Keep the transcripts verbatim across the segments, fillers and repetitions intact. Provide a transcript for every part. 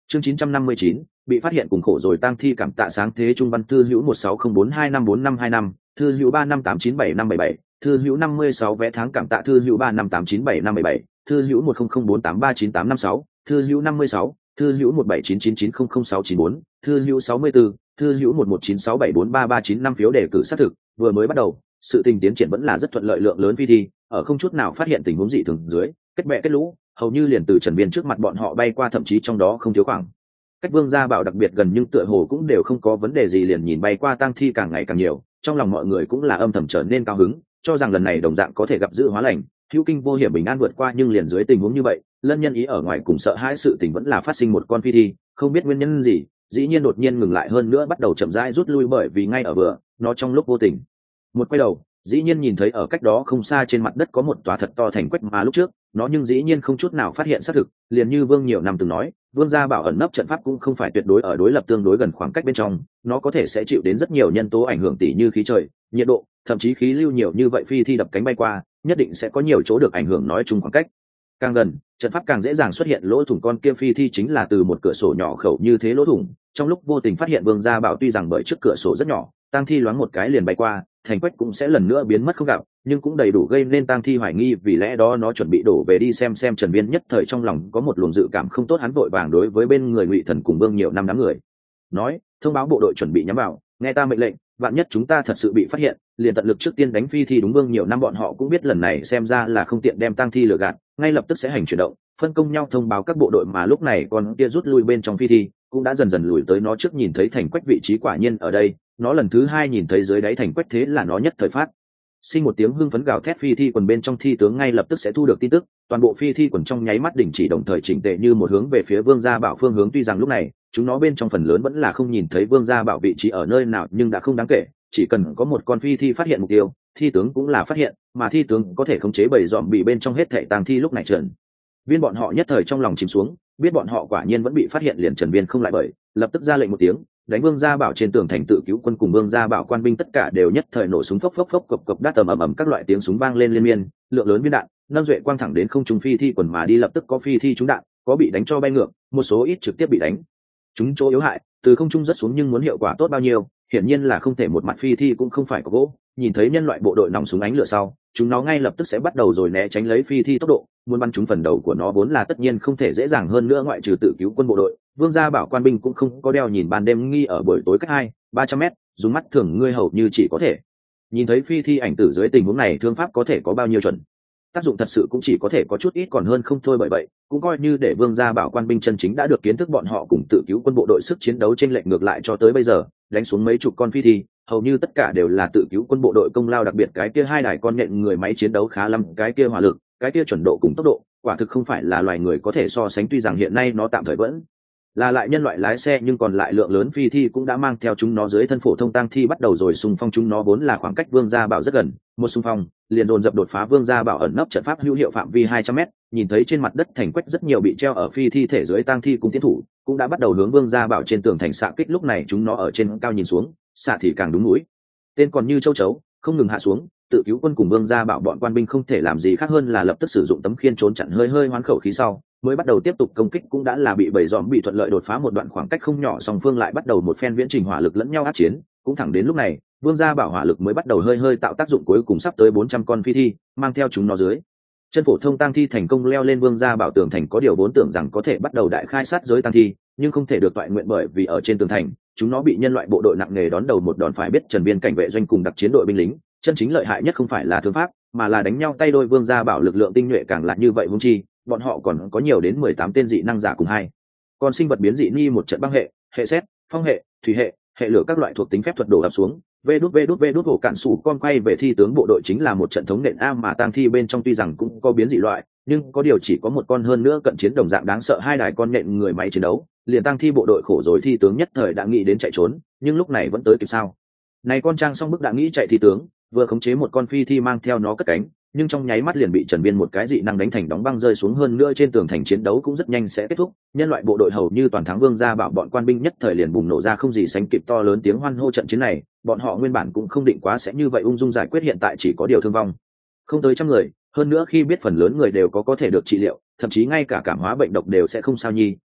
chương chín trăm năm mươi chín, bị phát hiện cùng khổ rồi tang thi. Cảm tạ sáng thế trung văn thư hữu một sáu không bốn hai năm bốn năm hai năm, thư hữu ba năm tám chín bảy năm bảy bảy, thư hữu năm mươi sáu vé tháng. Cảm tạ thư hữu ba năm tám chín bảy năm bảy bảy, thư hữu một không không bốn tám ba chín tám năm sáu, thư hữu năm mươi sáu, thư hữu một bảy chín chín chín không không sáu chín bốn, thư hữu sáu mươi tư, thư hữu một một chín sáu bảy bốn ba ba chín năm phiếu đề cử xác thực. Vừa mới bắt đầu, sự tình tiến triển vẫn là rất thuận lợi, lượng lớn phi thi ở không chút nào phát hiện tình huống dị thường dưới kết bè kết lũ, hầu như liền từ Trần Viên trước mặt bọn họ bay qua, thậm chí trong đó không thiếu khoảng cách Vương Gia Bảo đặc biệt gần, nhưng tựa hồ cũng đều không có vấn đề gì, liền nhìn bay qua tang thi càng ngày càng nhiều, trong lòng mọi người cũng là âm thầm trở nên cao hứng, cho rằng lần này đồng dạng có thể gặp dự hóa lành, hữu kinh vô hiểm bình an vượt qua. Nhưng liền dưới tình huống như vậy, Lân Nhân Ý ở ngoài cùng sợ hãi sự tình vẫn là phát sinh một con phi thi, không biết nguyên nhân gì, dĩ nhiên đột nhiên ngừng lại, hơn nữa bắt đầu chậm rãi rút lui, bởi vì ngay ở vừa nó trong lúc vô tình một quay đầu, dĩ nhiên nhìn thấy ở cách đó không xa trên mặt đất có một tòa thật to thành quách, mà lúc trước nó nhưng dĩ nhiên không chút nào phát hiện xác thực. Liền như Vương nhiều năm từng nói, Vương Gia Bảo ẩn nấp trận pháp cũng không phải tuyệt đối ở đối lập tương đối gần khoảng cách bên trong, nó có thể sẽ chịu đến rất nhiều nhân tố ảnh hưởng, tỉ như khí trời, nhiệt độ, thậm chí khí lưu nhiều như vậy phi thi đập cánh bay qua, nhất định sẽ có nhiều chỗ được ảnh hưởng. Nói chung khoảng cách càng gần, trận pháp càng dễ dàng xuất hiện lỗ thủng. Con kia phi thi chính là từ một cửa sổ nhỏ khẩu như thế lỗ thủng, trong lúc vô tình phát hiện Vương Gia Bảo. Tuy rằng bởi trước cửa sổ rất nhỏ, tang thi loáng một cái liền bay qua, thành quách cũng sẽ lần nữa biến mất không gặp, nhưng cũng đầy đủ gây nên tang thi hoài nghi, vì lẽ đó nó chuẩn bị đổ về đi xem xem. Trần Viên nhất thời trong lòng có một luồng dự cảm không tốt, hắn vội vàng đối với bên người Ngụy Thần cùng Vương nhiều năm đám người nói, thông báo bộ đội chuẩn bị nhắm vào, nghe ta mệnh lệnh, vạn nhất chúng ta thật sự bị phát hiện, liền tận lực trước tiên đánh phi thi. Đúng, Vương nhiều năm bọn họ cũng biết lần này xem ra là không tiện đem tang thi lừa gạt, ngay lập tức sẽ hành chuyển động, phân công nhau thông báo các bộ đội. Mà lúc này con kia rút lui bên trong phi thi cũng đã dần dần lùi tới nó trước, nhìn thấy thành quách vị trí quả nhiên ở đây, nó lần thứ hai nhìn thấy dưới đáy thành quách, thế là nó nhất thời phát sinh một tiếng hưng phấn gào thét. Phi thi quần bên trong thi tướng ngay lập tức sẽ thu được tin tức, toàn bộ phi thi quần trong nháy mắt đình chỉ, đồng thời chỉnh tề như một hướng về phía Vương Gia Bảo phương hướng. Tuy rằng lúc này chúng nó bên trong phần lớn vẫn là không nhìn thấy Vương Gia Bảo vị trí ở nơi nào, nhưng đã không đáng kể, chỉ cần có một con phi thi phát hiện mục tiêu, thi tướng cũng là phát hiện, mà thi tướng có thể khống chế bầy dòm bị bên trong hết thảy tang thi. Lúc này Trần Viên bọn họ nhất thời trong lòng chìm xuống, biết bọn họ quả nhiên vẫn bị phát hiện, liền Trần Viên không lại bởi, lập tức ra lệnh một tiếng, đánh Vương Gia Bảo trên tường thành. Tự cứu quân cùng Vương Gia Bảo quan binh tất cả đều nhất thời nổ súng, phốc phốc phốc, cộc cộc đát, ầm ầm ầm, các loại tiếng súng vang lên liên miên, lượng lớn viên đạn nâng duệ quang thẳng đến không trung phi thi quần mà đi. Lập tức có phi thi trúng đạn, có bị đánh cho bay ngược, một số ít trực tiếp bị đánh chúng chỗ yếu hại, từ không trung rất xuống. Nhưng muốn hiệu quả tốt bao nhiêu, hiển nhiên là không thể. Một mặt phi thi cũng không phải có gỗ, nhìn thấy nhân loại bộ đội nòng súng ánh lửa sau, chúng nó ngay lập tức sẽ bắt đầu rồi né tránh lấy phi thi tốc độ, muốn bắn trúng phần đầu của nó vốn là tất nhiên không thể dễ dàng. Hơn nữa ngoại trừ tự cứu quân bộ đội, Vương Gia Bảo quan binh cũng không có đeo nhìn ban đêm nghi ở buổi tối cách hai ba trăm mét, dùng mắt thường ngươi hầu như chỉ có thể nhìn thấy phi thi ảnh tử. Dưới tình huống này thương pháp có thể có bao nhiêu chuẩn, tác dụng thật sự cũng chỉ có thể có chút ít còn hơn không thôi. Bởi vậy cũng coi như để Vương Gia Bảo quan binh chân chính đã được kiến thức bọn họ cùng tự cứu quân bộ đội sức chiến đấu trên lệnh. Ngược lại cho tới bây giờ đánh xuống mấy chục con phi thi, hầu như tất cả đều là tự cứu quân bộ đội công lao, đặc biệt cái kia hai đài con nhện người máy chiến đấu khá lắm, cái kia hỏa lực, cái kia chuẩn độ cùng tốc độ, quả thực không phải là loài người có thể so sánh. Tuy rằng hiện nay nó tạm thời vẫn là lại nhân loại lái xe, nhưng còn lại lượng lớn phi thi cũng đã mang theo chúng nó dưới thân phổ thông tang thi bắt đầu rồi xung phong. Chúng nó vốn là khoảng cách Vương Gia Bảo rất gần, một xung phong liền dồn dập đột phá Vương Gia Bảo ẩn nấp trận pháp hữu hiệu phạm vi hai trăm mét. Nhìn thấy trên mặt đất thành quách rất nhiều bị treo ở phi thi thể dưới tang thi cùng tiến thủ cũng đã bắt đầu hướng Vương Gia Bảo trên tường thành xạ kích. Lúc này chúng nó ở trên cao nhìn xuống, xạ thì càng đúng mũi tên còn như châu chấu không ngừng hạ xuống. Tự cứu quân cùng Vương Gia Bảo bọn quan binh không thể làm gì khác hơn là lập tức sử dụng tấm khiên trốn chặn, hơi hơi hoán khẩu khí sau mới bắt đầu tiếp tục công kích. Cũng đã là bị bầy dòm bị thuận lợi đột phá một đoạn khoảng cách không nhỏ, song phương lại bắt đầu một phen viễn trình hỏa lực lẫn nhau ác chiến. Cũng thẳng đến lúc này Vương Gia Bảo hỏa lực mới bắt đầu hơi hơi tạo tác dụng, cuối cùng sắp tới bốn trăm con phi thi mang theo chúng nó dưới chân phổ thông tang thi thành công leo lên Vương Gia Bảo tường thành. Có điều vốn tưởng rằng có thể bắt đầu đại khai sát giới tang thi, nhưng không thể được toại nguyện, bởi vì ở trên tường thành chúng nó bị nhân loại bộ đội nặng nề đón đầu một đòn. Phải biết Trần Viên cảnh vệ doanh cùng đặc chiến đội binh lính chân chính lợi hại nhất không phải là thương pháp, mà là đánh nhau tay đôi. Vương Gia Bảo lực lượng tinh nhuệ càng là như vậy, huống chi bọn họ còn có nhiều đến mười tám tên dị năng giả cùng hai con sinh vật biến dị ni một trận băng hệ, hệ sét, phong hệ, thủy hệ, hệ lửa các loại thuộc tính phép thuật đổ ập xuống. Vê đút vê đút vê đút hổ cạn sủ con quay về thi tướng bộ đội chính là một trận thống nện a. Mà tang thi bên trong tuy rằng cũng có biến dị loại, nhưng có điều chỉ có một con, hơn nữa cận chiến đồng dạng đáng sợ hai đài con nện người máy chiến đấu, liền tang thi bộ đội khổ rồi. Thi tướng nhất thời đã nghĩ đến chạy trốn, nhưng lúc này vẫn tới kịp sao? Này con trang xong bức đã nghĩ chạy, thi tướng vừa khống chế một con phi thi mang theo nó cất cánh, nhưng trong nháy mắt liền bị Trần Viên một cái dị năng đánh thành đóng băng rơi xuống. Hơn nữa trên tường thành chiến đấu cũng rất nhanh sẽ kết thúc, nhân loại bộ đội hầu như toàn thắng. Vương Gia Bảo bọn quan binh nhất thời liền bùng nổ ra không gì sánh kịp to lớn tiếng hoan hô. Trận chiến này bọn họ nguyên bản cũng không định quá sẽ như vậy ung dung giải quyết, hiện tại chỉ có điều thương vong không tới trăm người, hơn nữa khi biết phần lớn người đều có có thể được trị liệu, thậm chí ngay cả cảm hóa bệnh độc đều sẽ không sao nhi,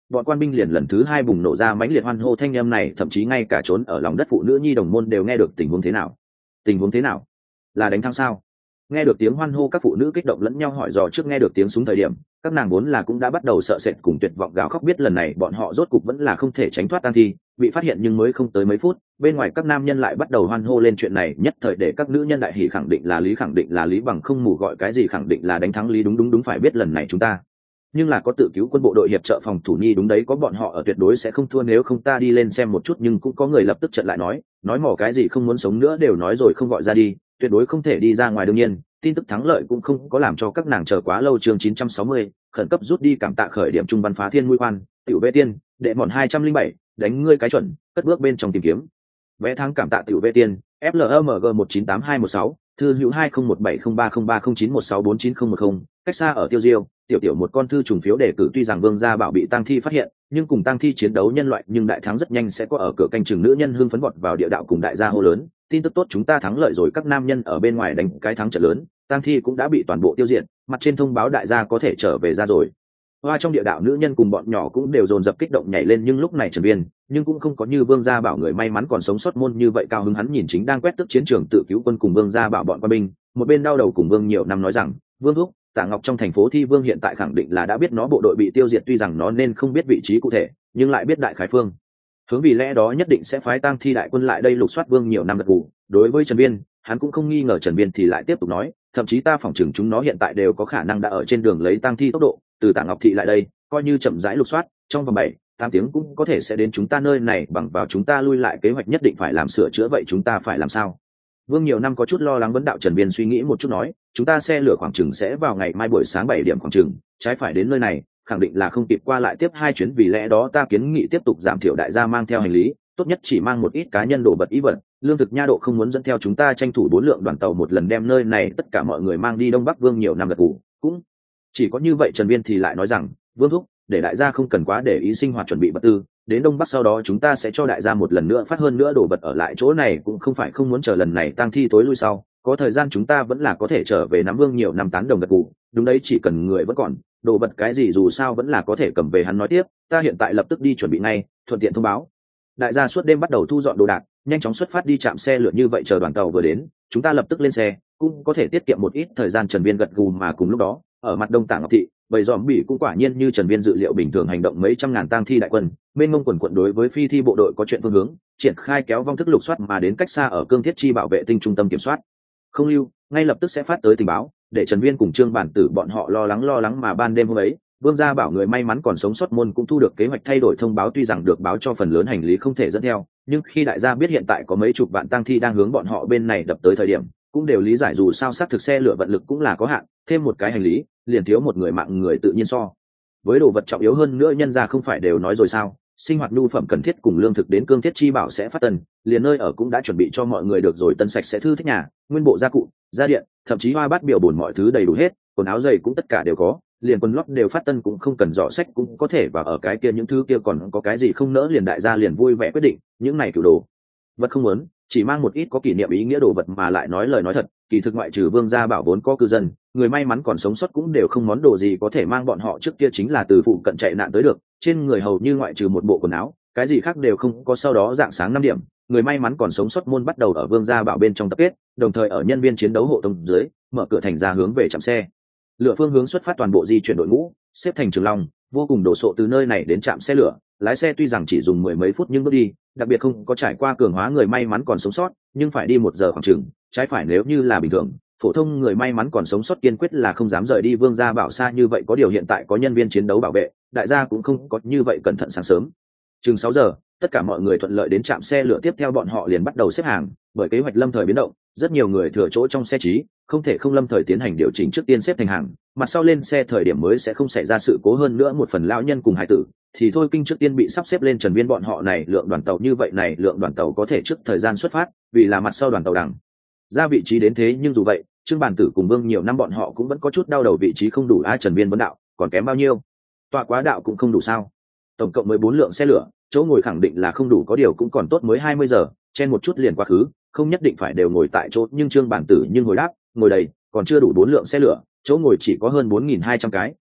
bọn quan binh liền lần thứ hai bùng nổ ra mãnh liệt hoan hô. Thanh âm này thậm chí ngay cả trốn ở lòng đất phụ nữ nhi đồng môn đều nghe được. Tình huống thế nào? Tình huống thế nào? Là đánh thắng sao? Nghe được tiếng hoan hô, các phụ nữ kích động lẫn nhau hỏi dò. Trước nghe được tiếng súng thời điểm, các nàng vốn là cũng đã bắt đầu sợ sệt cùng tuyệt vọng gào khóc, biết lần này bọn họ rốt cục vẫn là không thể tránh thoát tang thi bị phát hiện. Nhưng mới không tới mấy phút, bên ngoài các nam nhân lại bắt đầu hoan hô lên. Chuyện này nhất thời để các nữ nhân đại hỉ, khẳng định là lý, khẳng định là lý, bằng không mù gọi cái gì, khẳng định là đánh thắng lý. Đúng đúng đúng, phải biết lần này chúng ta nhưng là có tự cứu quân bộ đội hiệp trợ phòng thủ nhi. Đúng đấy, có bọn họ ở tuyệt đối sẽ không thua, nếu không ta đi lên xem một chút. Nhưng cũng có người lập tức trận lại nói nói mỏ cái gì không muốn sống nữa, đều nói rồi không gọi ra đi, tuyệt đối không thể đi ra ngoài. đương nhiên tin tức thắng lợi cũng không có làm cho các nàng chờ quá lâu. Chương chín trăm sáu mươi, khẩn cấp rút đi. Cảm tạ khởi điểm trung văn phá thiên mũi khoan tiểu vệ tiên đệ mòn hai trăm linh bảy, đánh ngươi cái chuẩn, cất bước bên trong tìm kiếm vẽ thắng. Cảm tạ tiểu vệ tiên flmg một chín tám hai một sáu, thư hữu hai không một bảy không ba không ba không chín một sáu bốn chín không một không. Cách xa ở tiêu diêu tiểu tiểu một con thư trùng phiếu đề cử. Tuy rằng Vương Gia Bảo bị tang thi phát hiện, nhưng cùng tang thi chiến đấu nhân loại, nhưng đại thắng rất nhanh sẽ có. Ở cửa canh chừng nữ nhân hưng phấn vọt vào địa đạo cùng đại gia hô lớn tin tức tốt, chúng ta thắng lợi rồi. Các nam nhân ở bên ngoài đánh cái thắng trận lớn, tang thi cũng đã bị toàn bộ tiêu diệt. Mặt trên thông báo đại gia có thể trở về ra rồi. Hoa trong địa đạo nữ nhân cùng bọn nhỏ cũng đều dồn dập kích động nhảy lên. Nhưng lúc này Trần Viên nhưng cũng không có như Vương Gia Bảo người may mắn còn sống sót môn như vậy cao hứng. Hắn nhìn chính đang quét tức chiến trường tự cứu quân cùng Vương Gia Bảo bọn quân binh, một bên đau đầu cùng Vương Nhiều Năm nói rằng: Vương thúc, Tạ Ngọc trong thành phố Thi Vương hiện tại khẳng định là đã biết nó bộ đội bị tiêu diệt, tuy rằng nó nên không biết vị trí cụ thể, nhưng lại biết đại khái phương hướng, vì lẽ đó nhất định sẽ phái tang thi đại quân lại đây lục soát. Vương Nhiều Năm gật gù. Đối với Trần Viên, hắn cũng không nghi ngờ. Trần Viên thì lại tiếp tục nói: thậm chí ta phỏng chừng chúng nó hiện tại đều có khả năng đã ở trên đường lấy tang thi tốc độ từ Tạ Ngọc thị lại đây, coi như chậm rãi lục soát, trong vòng bảy tám tiếng cũng có thể sẽ đến chúng ta nơi này. Bằng vào chúng ta lui lại kế hoạch nhất định phải làm sửa chữa, vậy chúng ta phải làm sao? Vương Nhiều Năm có chút lo lắng vấn đạo. Trần Viên suy nghĩ một chút nói: chúng ta xe lửa khoảng chừng sẽ vào ngày mai buổi sáng bảy điểm khoảng chừng trái phải đến nơi này, khẳng định là không kịp qua lại tiếp hai chuyến, vì lẽ đó ta kiến nghị tiếp tục giảm thiểu đại gia mang theo hành lý, tốt nhất chỉ mang một ít cá nhân đồ vật ý vật, lương thực nha độ không muốn dẫn theo. chúng ta tranh thủ bốn lượng đoàn tàu một lần đem nơi này tất cả mọi người mang đi Đông Bắc. Vương Nhiều Năm gật gù. Cũng chỉ có như vậy. Trần Viên thì lại nói rằng: Vương thúc, để đại gia không cần quá để ý sinh hoạt chuẩn bị vật tư, đến Đông Bắc sau đó chúng ta sẽ cho đại gia một lần nữa phát hơn nữa đồ vật. Ở lại chỗ này cũng không phải không muốn chờ lần này tang thi tối lui sau, có thời gian chúng ta vẫn là có thể trở về. Nắm Vương Nhiều Năm tán đồng gật gù. Đúng đấy, chỉ cần người vẫn còn, đồ vật cái gì dù sao vẫn là có thể cầm về. Hắn nói tiếp: ta hiện tại lập tức đi chuẩn bị ngay, thuận tiện thông báo đại gia suốt đêm bắt đầu thu dọn đồ đạc, nhanh chóng xuất phát đi chạm xe lửa. Như vậy chờ đoàn tàu vừa đến, chúng ta lập tức lên xe, cũng có thể tiết kiệm một ít thời gian. Trần Viên gật gù. Mà cùng lúc đó, ở mặt đông Tạ Ngọc thị, bầy dòm bỉ cũng quả nhiên như Trần Viên dự liệu bình thường hành động. Mấy trăm ngàn tang thi đại quân mênh mông quần quận đối với phi thi bộ đội có chuyện phương hướng, triển khai kéo vong thức lục soát, mà đến cách xa ở Cương Thiết Chi bảo vệ tinh trung tâm kiểm soát không lưu, ngay lập tức sẽ phát tới tình báo để Trần Viên cùng Trương Bản Tử bọn họ lo lắng lo lắng. Mà ban đêm hôm ấy, Vương Gia Bảo người may mắn còn sống sót môn cũng thu được kế hoạch thay đổi thông báo. Tuy rằng được báo cho phần lớn hành lý không thể dẫn theo, nhưng khi đại gia biết hiện tại có mấy chục vạn tang thi đang hướng bọn họ bên này đập tới thời điểm, cũng đều lý giải dù sao xác thực xe lửa vận lực cũng là có hạn, thêm một cái hành lý liền thiếu một người mạng người, tự nhiên so với đồ vật trọng yếu hơn nữa. Nhân ra không phải đều nói rồi sao, sinh hoạt nhu phẩm cần thiết cùng lương thực đến Cương Thiết Chi bảo sẽ phát tân, liền nơi ở cũng đã chuẩn bị cho mọi người được rồi. Tân sạch sẽ thư thích nhà, nguyên bộ gia cụ, gia điện, thậm chí hoa bát biểu bổn mọi thứ đầy đủ hết, quần áo giày cũng tất cả đều có, liền quần lót đều phát tân, cũng không cần dò sách cũng có thể. Và ở cái kia những thứ kia còn có cái gì không nỡ, liền đại gia liền vui vẻ quyết định những này kiểu đồ vật không muốn, chỉ mang một ít có kỷ niệm ý nghĩa đồ vật. Mà lại nói lời nói thật, kỳ thực ngoại trừ Vương Gia Bảo vốn có cư dân, người may mắn còn sống sót cũng đều không món đồ gì có thể mang. Bọn họ trước kia chính là từ phụ cận chạy nạn tới được, trên người hầu như ngoại trừ một bộ quần áo, cái gì khác đều không có. Sau đó dạng sáng năm điểm, người may mắn còn sống sót môn bắt đầu ở Vương Gia Bảo bên trong tập kết, đồng thời ở nhân viên chiến đấu hộ tống dưới mở cửa thành ra hướng về trạm xe lửa phương hướng xuất phát. Toàn bộ di chuyển đội ngũ xếp thành trường long, vô cùng đổ sộ từ nơi này đến trạm xe lửa. Lái xe tuy rằng chỉ dùng mười mấy phút nhưng bước đi, đặc biệt không có trải qua cường hóa người may mắn còn sống sót, nhưng phải đi một giờ khoảng chừng trái phải. Nếu như là bình thường phổ thông người may mắn còn sống sót kiên quyết là không dám rời đi Vương Gia Bảo xa như vậy. Có điều hiện tại có nhân viên chiến đấu bảo vệ, đại gia cũng không có như vậy cẩn thận. Sáng sớm chừng sáu giờ, tất cả mọi người thuận lợi đến trạm xe lửa tiếp theo. Bọn họ liền bắt đầu xếp hàng, bởi kế hoạch lâm thời biến động, rất nhiều người thừa chỗ trong xe trí, không thể không lâm thời tiến hành điều chỉnh, trước tiên xếp thành hàng, mặt sau lên xe thời điểm mới sẽ không xảy ra sự cố. hơn nữa một phần lão nhân cùng hải tử thì thôi kinh trước tiên bị sắp xếp lên. Trần Viên bọn họ này lượng đoàn tàu như vậy này lượng đoàn tàu có thể trước thời gian xuất phát, vì là mặt sau đoàn tàu đằng ra vị trí đến thế. Nhưng dù vậy, Trương Bản Tử cùng Vương Nhiều Năm bọn họ cũng vẫn có chút đau đầu, vị trí không đủ. Ai Trần Viên vấn đạo: còn kém bao nhiêu? Tọa quá đạo cũng không đủ sao? Tổng cộng mới bốn lượng xe lửa, chỗ ngồi khẳng định là không đủ, có điều cũng còn tốt mới hai mươi giờ, chen một chút liền quá khứ, không nhất định phải đều ngồi tại chỗ. Nhưng Trương Bản Tử nhưng ngồi đáp: ngồi đầy, còn chưa đủ bốn lượng xe lửa, chỗ ngồi chỉ có hơn bốn nghìn hai trăm cái,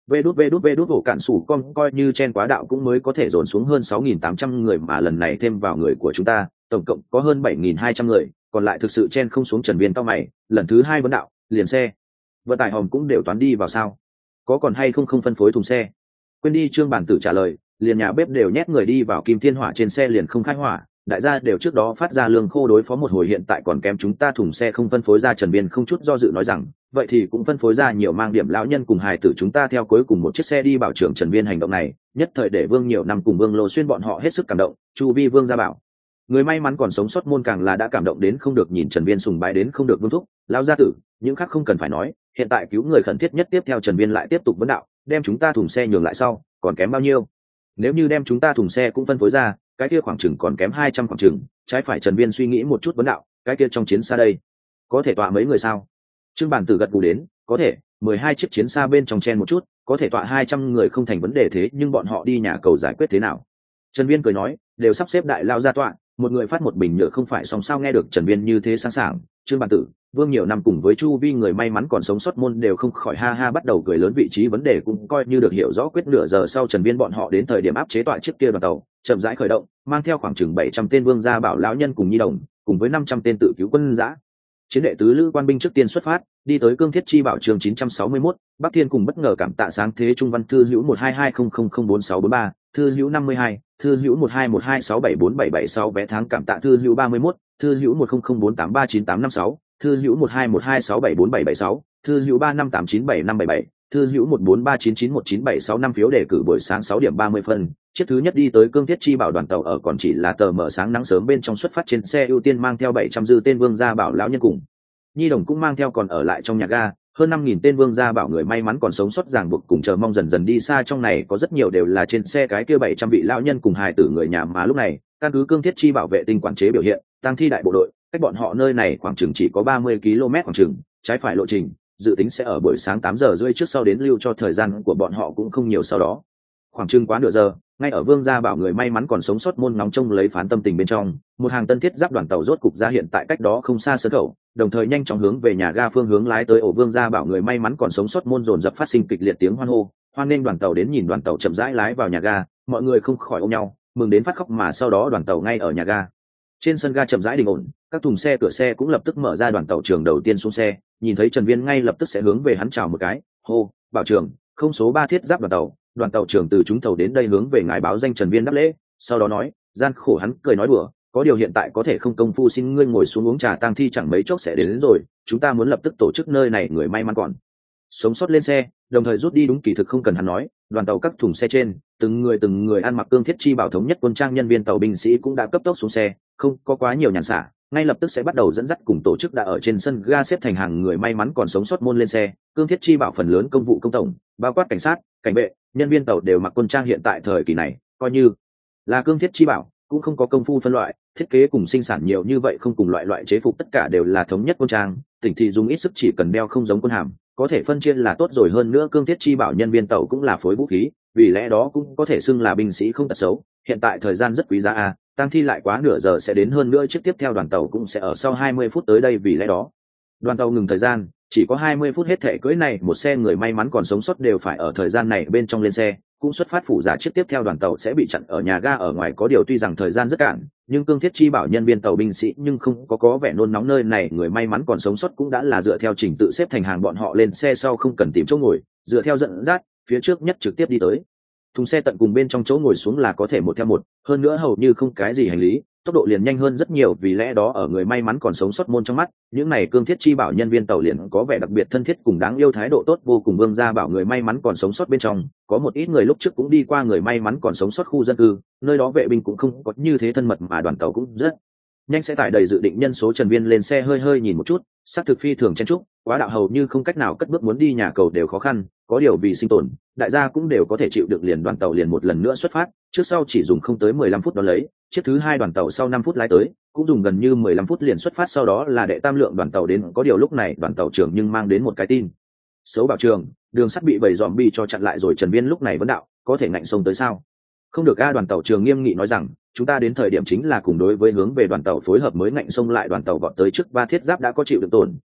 vê đút vê đút vê đút ổ cạn sủ con coi như chen quá đạo cũng mới có thể dồn xuống hơn sáu nghìn tám trăm người, mà lần này thêm vào người của chúng ta tổng cộng có hơn bảy nghìn hai trăm người, còn lại thực sự chen không xuống. Trần Viên tao mày, lần thứ hai vấn đạo, liền xe vận tải hòm cũng đều toán đi vào sao, có còn hay không không phân phối thùng xe? Quên đi. Trương Bản Tử trả lời, liền nhà bếp đều nhét người đi vào Kim Thiên Hỏa trên xe liền không khai hỏa, đại gia đều trước đó phát ra lương khô đối phó một hồi, hiện tại còn kém chúng ta thùng xe không phân phối ra. Trần Viên không chút do dự nói rằng, vậy thì cũng phân phối ra nhiều, mang điểm lão nhân cùng hài tử chúng ta theo cuối cùng một chiếc xe đi bảo trưởng. Trần Viên hành động này nhất thời để Vương Nhiều Năm cùng Vương Lô Xuyên bọn họ hết sức cảm động, chu vi Vương gia bảo người may mắn còn sống sót môn càng là đã cảm động đến không được, nhìn Trần Viên sùng bái đến không được. Vương thúc, lão gia tử, những khác không cần phải nói, hiện tại cứu người khẩn thiết nhất. Tiếp theo Trần Viên lại tiếp tục vấn đạo, đem chúng ta thùng xe nhường lại sau còn kém bao nhiêu? Nếu như đem chúng ta thùng xe cũng phân phối ra, cái kia khoảng chừng còn kém hai trăm khoảng chừng. Trái phải. Trần Viên suy nghĩ một chút vấn đạo, cái kia trong chiến xa đây có thể tọa mấy người sao? Trương Bản Tử gật gù đến, có thể, mười hai chiếc chiến xa bên trong chen một chút, có thể tọa hai trăm người không thành vấn đề. Thế nhưng bọn họ đi nhà cầu giải quyết thế nào? Trần Viên cười nói, đều sắp xếp đại lao ra tọa, một người phát một bình nhựa không phải xong sao? Nghe được Trần Viên như thế sẵn sàng, Trương Bản Tử, Vương Nhiều Năm cùng với chu vi người may mắn còn sống sót môn đều không khỏi ha ha bắt đầu cười lớn. Vị trí vấn đề cũng coi như được hiểu rõ. Quyết nửa giờ sau, Trần Viên bọn họ đến thời điểm áp chế tọa chiếc kia đoàn tàu chậm rãi khởi động, mang theo khoảng chừng bảy trăm tên Vương gia bảo lão nhân cùng nhi đồng, cùng với năm trăm tên tự cứu quân dã chiến đệ tứ lữ quan binh trước tiên xuất phát, đi tới Cương Thiết Chi Bảo trường chín trăm sáu mươi mốt. Bắc Thiên cùng bất ngờ cảm tạ sáng thế Trung Văn thư hữu một hai hai không không không bốn sáu bốn ba, thư hữu năm mươi hai, thư hữu một hai một hai sáu bảy bốn bảy bảy sáu vé tháng cảm tạ thư hữu ba mươi mốt, thư hữu một không không bốn tám ba chín tám năm sáu, thư hữu một hai một hai sáu bảy bốn bảy bảy sáu, thư hữu ba năm tám chín bảy năm bảy bảy, thư hữu một bốn ba chín chín một chín bảy sáu. Năm phiếu đề cử buổi sáng sáu điểm ba mươi phân. Chiếc thứ nhất đi tới Cương Thiết Chi Bảo đoàn tàu ở còn chỉ là tờ mở sáng nắng sớm bên trong xuất phát, trên xe ưu tiên mang theo bảy trăm dư tên Vương gia bảo lão nhân cùng nhi đồng cũng mang theo, còn ở lại trong nhà ga hơn năm nghìn tên Vương gia bảo người may mắn còn sống sót ràng buộc cùng chờ mong dần dần đi xa. Trong này có rất nhiều đều là trên xe cái kia bảy trăm vị lão nhân cùng hài tử người nhà, mà lúc này căn cứ Cương Thiết Chi Bảo vệ tinh quản chế biểu hiện, tang thi đại bộ đội cách bọn họ nơi này khoảng chừng chỉ có ba mươi ki lô mét khoảng chừng, trái phải lộ trình dự tính sẽ ở buổi sáng tám giờ rưỡi trước sau đến, lưu cho thời gian của bọn họ cũng không nhiều. Sau đó khoảng chừng quá nửa giờ, ngay ở Vương gia bảo người may mắn còn sống sót môn nóng trông lấy phán tâm tình bên trong, một hàng tân thiết giáp đoàn tàu rốt cục ra hiện tại cách đó không xa sân khẩu, đồng thời nhanh chóng hướng về nhà ga phương hướng lái tới. Ổ Vương gia bảo người may mắn còn sống sót môn dồn dập phát sinh kịch liệt tiếng hoan hô, hoan nghênh đoàn tàu đến. Nhìn đoàn tàu chậm rãi lái vào nhà ga, mọi người không khỏi ôm nhau mừng đến phát khóc. Mà sau đó đoàn tàu ngay ở nhà ga trên sân ga chậm rãi đình ổn, các thùng xe cửa xe cũng lập tức mở ra. Đoàn tàu trưởng đầu tiên xuống xe, nhìn thấy Trần Viên ngay lập tức sẽ hướng về hắn chào một cái, hô, bảo trưởng, không số ba thiết giáp đoàn tàu, đoàn tàu trưởng từ chúng tàu đến đây hướng về ngài báo danh. Trần Viên đáp lễ, sau đó nói, gian khổ hắn cười nói đùa, có điều hiện tại có thể không công phu, xin ngươi ngồi xuống uống trà, tang thi chẳng mấy chốc sẽ đến, đến rồi, chúng ta muốn lập tức tổ chức nơi này người may mắn còn sống sót lên xe, đồng thời rút đi. Đúng, kỳ thực không cần hắn nói, đoàn tàu các thùng xe trên từng người từng người ăn mặc Cương Thiết Chi Bảo thống nhất quân trang nhân viên tàu binh sĩ cũng đã cấp tốc xuống xe, không có quá nhiều nhàn xả, ngay lập tức sẽ bắt đầu dẫn dắt cùng tổ chức đã ở trên sân ga xếp thành hàng người may mắn còn sống sót môn lên xe. Cương Thiết Chi Bảo phần lớn công vụ công tổng, bao quát cảnh sát, cảnh vệ, nhân viên tàu đều mặc quân trang. Hiện tại thời kỳ này coi như là Cương Thiết Chi Bảo cũng không có công phu phân loại thiết kế cùng sinh sản nhiều như vậy, không cùng loại loại chế phục, tất cả đều là thống nhất quân trang. Tỉnh thì dùng ít sức, chỉ cần đeo không giống quân hàm, có thể phân chia là tốt rồi. Hơn nữa Cương Thiết Chi Bảo nhân viên tàu cũng là phối vũ khí, vì lẽ đó cũng có thể xưng là binh sĩ không tật xấu. Hiện tại thời gian rất quý giá a, tang thi lại quá nửa giờ sẽ đến, hơn nữa chiếc tiếp theo đoàn tàu cũng sẽ ở sau hai mươi phút tới đây, vì lẽ đó đoàn tàu ngừng thời gian chỉ có hai mươi phút. Hết thể cưỡi này một xe người may mắn còn sống sót đều phải ở thời gian này bên trong lên xe, cũng xuất phát phủ giả. Chiếc tiếp theo đoàn tàu sẽ bị chặn ở nhà ga ở ngoài. Có điều tuy rằng thời gian rất cạn, nhưng Cương Thiết Chi Bảo nhân viên tàu binh sĩ nhưng không có có vẻ nôn nóng. Nơi này người may mắn còn sống sót cũng đã là dựa theo trình tự xếp thành hàng, bọn họ lên xe sau không cần tìm chỗ ngồi, dựa theo dẫn dắt phía trước nhất trực tiếp đi tới thùng xe tận cùng bên trong chỗ ngồi xuống là có thể một theo một, hơn nữa hầu như không cái gì hành lý, tốc độ liền nhanh hơn rất nhiều. Vì lẽ đó ở người may mắn còn sống sót môn trong mắt, những này Cương Thiết Chi Bảo nhân viên tàu liền có vẻ đặc biệt thân thiết cùng đáng yêu, thái độ tốt vô cùng. Vương gia bảo người may mắn còn sống sót bên trong có một ít người lúc trước cũng đi qua người may mắn còn sống sót khu dân cư, nơi đó vệ binh cũng không có như thế thân mật, mà đoàn tàu cũng rất nhanh sẽ tải đầy dự định nhân số. Trần Viên lên xe hơi hơi nhìn một chút, xác thực phi thường chen chúc, quá đạo hầu như không cách nào cất bước, muốn đi nhà cầu đều khó khăn. Có điều vì sinh tồn, đại gia cũng đều có thể chịu đựng, liền đoàn tàu liền một lần nữa xuất phát, trước sau chỉ dùng không tới mười lăm phút đó lấy. Chiếc thứ hai đoàn tàu sau năm phút lái tới, cũng dùng gần như mười lăm phút liền xuất phát. Sau đó là đệ tam lượng đoàn tàu đến. Có điều lúc này đoàn tàu trưởng nhưng mang đến một cái tin xấu, bảo trường, đường sắt bị bầy dòm bi cho chặn lại rồi. Trần Viên lúc này vấn đạo, có thể ngạnh sông tới sao? Không được a, đoàn tàu trường nghiêm nghị nói rằng, chúng ta đến thời điểm chính là cùng đối với hướng về đoàn tàu phối hợp mới ngạnh sông lại. Đoàn tàu vọt tới trước ba thiết giáp đã có chịu đựng tổn,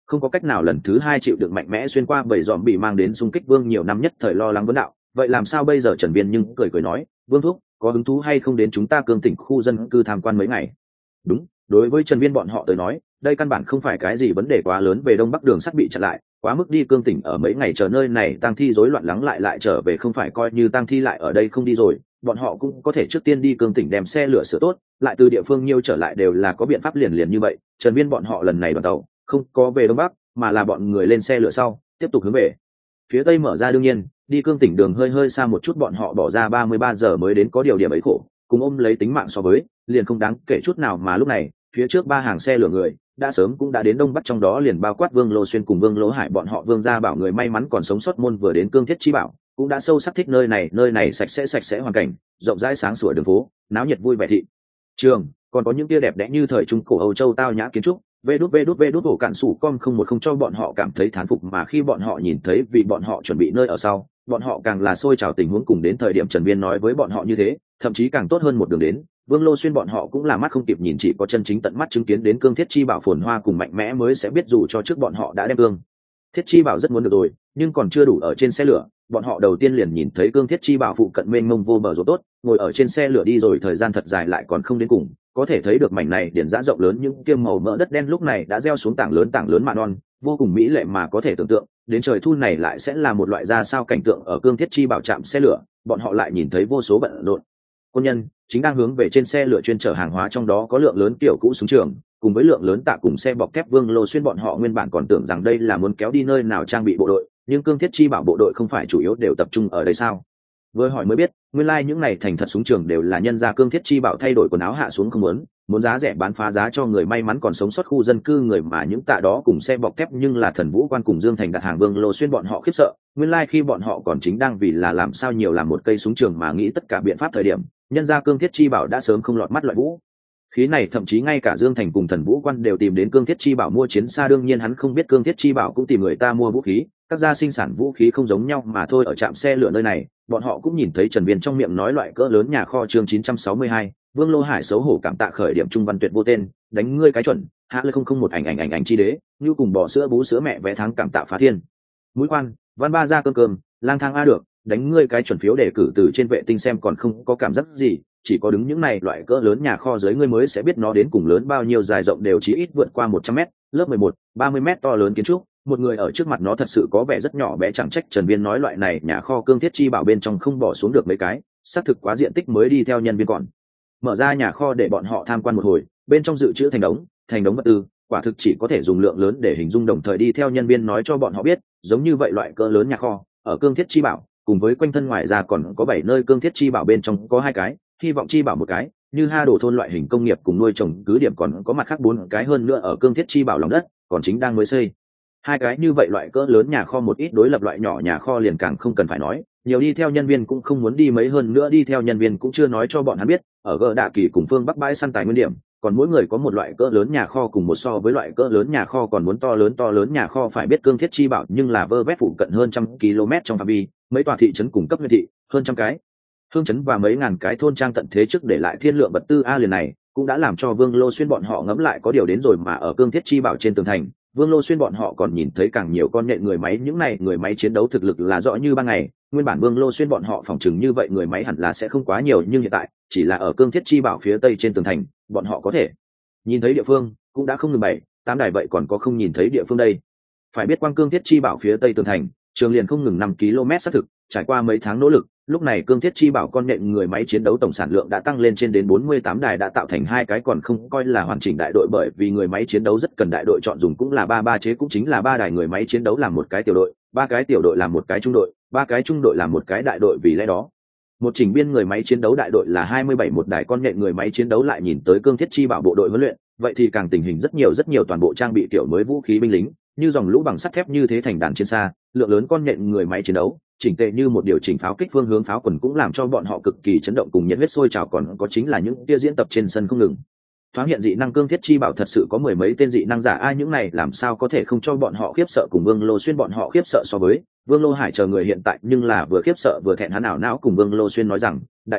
không có cách nào lần thứ hai chịu được mạnh mẽ xuyên qua bảy dòm bị mang đến xung kích Vương nhiều năm nhất thời lo lắng vấn đạo, vậy làm sao bây giờ? Trần Viên nhưng cười cười nói, Vương thúc có hứng thú hay không đến chúng ta Cương Tỉnh khu dân cư tham quan mấy ngày? Đúng, đối với Trần Viên bọn họ tới nói, đây căn bản không phải cái gì vấn đề quá lớn. Về đông bắc đường sắt bị chặn lại, quá mức đi Cương Tỉnh ở mấy ngày chờ nơi này tang thi rối loạn lắng lại lại trở về, không phải coi như tang thi lại ở đây không đi rồi, bọn họ cũng có thể trước tiên đi Cương Tỉnh đem xe lửa sửa tốt, lại từ địa phương nhiêu trở lại đều là có biện pháp liền liền như vậy. Trần Viên bọn họ lần này đoàn tàu không có về đông bắc, mà là bọn người lên xe lửa sau tiếp tục hướng về phía tây mở ra. Đương nhiên đi Cương Tỉnh đường hơi hơi xa một chút, bọn họ bỏ ra ba mươi ba giờ mới đến, có điều điểm ấy khổ cùng ôm lấy tính mạng so với liền không đáng kể chút nào. Mà lúc này phía trước ba hàng xe lửa người đã sớm cũng đã đến đông bắc, trong đó liền bao quát Vương Lô Xuyên cùng Vương Lỗ Hải bọn họ. Vương gia bảo người may mắn còn sống sót môn vừa đến Cương Thiết Chi Bảo cũng đã sâu sắc thích nơi này, nơi này sạch sẽ sạch sẽ hoàn cảnh rộng rãi sáng sủa, đường phố náo nhiệt vui vẻ, thị trường còn có những kia đẹp đẽ như thời trung cổ Âu Châu tao nhã kiến trúc. Vê đút vê đút vê đút ổ cạn sủ com không một không cho bọn họ cảm thấy thán phục, mà khi bọn họ nhìn thấy vì bọn họ chuẩn bị nơi ở sau, bọn họ càng là sôi trào. Tình huống cùng đến thời điểm Trần Viên nói với bọn họ như thế, thậm chí càng tốt hơn một đường đến. Vương Lô Xuyên bọn họ cũng là mắt không kịp nhìn, chỉ có chân chính tận mắt chứng kiến đến Cương Thiết Chi Bảo phồn hoa cùng mạnh mẽ mới sẽ biết, dù cho trước bọn họ đã đem Cương Thiết Chi Bảo rất muốn được rồi, nhưng còn chưa đủ ở trên xe lửa, bọn họ đầu tiên liền nhìn thấy Cương Thiết Chi Bảo phụ cận mênh mông vô bờ rồi tốt, ngồi ở trên xe lửa đi rồi thời gian thật dài lại còn không đến cùng, có thể thấy được mảnh này điển dã rộng lớn, những kiêm màu mỡ đất đen lúc này đã gieo xuống tảng lớn tảng lớn mạ non, vô cùng mỹ lệ. Mà có thể tưởng tượng đến trời thu này lại sẽ là một loại ra sao cảnh tượng. Ở Cương Thiết Chi Bảo trạm xe lửa, bọn họ lại nhìn thấy vô số bận rộn quân nhân chính đang hướng về trên xe lửa chuyên chở hàng hóa, trong đó có lượng lớn kiểu cũ súng trường cùng với lượng lớn tạ cùng xe bọc thép. Vương Lô Xuyên bọn họ nguyên bản còn tưởng rằng đây là muốn kéo đi nơi nào trang bị bộ đội, nhưng Cương Thiết Chi Bảo bộ đội không phải chủ yếu đều tập trung ở đây sao? Vừa hỏi mới biết, nguyên lai like những này thành thật súng trường đều là nhân gia Cương Thiết Chi Bảo thay đổi quần áo hạ xuống, không muốn muốn giá rẻ bán phá giá cho người may mắn còn sống sót khu dân cư người. Mà những tạ đó cùng xe bọc thép nhưng là Thần Vũ Quan cùng Dương Thành đặt hàng. Vương Lô Xuyên bọn họ khiếp sợ, nguyên lai like khi bọn họ còn chính đang vì là làm sao nhiều làm một cây súng trường mà nghĩ tất cả biện pháp thời điểm, nhân gia Cương Thiết Chi Bảo đã sớm không lọt mắt loại vũ khí này, thậm chí ngay cả Dương Thành cùng Thần Vũ Quan đều tìm đến Cương Thiết Chi Bảo mua chiến xa. Đương nhiên hắn không biết Cương Thiết Chi Bảo cũng tìm người ta mua vũ khí, các gia sinh sản vũ khí không giống nhau mà thôi. Ở trạm xe lửa nơi này, bọn họ cũng nhìn thấy Trần Viên trong miệng nói loại cỡ lớn nhà kho. Chương chín trăm sáu mươi hai, Vương Lô Hải xấu hổ cảm tạ khởi điểm trung văn tuyệt vô tên, đánh ngươi cái chuẩn, hạ lê không không một ảnh ảnh ảnh ảnh chi đế, như cùng bỏ sữa bú sữa mẹ vé tháng cảm tạ phá thiên. Mũi quan, văn ba ra cơm cơm, lang thang a được, đánh ngươi cái chuẩn phiếu đề cử từ trên vệ tinh xem còn không có cảm giác gì, chỉ có đứng những này loại cỡ lớn nhà kho dưới ngươi mới sẽ biết nó đến cùng lớn bao nhiêu, dài rộng đều chỉ ít vượt qua một trăm mét, lớp mười một, ba mươi mét to lớn kiến trúc, một người ở trước mặt nó thật sự có vẻ rất nhỏ bé, chẳng trách Trần Viên nói loại này nhà kho Cương Thiết Chi Bảo bên trong không bỏ xuống được mấy cái, xác thực quá diện tích mới đi theo nhân viên còn mở ra nhà kho để bọn họ tham quan một hồi, bên trong dự trữ thành đống thành đống vật tư, quả thực chỉ có thể dùng lượng lớn để hình dung. Đồng thời đi theo nhân viên nói cho bọn họ biết, giống như vậy loại cỡ lớn nhà kho ở Cương Thiết Chi Bảo cùng với quanh thân ngoài ra còn có bảy nơi Cương Thiết Chi Bảo bên trong có hai cái, Hy vọng Chi Bảo một cái, như ha đổ thôn loại hình công nghiệp cùng nuôi trồng cứ điểm còn có mặt khác bốn cái, hơn nữa ở Cương Thiết Chi Bảo lòng đất còn chính đang mới xây hai cái như vậy loại cỡ lớn nhà kho. Một ít đối lập loại nhỏ nhà kho liền càng không cần phải nói, nhiều đi theo nhân viên cũng không muốn đi mấy, hơn nữa đi theo nhân viên cũng chưa nói cho bọn hắn biết ở Gờ Đạ Kỳ cùng phương Bắc bãi săn tài nguyên điểm còn mỗi người có một loại cỡ lớn nhà kho, cùng một so với loại cỡ lớn nhà kho còn muốn to lớn to lớn nhà kho. Phải biết Cương Thiết Chi Bảo nhưng là vơ vét phụ cận hơn trăm km trong phạm vi, mấy tòa thị trấn cung cấp huyện thị, hơn trăm cái hương trấn và mấy ngàn cái thôn trang tận thế trước để lại thiên lượng vật tư a liền này cũng đã làm cho Vương Lô Xuyên bọn họ ngẫm lại có điều đến rồi. Mà ở Cương Thiết Chi Bảo trên tường thành, Vương Lô Xuyên bọn họ còn nhìn thấy càng nhiều con nhện người máy, những này người máy chiến đấu thực lực là rõ như ban ngày. Nguyên bản Vương Lô Xuyên bọn họ phỏng chừng như vậy người máy hẳn là sẽ không quá nhiều, nhưng hiện tại chỉ là ở Cương Thiết Chi Bảo phía tây trên tường thành, bọn họ có thể nhìn thấy địa phương cũng đã không ngừng bảy tám đài, vậy còn có không nhìn thấy địa phương đây? Phải biết quang Cương Thiết Chi Bảo phía tây tường thành trường liền không ngừng năm ki lô mét xác thực, trải qua mấy tháng nỗ lực, lúc này Cương Thiết Chi Bảo con nhện người máy chiến đấu tổng sản lượng đã tăng lên trên đến bốn mươi tám đài, đã tạo thành hai cái còn không coi là hoàn chỉnh đại đội, bởi vì người máy chiến đấu rất cần đại đội chọn dùng, cũng là ba ba chế, cũng chính là ba đài người máy chiến đấu làm một cái tiểu đội, ba cái tiểu đội làm một cái trung đội, ba cái trung đội làm một cái đại đội. Vì lẽ đó một chỉnh biên người máy chiến đấu đại đội là hai mươi bảy, một đài con nhện người máy chiến đấu. Lại nhìn tới Cương Thiết Chi Bảo bộ đội huấn luyện, vậy thì càng tình hình rất nhiều rất nhiều, toàn bộ trang bị kiểu mới vũ khí binh lính, như dòng lũ bằng sắt thép như thế thành đàn trên xa, lượng lớn con nhện người máy chiến đấu chỉnh tề như một điều chỉnh pháo kích phương hướng pháo quần, cũng làm cho bọn họ cực kỳ chấn động cùng nhiệt huyết sôi trào. Còn có chính là những tia diễn tập trên sân không ngừng thoáng hiện dị năng. Cương Thiết Chi Bảo thật sự có mười mấy tên dị năng giả, ai những này làm sao có thể không cho bọn họ khiếp sợ. Cùng Vương Lô Xuyên bọn họ khiếp sợ so với Vương Lô Hải chờ người hiện tại nhưng là vừa khiếp sợ vừa thẹn, hắn ảo não cùng Vương Lô Xuyên nói rằng, đại ca,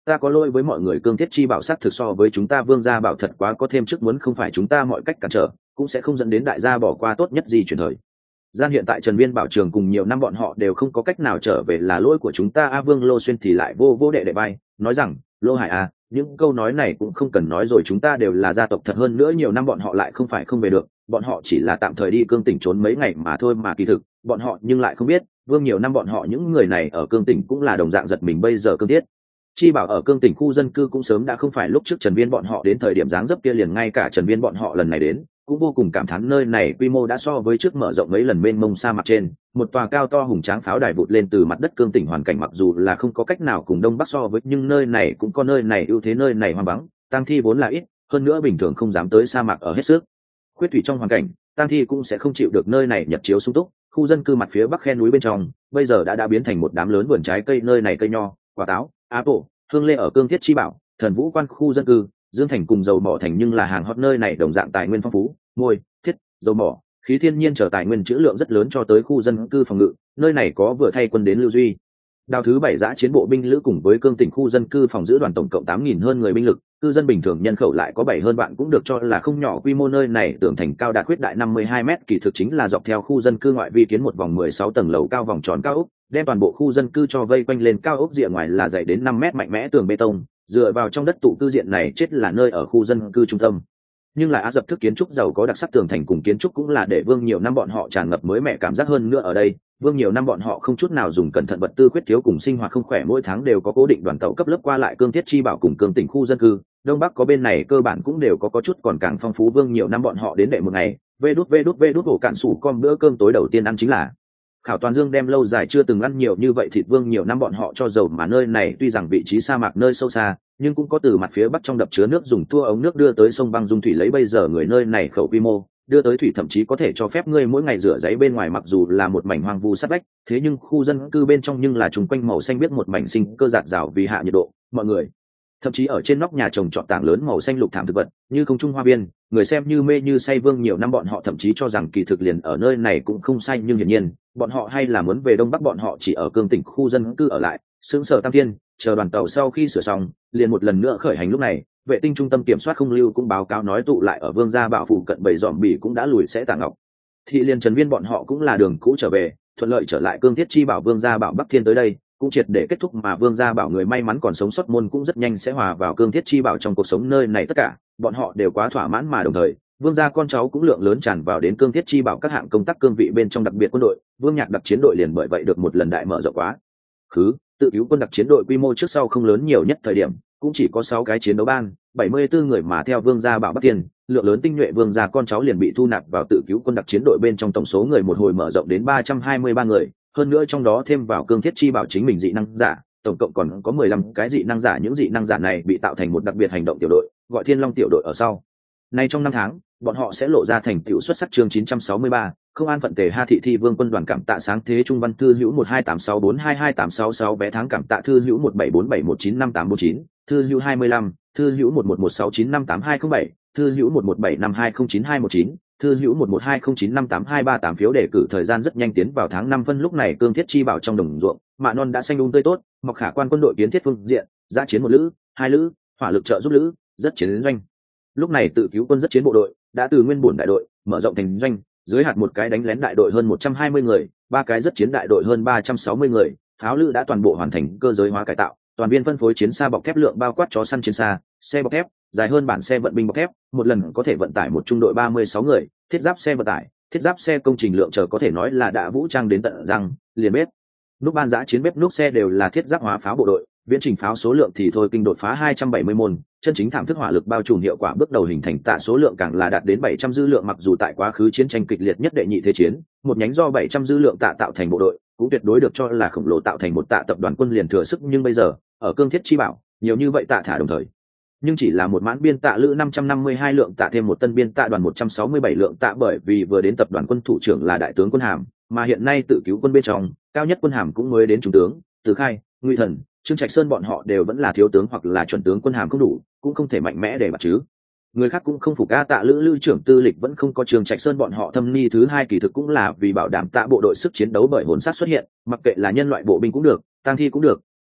Ta có lỗi với mọi người, cương thiết chi bảo sắc thực so với chúng ta vương gia bảo thật quá có thêm chức muốn, không phải chúng ta mọi cách cản trở cũng sẽ không dẫn đến đại gia bỏ qua tốt nhất gì truyền thời gian. Hiện tại Trần Viên bảo trường cùng nhiều năm bọn họ đều không có cách nào trở về, là lỗi của chúng ta. A Vương Lô Xuyên thì lại vô vô đệ đệ bay nói rằng, Lô Hải à, những câu nói này cũng không cần nói rồi, chúng ta đều là gia tộc, thật hơn nữa nhiều năm bọn họ lại không phải không về được, bọn họ chỉ là tạm thời đi cương tỉnh trốn mấy ngày mà thôi, mà kỳ thực bọn họ nhưng lại không biết vương nhiều năm bọn họ những người này ở cương tỉnh cũng là đồng dạng giật mình. Bây giờ cương thiết chi bảo ở cương tỉnh khu dân cư cũng sớm đã không phải lúc trước Trần Viên bọn họ đến thời điểm dáng dấp kia, liền ngay cả Trần Viên bọn họ lần này đến cũng vô cùng cảm thán, nơi này quy mô đã so với trước mở rộng mấy lần. Mênh mông sa mạc trên một tòa cao to hùng tráng pháo đài vụt lên từ mặt đất cương tỉnh, hoàn cảnh mặc dù là không có cách nào cùng đông bắc so với, nhưng nơi này cũng có nơi này ưu thế, nơi này hoang vắng, tang thi vốn là ít, hơn nữa bình thường không dám tới sa mạc ở hết sức khuyết thủy trong hoàn cảnh, tang thi cũng sẽ không chịu được nơi này nhật chiếu sung túc. Khu dân cư mặt phía bắc khe núi bên trong bây giờ đã đã biến thành một đám lớn vườn trái cây, nơi này cây nho, quả táo, apple, hương lê ở cương thiết chi bảo Thần Vũ Quan khu dân cư, Dương Thành cùng dầu mỏ thành nhưng là hàng hot, nơi này đồng dạng tài nguyên phong phú, môi, thiết, dầu mỏ, khí thiên nhiên trở tài nguyên trữ lượng rất lớn cho tới khu dân cư phòng ngự, nơi này có vừa thay quân đến lưu duy đào thứ bảy giã chiến bộ binh lữ cùng với cương tỉnh khu dân cư phòng giữ đoàn tổng cộng tám nghìn hơn người binh lực, cư dân bình thường nhân khẩu lại có bảy hơn bạn, cũng được cho là không nhỏ quy mô. Nơi này tường thành cao đạt khuyết đại năm mươi hai mét, kỳ thực chính là dọc theo khu dân cư ngoại vi kiến một vòng mười sáu tầng lầu cao vòng tròn cao ốc, đem toàn bộ khu dân cư cho vây quanh lên. Cao ốc rìa ngoài là dày đến năm mét mạnh mẽ tường bê tông, dựa vào trong đất tụ cư diện này chết là nơi ở khu dân cư trung tâm, nhưng lại áp dập thức kiến trúc giàu có đặc sắc. Tường thành cùng kiến trúc cũng là để vương nhiều năm bọn họ tràn ngập mới mẻ cảm giác. hơn nữa ở đây vương nhiều năm bọn họ không chút nào dùng cẩn thận, vật tư khuyết thiếu cùng sinh hoạt không khỏe, mỗi tháng đều có cố định đoàn tàu cấp lớp qua lại cương thiết chi bảo cùng cương tỉnh khu dân cư. Đông bắc có bên này cơ bản cũng đều có có chút còn càng phong phú. Vương nhiều năm bọn họ đến đệ một ngày, vê đút vê đút vê đút ổ cạn sủ con, bữa cơm tối đầu tiên ăn chính là Khảo Toàn Dương, đem lâu dài chưa từng ăn nhiều như vậy thịt. Vương nhiều năm bọn họ cho dầu, mà nơi này tuy rằng vị trí sa mạc nơi sâu xa, nhưng cũng có từ mặt phía bắc trong đập chứa nước dùng tua ống nước đưa tới sông băng dung thủy. Lấy bây giờ người nơi này khẩu quy mô, đưa tới thủy thậm chí có thể cho phép ngươi mỗi ngày rửa giấy. Bên ngoài mặc dù là một mảnh hoang vu sát vách, thế nhưng khu dân cư bên trong nhưng là chung quanh màu xanh biếc, một mảnh sinh cơ giạt rào vì hạ nhiệt độ. Mọi người thậm chí ở trên nóc nhà trồng trọt tảng lớn màu xanh lục thảm thực vật như không trung hoa biên, người xem như mê như say. Vương nhiều năm bọn họ thậm chí cho rằng kỳ thực liền ở nơi này cũng không sai, nhưng hiển nhiên bọn họ hay là muốn về đông bắc, bọn họ chỉ ở cương tỉnh khu dân cư ở lại sững sờ tam thiên, chờ đoàn tàu sau khi sửa xong liền một lần nữa khởi hành. Lúc này vệ tinh trung tâm kiểm soát không lưu cũng báo cáo nói tụ lại ở vương gia bảo phủ cận bảy dòm bỉ cũng đã lùi sẽ Tạ Ngọc Thị liền Trần Viên bọn họ cũng là đường cũ trở về, thuận lợi trở lại cương thiết chi bảo. Vương gia bảo Bắc Thiên tới đây cũng triệt để kết thúc, mà vương gia bảo người may mắn còn sống sót môn cũng rất nhanh sẽ hòa vào cương thiết chi bảo trong cuộc sống nơi này. Tất cả bọn họ đều quá thỏa mãn, mà đồng thời vương gia con cháu cũng lượng lớn tràn vào đến cương thiết chi bảo các hạng công tác cương vị bên trong, đặc biệt quân đội vương nhạc đặc chiến đội liền bởi vậy được một lần đại mở rộng quá khứ. Tự cứu quân đặc chiến đội quy mô trước sau không lớn, nhiều nhất thời điểm cũng chỉ có sáu cái chiến đấu ban, bảy mươi bốn người, mà theo vương gia bảo Bắc Thiên lượng lớn tinh nhuệ vương gia con cháu liền bị thu nạp vào tự cứu quân đặc chiến đội bên trong, tổng số người một hồi mở rộng đến ba trăm hai mươi ba người. Hơn nữa trong đó thêm vào cương thiết chi bảo chính mình dị năng giả, tổng cộng còn có mười lăm cái dị năng giả. Những dị năng giả này bị tạo thành một đặc biệt hành động tiểu đội, gọi Thiên Long tiểu đội. Ở sau nay trong năm tháng bọn họ sẽ lộ ra thành tựu xuất sắc. Chương chín trăm sáu mươi ba, không an phận tề ha thị thi vương quân đoàn cảm tạ sáng thế trung văn thư hữu một hai tám sáu bốn hai hai tám sáu sáu bé tháng cảm tạ thư hữu một bảy bốn bảy một chín năm tám bốn chín, thư hữu hai mươi lăm, thư hữu một một một sáu chín năm tám hai không bảy, thư hữu một một bảy năm hai không chín hai một chín, thư hữu một một hai không chín năm tám hai ba tám. Phiếu đề cử thời gian rất nhanh tiến vào tháng năm phân. Lúc này cương thiết chi bảo trong đồng ruộng mạ non đã xanh um tươi tốt, mọc khả quan. Quân đội kiến thiết phương diện giã chiến một lữ, hai lữ, hỏa lực trợ giúp lữ, rất chiến doanh. Lúc này tự cứu quân rất chiến bộ đội đã từ nguyên bổn đại đội mở rộng thành doanh, dưới hạt một cái đánh lén đại đội hơn một trăm hai mươi người, ba cái rất chiến đại đội hơn ba trăm sáu mươi người, pháo lữ đã toàn bộ hoàn thành cơ giới hóa cải tạo, toàn viên phân phối chiến xa bọc thép lượng bao quát chó săn chiến xa, xe bọc thép dài hơn bản xe vận binh bọc thép, một lần có thể vận tải một trung đội ba mươi sáu người, thiết giáp xe vận tải, thiết giáp xe công trình lượng chờ có thể nói là đã vũ trang đến tận răng, liền bếp nút ban giã chiến bếp nút xe đều là thiết giáp hóa pháo bộ đội. Viễn trình pháo số lượng thì thôi kinh đột phá hai trăm bảy mươi môn, chân chính thảm thức hỏa lực bao trùm hiệu quả bước đầu hình thành tạ số lượng càng là đạt đến bảy trăm dư lượng. Mặc dù tại quá khứ chiến tranh kịch liệt nhất đệ nhị thế chiến, một nhánh do bảy trăm dư lượng tạ tạo thành bộ đội cũng tuyệt đối được cho là khổng lồ, tạo thành một tạ tập đoàn quân liền thừa sức, nhưng bây giờ ở cương thiết chi bảo nhiều như vậy tạ thả đồng thời nhưng chỉ là một mãn biên tạ lữ năm trăm năm mươi hai lượng tạ thêm một tân biên tạ đoàn một trăm sáu mươi bảy lượng tạ, bởi vì vừa đến tập đoàn quân thủ trưởng là đại tướng quân hàm, mà hiện nay tự cứu quân bên trong cao nhất quân hàm cũng mới đến trung tướng. Từ Khai, Ngụy Thần, Trương Trạch Sơn bọn họ đều vẫn là thiếu tướng hoặc là chuẩn tướng, quân hàm không đủ cũng không thể mạnh mẽ để bạt chứ. Người khác cũng không phục a, tạ lữ lữ trưởng tư lịch vẫn không có Trương Trạch Sơn bọn họ thâm ni thứ hai, kỳ thực cũng là vì bảo đảm tạ bộ đội sức chiến đấu, bởi hồn sát xuất hiện, mặc kệ là nhân loại bộ binh cũng được, tang thi cũng được,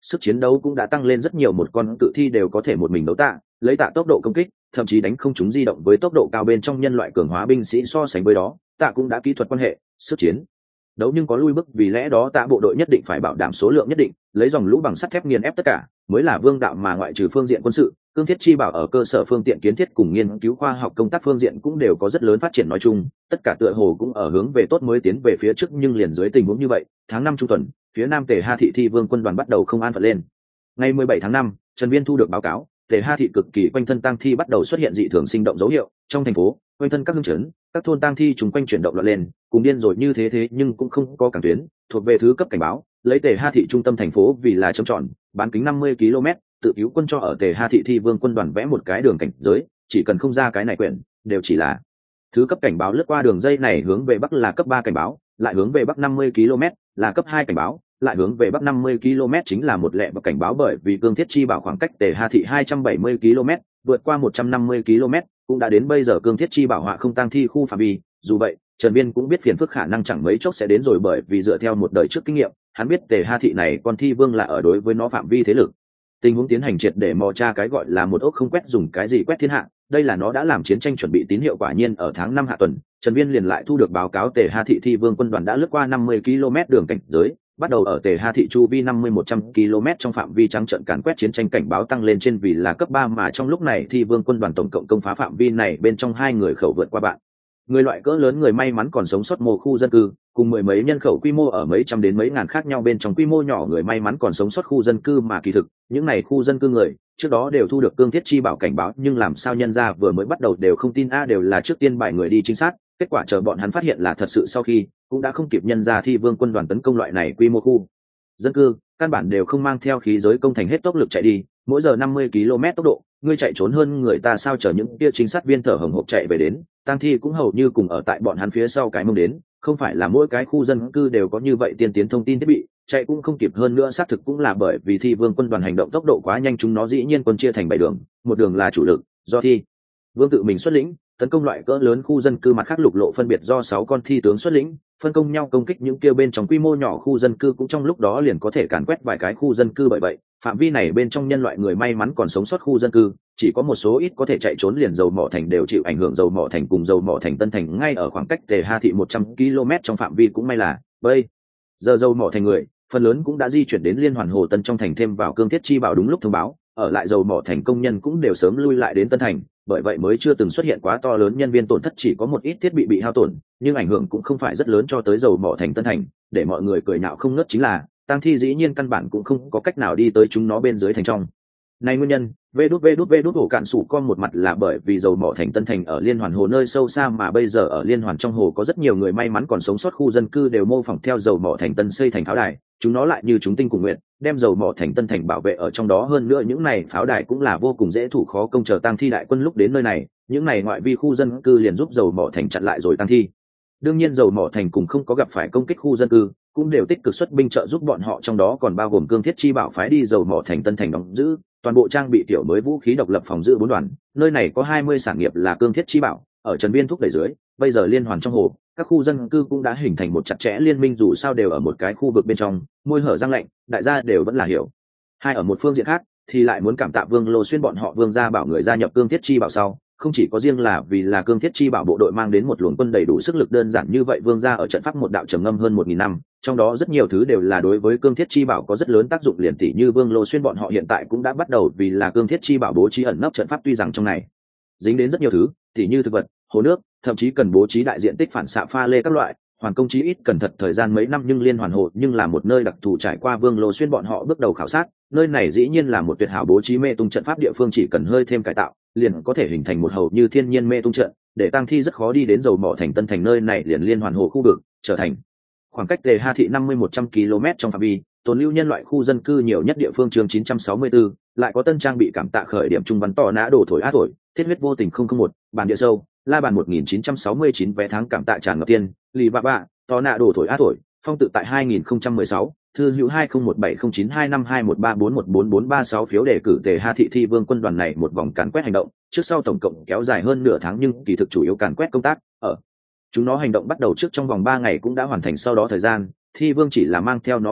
sức chiến đấu cũng đã tăng lên rất nhiều, một con cự thi đều có thể một mình đấu tạ, lấy tạ tốc độ công kích, thậm chí đánh không chúng di động với tốc độ cao bên trong nhân loại cường hóa binh sĩ so sánh với đó, tạ cũng đã kỹ thuật quan hệ, sức chiến đấu nhưng có lui bước, vì lẽ đó tạ bộ đội nhất định phải bảo đảm số lượng nhất định, lấy dòng lũ bằng sắt thép nghiền ép tất cả, mới là vương đạo. Mà ngoại trừ phương diện quân sự, cương thiết chi bảo ở cơ sở phương tiện kiến thiết cùng nghiên cứu khoa học công tác phương diện cũng đều có rất lớn phát triển nói chung, tất cả tựa hồ cũng ở hướng về tốt mới tiến về phía trước. Nhưng liền dưới tình huống như vậy, tháng năm trung tuần, phía nam Tề Ha thị thi vương quân đoàn bắt đầu không an phận lên. Ngày mười bảy tháng năm, Trần Viên thu được báo cáo, Tề Ha thị cực kỳ quanh thân tang thi bắt đầu xuất hiện dị thường sinh động dấu hiệu, trong thành phố, quanh thân các hương trấn, các thôn tang thi chúng quanh chuyển động loạn lên, cùng điên rồi như thế thế nhưng cũng không có cản tuyến, thuộc về thứ cấp cảnh báo, lấy Tề Ha thị trung tâm thành phố vì là châm tròn, bán kính năm mươi ki lô mét, tự cứu quân cho ở Tề Ha thị thi vương quân đoàn vẽ một cái đường cảnh giới, chỉ cần không ra cái này quyển, đều chỉ là thứ cấp cảnh báo. Lướt qua đường dây này hướng về bắc là cấp ba cảnh báo, lại hướng về bắc năm mươi ki lô mét là cấp hai cảnh báo, lại hướng về bắc năm mươi ki lô mét chính là một lệ bậc cảnh báo. Bởi vì cương thiết chi bảo khoảng cách Tề Ha thị hai trăm bảy mươi ki lô mét, vượt qua một trăm năm mươi ki lô mét, cũng đã đến bây giờ cương thiết chi bảo họa không tăng thi khu phạm vi. Dù vậy, Trần Viên cũng biết phiền phức khả năng chẳng mấy chốc sẽ đến rồi, bởi vì dựa theo một đời trước kinh nghiệm, hắn biết Tề Ha thị này con thi vương là ở đối với nó phạm vi thế lực tình huống tiến hành triệt để mò tra, cái gọi là một ốc không quét dùng cái gì quét thiên hạ, đây là nó đã làm chiến tranh chuẩn bị tín hiệu. Quả nhiên ở tháng năm hạ tuần, Trần Viên liền lại thu được báo cáo Tề Ha thị thi vương quân đoàn đã lướt qua năm mươi ki lô mét đường cảnh giới, bắt đầu ở Tề Ha thị chu vi năm mươi một trăm ki lô mét trong phạm vi trắng trợn càn quét, chiến tranh cảnh báo tăng lên trên vì là cấp ba. Mà trong lúc này thi vương quân đoàn tổng cộng công phá phạm vi này bên trong hai người khẩu vượt qua bạn người loại cỡ lớn người may mắn còn sống sót mồ khu dân cư, cùng mười mấy nhân khẩu quy mô ở mấy trăm đến mấy ngàn khác nhau bên trong quy mô nhỏ người may mắn còn sống sót khu dân cư. Mà kỳ thực những này khu dân cư người trước đó đều thu được cương thiết chi bảo cảnh báo, nhưng làm sao nhân ra vừa mới bắt đầu đều không tin a, đều là trước tiên bài người đi trinh sát, kết quả chờ bọn hắn phát hiện là thật sự sau khi, cũng đã không kịp nhân ra thi vương quân đoàn tấn công loại này quy mô khu dân cư, căn bản đều không mang theo khí giới công thành hết tốc lực chạy đi, mỗi giờ năm mươi ki lô mét tốc độ, ngươi chạy trốn hơn người ta sao? Chờ những kia trinh sát viên thở hồng hộc chạy về đến, tang thi cũng hầu như cùng ở tại bọn hắn phía sau cái mông đến, không phải là mỗi cái khu dân cư đều có như vậy tiên tiến thông tin thiết bị, chạy cũng không kịp. hơn nữa xác thực cũng là bởi vì thi vương quân đoàn hành động tốc độ quá nhanh, chúng nó dĩ nhiên quân chia thành bảy đường, một đường là chủ lực do thi vương tự mình xuất lĩnh tấn công loại cỡ lớn khu dân cư, mặt khác lục lộ phân biệt do sáu con thi tướng xuất lĩnh phân công nhau công kích những kia bên trong quy mô nhỏ khu dân cư, cũng trong lúc đó liền có thể càn quét vài cái khu dân cư. Bởi vậy phạm vi này bên trong nhân loại người may mắn còn sống sót khu dân cư chỉ có một số ít có thể chạy trốn, liền dầu mỏ thành đều chịu ảnh hưởng. Dầu mỏ thành cùng dầu mỏ thành Tân Thành ngay ở khoảng cách Tề Ha thị một trăm ki lô mét trong phạm vi, cũng may là bây giờ dầu mỏ thành người phần lớn cũng đã di chuyển đến liên hoàn hồ Tân trong thành, thêm vào cương thiết chi bảo đúng lúc thông báo, ở lại dầu mỏ thành công nhân cũng đều sớm lui lại đến Tân Thành, bởi vậy mới chưa từng xuất hiện quá to lớn nhân viên tổn thất, chỉ có một ít thiết bị bị hao tổn, nhưng ảnh hưởng cũng không phải rất lớn cho tới dầu mỏ thành Tân Thành. Để mọi người cười nhạo không ngớt chính là tang thi dĩ nhiên căn bản cũng không có cách nào đi tới chúng nó bên dưới thành trong này. Nguyên nhân vê đút vê đút vê đút hổ cạn sủ con một mặt là bởi vì dầu mỏ thành Tân Thành ở liên hoàn hồ nơi sâu xa, mà bây giờ ở liên hoàn trong hồ có rất nhiều người may mắn còn sống sót khu dân cư đều mô phỏng theo dầu mỏ thành Tân xây thành pháo đài, chúng nó lại như chúng tinh cùng nguyện đem dầu mỏ thành Tân Thành bảo vệ ở trong đó. hơn nữa những này pháo đài cũng là vô cùng dễ thủ khó công, chờ tang thi đại quân lúc đến nơi này, những này ngoại vi khu dân cư liền giúp dầu mỏ thành chặn lại rồi tang thi. Đương nhiên dầu mỏ thành cũng không có gặp phải công kích khu dân cư, cũng đều tích cực xuất binh trợ giúp bọn họ, trong đó còn bao gồm cương thiết chi bảo phái đi dầu mỏ thành Tân Thành đóng giữ, toàn bộ trang bị tiểu mới vũ khí độc lập phòng giữ bốn đoàn, nơi này có hai mươi sản nghiệp là cương thiết chi bảo. Ở Trần Viên thúc đẩy dưới, bây giờ liên hoàn trong hồ các khu dân cư cũng đã hình thành một chặt chẽ liên minh, dù sao đều ở một cái khu vực bên trong, môi hở răng lạnh, đại gia đều vẫn là hiểu. Hai ở một phương diện khác thì lại muốn cảm tạ Vương Lô Xuyên bọn họ Vương gia bảo người gia nhập cương thiết chi bảo sau, không chỉ có riêng là vì là cương thiết chi bảo bộ đội mang đến một luồng quân đầy đủ sức lực đơn giản như vậy, Vương gia ở trận pháp một đạo trầm ngâm hơn một nghìn năm, trong đó rất nhiều thứ đều là đối với cương thiết chi bảo có rất lớn tác dụng, liền tỷ như Vương Lô Xuyên bọn họ hiện tại cũng đã bắt đầu vì là cương thiết chi bảo bố trí ẩn nấp trận pháp, tuy rằng trong này dính đến rất nhiều thứ, tỷ như thực vật, hồ nước, thậm chí cần bố trí đại diện tích phản xạ pha lê các loại, hoàn công chí ít cần thật thời gian mấy năm, nhưng liên hoàn hồ nhưng là một nơi đặc thù, trải qua Vương Lô Xuyên bọn họ bước đầu khảo sát, nơi này dĩ nhiên là một tuyệt hảo bố trí mê tung trận pháp địa phương, chỉ cần hơi thêm cải tạo liền có thể hình thành một hầu như thiên nhiên mê tung trận, để tang thi rất khó đi đến dầu mỏ thành Tân Thành. nơi này liền liên hoàn hồ khu vực trở thành khoảng cách Tề Ha thị năm mươi một trăm ki lô mét trong phạm vi tồn lưu nhân loại khu dân cư nhiều nhất địa phương. Chương chín trăm sáu mươi tư lại có tân trang bị cảm tạ khởi điểm trung bắn tỏ nã đổ thổi á thổi thiết huyết vô tình không không một bản địa sâu la bàn một nghìn chín trăm sáu mươi chín vé tháng cảm tạ tràn ngập tiền lì bạ bạ tỏ nã đổ thổi á thổi phong tự tại hai nghìn không trăm mười sáu thư hữu hai không một bảy không chín hai năm hai một ba bốn một bốn bốn ba sáu phiếu đề cử Tề Ha thị thi vương quân đoàn này một vòng càn quét hành động trước sau tổng cộng kéo dài hơn nửa tháng, nhưng kỳ thực chủ yếu càn quét công tác ở chúng nó hành động bắt đầu trước trong vòng ba ngày cũng đã hoàn thành. Sau đó thời gian thi vương chỉ là mang theo nó bộ đội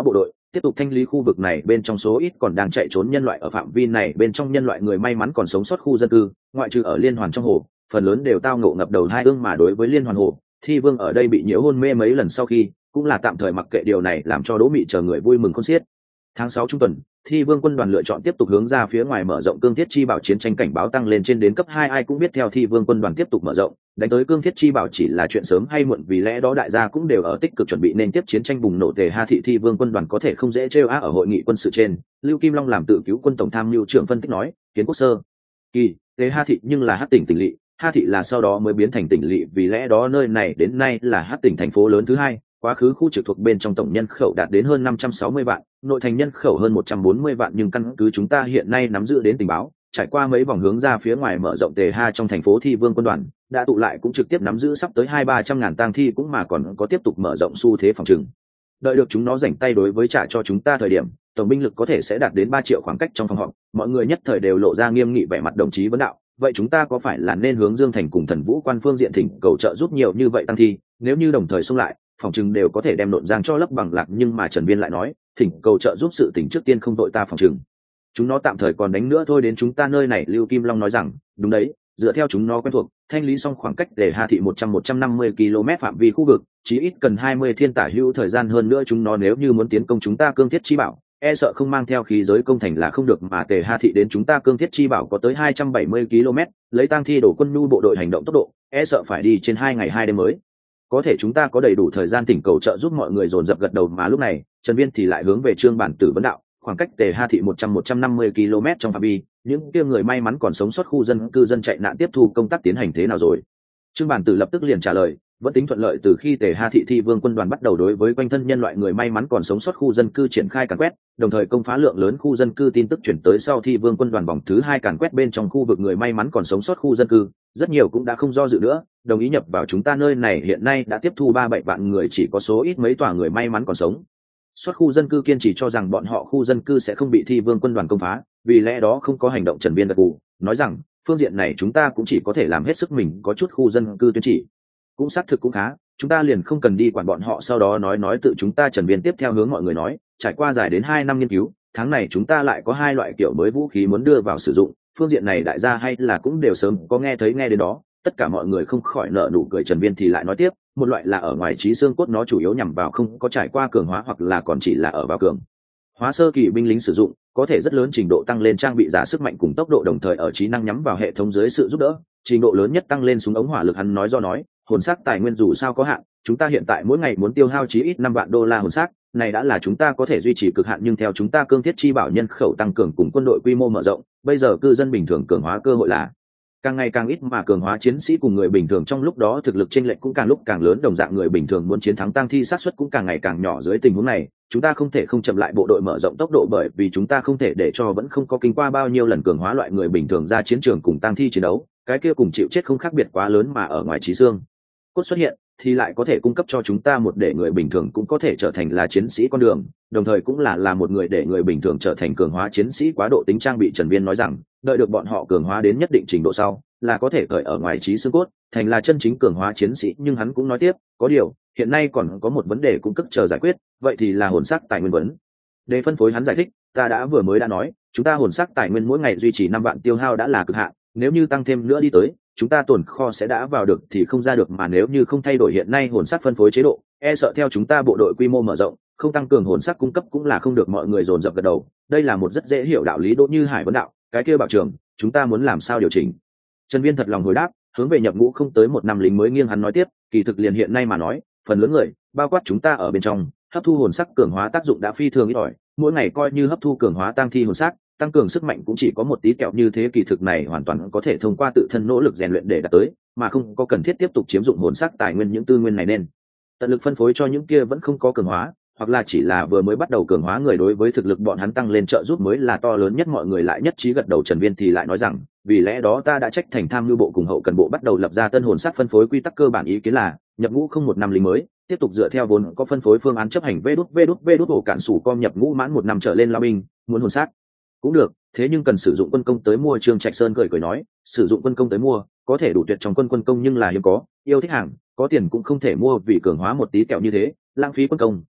tiếp tục thanh lý khu vực này bên trong số ít còn đang chạy trốn nhân loại ở phạm vi này bên trong nhân loại người may mắn còn sống sót khu dân cư, ngoại trừ ở liên hoàn trong hồ, phần lớn đều tao ngộ ngập đầu hai ương mà đối với liên hoàn hồ, Thi Vương ở đây bị nhiễu hôn mê mấy lần sau khi, cũng là tạm thời mặc kệ điều này làm cho Đỗ Mị chờ người vui mừng khôn xiết. Tháng sáu trung tuần, Thi Vương quân đoàn lựa chọn tiếp tục hướng ra phía ngoài mở rộng Cương Thiết Chi Bảo chiến tranh cảnh báo tăng lên trên đến cấp hai, ai cũng biết theo Thi Vương quân đoàn tiếp tục mở rộng, đánh tới Cương Thiết Chi Bảo chỉ là chuyện sớm hay muộn, vì lẽ đó đại gia cũng đều ở tích cực chuẩn bị nên tiếp chiến tranh bùng nổ. Tề Ha Thị Thi Vương quân đoàn có thể không dễ trêu á. Ở hội nghị quân sự trên, Lưu Kim Long làm tự cứu quân tổng tham mưu trưởng phân tích nói, kiến quốc sơ kỳ, Tề Ha Thị nhưng là Hắc tỉnh tỉnh lỵ, Ha Thị là sau đó mới biến thành tỉnh lỵ, vì lẽ đó nơi này đến nay là Hắc tỉnh thành phố lớn thứ hai, quá khứ khu trực thuộc bên trong tổng nhân khẩu đạt đến hơn năm trăm sáu mươi vạn, nội thành nhân khẩu hơn một trăm bốn mươi vạn, nhưng căn cứ chúng ta hiện nay nắm giữ đến tình báo, trải qua mấy vòng hướng ra phía ngoài mở rộng, Tề Ha trong thành phố Thi Vương quân đoàn đã tụ lại cũng trực tiếp nắm giữ sắp tới hai ba trăm ngàn tang thi, cũng mà còn có tiếp tục mở rộng xu thế phòng trừng. Đợi được chúng nó rảnh tay đối với trả cho chúng ta thời điểm, tổng binh lực có thể sẽ đạt đến ba triệu. Khoảng cách trong phòng họp, mọi người nhất thời đều lộ ra nghiêm nghị vẻ mặt. Đồng chí vấn đạo, vậy chúng ta có phải là nên hướng Dương Thành cùng Thần Vũ quan phương diện thỉnh cầu trợ giúp nhiều như vậy tăng thi, nếu như đồng thời xung lại, phòng trừng đều có thể đem Nộn Giang cho lấp bằng lạc. Nhưng mà Trần Viên lại nói, thỉnh cầu trợ giúp sự tình trước tiên không đội ta phòng trừng, chúng nó tạm thời còn đánh nữa thôi đến chúng ta nơi này. Lưu Kim Long nói rằng, đúng đấy, dựa theo chúng nó quen thuộc, thanh lý xong khoảng cách để Hà Thị một trăm một trăm năm mươi ki lô mét phạm vi khu vực, chí ít cần hai mươi thiên tả hữu thời gian. Hơn nữa chúng nó nếu như muốn tiến công chúng ta Cương Thiết Chi Bảo, e sợ không mang theo khí giới công thành là không được, mà Tề Ha Thị đến chúng ta Cương Thiết Chi Bảo có tới hai trăm bảy mươi ki lô mét, lấy tang thi đổ quân nhu bộ đội hành động tốc độ, e sợ phải đi trên hai ngày hai đêm mới có thể. Chúng ta có đầy đủ thời gian thỉnh cầu trợ giúp. Mọi người dồn dập gật đầu, mà lúc này Trần Viên thì lại hướng về Trương Bản Tử vấn đạo, khoảng cách Tề Ha Thị một trăm một trăm năm mươi ki lô mét trong phạm vi, những kia người may mắn còn sống sót khu dân cư dân chạy nạn tiếp thu công tác tiến hành thế nào rồi? Trương Bản Tử lập tức liền trả lời, vẫn tính thuận lợi. Từ khi Tề Ha Thị Thi Vương quân đoàn bắt đầu đối với quanh thân nhân loại người may mắn còn sống sót khu dân cư triển khai càn quét, đồng thời công phá lượng lớn khu dân cư, tin tức chuyển tới sau, Thi Vương quân đoàn vòng thứ hai càn quét bên trong khu vực người may mắn còn sống sót khu dân cư, rất nhiều cũng đã không do dự nữa, đồng ý nhập vào chúng ta nơi này. Hiện nay đã tiếp thu ba bảy vạn người, chỉ có số ít mấy tòa người may mắn còn sống sót khu dân cư kiên trì cho rằng bọn họ khu dân cư sẽ không bị Thi Vương quân đoàn công phá, vì lẽ đó không có hành động. Trần Viên gật gù nói rằng, phương diện này chúng ta cũng chỉ có thể làm hết sức mình, có chút khu dân cư tuyên chỉ cũng xác thực cũng khá, chúng ta liền không cần đi quản bọn họ. Sau đó nói nói tự chúng ta. Trần Viên tiếp theo hướng mọi người nói, trải qua dài đến hai năm nghiên cứu, tháng này chúng ta lại có hai loại kiểu mới vũ khí muốn đưa vào sử dụng, phương diện này đại gia hay là cũng đều sớm có nghe thấy nghe đến đó. Tất cả mọi người không khỏi nở nụ cười. Trần Viên thì lại nói tiếp, một loại là ở ngoài trí xương cốt, nó chủ yếu nhằm vào không có trải qua cường hóa hoặc là còn chỉ là ở vào cường hóa sơ kỳ binh lính sử dụng, có thể rất lớn trình độ tăng lên trang bị giả sức mạnh cùng tốc độ, đồng thời ở trí năng nhắm vào hệ thống dưới sự giúp đỡ, trình độ lớn nhất tăng lên súng ống hỏa lực. Hắn nói do nói, hồn xác tài nguyên dù sao có hạn, chúng ta hiện tại mỗi ngày muốn tiêu hao chí ít năm vạn đô la hồn xác, này đã là chúng ta có thể duy trì cực hạn. Nhưng theo chúng ta Cương Thiết Chi Bảo nhân khẩu tăng cường cùng quân đội quy mô mở rộng, bây giờ cư dân bình thường cường hóa cơ hội là càng ngày càng ít, mà cường hóa chiến sĩ cùng người bình thường trong lúc đó thực lực chênh lệch cũng càng lúc càng lớn, đồng dạng người bình thường muốn chiến thắng tang thi xác suất cũng càng ngày càng nhỏ. Dưới tình huống này, chúng ta không thể không chậm lại bộ đội mở rộng tốc độ, bởi vì chúng ta không thể để cho vẫn không có kinh qua bao nhiêu lần cường hóa loại người bình thường ra chiến trường cùng tang thi chiến đấu, cái kia cùng chịu chết không khác biệt quá lớn. Mà ở ngoài trí xương cốt xuất hiện thì lại có thể cung cấp cho chúng ta một để người bình thường cũng có thể trở thành là chiến sĩ con đường, đồng thời cũng là là một người để người bình thường trở thành cường hóa chiến sĩ quá độ tính trang bị. Trần Viên nói rằng, đợi được bọn họ cường hóa đến nhất định trình độ sau, là có thể cởi ở ngoài trí xương cốt thành là chân chính cường hóa chiến sĩ. Nhưng hắn cũng nói tiếp, có điều hiện nay còn có một vấn đề cung cấp chờ giải quyết, vậy thì là hồn xác tài nguyên vấn đề phân phối. Hắn giải thích, ta đã vừa mới đã nói, chúng ta hồn xác tài nguyên mỗi ngày duy trì năm vạn tiêu hao đã là cực hạn, nếu như tăng thêm nữa đi tới, chúng ta tồn kho sẽ đã vào được thì không ra được, mà nếu như không thay đổi hiện nay hồn xác phân phối chế độ, e sợ theo chúng ta bộ đội quy mô mở rộng, không tăng cường hồn xác cung cấp cũng là không được. Mọi người dồn dập gật đầu, đây là một rất dễ hiểu đạo lý. Đỗ Như Hải vấn đạo, cái kia bảo trưởng, chúng ta muốn làm sao điều chỉnh? Trần Viên thật lòng hồi đáp, hướng về nhập ngũ không tới một năm lính mới nghiêng. Hắn nói tiếp, kỳ thực liền hiện nay mà nói, phần lớn người, bao quát chúng ta ở bên trong, hấp thu hồn sắc cường hóa tác dụng đã phi thường ít ỏi, mỗi ngày coi như hấp thu cường hóa tăng thi hồn sắc, tăng cường sức mạnh cũng chỉ có một tí kẹo như thế. Kỳ thực này hoàn toàn có thể thông qua tự thân nỗ lực rèn luyện để đạt tới, mà không có cần thiết tiếp tục chiếm dụng hồn sắc tài nguyên. Những tư nguyên này nên tận lực phân phối cho những kia vẫn không có cường hóa, hoặc là chỉ là vừa mới bắt đầu cường hóa người, đối với thực lực bọn hắn tăng lên trợ giúp mới là to lớn nhất. Mọi người lại nhất trí gật đầu. Trần Viên thì lại nói rằng, vì lẽ đó ta đã trách thành tham mưu bộ cùng hậu cần bộ bắt đầu lập ra tân hồn sắc phân phối quy tắc cơ bản, ý kiến là nhập ngũ không một năm lính mới tiếp tục dựa theo vốn có phân phối phương án chấp hành. Vê đút vê đút vê đút ổ cản sủ com nhập ngũ mãn một năm trở lên lao binh, muốn hồn sắc cũng được, thế nhưng cần sử dụng quân công tới mua. Trương Trạch Sơn cười cười nói, sử dụng quân công tới mua có thể đủ tuyệt trong quân quân công, nhưng là hiếm có, yêu thích hàng có tiền cũng không thể mua, vì cường hóa một tí kẹo như thế lãng phí quân công,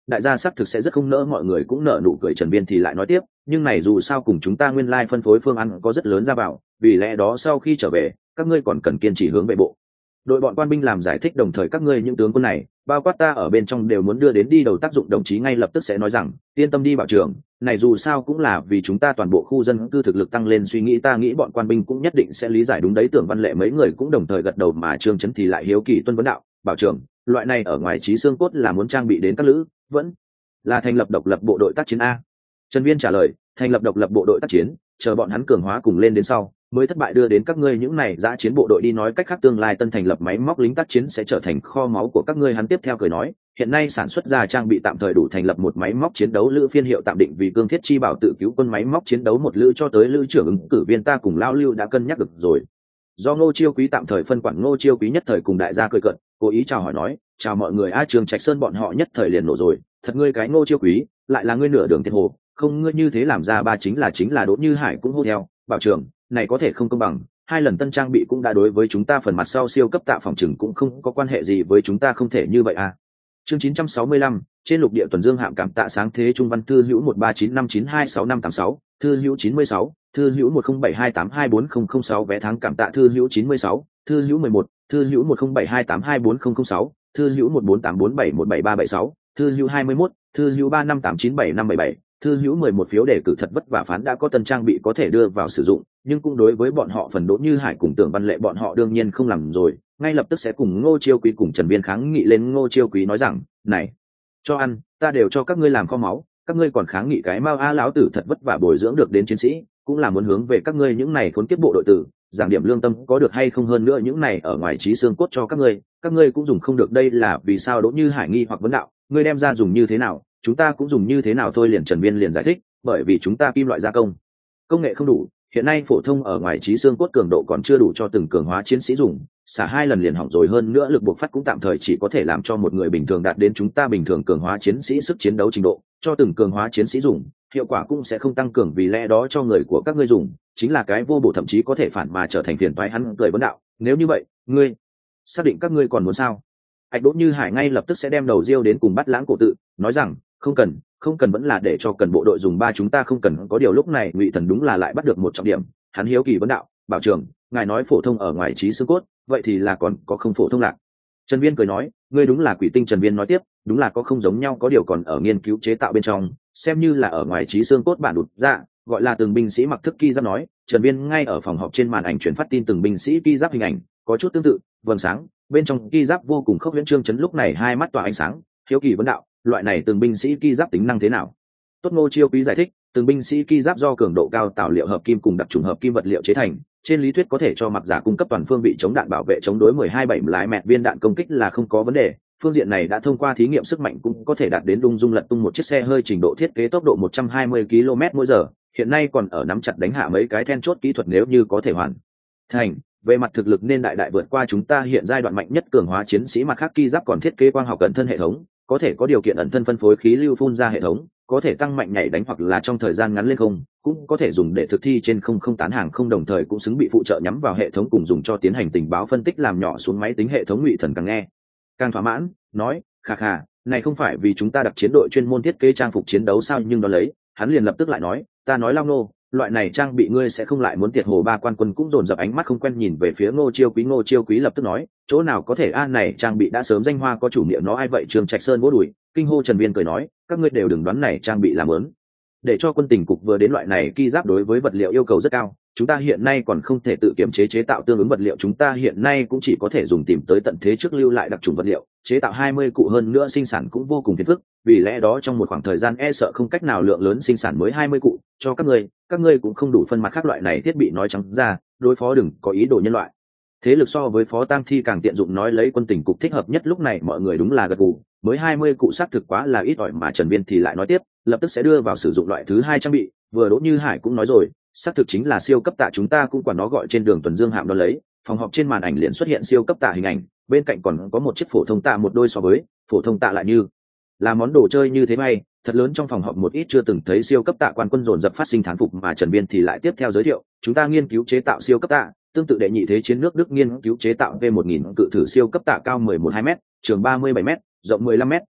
đại gia xác thực sẽ rất không nỡ, mọi người cũng nở nụ cười. Trần Viên thì lại nói tiếp, nhưng này dù sao cùng chúng ta nguyên lai phân phối phương ăn có rất lớn ra vào, vì lẽ đó sau khi trở về các ngươi còn cần kiên trì hướng về bộ đội bọn quan binh làm giải thích, đồng thời các ngươi những tướng quân này bao quát ta ở bên trong đều muốn đưa đến đi đầu tác dụng. Đồng chí ngay lập tức sẽ nói rằng yên tâm đi bảo trưởng, này dù sao cũng là vì chúng ta toàn bộ khu dân cư thực lực tăng lên suy nghĩ, ta nghĩ bọn quan binh cũng nhất định sẽ lý giải đúng đấy. Tưởng Văn Lệ mấy người cũng đồng thời gật đầu, mà Trương Chấn thì lại hiếu kỳ tuân vấn đạo, bảo trưởng, loại này ở ngoài trí xương cốt là muốn trang bị đến các lữ vẫn là thành lập độc lập bộ đội tác chiến a? Trần Viên trả lời, thành lập độc lập bộ đội tác chiến, chờ bọn hắn cường hóa cùng lên đến sau mới thất bại đưa đến các ngươi những này dã chiến bộ đội đi. Nói cách khác, tương lai tân thành lập máy móc lính tác chiến sẽ trở thành kho máu của các ngươi. Hắn tiếp theo cười nói, hiện nay sản xuất ra trang bị tạm thời đủ thành lập một máy móc chiến đấu lữ, phiên hiệu tạm định vì Cương Thiết Chi Bảo tự cứu quân máy móc chiến đấu một lữ, cho tới lữ trưởng ứng cử viên ta cùng Lão Lưu đã cân nhắc được rồi. Do Ngô Chiêu Quý tạm thời phân quản, Ngô Chiêu Quý nhất thời cùng đại gia cười cợt, cố ý chào hỏi nói, chào mọi người. A Trường Trạch Sơn bọn họ nhất thời liền nổ rồi, thật ngươi cái Ngô Chiêu Quý, lại là ngươi nửa đường thiệt hồ, không ngươi như thế làm ra ba chính là chính là Đỗ Như Hải cũng hô theo, bảo trưởng, này có thể không công bằng, hai lần tân trang bị cũng đã đối với chúng ta, phần mặt sau siêu cấp tạ phòng trừng cũng không có quan hệ gì với chúng ta, không thể như vậy à. Chương chín trăm sáu mươi lăm, trên lục địa tuần dương hạm cảm tạ sáng thế Trung Văn thư hữu một ba chín năm chín hai sáu năm tám sáu, thư hữu chín mươi sáu, thư hữu một không bảy hai tám hai bốn không không sáu vé tháng cảm tạ thư hữu chín mươi sáu, thư hữu mười một, thư hữu một không bảy hai tám hai bốn không không sáu, thư hữu một bốn tám bốn bảy một bảy ba bảy sáu, thư hữu hai mươi mốt, thư hữu ba năm tám chín bảy năm bảy bảy, thư hữu mười một phiếu đề cử. Thật vất vả phán đã có tân trang bị có thể đưa vào sử dụng, nhưng cũng đối với bọn họ phần Đỗ Như Hải cùng Tưởng Văn Lệ bọn họ đương nhiên không làm rồi, ngay lập tức sẽ cùng Ngô Chiêu Quý cùng Trần Viên kháng nghị lên. Ngô Chiêu Quý nói rằng, này cho ăn ta đều cho các ngươi làm kho máu, các ngươi còn kháng nghị cái mau a? Lão tử thật vất vả bồi dưỡng được đến chiến sĩ, cũng là muốn hướng về các ngươi những này khốn kiếp bộ đội tử giảng điểm lương tâm có được hay không? Hơn nữa những này ở ngoài trí xương cốt cho các ngươi, các ngươi cũng dùng không được, đây là vì sao? Đỗ Như Hải nghi hoặc vấn đạo, ngươi đem ra dùng như thế nào, chúng ta cũng dùng như thế nào thôi. Liền Trần Viên liền giải thích, bởi vì chúng ta kim loại gia công công nghệ không đủ, hiện nay phổ thông ở ngoài trí xương cốt cường độ còn chưa đủ cho từng cường hóa chiến sĩ dùng, xả hai lần liền hỏng rồi, hơn nữa lực buộc phát cũng tạm thời chỉ có thể làm cho một người bình thường đạt đến chúng ta bình thường cường hóa chiến sĩ sức chiến đấu trình độ, cho từng cường hóa chiến sĩ dùng hiệu quả cũng sẽ không tăng cường, vì lẽ đó cho người của các ngươi dùng chính là cái vô bổ, thậm chí có thể phản mà trở thành phiền toái. Hắn cười vấn đạo, nếu như vậy ngươi xác định các ngươi còn muốn sao? Ảch Đỗ Như Hải ngay lập tức sẽ đem đầu riêu đến cùng Bắt Lãng cổ tự nói rằng, không cần không cần, vẫn là để cho cần bộ đội dùng ba, chúng ta không cần. Có điều lúc này Ngụy Thần đúng là lại bắt được một trọng điểm, hắn hiếu kỳ vấn đạo, bảo trưởng, ngài nói phổ thông ở ngoài trí xương cốt, vậy thì là còn có không phổ thông lạc? Trần Viên cười nói, ngươi đúng là quỷ tinh. Trần Viên nói tiếp, đúng là có không giống nhau, có điều còn ở nghiên cứu chế tạo bên trong, xem như là ở ngoài trí xương cốt bản đột dạ, gọi là từng binh sĩ mặc thức ki giáp. Nói Trần Viên ngay ở phòng họp trên màn ảnh chuyển phát tin từng binh sĩ ki giáp hình ảnh, có chút tương tự, vầng sáng bên trong ki giáp vô cùng khốc huyễn. Trương Chấn lúc này hai mắt tỏa ánh sáng, hiếu kỳ vấn đạo, loại này từng binh sĩ ki giáp tính năng thế nào? Tốt. Ngô Chiêu Quý giải thích, từng binh sĩ ki giáp do cường độ cao tạo liệu hợp kim cùng đặc trùng hợp kim vật liệu chế thành, trên lý thuyết có thể cho mặc giả cung cấp toàn phương vị chống đạn bảo vệ, chống đối mười hai bảy lái mẹt viên đạn công kích là không có vấn đề. Phương diện này đã thông qua thí nghiệm sức mạnh cũng có thể đạt đến đung dung lật tung một chiếc xe hơi trình độ, thiết kế tốc độ một trăm hai mươi ki lô mét mỗi giờ, hiện nay còn ở nắm chặt đánh hạ mấy cái then chốt kỹ thuật, nếu như có thể hoàn thành, về mặt thực lực nên đại đại vượt qua chúng ta hiện giai đoạn mạnh nhất cường hóa chiến sĩ. Mặt khác ki giáp còn thiết kế quang học cận thân hệ thống, có thể có điều kiện ẩn thân phân phối khí lưu phun ra hệ thống, có thể tăng mạnh nhảy đánh hoặc là trong thời gian ngắn lên không, cũng có thể dùng để thực thi trên không không tán hàng không, đồng thời cũng xứng bị phụ trợ nhắm vào hệ thống cùng dùng cho tiến hành tình báo phân tích làm nhỏ xuống máy tính hệ thống. Ngụy Thần càng nghe càng thỏa mãn, nói, khà khà, này không phải vì chúng ta đặc chiến đội chuyên môn thiết kế trang phục chiến đấu sao? Nhưng đó lấy hắn liền lập tức lại nói, ta nói Long Nô, loại này trang bị ngươi sẽ không lại muốn tiệt hồ? Ba quan quân cũng dồn dập ánh mắt không quen nhìn về phía Ngô Chiêu Quý. Ngô Chiêu Quý lập tức nói, chỗ nào có thể a, này trang bị đã sớm danh hoa có chủ miệng nó ai vậy? Trương Trạch Sơn vỗ đùi kinh hô. Trần Viên cười nói, các ngươi đều đừng đoán này trang bị làm lớn để cho quân tình cục vừa đến, loại này ki giáp đối với vật liệu yêu cầu rất cao, chúng ta hiện nay còn không thể tự kiểm chế chế tạo tương ứng vật liệu, chúng ta hiện nay cũng chỉ có thể dùng tìm tới tận thế trước lưu lại đặc trùng vật liệu chế tạo hai mươi cụ, hơn nữa sinh sản cũng vô cùng phiền phức, vì lẽ đó trong một khoảng thời gian e sợ không cách nào lượng lớn sinh sản mới hai mươi cụ cho các ngươi, các ngươi cũng không đủ phân. mặt khác loại này thiết bị nói trắng ra đối phó đừng có ý đồ nhân loại thế lực so với Phó Tang Thi càng tiện dụng. Nói lấy quân tình cục thích hợp nhất, lúc này mọi người đúng là gật gù, mới hai mươi cụ xác thực quá là ít ỏi. Mà Trần Viên thì lại nói tiếp, lập tức sẽ đưa vào sử dụng loại thứ hai trang bị, vừa Đỗ Như Hải cũng nói rồi, xác thực chính là siêu cấp tạ, chúng ta cũng quản nó gọi trên đường tuần dương hạm. Đó lấy phòng họp trên màn ảnh liền xuất hiện siêu cấp tạ hình ảnh, bên cạnh còn có một chiếc phổ thông tạ, một đôi so với phổ thông tạ lại như là món đồ chơi như thế bay thật lớn. Trong phòng họp một ít chưa từng thấy siêu cấp tạ quan quân dồn dập phát sinh thán phục, mà Trần Viên thì lại tiếp theo giới thiệu, chúng ta nghiên cứu chế tạo siêu cấp tạ tương tự đệ nhị thế chiến nước Đức nghiên cứu chế tạo V một nghìn cự thử siêu cấp tạ, cao mười một hai m, trường ba mươi bảy m, rộng mười lăm m,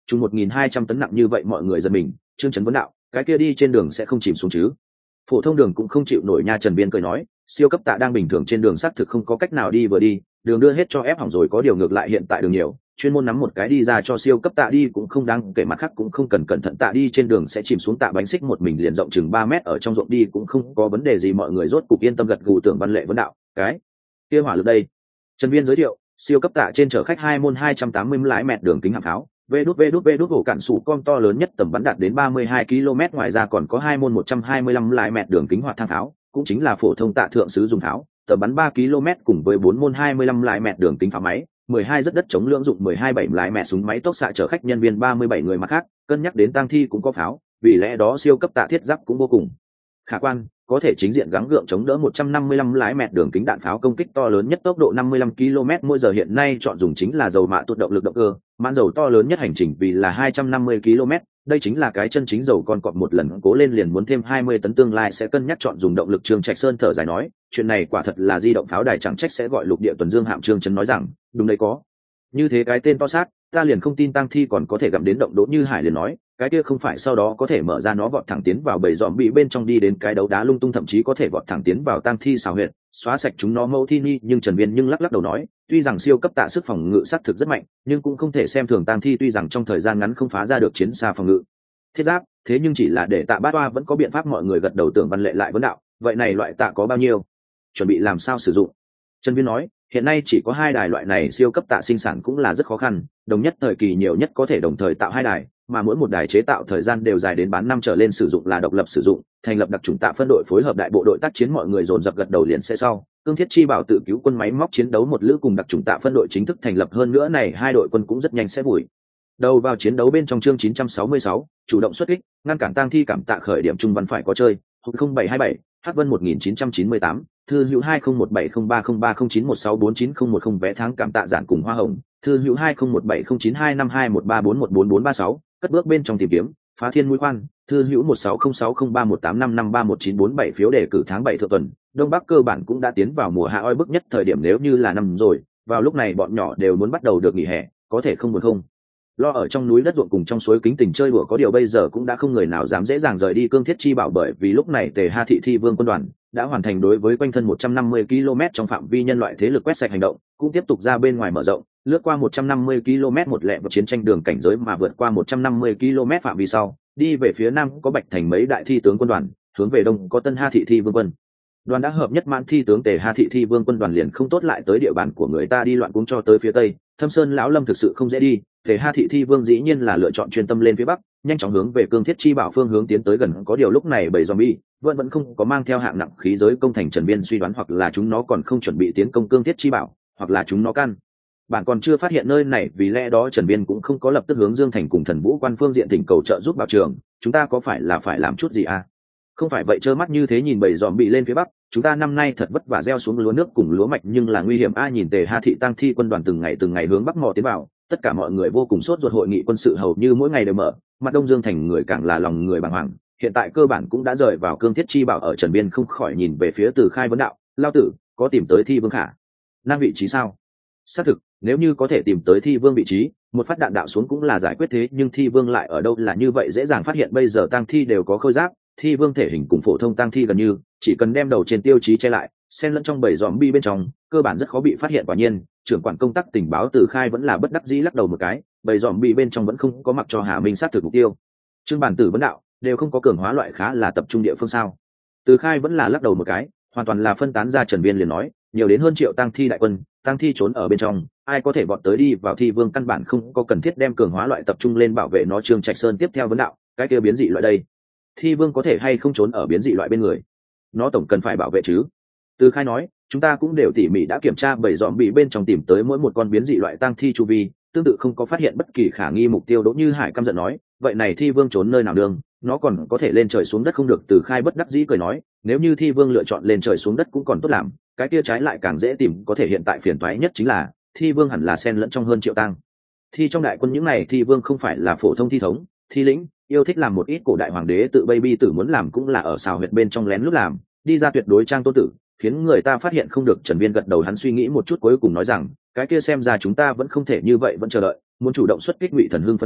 chung một nghìn hai trăm tấn nặng như vậy mọi người giật mình. Trương Chấn vấn đạo, cái kia đi trên đường sẽ không chìm xuống chứ? Phổ thông đường cũng không chịu nổi nha. Trần Viên cười nói, siêu cấp tạ đang bình thường trên đường xác thực không có cách nào đi vừa đi, đường đưa hết cho ép hỏng rồi, có điều ngược lại hiện tại đường nhiều, chuyên môn nắm một cái đi ra cho siêu cấp tạ đi cũng không đáng kể, mặt khác cũng không cần cẩn thận tạ đi trên đường sẽ chìm xuống. Tạ bánh xích một mình liền rộng chừng ba mét, ở trong ruộng đi cũng không có vấn đề gì. Mọi người rốt cục yên tâm gật gù. Tưởng Văn Lệ vấn đạo, cái kia hỏa lực đây? Trần Viên giới thiệu, siêu cấp tạ trên chở khách hai môn hai trăm tám mươi lái mẹt đường kính hạng pháo, vê đút vê đút vê đút ổ cản sủ con to lớn nhất tầm bắn đạt đến ba mươi hai ki lô mét, ngoài ra còn có hai môn một trăm hai mươi lăm lái mẹt đường kính hoạt thang pháo, cũng chính là phổ thông tạ thượng sử dụng pháo, tầm bắn ba ki lô mét, cùng với bốn môn hai mươi lăm lái mẹt đường kính pháo máy, mười hai rất đất chống lưỡng dụng, mười hai bảy lái mẹt súng máy tốc xạ chở khách nhân viên ba mươi bảy người. Mặt khác, cân nhắc đến tang thi cũng có pháo, vì lẽ đó siêu cấp tạ thiết giáp cũng vô cùng khả quan, có thể chính diện gắng gượng chống đỡ một trăm năm mươi lăm lái mẹt đường kính đạn pháo công kích to lớn nhất, tốc độ năm mươi lăm ki lô mét mỗi giờ. Hiện nay chọn dùng chính là dầu mạ tuột động lực động cơ, mãn dầu to lớn nhất hành trình vì là hai trăm năm mươi ki lô mét, đây chính là cái chân chính dầu con cọp, một lần cố lên liền muốn thêm hai mươi tấn, tương lai sẽ cân nhắc chọn dùng động lực. Trương Trạch Sơn thở dài nói, chuyện này quả thật là di động pháo đài, chẳng trách sẽ gọi lục địa tuần dương hạm. Trương Trấn nói rằng, đúng đấy, có như thế cái tên to xác, ta liền không tin tang thi còn có thể gặm đến động. Đỗ Như Hải liền nói, cái kia không phải sau đó có thể mở ra nó vọt thẳng tiến vào bầy dòm bị bên trong đi đến cái đấu đá lung tung, thậm chí có thể vọt thẳng tiến vào tang thi xào huyệt, xóa sạch chúng nó mâu thi ni. Nhưng Trần Viên nhưng lắc lắc đầu nói, tuy rằng siêu cấp tạ sức phòng ngự sát thực rất mạnh, nhưng cũng không thể xem thường tang thi. Tuy rằng trong thời gian ngắn không phá ra được chiến xa phòng ngự thiết giáp, thế nhưng chỉ là để tạ bát toa vẫn có biện pháp. Mọi người gật đầu. Tưởng Văn Lệ lại vấn đạo, vậy này loại tạ có bao nhiêu, chuẩn bị làm sao sử dụng? Trần Viên nói, hiện nay chỉ có hai đài loại này siêu cấp tạ, sinh sản cũng là rất khó khăn, đồng nhất thời kỳ nhiều nhất có thể đồng thời tạo hai đài, mà mỗi một đài chế tạo thời gian đều dài đến bán năm trở lên. Sử dụng là độc lập sử dụng, thành lập đặc chủng tạ phân đội phối hợp đại bộ đội tác chiến. Mọi người dồn dập gật đầu liền sẽ sau. Cương Thiết Chi Bảo tự cứu quân máy móc chiến đấu một lữ cùng đặc chủng tạ phân đội chính thức thành lập, hơn nữa này hai đội quân cũng rất nhanh sẽ vùi đầu vào chiến đấu bên trong. Chương chín trăm sáu mươi sáu, chủ động xuất kích, ngăn cản tang thi cảm tạ khởi điểm trung văn phải có chơi. không bảy hai bảy H Vân một nghìn chín trăm chín mươi tám, thư hữu hai không một bảy không ba không ba không chín một sáu bốn chín không một không vé tháng cảm tạ giản cùng hoa hồng, thư hữu hai không một bảy không chín hai năm hai một ba bốn một bốn bốn ba sáu, cất bước bên trong tìm kiếm phá thiên mũi khoan, thư hữu một sáu không sáu không ba một tám năm năm ba một chín bốn bảy phiếu đề cử tháng bảy thượng tuần. Đông Bắc cơ bản cũng đã tiến vào mùa hạ oi bức nhất thời điểm, nếu như là năm rồi, vào lúc này bọn nhỏ đều muốn bắt đầu được nghỉ hè, có thể không buồn không lo ở trong núi đất ruộng cùng trong suối kính tình chơi đùa. Có điều bây giờ cũng đã không người nào dám dễ dàng rời đi Cương Thiết Chi Bảo, bởi vì lúc này Tề Ha Thị Thi Vương quân đoàn đã hoàn thành đối với quanh thân một trăm năm mươi ki lô mét trong phạm vi nhân loại thế lực quét sạch hành động, cũng tiếp tục ra bên ngoài mở rộng, lướt qua một trăm năm mươi ki lô mét một lẹ vào chiến tranh đường cảnh giới, mà vượt qua một trăm năm mươi ki lô mét phạm vi sau, đi về phía nam có Bạch Thành mấy đại thi tướng quân đoàn, hướng về đông có Tân Ha Thị Thi Vương quân đoàn đã hợp nhất mãn thi tướng. Tề Ha Thị Thi Vương quân đoàn liền không tốt lại tới địa bàn của người ta đi loạn cuống cho tới phía tây. Thâm Sơn lão Lâm thực sự không dễ đi, Tề Ha Thị Thi Vương dĩ nhiên là lựa chọn chuyên tâm lên phía bắc, nhanh chóng hướng về Cương Thiết Chi Bảo phương hướng tiến tới gần. Có điều lúc này bầy zombie vẫn vẫn không có mang theo hạng nặng khí giới công thành. Trần Viên suy đoán hoặc là chúng nó còn không chuẩn bị tiến công Cương Thiết Chi Bảo, hoặc là chúng nó căn bạn còn chưa phát hiện nơi này, vì lẽ đó Trần Viên cũng không có lập tức hướng Dương Thành cùng Thần Vũ quan phương diện thỉnh cầu trợ giúp bảo trường. Chúng ta có phải là phải làm chút gì à? Không phải vậy trơ mắt như thế nhìn bầy dòm bị lên phía bắc, chúng ta năm nay thật vất vả gieo xuống lúa nước cùng lúa mạch nhưng là nguy hiểm a. Nhìn Tề Ha Thị tăng thi quân đoàn từng ngày từng ngày hướng bắc mò tiến vào, tất cả mọi người vô cùng sốt ruột. Hội nghị quân sự hầu như mỗi ngày đều mở, mặt Đông Dương Thành người càng là lòng người bàng hoàng, hiện tại cơ bản cũng đã rời vào Cương Thiết Chi Bảo. Ở Trần Biên không khỏi nhìn về phía Từ Khai vấn đạo, lao tử có tìm tới Thi Vương khả năng vị trí sao? Xác thực, nếu như có thể tìm tới Thi Vương vị trí, một phát đạn đạo xuống cũng là giải quyết, thế nhưng Thi Vương lại ở đâu là như vậy dễ dàng phát hiện. Bây giờ tang thi đều có khôi giáp, Thi Vương thể hình cùng phổ thông tang thi gần như chỉ cần đem đầu trên tiêu chí che lại, xen lẫn trong bầy zombie bên trong, cơ bản rất khó bị phát hiện. Quả nhiên, trưởng quản công tác tình báo Từ Khai vẫn là bất đắc dĩ lắc đầu một cái, bầy zombie bên trong vẫn không có mặc cho Hà Minh sát thực mục tiêu. Trương Bản Tử vấn đạo, đều không có cường hóa loại khá là tập trung địa phương sao? Từ Khai vẫn là lắc đầu một cái, hoàn toàn là phân tán ra. Trần Viên liền nói, nhiều đến hơn triệu tang thi đại quân, tang thi trốn ở bên trong, ai có thể vọt tới đi vào Thi Vương căn bản không có cần thiết đem cường hóa loại tập trung lên bảo vệ nó. Trương Trạch Sơn tiếp theo vấn đạo, cái kia biến dị loại đây, Thi Vương có thể hay không trốn ở biến dị loại bên người, nó tổng cần phải bảo vệ chứ? Từ Khai nói, chúng ta cũng đều tỉ mỉ đã kiểm tra bầy dòm bị bên trong, tìm tới mỗi một con biến dị loại tang thi chu vi, tương tự không có phát hiện bất kỳ khả nghi mục tiêu. Đỗ Như Hải căm giận nói, vậy này Thi Vương trốn nơi nào đường, nó còn có thể lên trời xuống đất không được? Từ Khai bất đắc dĩ cười nói, nếu như Thi Vương lựa chọn lên trời xuống đất cũng còn tốt làm, cái kia trái lại càng dễ tìm. Có thể hiện tại phiền toái nhất chính là Thi Vương hẳn là xen lẫn trong hơn triệu tang thi trong đại quân. những này Thi Vương không phải là phổ thông thi thống, thi lĩnh, yêu thích làm một ít cổ đại hoàng đế tự baby tử muốn làm cũng là ở xào huyệt bên trong lén lút làm, đi ra tuyệt đối trang tôn tử, khiến người ta phát hiện không được. Trần Viên gật đầu, hắn suy nghĩ một chút cuối cùng nói rằng, cái kia xem ra chúng ta vẫn không thể như vậy vẫn chờ đợi, muốn chủ động xuất kích. Ngụy Thần Hưng phân vấn đạo,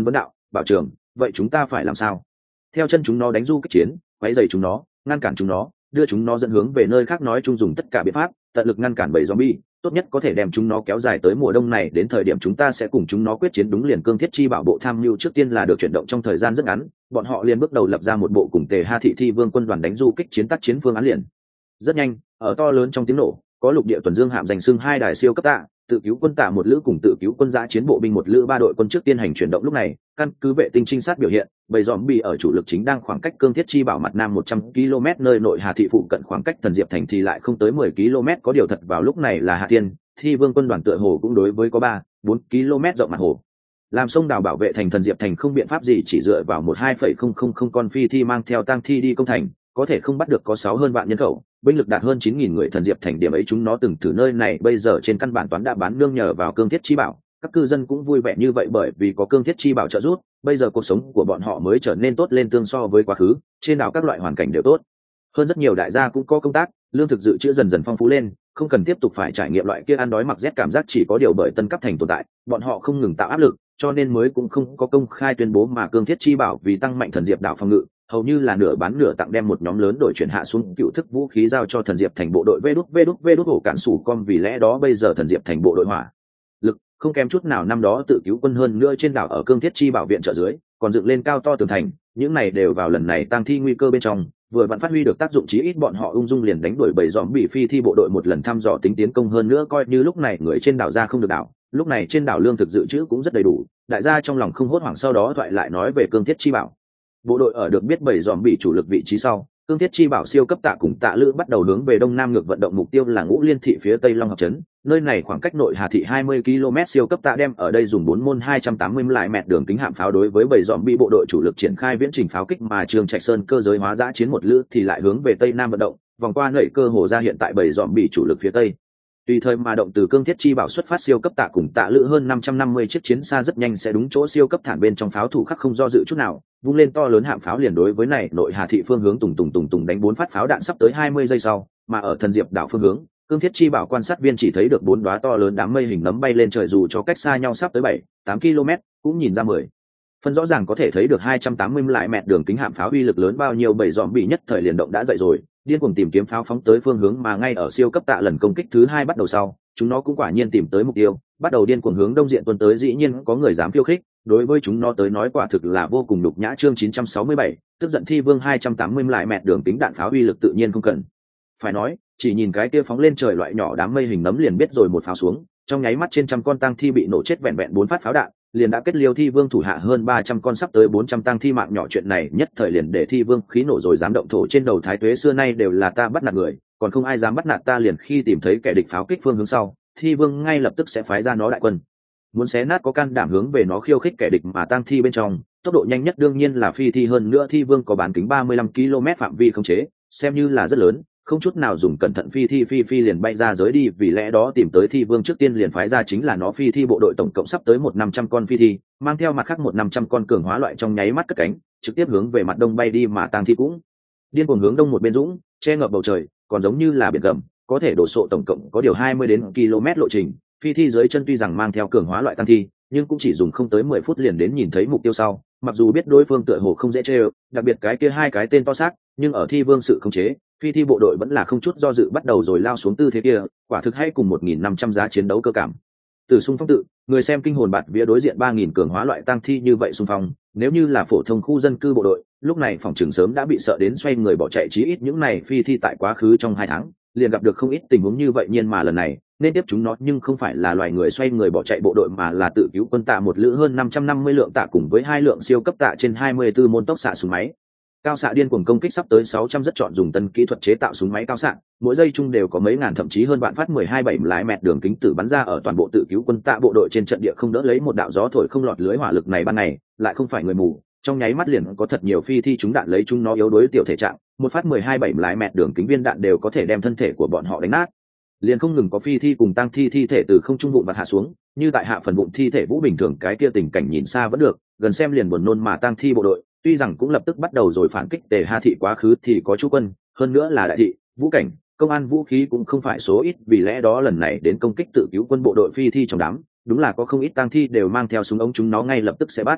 bảo trường, vậy chúng ta phải làm sao? Theo chân chúng nó đánh du kích chiến, quấy rầy chúng nó, ngăn cản chúng nó, đưa chúng nó dẫn hướng về nơi khác, nói chung dùng tất cả biện pháp tận lực ngăn cản bầy zombie, tốt nhất có thể đem chúng nó kéo dài tới mùa đông này, đến thời điểm chúng ta sẽ cùng chúng nó quyết chiến. Đúng liền cương thiết chi bảo bộ tham mưu trước tiên là được chuyển động trong thời gian rất ngắn, bọn họ liền bước đầu lập ra một bộ cùng Tề Ha thị thi vương quân đoàn đánh du kích chiến tác chiến phương án liền. Rất nhanh, ở to lớn trong tiếng nổ, có lục địa tuần dương hạm dành xưng hai đài siêu cấp tạ, tự cứu quân tạ một lữ cùng tự cứu quân giã chiến bộ binh một lữ ba đội quân trước tiên hành chuyển động. Lúc này, căn cứ vệ tinh trinh sát biểu hiện, bầy zombie ở chủ lực chính đang khoảng cách cương thiết chi bảo mặt nam một trăm ki lô mét, nơi nội Hà thị phụ cận khoảng cách Thần Diệp thành thì lại không tới mười ki lô mét. Có điều thật vào lúc này là Hà Tiên, thi vương quân đoàn tựa hồ cũng đối với có ba bốn ki lô mét rộng mặt hồ làm sông đào bảo vệ thành Thần Diệp thành không biện pháp gì, chỉ dựa vào một hai phẩy không không không con phi thi mang theo tang thi đi công thành có thể không bắt được có sáu hơn vạn nhân khẩu, binh lực đạt hơn chín nghìn người. Thần Diệp thành điểm ấy chúng nó từng thử nơi này bây giờ trên căn bản toán đã bán nương nhờ vào cương thiết chi bảo, các cư dân cũng vui vẻ như vậy bởi vì có cương thiết chi bảo trợ giúp, bây giờ cuộc sống của bọn họ mới trở nên tốt lên tương so với quá khứ. Trên đảo các loại hoàn cảnh đều tốt hơn rất nhiều, đại gia cũng có công tác, lương thực dự trữ dần dần phong phú lên, không cần tiếp tục phải trải nghiệm loại kia ăn đói mặc rét cảm giác. Chỉ có điều bởi Tân Cấp thành tồn tại, bọn họ không ngừng tạo áp lực, cho nên mới cũng không có công khai tuyên bố mà cương thiết chi bảo vì tăng mạnh Thần Diệp đảo phòng ngự, hầu như là nửa bán nửa tặng, đem một nhóm lớn đội chuyển hạ xuống cựu thức vũ khí giao cho Thần Diệp thành bộ đội vê đút vê đút vê đút hổ cản sủ con. Vì lẽ đó bây giờ Thần Diệp thành bộ đội hỏa lực không kém chút nào năm đó tự cứu quân, hơn nữa trên đảo ở cương thiết chi bảo viện trợ dưới còn dựng lên cao to tường thành, những này đều vào lần này tăng thi nguy cơ bên trong vừa vẫn phát huy được tác dụng, chí ít bọn họ ung dung liền đánh đuổi bầy dòm bị phi thi bộ đội một lần thăm dò tính tiến công. Hơn nữa coi như lúc này người trên đảo ra không được đảo, lúc này trên đảo lương thực dự trữ cũng rất đầy đủ, đại gia trong lòng không hốt hoảng. Sau đó thoại lại nói về cương thiết chi bảo bộ đội ở được biết bầy dòm bị chủ lực vị trí sau, cương thiết chi bảo siêu cấp tạ cùng tạ lữ bắt đầu hướng về đông nam ngược vận động, mục tiêu là Ngũ Liên thị phía tây Long Hợp trấn, nơi này khoảng cách nội Hà thị hai mươi ki lô mét. Siêu cấp tạ đem ở đây dùng bốn môn hai trăm tám mươi lại mẹt đường kính hạm pháo đối với bầy dòm bị bộ đội chủ lực triển khai viễn trình pháo kích, mà Trương Trạch Sơn cơ giới hóa giã chiến một lữ thì lại hướng về tây nam vận động, vòng qua nảy cơ hồ ra hiện tại bầy dòm bị chủ lực phía tây. Tùy thời mà động từ cương thiết chi bảo xuất phát, siêu cấp tạ cùng tạ lữ hơn năm trăm năm mươi chiếc chiến xa rất nhanh sẽ đúng chỗ siêu cấp thản bên trong pháo thủ khắc không do dự chút nào, vung lên to lớn hạm pháo liền đối với này nội Hà thị phương hướng tùng tùng tùng tùng đánh bốn phát pháo đạn sắp tới hai mươi giây sau. Mà ở Thần Diệp đảo phương hướng, cương thiết chi bảo quan sát viên chỉ thấy được bốn đóa to lớn đám mây hình nấm bay lên trời, dù cho cách xa nhau sắp tới bảy tám ki lô mét cũng nhìn ra mười phân rõ ràng có thể thấy được hai trăm tám mươi lại mẹt đường kính hạm pháo uy lực lớn bao nhiêu. Bầy dòm bị nhất thời liền động đã dậy rồi, điên cuồng tìm kiếm pháo phóng tới phương hướng, mà ngay ở siêu cấp tạ lần công kích thứ hai bắt đầu sau, chúng nó cũng quả nhiên tìm tới mục tiêu, bắt đầu điên cuồng hướng đông diện tuần tới. Dĩ nhiên có người dám khiêu khích, đối với chúng nó tới nói quả thực là vô cùng nhục nhã. Chương chín trăm sáu mươi bảy, tức giận thi vương. Hai trăm tám mươi lại mẹt đường kính đạn pháo uy lực tự nhiên không cần phải nói, chỉ nhìn cái kia phóng lên trời loại nhỏ đám mây hình nấm liền biết rồi, một pháo xuống trong nháy mắt trên trăm con tang thi bị nổ chết, vẹn vẹn bốn phát pháo đạn liền đã kết liêu thi vương thủ hạ hơn ba trăm con, sắp tới bốn trăm tang thi mạng nhỏ. Chuyện này nhất thời liền để thi vương khí nổ rồi, dám động thổ trên đầu Thái Tuế, xưa nay đều là ta bắt nạt người, còn không ai dám bắt nạt ta. Liền khi tìm thấy kẻ địch pháo kích phương hướng sau, thi vương ngay lập tức sẽ phái ra nó đại quân, muốn xé nát có can đảm hướng về nó khiêu khích kẻ địch. Mà tang thi bên trong tốc độ nhanh nhất đương nhiên là phi thi, hơn nữa thi vương có bán kính ba mươi lăm ki lô mét phạm vi khống chế, xem như là rất lớn, không chút nào dùng cẩn thận phi thi phi phi liền bay ra giới đi. Vì lẽ đó tìm tới thi vương trước tiên liền phái ra chính là nó phi thi bộ đội, tổng cộng sắp tới một năm trăm con phi thi, mang theo mặt khác một năm trăm con cường hóa loại, trong nháy mắt cất cánh trực tiếp hướng về mặt đông bay đi. Mà tang thi cũng điên cuồng hướng đông một bên dũng, che ngập bầu trời, còn giống như là biển gầm, có thể đổ sộ tổng cộng có điều hai mươi đến km lộ trình. Phi thi dưới chân tuy rằng mang theo cường hóa loại tang thi, nhưng cũng chỉ dùng không tới mười phút liền đến nhìn thấy mục tiêu sau. Mặc dù biết đối phương tựa hồ không dễ chơi, đặc biệt cái kia hai cái tên to xác, nhưng ở thi vương sự khống chế, phi thi bộ đội vẫn là không chút do dự bắt đầu rồi lao xuống tư thế kia, quả thực hay cùng một nghìn năm trăm giá chiến đấu cơ cảm. Từ xung phong tự, người xem kinh hồn bạt vía, đối diện ba nghìn cường hóa loại tang thi như vậy xung phong, nếu như là phổ thông khu dân cư bộ đội, lúc này phòng trường sớm đã bị sợ đến xoay người bỏ chạy. Chí ít những này phi thi tại quá khứ trong hai tháng liền gặp được không ít tình huống như vậy, nhiên mà lần này nên tiếp chúng nó nhưng không phải là loài người xoay người bỏ chạy bộ đội, mà là tự cứu quân tạ một lữ hơn năm trăm năm mươi lượng tạ cùng với hai lượng siêu cấp tạ trên hai mươi tư môn tốc xạ súng máy cao xạ điên cuồng công kích, sắp tới sáu trăm rất chọn dùng tân kỹ thuật chế tạo súng máy cao xạ, mỗi giây chung đều có mấy ngàn thậm chí hơn vạn phát mười hai bảy lái mẹt đường kính tử bắn ra ở toàn bộ tự cứu quân tạ bộ đội trên trận địa, không đỡ lấy một đạo gió thổi không lọt lưới hỏa lực này. Ban ngày lại không phải người mù, trong nháy mắt liền có thật nhiều phi thi trúng đạn lấy chúng nó yếu đuối tiểu thể trạng, một phát mười hai bảy lái mẹt đường kính viên đạn đều có thể đem thân thể của bọn họ đánh nát. Liền không ngừng có phi thi cùng tăng thi thi thể từ không trung vụn vặt hạ xuống, như tại hạ phần bụng thi thể vũ bình thường, cái kia tình cảnh nhìn xa vẫn được, gần xem liền buồn nôn. Mà tăng thi bộ đội tuy rằng cũng lập tức bắt đầu rồi phản kích, Tề Ha thị quá khứ thì có chú quân, hơn nữa là đại thị, vũ cảnh, công an vũ khí cũng không phải số ít, vì lẽ đó lần này đến công kích tự cứu quân bộ đội phi thi trong đám, đúng là có không ít tăng thi đều mang theo súng ống, chúng nó ngay lập tức sẽ bắt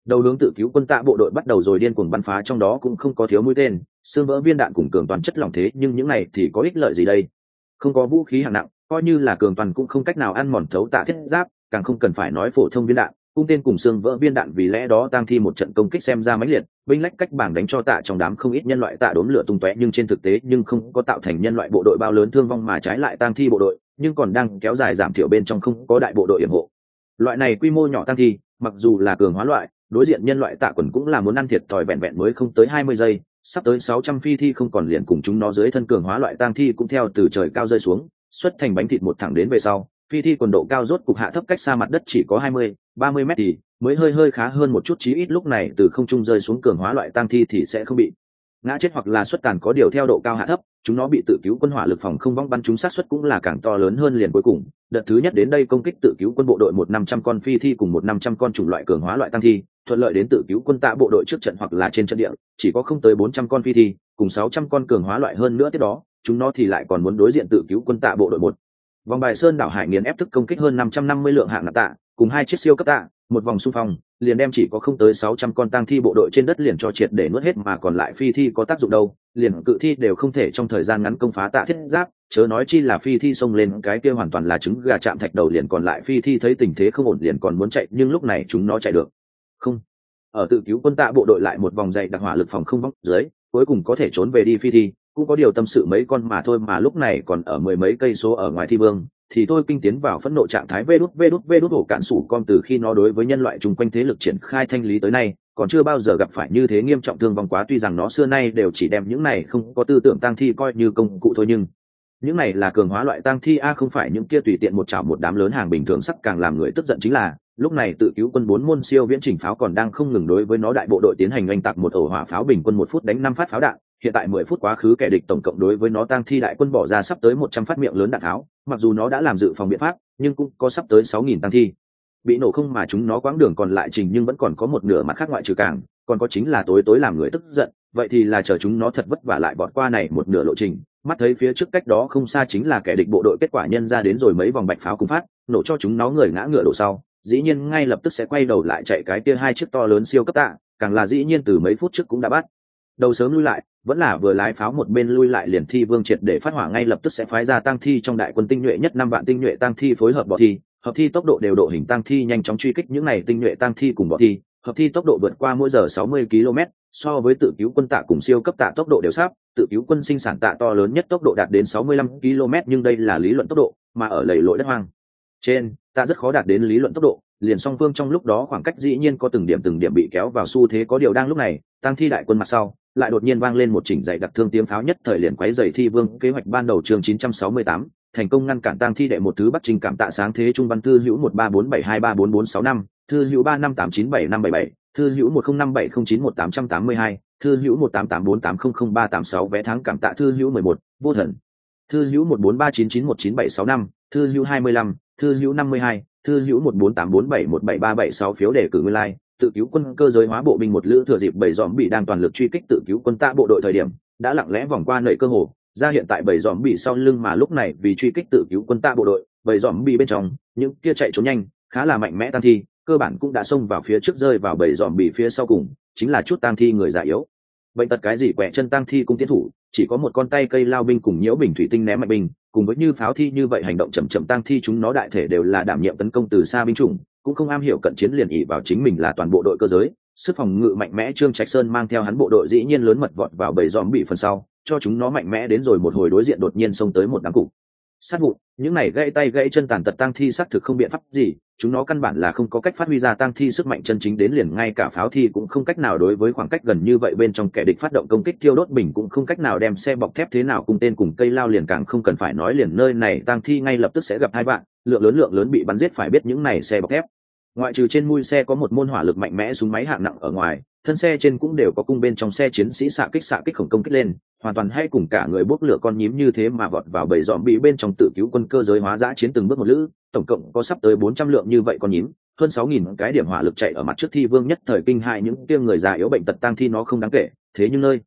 Đầu hướng tự cứu quân tạ bộ đội bắt đầu rồi điên cuồng bắn phá, trong đó cũng không có thiếu mũi tên, xương vỡ, viên đạn cùng cường toàn chất lỏng, thế nhưng những này thì có ích lợi gì đây? Không có vũ khí hạng nặng, coi như là cường toàn cũng không cách nào ăn mòn thấu tạ thiết giáp, càng không cần phải nói phổ thông viên đạn, cung tên cùng xương vỡ, viên đạn. Vì lẽ đó tang thi một trận công kích xem ra mãnh liệt, binh lách cách bảng đánh cho tạ trong đám không ít nhân loại tạ đốm lửa tung tóe, nhưng trên thực tế nhưng không có tạo thành nhân loại bộ đội bao lớn thương vong, mà trái lại tang thi bộ đội nhưng còn đang kéo dài giảm thiểu bên trong không có đại bộ đội yểm hộ. Loại này quy mô nhỏ tang thi mặc dù là cường hóa loại, đối diện nhân loại tạ quần cũng là muốn ăn thiệt thòi, vẹn vẹn mới không tới hai mươi giây, sắp tới sáu trăm phi thi không còn liền cùng chúng nó dưới thân cường hóa loại tang thi cũng theo từ trời cao rơi xuống, xuất thành bánh thịt một thẳng đến về sau. Phi thi quần độ cao rốt cục hạ thấp cách xa mặt đất chỉ có hai mươi ba mươi mét thì mới hơi hơi khá hơn một chút, chí ít lúc này từ không trung rơi xuống cường hóa loại tang thi thì sẽ không bị ngã chết hoặc là xuất tàn, có điều theo độ cao hạ thấp, chúng nó bị tự cứu quân hỏa lực phòng không vong bắn chúng sát suất cũng là càng to lớn hơn. Liền cuối cùng đợt thứ nhất đến đây công kích tự cứu quân bộ đội một năm trăm con phi thi cùng một năm trăm con chủng loại cường hóa loại tăng thi thuận lợi đến tự cứu quân tạ bộ đội trước trận hoặc là trên trận địa, chỉ có không tới bốn trăm con phi thi cùng sáu trăm con cường hóa loại, hơn nữa tiếp đó chúng nó thì lại còn muốn đối diện tự cứu quân tạ bộ đội một vòng bài sơn đảo hải nghiền ép thức công kích hơn năm trăm năm mươi lượng hạng nặng tạ cùng hai chiếc siêu cấp tạ, một vòng xung phong liền đem chỉ có không tới sáu trăm con tang thi bộ đội trên đất liền cho triệt để nuốt hết, mà còn lại phi thi có tác dụng đâu, liền cự thi đều không thể trong thời gian ngắn công phá tạ thiết giáp, chớ nói chi là phi thi xông lên, cái kia hoàn toàn là trứng gà chạm thạch đầu. Liền còn lại phi thi thấy tình thế không ổn liền còn muốn chạy, nhưng lúc này chúng nó chạy được không, ở tự cứu quân tạ bộ đội lại một vòng dày đặc hỏa lực phòng không bóc dưới, cuối cùng có thể trốn về đi phi thi cũng có điều tâm sự mấy con mà thôi, mà lúc này còn ở mười mấy cây số ở ngoài thi vương thì tôi kinh tiến vào phẫn nộ trạng thái. Vê đút vê đút vê đút hổ cạn sủ con, từ khi nó đối với nhân loại chung quanh thế lực triển khai thanh lý tới nay còn chưa bao giờ gặp phải như thế nghiêm trọng thương vong quá. Tuy rằng nó xưa nay đều chỉ đem những này không có tư tưởng tang thi coi như công cụ thôi, nhưng những này là cường hóa loại tang thi a, không phải những kia tùy tiện một chảo một đám lớn hàng bình thường. Sắc càng làm người tức giận chính là lúc này tự cứu quân bốn môn siêu viễn chỉnh pháo còn đang không ngừng đối với nó đại bộ đội tiến hành oanh tạc, một ổ hỏa pháo bình quân một phút đánh năm phát pháo đạn. Hiện tại mười phút quá khứ, kẻ địch tổng cộng đối với nó tang thi đại quân bỏ ra sắp tới một trăm phát miệng lớn đạn tháo, mặc dù nó đã làm dự phòng biện pháp nhưng cũng có sắp tới sáu nghìn tang thi bị nổ không, mà chúng nó quãng đường còn lại trình nhưng vẫn còn có một nửa mặt khác, ngoại trừ càng còn có chính là tối tối làm người tức giận, vậy thì là chờ chúng nó thật vất vả lại vọt qua này một nửa lộ trình, mắt thấy phía trước cách đó không xa chính là kẻ địch bộ đội, kết quả nhân ra đến rồi mấy vòng bạch pháo cùng phát nổ cho chúng nó người ngã ngựa đổ sau, dĩ nhiên ngay lập tức sẽ quay đầu lại chạy. Cái kia hai chiếc to lớn siêu cấp tạ càng là dĩ nhiên từ mấy phút trước cũng đã bắt đầu sớm lui lại, vẫn là vừa lái pháo một bên lui lại, liền thi vương triệt để phát hỏa ngay lập tức sẽ phái ra tang thi trong đại quân tinh nhuệ nhất năm vạn tinh nhuệ tang thi phối hợp bọ thi hợp thi tốc độ đều độ hình tang thi nhanh chóng truy kích những này tinh nhuệ tang thi cùng bọ thi hợp thi tốc độ vượt qua mỗi giờ sáu mươi ki lô mét, so với tự cứu quân tạ cùng siêu cấp tạ tốc độ đều sắp, tự cứu quân sinh sản tạ to lớn nhất tốc độ đạt đến sáu mươi lăm ki lô mét, nhưng đây là lý luận tốc độ, mà ở lầy lội đất hoang trên tạ rất khó đạt đến lý luận tốc độ, liền song phương trong lúc đó khoảng cách dĩ nhiên có từng điểm từng điểm bị kéo vào xu thế. Có điều đang lúc này tang thi đại quân mặt sau lại đột nhiên vang lên một chỉnh dày đặc thương tiếng pháo, nhất thời liền quấy dày thi vương kế hoạch ban đầu. Chương chín trăm sáu mươi tám thành công ngăn cản tang thi đệ một thứ bắc trình cảm tạ sáng thế trung văn thư hữu một ba bốn bảy hai ba bốn bốn sáu năm, thư hữu ba năm tám chín bảy năm bảy bảy, thư hữu một không năm bảy không chín một tám tám hai, thư hữu một tám tám bốn tám không không ba tám sáu vé thắng cảm tạ thư hữu mười một, vô thần thư hữu một bốn ba chín chín một chín bảy sáu năm, thư hữu hai mươi lăm, thư hữu năm mươi hai, thư hữu một bốn tám bốn bảy một bảy ba bảy sáu phiếu đề cử nguyên lai. Tự cứu quân cơ giới hóa bộ binh một lữ thừa dịp bảy dòm bị đang toàn lực truy kích tự cứu quân tạ bộ đội thời điểm đã lặng lẽ vòng qua nợi cơ hồ ra hiện tại bảy dòm bị sau lưng, mà lúc này vì truy kích tự cứu quân tạ bộ đội, bảy dòm bị bên trong những kia chạy trốn nhanh khá là mạnh mẽ tang thi cơ bản cũng đã xông vào phía trước, rơi vào bảy dòm bị phía sau cùng chính là chút tang thi người già yếu bệnh tật cái gì quẹ chân tang thi cung tiến thủ, chỉ có một con tay cây lao binh cùng nhiễu bình thủy tinh ném mạnh binh cùng với như pháo thi như vậy hành động chậm chậm tang thi, chúng nó đại thể đều là đảm nhiệm tấn công từ xa binh chủng, cũng không am hiểu cận chiến, liền ỷ vào chính mình là toàn bộ đội cơ giới sức phòng ngự mạnh mẽ. Trương Trạch Sơn mang theo hắn bộ đội dĩ nhiên lớn mật vọt vào bầy dòm bị phần sau, cho chúng nó mạnh mẽ đến rồi một hồi đối diện đột nhiên xông tới một đám cục sát vụn, những này gãy tay gãy chân tàn tật tang thi xác thực không biện pháp gì, chúng nó căn bản là không có cách phát huy ra tang thi sức mạnh chân chính đến, liền ngay cả pháo thi cũng không cách nào đối với khoảng cách gần như vậy bên trong kẻ địch phát động công kích, thiêu đốt bình cũng không cách nào đem xe bọc thép thế nào cùng tên cùng cây lao liền càng không cần phải nói, liền nơi này tang thi ngay lập tức sẽ gặp hai bạn lượng lớn lượng lớn bị bắn giết. Phải biết những này xe bọc thép ngoại trừ trên mui xe có một môn hỏa lực mạnh mẽ súng máy hạng nặng ở ngoài, thân xe trên cũng đều có cung bên trong xe chiến sĩ xạ kích xạ kích khổng công kích lên, hoàn toàn hay cùng cả người bốc lửa con nhím như thế mà vọt vào bầy dòm bị bên trong tự cứu quân cơ giới hóa giã chiến từng bước một lữ, tổng cộng có sắp tới bốn trăm lượng như vậy con nhím, hơn sáu nghìn cái điểm hỏa lực chạy ở mặt trước thi vương nhất thời kinh hại những kia người già yếu bệnh tật tang thi nó không đáng kể, thế nhưng nơi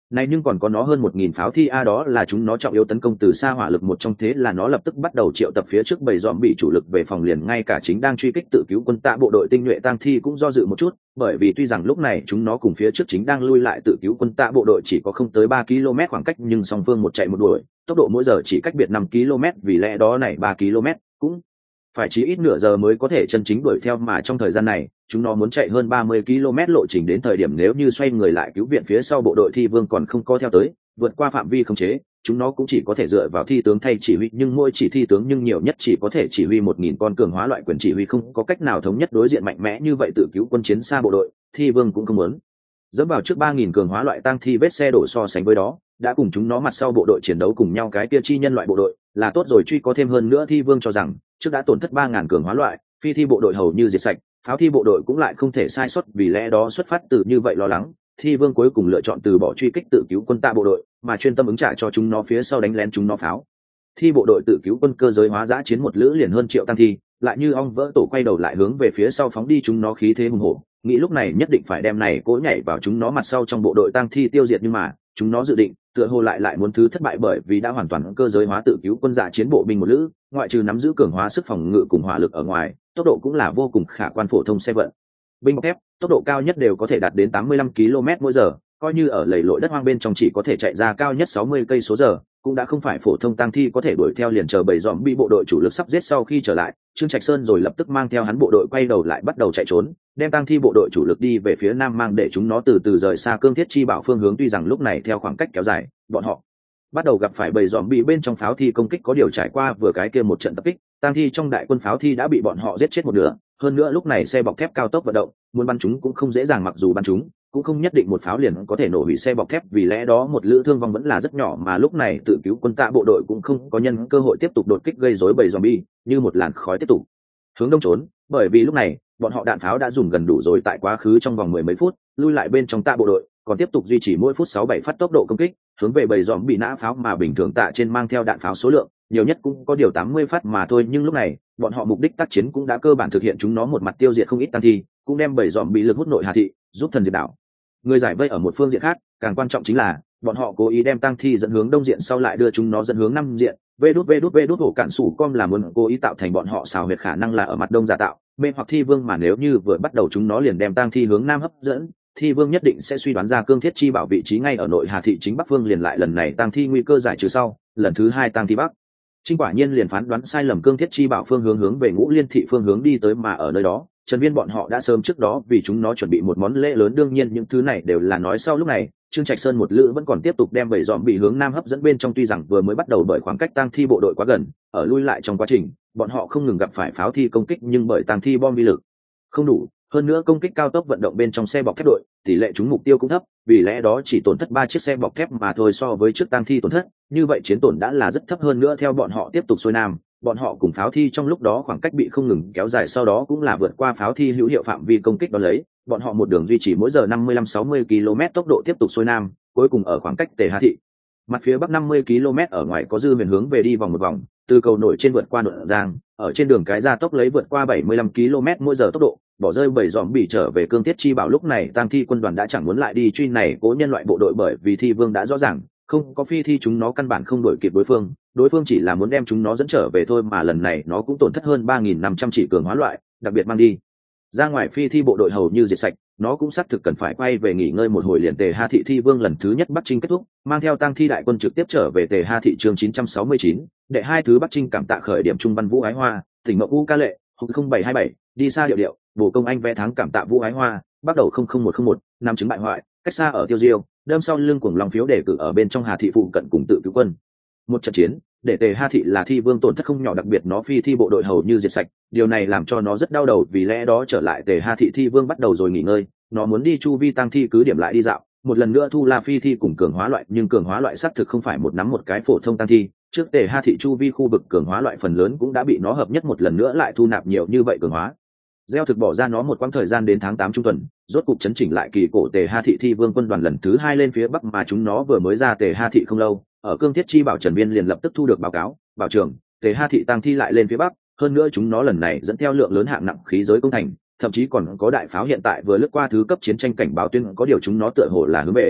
này nhưng còn có nó hơn một nghìn pháo thi a, đó là chúng nó trọng yếu tấn công từ xa hỏa lực một trong, thế là nó lập tức bắt đầu triệu tập phía trước bầy dòm bị chủ lực về phòng liền. Ngay cả chính đang truy kích tự cứu quân tạ bộ đội tinh nhuệ tang thi cũng do dự một chút, bởi vì tuy rằng lúc này chúng nó cùng phía trước chính đang lui lại tự cứu quân tạ bộ đội chỉ có không tới ba ki lô mét khoảng cách, nhưng song phương một chạy một đuổi, tốc độ mỗi giờ chỉ cách biệt năm ki lô mét, vì lẽ đó này ba ki lô mét cũng phải chỉ ít nửa giờ mới có thể chân chính đuổi theo, mà trong thời gian này chúng nó muốn chạy hơn ba mươi ki lô mét lộ trình, đến thời điểm nếu như xoay người lại cứu viện phía sau bộ đội thi vương còn không có theo tới, vượt qua phạm vi khống chế, chúng nó cũng chỉ có thể dựa vào thi tướng thay chỉ huy, nhưng mỗi chỉ thi tướng nhưng nhiều nhất chỉ có thể chỉ huy một nghìn con cường hóa loại quyền chỉ huy, không có cách nào thống nhất đối diện mạnh mẽ như vậy tự cứu quân chiến xa bộ đội. Thi vương cũng không muốn dẫm vào trước ba nghìn cường hóa loại tăng thi vết xe đổ, so sánh với đó đã cùng chúng nó mặt sau bộ đội chiến đấu cùng nhau cái kia chi nhân loại bộ đội là tốt rồi, truy có thêm hơn nữa. Thi vương cho rằng trước đã tổn thất ba ngàn cường hóa loại phi thi bộ đội hầu như diệt sạch, pháo thi bộ đội cũng lại không thể sai sót, vì lẽ đó xuất phát từ như vậy lo lắng, thi vương cuối cùng lựa chọn từ bỏ truy kích tự cứu quân tạ bộ đội, mà chuyên tâm ứng trả cho chúng nó phía sau đánh lén chúng nó pháo thi bộ đội tự cứu quân cơ giới hóa giã chiến một lữ liền hơn triệu tăng thi, lại như ong vỡ tổ quay đầu lại hướng về phía sau phóng đi, chúng nó khí thế hùng hổ, nghĩ lúc này nhất định phải đem này cố nhảy vào chúng nó mặt sau trong bộ đội tăng thi tiêu diệt, nhưng mà chúng nó dự định tựa hồ lại lại muốn thứ thất bại, bởi vì đã hoàn toàn cơ giới hóa tự cứu quân dạ chiến bộ binh một lữ, ngoại trừ nắm giữ cường hóa sức phòng ngự cùng hỏa lực ở ngoài, tốc độ cũng là vô cùng khả quan. Phổ thông xe vận binh bọc thép tốc độ cao nhất đều có thể đạt đến tám mươi lăm ki lô mét mỗi giờ, coi như ở lầy lội đất hoang bên trong chỉ có thể chạy ra cao nhất sáu mươi cây số giờ, cũng đã không phải phổ thông tăng thi có thể đuổi theo. Liền chờ bầy dòm bị bộ đội chủ lực sắp giết sau khi trở lại, Trương Trạch Sơn rồi lập tức mang theo hắn bộ đội quay đầu lại bắt đầu chạy trốn, đem tăng thi bộ đội chủ lực đi về phía nam mang, để chúng nó từ từ rời xa cương thiết chi bảo phương hướng. Tuy rằng lúc này theo khoảng cách kéo dài, bọn họ bắt đầu gặp phải bầy dòm bị bên trong pháo thi công kích, có điều trải qua vừa cái kia một trận tập kích, tăng thi trong đại quân pháo thi đã bị bọn họ giết chết một nửa. Hơn nữa lúc này xe bọc thép cao tốc vận động, muốn bắn chúng cũng không dễ dàng, mặc dù bắn chúng cũng không nhất định một pháo liền có thể nổ hủy xe bọc thép, vì lẽ đó một lữ thương vong vẫn là rất nhỏ. Mà lúc này tự cứu quân tạ bộ đội cũng không có nhân cơ hội tiếp tục đột kích gây rối bầy zombie, như một làn khói tiếp tục hướng đông trốn, bởi vì lúc này bọn họ đạn pháo đã dùng gần đủ rồi. Tại quá khứ trong vòng mười mấy phút, lui lại bên trong tạ bộ đội còn tiếp tục duy trì mỗi phút sáu bảy phát tốc độ công kích hướng về bầy zombie nã pháo, mà bình thường tạ trên mang theo đạn pháo số lượng nhiều nhất cũng có điều tám mươi phát mà thôi. Nhưng lúc này bọn họ mục đích tác chiến cũng đã cơ bản thực hiện, chúng nó một mặt tiêu diệt không ít tăng thi, cũng đem bầy dòm bị lực hút nội Hà Thị, giúp thần diệt đảo người giải vây ở một phương diện khác. Càng quan trọng chính là bọn họ cố ý đem tăng thi dẫn hướng đông diện, sau lại đưa chúng nó dẫn hướng năm diện. Vê đút vê đút vê đút hổ cạn sủ com là muốn cố ý tạo thành bọn họ xào huyệt, khả năng là ở mặt đông giả tạo mê hoặc thi vương, mà nếu như vừa bắt đầu chúng nó liền đem tăng thi hướng nam hấp dẫn, thi vương nhất định sẽ suy đoán ra cương thiết chi bảo vị trí ngay ở nội Hà Thị chính bắc phương, liền lại lần này tăng thi nguy cơ giải trừ sau, lần thứ hai tăng thi bắc Trinh quả nhiên liền phán đoán sai lầm, cương thiết chi bảo phương hướng hướng về Ngũ Liên Thị phương hướng đi tới, mà ở nơi đó Trần Viên bọn họ đã sớm trước đó vì chúng nó chuẩn bị một món lễ lớn. đương nhiên những thứ này đều là nói sau. Lúc này Trương Trạch Sơn một lữ vẫn còn tiếp tục đem bầy dòm bị hướng nam hấp dẫn bên trong, tuy rằng vừa mới bắt đầu bởi khoảng cách tang thi bộ đội quá gần, ở lui lại trong quá trình bọn họ không ngừng gặp phải pháo thi công kích, nhưng bởi tang thi bom vi lực không đủ, hơn nữa công kích cao tốc vận động bên trong xe bọc thép đội tỷ lệ trúng mục tiêu cũng thấp, vì lẽ đó chỉ tổn thất ba chiếc xe bọc thép mà thôi. So với trước tang thi tổn thất như vậy, chiến tổn đã là rất thấp. hơn nữa theo bọn họ tiếp tục xuôi nam, bọn họ cùng pháo thi trong lúc đó khoảng cách bị không ngừng kéo dài, sau đó cũng là vượt qua pháo thi hữu hiệu phạm vi công kích. Đó lấy bọn họ một đường duy trì mỗi giờ năm mươi lăm sáu mươi ki lô mét tốc độ tiếp tục xuôi nam, cuối cùng ở khoảng cách Tề Hà Thị mặt phía bắc năm mươi ki lô mét ở ngoài có dư huyền hướng về đi vòng một vòng, từ cầu nổi trên vượt qua nội giang, ở trên đường cái gia tốc lấy vượt qua bảy mươi lăm ki lô mét mỗi giờ tốc độ bỏ rơi bảy dòm bị trở về cương thiết chi bảo. Lúc này tang thi quân đoàn đã chẳng muốn lại đi truy này cố nhân loại bộ đội, bởi vì thi vương đã rõ ràng không có phi thi chúng nó căn bản không đuổi kịp đối phương, đối phương chỉ là muốn đem chúng nó dẫn trở về thôi, mà lần này nó cũng tổn thất hơn ba nghìn năm trăm chỉ cường hóa loại, đặc biệt mang đi ra ngoài phi thi bộ đội hầu như diệt sạch, nó cũng xác thực cần phải quay về nghỉ ngơi một hồi. Liền Tề Hà Thị thi vương lần thứ nhất Bắc Trinh kết thúc, mang theo tang thi đại quân trực tiếp trở về Tề Hà Thị. chương chín trăm sáu mươi chín, đệ hai thứ Bắc Trinh cảm tạ khởi điểm Trung Văn Vũ Ái Hoa, tỉnh Mậu U ca lệ, không bảy hai bảy, đi xa điệu điệu, bổ công anh vẽ tháng cảm tạ Vũ Ái Hoa, bắt đầu không không một không một, năm chứng bại hoại, cách xa ở tiêu diêu, đâm sau lưng cuồng lòng phiếu đề cử ở bên trong Hà Thị phụ cận cùng tự cứu quân một trận chiến, để Tề Hà Thị là thi vương tổn thất không nhỏ, đặc biệt nó phi thi bộ đội hầu như diệt sạch, điều này làm cho nó rất đau đầu. Vì lẽ đó trở lại Tề Hà Thị thi vương bắt đầu rồi nghỉ ngơi, nó muốn đi chu vi tăng thi cứ điểm lại đi dạo một lần nữa thu la phi thi cùng cường hóa loại, nhưng cường hóa loại xác thực không phải một nắm một cái phổ thông tăng thi, trước Tề Hà Thị chu vi khu vực cường hóa loại phần lớn cũng đã bị nó hợp nhất một lần nữa lại thu nạp nhiều như vậy cường hóa gieo thực bỏ ra nó một quãng thời gian đến tháng tám trung tuần, rốt cục chấn chỉnh lại kỳ cổ Tề Hà Thị thi vương quân đoàn lần thứ hai lên phía bắc, mà chúng nó vừa mới ra Tề Hà Thị không lâu, ở cương thiết chi bảo Trần Viên liền lập tức thu được báo cáo, bảo trưởng Tề Hà Thị tăng thi lại lên phía bắc, hơn nữa chúng nó lần này dẫn theo lượng lớn hạng nặng khí giới công thành, thậm chí còn có đại pháo hiện tại vừa lướt qua thứ cấp chiến tranh cảnh báo tuyên, có điều chúng nó tựa hồ là hướng về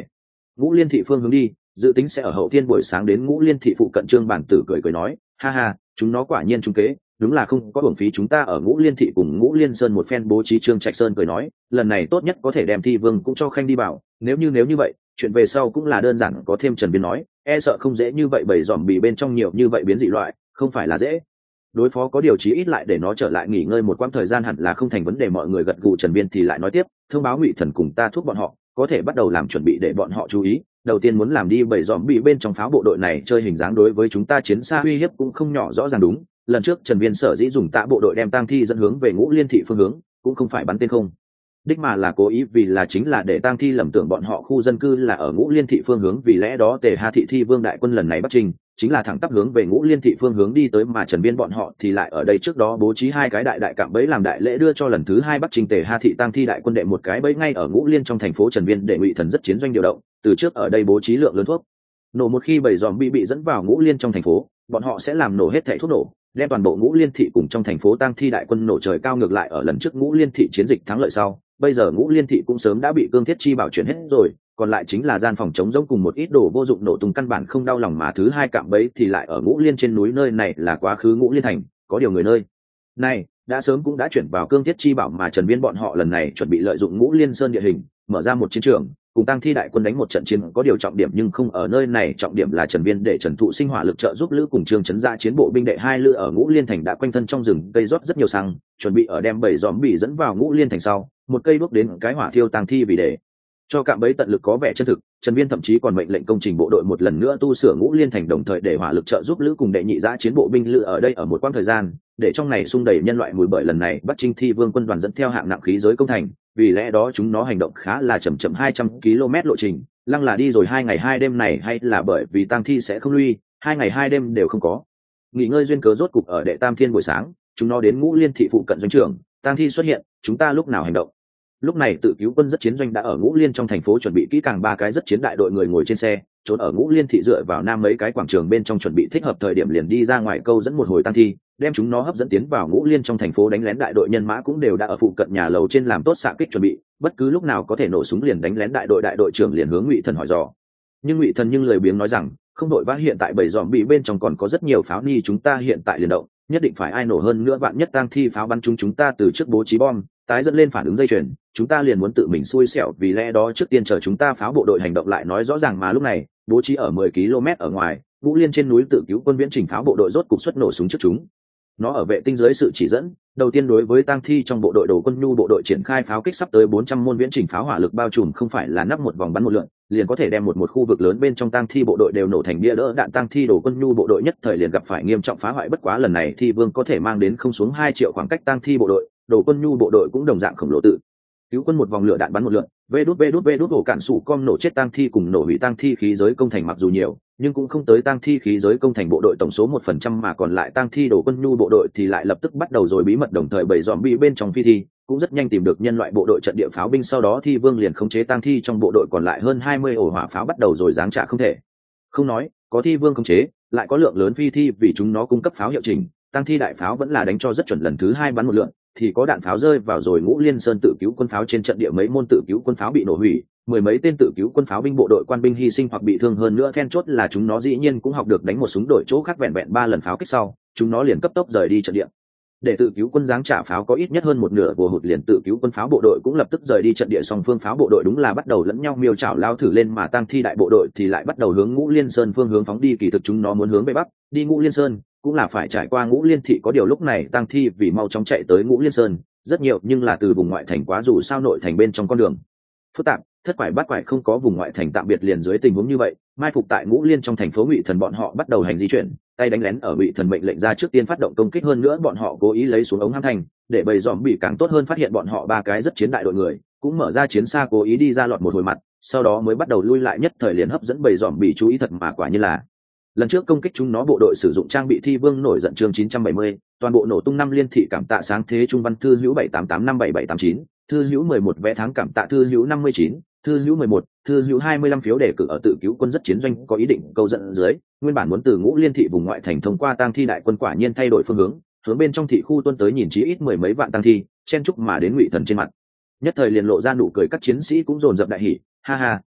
Ngũ Liên thị phương hướng đi, dự tính sẽ ở hậu thiên buổi sáng đến Ngũ Liên thị phụ cận. Trương Bản Tử cười cười nói, ha ha, chúng nó quả nhiên trung kế, đúng là không có hưởng phí chúng ta ở Ngũ Liên thị cùng Ngũ Liên Sơn một phen bố trí. Trương Trạch Sơn cười nói, lần này tốt nhất có thể đem Thi Vương cũng cho Khanh đi bảo, nếu như nếu như vậy, chuyện về sau cũng là đơn giản. Có thêm Trần Biên nói, e sợ không dễ như vậy, bầy dòm bị bên trong nhiều như vậy biến dị loại, không phải là dễ đối phó, có điều chí ít lại để nó trở lại nghỉ ngơi một quãng thời gian hẳn là không thành vấn đề. Mọi người gật gù. Trần Biên thì lại nói tiếp, thông báo Ngụy Thần cùng ta thúc bọn họ có thể bắt đầu làm chuẩn bị để bọn họ chú ý. Đầu tiên muốn làm đi bầy dòm bị bên trong pháo bộ đội này chơi hình dáng, đối với chúng ta chiến xa uy hiếp cũng không nhỏ. Rõ ràng đúng, lần trước Trần Biên sở dĩ dùng tạ bộ đội đem tang thi dẫn hướng về Ngũ Liên thị phương hướng, cũng không phải bắn tên không đích mà là cố ý, vì là chính là để tang thi lầm tưởng bọn họ khu dân cư là ở Ngũ Liên thị phương hướng. Vì lẽ đó Tề Hà thị Thi Vương đại quân lần này bắt trình chính là thẳng tắp hướng về Ngũ Liên thị phương hướng đi tới, mà Trần Biên bọn họ thì lại ở đây trước đó bố trí hai cái đại đại cạm bẫy làm đại lễ đưa cho lần thứ hai bắt trình Tề Hà thị tang thi đại quân đệ một cái bẫy ngay ở Ngũ Liên trong thành phố. Trần Biên để Ngụy Thần rất chiến doanh điều động từ trước ở đây bố trí lượng lớn thuốc nổ, một khi bầy dòm bị bị dẫn vào Ngũ Liên trong thành phố, bọn họ sẽ làm nổ hết thảy thuốc nổ, đem toàn bộ Ngũ Liên thị cùng trong thành phố tang thi đại quân nổ trời cao. Ngược lại ở lần trước Ngũ Liên thị chiến dịch thắng lợi sau, bây giờ Ngũ Liên thị cũng sớm đã bị Cương Thiết Chi bảo chuyển hết rồi, còn lại chính là gian phòng chống rỗng cùng một ít đồ vô dụng nổ tung, căn bản không đau lòng. Mà thứ hai cạm bẫy thì lại ở Ngũ Liên trên núi, nơi này là quá khứ Ngũ Liên thành, có điều người nơi này đã sớm cũng đã chuyển vào Cương Thiết Chi bảo, mà Trần Biên bọn họ lần này chuẩn bị lợi dụng Ngũ Liên Sơn địa hình mở ra một chiến trường cùng tang thi đại quân đánh một trận chiến. Có điều trọng điểm nhưng không ở nơi này, trọng điểm là Trần Biên để Trần Thụ Sinh hỏa lực trợ giúp lữ cùng Trương Chấn ra chiến bộ binh đệ hai lữ ở Ngũ Liên thành đã quanh thân trong rừng cây rót rất nhiều xăng, chuẩn bị ở đem bảy dòm bị dẫn vào Ngũ Liên thành sau, một cây đuốc đến cái hỏa thiêu tang thi. Vì để cho cạm bẫy tận lực có vẻ chân thực, Trần Biên thậm chí còn mệnh lệnh công trình bộ đội một lần nữa tu sửa Ngũ Liên thành, đồng thời để hỏa lực trợ giúp lữ cùng đệ nhị giã chiến bộ binh lữ ở đây ở một quãng thời gian, để trong này xung đầy nhân loại mùi. Bởi lần này bắt Trinh Thi Vương quân đoàn dẫn theo hạng nặng khí giới công thành, vì lẽ đó chúng nó hành động khá là chậm chậm, hai trăm ki lô mét lộ trình, lăng là đi rồi hai ngày hai đêm này, hay là bởi vì tang thi sẽ không lui, hai ngày hai đêm đều không có nghỉ ngơi duyên cớ, rốt cục ở đệ tam thiên buổi sáng, chúng nó đến Ngũ Liên thị phụ cận doanh trưởng. Tang thi xuất hiện, chúng ta lúc nào hành động? Lúc này tự cứu quân rất chiến doanh đã ở Ngũ Liên trong thành phố chuẩn bị kỹ càng, ba cái rất chiến đại đội người ngồi trên xe trốn ở Ngũ Liên thị dựa vào nam mấy cái quảng trường bên trong, chuẩn bị thích hợp thời điểm liền đi ra ngoài câu dẫn một hồi tang thi, đem chúng nó hấp dẫn tiến vào Ngũ Liên trong thành phố đánh lén. Đại đội nhân mã cũng đều đã ở phụ cận nhà lầu trên làm tốt xạ kích chuẩn bị, bất cứ lúc nào có thể nổ súng liền đánh lén. Đại đội đại đội trưởng liền hướng Ngụy Thần hỏi dò, nhưng Ngụy Thần nhưng lười biếng nói rằng, không đội vã, hiện tại bầy dòm bị bên trong còn có rất nhiều pháo ni, chúng ta hiện tại liền động, nhất định phải ai nổ hơn nữa, vạn nhất tang thi pháo bắn chúng chúng ta từ trước bố trí bom tái dẫn lên phản ứng dây chuyền, chúng ta liền muốn tự mình xui xẻo. Vì lẽ đó trước tiên chờ chúng ta pháo bộ đội hành động lại nói rõ ràng. Mà lúc này bố trí ở mười ki lô mét ở ngoài Ngũ Liên trên núi tự cứu quân viễn trình pháo bộ đội rốt cục xuất nổ súng trước chúng nó ở vệ tinh dưới sự chỉ dẫn. Đầu tiên đối với tang thi trong bộ đội Đồ Quân Nhu bộ đội triển khai pháo kích, sắp tới bốn trăm môn viễn trình pháo hỏa lực bao trùm, không phải là nắp một vòng bắn một lượn liền có thể đem một một khu vực lớn bên trong tang thi bộ đội đều nổ thành bia đỡ đạn. Tang thi Đồ Quân Nhu bộ đội nhất thời liền gặp phải nghiêm trọng phá hoại, bất quá lần này Thi Vương có thể mang đến không xuống hai triệu khoảng cách tang thi bộ đội, Đồ Quân Nhu bộ đội cũng đồng dạng khổng lồ tự cứu quân một vòng lửa đạn bắn một lượn, vê đút vê đút vê đút ổ cạn sủ com nổ chết tang thi cùng nổ hủy tang thi khí giới công thành, mặc dù nhiều nhưng cũng không tới tang thi khí giới công thành bộ đội tổng số một phần trăm, mà còn lại tang thi Đồ Quân Nhu bộ đội thì lại lập tức bắt đầu rồi bí mật đồng thời bầy dòm bị bên trong phi thi cũng rất nhanh tìm được nhân loại bộ đội trận địa pháo binh. Sau đó Thi Vương liền khống chế tang thi trong bộ đội còn lại hơn hai mươi ổ hỏa pháo, bắt đầu rồi giáng trả. Không thể không nói, có Thi Vương khống chế lại có lượng lớn phi thi vì chúng nó cung cấp pháo hiệu chỉnh, tang thi đại pháo vẫn là đánh cho rất chuẩn, lần thứ hai bắn một lượn thì có đạn pháo rơi vào rồi Ngũ Liên Sơn tự cứu quân pháo trên trận địa, mấy môn tự cứu quân pháo bị nổ hủy, mười mấy tên tự cứu quân pháo binh bộ đội quan binh hy sinh hoặc bị thương, hơn nữa then chốt là chúng nó dĩ nhiên cũng học được đánh một súng đổi chỗ khác. Vẹn vẹn ba lần pháo kích sau, chúng nó liền cấp tốc rời đi trận địa. Để tự cứu quân giáng trả pháo có ít nhất hơn một nửa vừa hụt, liền tự cứu quân pháo bộ đội cũng lập tức rời đi trận địa. Song phương pháo bộ đội đúng là bắt đầu lẫn nhau miêu chảo lao thử lên, mà tang thi đại bộ đội thì lại bắt đầu hướng Ngũ Liên Sơn phương hướng phóng đi. Kỳ thực chúng nó muốn hướng về bắc đi Ngũ Liên Sơn cũng là phải trải qua Ngũ Liên thị, có điều lúc này tang thi vì mau chóng chạy tới Ngũ Liên Sơn rất nhiều, nhưng là từ vùng ngoại thành quá, dù sao nội thành bên trong con đường phức tạp thất quải bát quải, không có vùng ngoại thành tạm biệt. Liền dưới tình huống như vậy, mai phục tại Ngũ Liên trong thành phố Ngụy Thần bọn họ bắt đầu hành di chuyển, tay đánh lén ở Ngụy Thần mệnh lệnh ra trước tiên phát động công kích, hơn nữa bọn họ cố ý lấy xuống ống hãm thành để bầy dòm bị càng tốt hơn phát hiện bọn họ. Ba cái rất chiến đại đội người cũng mở ra chiến xa cố ý đi ra lọt một hồi mặt, sau đó mới bắt đầu lui lại, nhất thời liền hấp dẫn bầy dòm bị chú ý thật. Mà quả như là lần trước công kích chúng nó bộ đội sử dụng trang bị Thi Vương nổi giận chương chín trăm bảy mươi, toàn bộ nổ tung. Năm Liên thị cảm tạ sáng thế Trung Văn Thư hữu bảy tám tám năm bảy bảy tám chín, Thư hữu mười một vẽ tháng cảm tạ Thư hữu năm mươi chín, Thư hữu mười một, Thư hữu hai mươi lăm phiếu đề cử. Ở tự cứu quân rất chiến doanh có ý định câu dẫn dưới, nguyên bản muốn từ Ngũ Liên thị vùng ngoại thành thông qua tang thi đại quân quả nhiên thay đổi phương hướng, hướng bên trong thị khu tuân tới, nhìn chí ít mười mấy vạn tang thi chen chúc mà đến Ngụy Thần trên mặt nhất thời liền lộ ra nụ cười, các chiến sĩ cũng dồn dập đại hỉ, ha ha,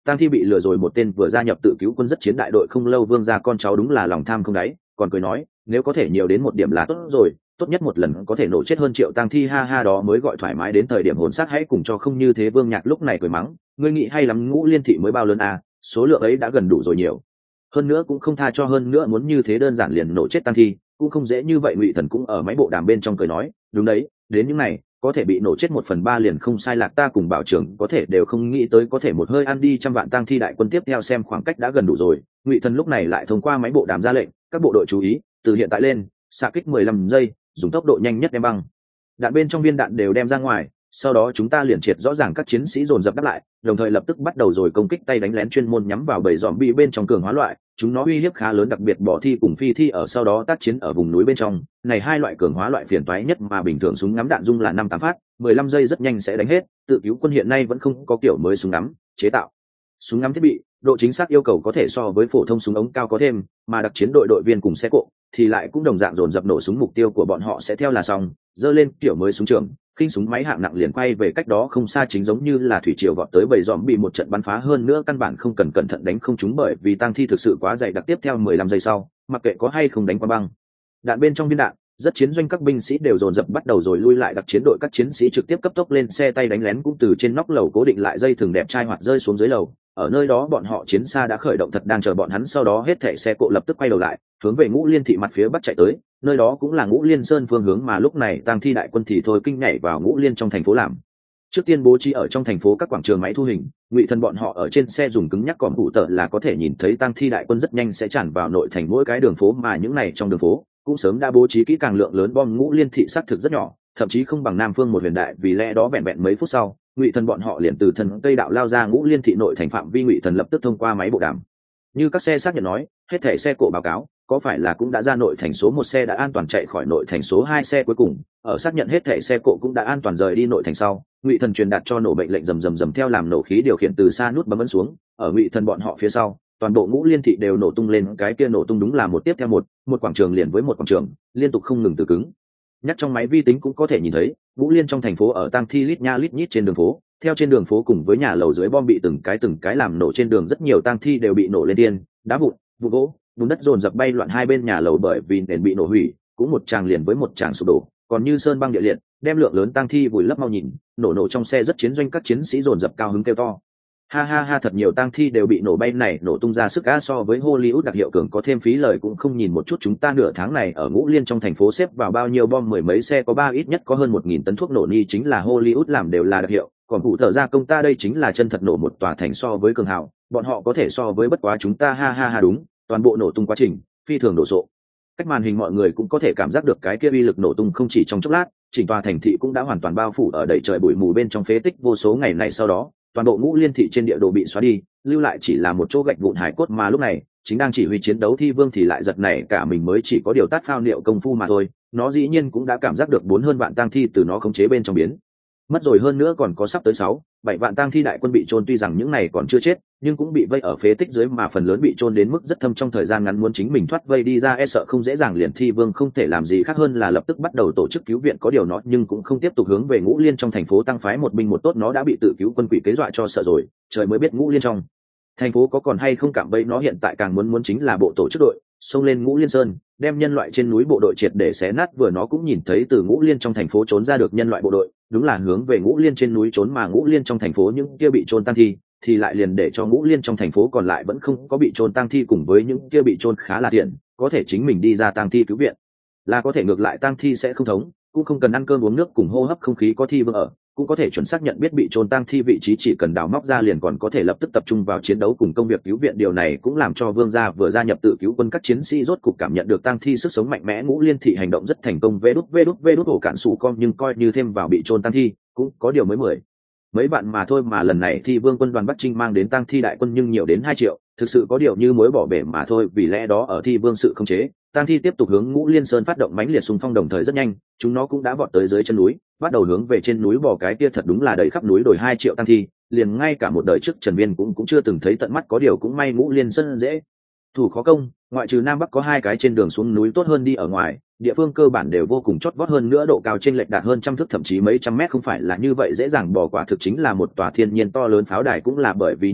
tang thi bị lừa rồi một tên vừa gia nhập tự cứu quân rất chiến đại đội không lâu vương gia con cháu đúng là lòng tham không đáy, còn cười nói nếu có thể nhiều đến một điểm là tốt rồi, tốt nhất một lần có thể nổ chết hơn triệu tang thi, ha ha, đó mới gọi thoải mái. Đến thời điểm hồn sát hãy cùng cho không như thế. Vương Nhạc lúc này cười mắng, ngươi nghĩ hay lắm, Ngũ Liên thị mới bao lớn à, số lượng ấy đã gần đủ rồi, nhiều hơn nữa cũng không tha cho, hơn nữa muốn như thế đơn giản liền nổ chết tang thi cũng không dễ như vậy. Ngụy Thần cũng ở máy bộ đàm bên trong cười nói, đúng đấy, đến những này có thể bị nổ chết một phần ba liền không sai lạc, ta cùng bảo trưởng có thể đều không nghĩ tới có thể một hơi ăn đi trăm vạn tang thi đại quân. Tiếp theo xem khoảng cách đã gần đủ rồi, Ngụy Thần lúc này lại thông qua máy bộ đàm ra lệnh, các bộ đội chú ý, từ hiện tại lên xạ kích mười lăm giây, dùng tốc độ nhanh nhất đem băng đạn bên trong viên đạn đều đem ra ngoài, sau đó chúng ta liền triệt rõ ràng các chiến sĩ dồn dập đáp lại, đồng thời lập tức bắt đầu rồi công kích tay đánh lén chuyên môn nhắm vào bầy dòm bị bên trong cường hóa loại, chúng nó uy hiếp khá lớn, đặc biệt bỏ thi cùng phi thi ở sau đó tác chiến ở vùng núi bên trong này, hai loại cường hóa loại phiền toái nhất mà bình thường súng ngắm đạn dung là năm tám phát, mười lăm giây rất nhanh sẽ đánh hết. Tự cứu quân hiện nay vẫn không có kiểu mới súng ngắm chế tạo súng ngắm thiết bị, độ chính xác yêu cầu có thể so với phổ thông súng ống cao có thêm, mà đặc chiến đội đội viên cùng xe cộ thì lại cũng đồng dạng dồn dập nổ súng, mục tiêu của bọn họ sẽ theo là xong dơ lên kiểu mới súng trường khinh súng máy hạng nặng liền quay về cách đó không xa, chính giống như là thủy triều vọt tới bầy dòm bị một trận bắn phá, hơn nữa căn bản không cần cẩn thận đánh không trúng bởi vì tang thi thực sự quá dày đặc. Tiếp theo mười lăm giây sau, mặc kệ có hay không đánh qua băng đạn bên trong viên đạn, rất chiến doanh các binh sĩ đều dồn dập bắt đầu rồi lui lại, đặc chiến đội các chiến sĩ trực tiếp cấp tốc lên xe tay đánh lén cũng từ trên nóc lầu cố định lại dây thừng đẹp trai hoạt rơi xuống dưới lầu, ở nơi đó bọn họ chiến xa đã khởi động thật đang chờ bọn hắn, sau đó hết thảy xe cộ lập tức quay đầu lại hướng về Ngũ Liên thị mặt phía bắc chạy tới, nơi đó cũng là Ngũ Liên Sơn phương hướng, mà lúc này tang thi đại quân thì thôi kinh nhảy vào Ngũ Liên trong thành phố làm trước tiên bố trí ở trong thành phố các quảng trường máy thu hình. Ngụy Thần bọn họ ở trên xe dùng cứng nhắc còm hụ tợ là có thể nhìn thấy tang thi đại quân rất nhanh sẽ tràn vào nội thành mỗi cái đường phố, mà những này trong đường phố cũng sớm đã bố trí kỹ càng lượng lớn bom. Ngũ Liên thị xác thực rất nhỏ, thậm chí không bằng Nam Phương một huyền đại, vì lẽ đó vẹn vẹn mấy phút sau Ngụy Thần bọn họ liền từ thần cây đạo lao ra Ngũ Liên thị nội thành phạm vi. Ngụy Thần lập tức thông qua máy bộ đàm như các xe xác nhận nói, hết thảy xe cộ báo cáo có phải là cũng đã ra nội thành, số một xe đã an toàn chạy khỏi nội thành, số hai xe cuối cùng ở xác nhận hết thảy xe cộ cũng đã an toàn rời đi nội thành sau, Ngụy Thần truyền đạt cho nổ mệnh lệnh, rầm rầm rầm theo làm nổ khí điều khiển từ xa nút bấm ấn xuống, ở Ngụy Thần bọn họ phía sau toàn bộ Ngũ Liên thị đều nổ tung lên, cái kia nổ tung đúng là một tiếp theo một, một quảng trường liền với một quảng trường liên tục không ngừng từ cứng nhắc trong máy vi tính cũng có thể nhìn thấy Ngũ Liên trong thành phố ở tang thi lít nha lít nhít trên đường phố, theo trên đường phố cùng với nhà lầu dưới bom bị từng cái từng cái làm nổ, trên đường rất nhiều tang thi đều bị nổ lên điên, đá vụn vụ gỗ bùn đất dồn dập bay loạn hai bên nhà lầu bởi vì nền bị nổ hủy cũng một tràng liền với một tràng sụp đổ, còn như sơn băng địa liệt đem lượng lớn tang thi vùi lấp. Mau nhìn, nổ nổ trong xe rất chiến doanh các chiến sĩ dồn dập cao hứng kêu to, ha ha ha, thật nhiều tang thi đều bị nổ bay này, nổ tung ra sức á, so với Hollywood đặc hiệu cường có thêm phí lời cũng không nhìn một chút chúng ta nửa tháng này ở Ngũ Liên trong thành phố xếp vào bao nhiêu bom, mười mấy xe có ba, ít nhất có hơn một nghìn tấn thuốc nổ ni, chính là Hollywood làm đều là đặc hiệu, còn cụ thở ra công ta đây chính là chân thật nổ một tòa thành, so với cường hào bọn họ có thể so với bất quá chúng ta, ha ha ha. Đúng, toàn bộ nổ tung quá trình phi thường đồ sộ, cách màn hình mọi người cũng có thể cảm giác được cái kia uy lực nổ tung không chỉ trong chốc lát, chỉnh tòa thành thị cũng đã hoàn toàn bao phủ ở đầy trời bụi mù bên trong phế tích vô số ngày này. Sau đó toàn bộ Ngũ Liên thị trên địa đồ bị xóa đi, lưu lại chỉ là một chỗ gạch vụn hải cốt, mà lúc này chính đang chỉ huy chiến đấu Thi Vương thì lại giật nảy cả mình, mới chỉ có điều tát phao liệu công phu mà thôi, nó dĩ nhiên cũng đã cảm giác được bốn hơn vạn tang thi từ nó khống chế bên trong biến mất rồi, hơn nữa còn có sắp tới sáu bảy vạn tang thi đại quân bị chôn, tuy rằng những này còn chưa chết nhưng cũng bị vây ở phế tích dưới, mà phần lớn bị chôn đến mức rất thâm, trong thời gian ngắn muốn chính mình thoát vây đi ra e sợ không dễ dàng. Liền Thi Vương không thể làm gì khác hơn là lập tức bắt đầu tổ chức cứu viện, có điều nó nhưng cũng không tiếp tục hướng về Ngũ Liên trong thành phố tăng phái một binh một tốt, nó đã bị tự cứu quân quỷ kế dọa cho sợ rồi, trời mới biết Ngũ Liên trong thành phố có còn hay không cạm bẫy, nó hiện tại càng muốn muốn chính là bộ tổ chức đội xông lên Ngũ Liên Sơn đem nhân loại trên núi bộ đội triệt để xé nát. Vừa nó cũng nhìn thấy từ Ngũ Liên trong thành phố trốn ra được nhân loại bộ đội đúng là hướng về Ngũ Liên trên núi trốn, mà Ngũ Liên trong thành phố những kia bị chôn tang thi thì lại liền để cho Ngũ Liên trong thành phố còn lại vẫn không có bị chôn tang thi cùng với những kia bị chôn khá là tiện, có thể chính mình đi ra tang thi cứu viện là có thể, ngược lại tang thi sẽ không thống, cũng không cần ăn cơm uống nước cùng hô hấp không khí, có Thi Vương ở cũng có thể chuẩn xác nhận biết bị chôn tang thi vị trí, chỉ cần đào móc ra liền còn có thể lập tức tập trung vào chiến đấu cùng công việc cứu viện. Điều này cũng làm cho Vương gia vừa gia nhập tự cứu quân các chiến sĩ rốt cục cảm nhận được tang thi sức sống mạnh mẽ. Ngũ Liên thị hành động rất thành công, vê đút vê đút vê đút ổ cạn sủ con, nhưng coi như thêm vào bị chôn tang thi cũng có điều mới mười mấy bạn mà thôi, mà lần này Thi Vương quân đoàn Bắc Trinh mang đến tang thi đại quân nhưng nhiều đến hai triệu, thực sự có điều như muối bỏ bể mà thôi. Vì lẽ đó ở Thi Vương sự khống chế, tang thi tiếp tục hướng Ngũ Liên Sơn phát động mãnh liệt xung phong, đồng thời rất nhanh chúng nó cũng đã vọt tới dưới chân núi, bắt đầu hướng về trên núi bò, cái kia thật đúng là đầy khắp núi đồi hai triệu tang thi, liền ngay cả một đời trước Trần Viên cũng cũng chưa từng thấy tận mắt, có điều cũng may Ngũ Liên Sơn dễ thủ khó công, ngoại trừ Nam Bắc có hai cái trên đường xuống núi tốt hơn đi ở ngoài, địa phương cơ bản đều vô cùng chót vót, hơn nữa độ cao chênh lệch đạt hơn trăm thước thậm chí mấy trăm mét, không phải là như vậy dễ dàng bỏ, quả thực chính là một tòa thiên nhiên to lớn pháo đài. Cũng là bởi vì như vậy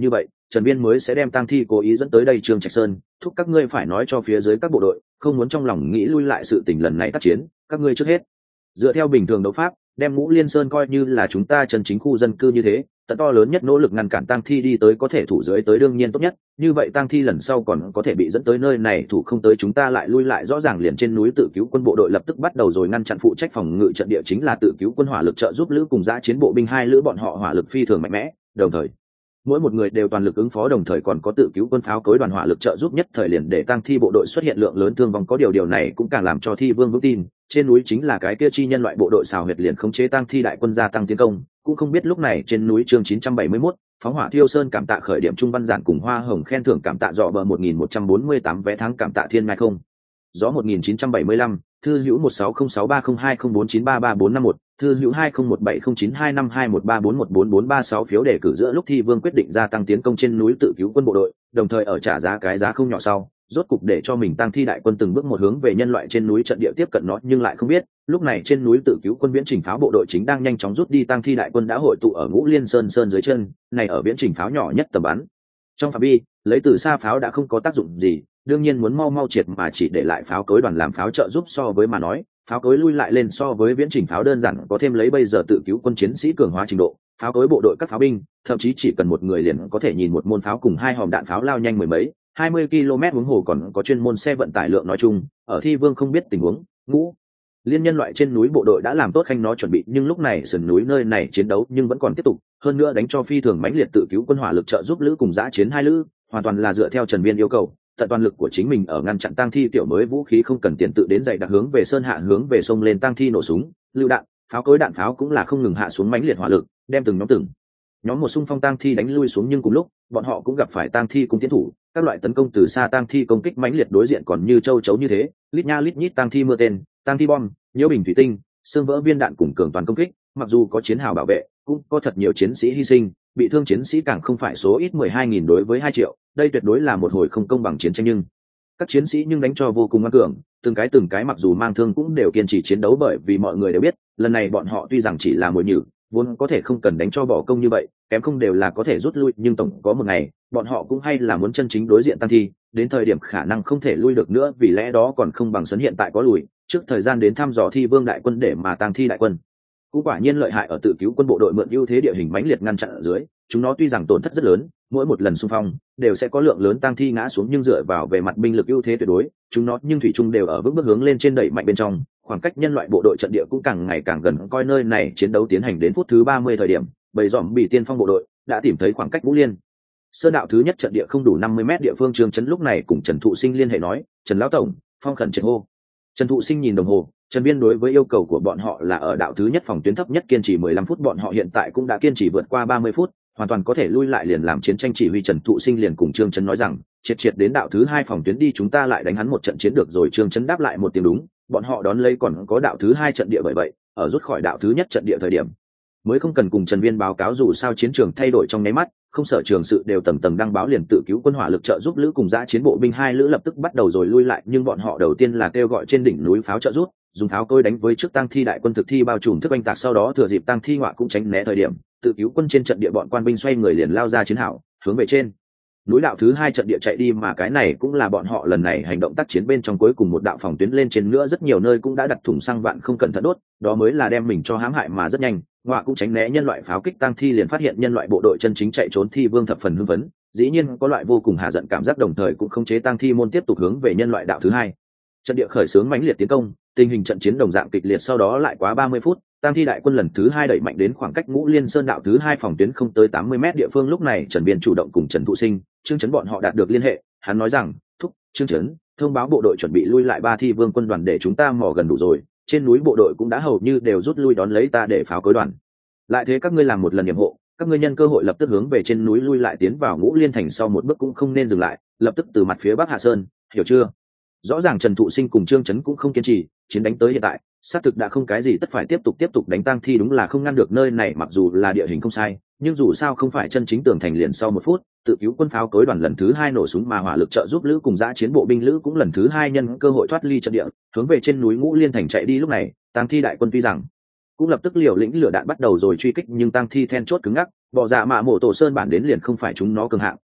Trần Viên mới sẽ đem tang thi cố ý dẫn tới đây Trương Trạch Sơn, thúc các ngươi phải nói cho phía dưới các bộ đội, không muốn trong lòng nghĩ lui lại sự tình lần này tác chiến, các ngươi trước hết dựa theo bình thường đấu pháp, đem Ngũ Liên Sơn coi như là chúng ta chân chính khu dân cư như thế, tận to lớn nhất nỗ lực ngăn cản tang thi đi tới có thể thủ dưới tới đương nhiên tốt nhất, như vậy tang thi lần sau còn có thể bị dẫn tới nơi này thủ không tới chúng ta lại lui lại rõ ràng liền trên núi tự cứu quân bộ đội lập tức bắt đầu rồi ngăn chặn phụ trách phòng ngự trận địa chính là tự cứu quân hỏa lực trợ giúp lữ cùng giã chiến bộ binh hai lữ bọn họ hỏa lực phi thường mạnh mẽ, đồng thời mỗi một người đều toàn lực ứng phó đồng thời còn có tự cứu quân pháo cối đoàn hỏa lực trợ giúp nhất thời liền để tang thi bộ đội xuất hiện lượng lớn thương vong có điều điều này cũng càng làm cho thi vương vững tin trên núi chính là cái kia chi nhân loại bộ đội xào huyệt liền khống chế tang thi đại quân gia tăng tiến công cũng không biết lúc này trên núi chương chín trăm bảy mươi mốt phóng hỏa thiêu sơn cảm tạ khởi điểm trung văn giản cùng hoa hồng khen thưởng cảm tạ dọ bờ một nghìn một trăm bốn mươi tám vé thắng cảm tạ thiên ngai không gió một nghìn chín trăm bảy mươi lăm thư hữu một sáu không sáu ba không hai không bốn chín ba ba bốn năm một thư hữu hai không một bảy không chín hai năm hai một ba bốn một bốn bốn ba sáu phiếu đề cử giữa lúc thi vương quyết định gia tăng tiến công trên núi tự cứu quân bộ đội đồng thời ở trả giá cái giá không nhỏ sau rốt cục để cho mình tăng thi đại quân từng bước một hướng về nhân loại trên núi trận địa tiếp cận nó nhưng lại không biết lúc này trên núi tự cứu quân viễn trình pháo bộ đội chính đang nhanh chóng rút đi tăng thi đại quân đã hội tụ ở Ngũ Liên Sơn sơn dưới chân này ở viễn trình pháo nhỏ nhất tầm bắn trong phạm vi lấy từ xa pháo đã không có tác dụng gì đương nhiên muốn mau mau triệt mà chỉ để lại pháo cối đoàn làm pháo trợ giúp so với mà nói pháo cối lui lại lên so với viễn trình pháo đơn giản có thêm lấy bây giờ tự cứu quân chiến sĩ cường hóa trình độ pháo cối bộ đội các pháo binh thậm chí chỉ cần một người liền có thể nhìn một môn pháo cùng hai hòm đạn pháo lao nhanh mười mấy hai mươi ki lô mét huống hồ còn có chuyên môn xe vận tải lượng nói chung ở thi vương không biết tình huống Ngũ Liên nhân loại trên núi bộ đội đã làm tốt khanh nó chuẩn bị nhưng lúc này sườn núi nơi này chiến đấu nhưng vẫn còn tiếp tục hơn nữa đánh cho phi thường mãnh liệt tự cứu quân hỏa lực trợ giúp lữ cùng giã chiến hai lữ hoàn toàn là dựa theo Trần Viên yêu cầu tận toàn lực của chính mình ở ngăn chặn tang thi tiểu mới vũ khí không cần tiền tự đến dày đặc hướng về sơn hạ hướng về sông lên tang thi nổ súng lựu đạn pháo cối đạn pháo cũng là không ngừng hạ xuống mãnh liệt hỏa lực đem từng nhóm từng nhóm một xung phong tang thi đánh lui xuống nhưng cùng lúc bọn họ cũng gặp phải tang thi cung tiến thủ các loại tấn công từ xa tang thi công kích mãnh liệt đối diện còn như châu chấu như thế lít nha lít nhít tang thi mưa tên tang thi bom nhiễu bình thủy tinh xương vỡ viên đạn cùng cường toàn công kích mặc dù có chiến hào bảo vệ cũng có thật nhiều chiến sĩ hy sinh bị thương chiến sĩ càng không phải số ít mười hai nghìn đối với hai triệu đây tuyệt đối là một hồi không công bằng chiến tranh nhưng các chiến sĩ nhưng đánh cho vô cùng ngoan cường từng cái từng cái mặc dù mang thương cũng đều kiên trì chiến đấu bởi vì mọi người đều biết lần này bọn họ tuy rằng chỉ là mồi nhử vốn có thể không cần đánh cho bỏ công như vậy kém không đều là có thể rút lui nhưng tổng có một ngày bọn họ cũng hay là muốn chân chính đối diện tăng thi đến thời điểm khả năng không thể lui được nữa vì lẽ đó còn không bằng sấn hiện tại có lùi trước thời gian đến thăm dò thi vương đại quân để mà tăng thi đại quân cũng quả nhiên lợi hại ở tự cứu quân bộ đội mượn ưu thế địa hình mãnh liệt ngăn chặn ở dưới chúng nó tuy rằng tổn thất rất lớn mỗi một lần xung phong đều sẽ có lượng lớn tăng thi ngã xuống nhưng dựa vào về mặt binh lực ưu thế tuyệt đối chúng nó nhưng thủy chung đều ở vững bước hướng lên trên đẩy mạnh bên trong khoảng cách nhân loại bộ đội trận địa cũng càng ngày càng gần coi nơi này chiến đấu tiến hành đến phút thứ ba mươi thời điểm bầy dòm bị tiên phong bộ đội đã tìm thấy khoảng cách Ngũ Liên Sơn đạo thứ nhất trận địa không đủ năm mươi mét địa phương Trương Chấn lúc này cùng Trần Thụ Sinh liên hệ nói Trần lão tổng phong khẩn triệt hô Trần Thụ Sinh nhìn đồng hồ Trần Viên đối với yêu cầu của bọn họ là ở đạo thứ nhất phòng tuyến thấp nhất kiên trì mười lăm phút bọn họ hiện tại cũng đã kiên trì vượt qua ba mươi phút hoàn toàn có thể lui lại liền làm chiến tranh chỉ huy Trần Thụ Sinh liền cùng Trương Chấn nói rằng triệt triệt đến đạo thứ hai phòng tuyến đi chúng ta lại đánh hắn một trận chiến được rồi Trương Chấn đáp lại một tiếng đúng bọn họ đón lấy còn có đạo thứ hai trận địa bởi vậy ở rút khỏi đạo thứ nhất trận địa thời điểm mới không cần cùng Trần Viên báo cáo dù sao chiến trường thay đổi trong nháy mắt không sợ trường sự đều tầng tầng đăng báo liền tự cứu quân hỏa lực trợ giúp lữ cùng giã chiến bộ binh hai lữ lập tức bắt đầu rồi lui lại nhưng bọn họ đầu tiên là kêu gọi trên đỉnh núi pháo trợ giúp dùng pháo cối đánh với trước tăng thi đại quân thực thi bao trùm thức oanh tạc sau đó thừa dịp tăng thi ngọa cũng tránh né thời điểm tự cứu quân trên trận địa bọn quan binh xoay người liền lao ra chiến hảo hướng về trên núi đạo thứ hai trận địa chạy đi mà cái này cũng là bọn họ lần này hành động tác chiến bên trong cuối cùng một đạo phòng tuyến lên trên nữa rất nhiều nơi cũng đã đặt thủng xăng vạn không cẩn thận đốt đó mới là đem mình cho hãm hại mà rất nhanh ngọa cũng tránh né nhân loại pháo kích tăng thi liền phát hiện nhân loại bộ đội chân chính chạy trốn thi vương thập phần hưng phấn dĩ nhiên có loại vô cùng hạ giận cảm giác đồng thời cũng khống chế tăng thi môn tiếp tục hướng về nhân loại đạo thứ hai trận địa khởi xướng mãnh liệt tiến công tình hình trận chiến đồng dạng kịch liệt sau đó lại quá ba mươi phút tăng thi đại quân lần thứ hai đẩy mạnh đến khoảng cách Ngũ Liên Sơn đạo thứ hai phòng tuyến không tới tám mươi mét địa phương lúc này Trần Biên chủ động cùng Trần Thụ Sinh Trương Chấn bọn họ đạt được liên hệ hắn nói rằng thúc Trương Chấn thông báo bộ đội chuẩn bị lui lại ba thi vương quân đoàn để chúng ta mò gần đủ rồi trên núi bộ đội cũng đã hầu như đều rút lui đón lấy ta để pháo cối đoàn lại thế các ngươi làm một lần nhiệm hộ các ngươi nhân cơ hội lập tức hướng về trên núi lui lại tiến vào Ngũ Liên thành sau một bước cũng không nên dừng lại lập tức từ mặt phía bắc hạ sơn hiểu chưa rõ ràng Trần Thụ Sinh cùng Trương Chấn cũng không kiên trì chiến đánh tới hiện tại xác thực đã không cái gì tất phải tiếp tục tiếp tục đánh tang thi đúng là không ngăn được nơi này mặc dù là địa hình không sai nhưng dù sao không phải chân chính tường thành liền sau một phút tự cứu quân pháo cối đoàn lần thứ hai nổ súng mà hỏa lực trợ giúp lữ cùng giã chiến bộ binh lữ cũng lần thứ hai nhân cơ hội thoát ly trận địa hướng về trên núi Ngũ Liên thành chạy đi lúc này tang thi đại quân tuy rằng cũng lập tức liều lĩnh lửa đạn bắt đầu rồi truy kích nhưng tang thi then chốt cứng ngắc bọ dạ mạ mổ tổ sơn bản đến liền không phải chúng nó cường hạng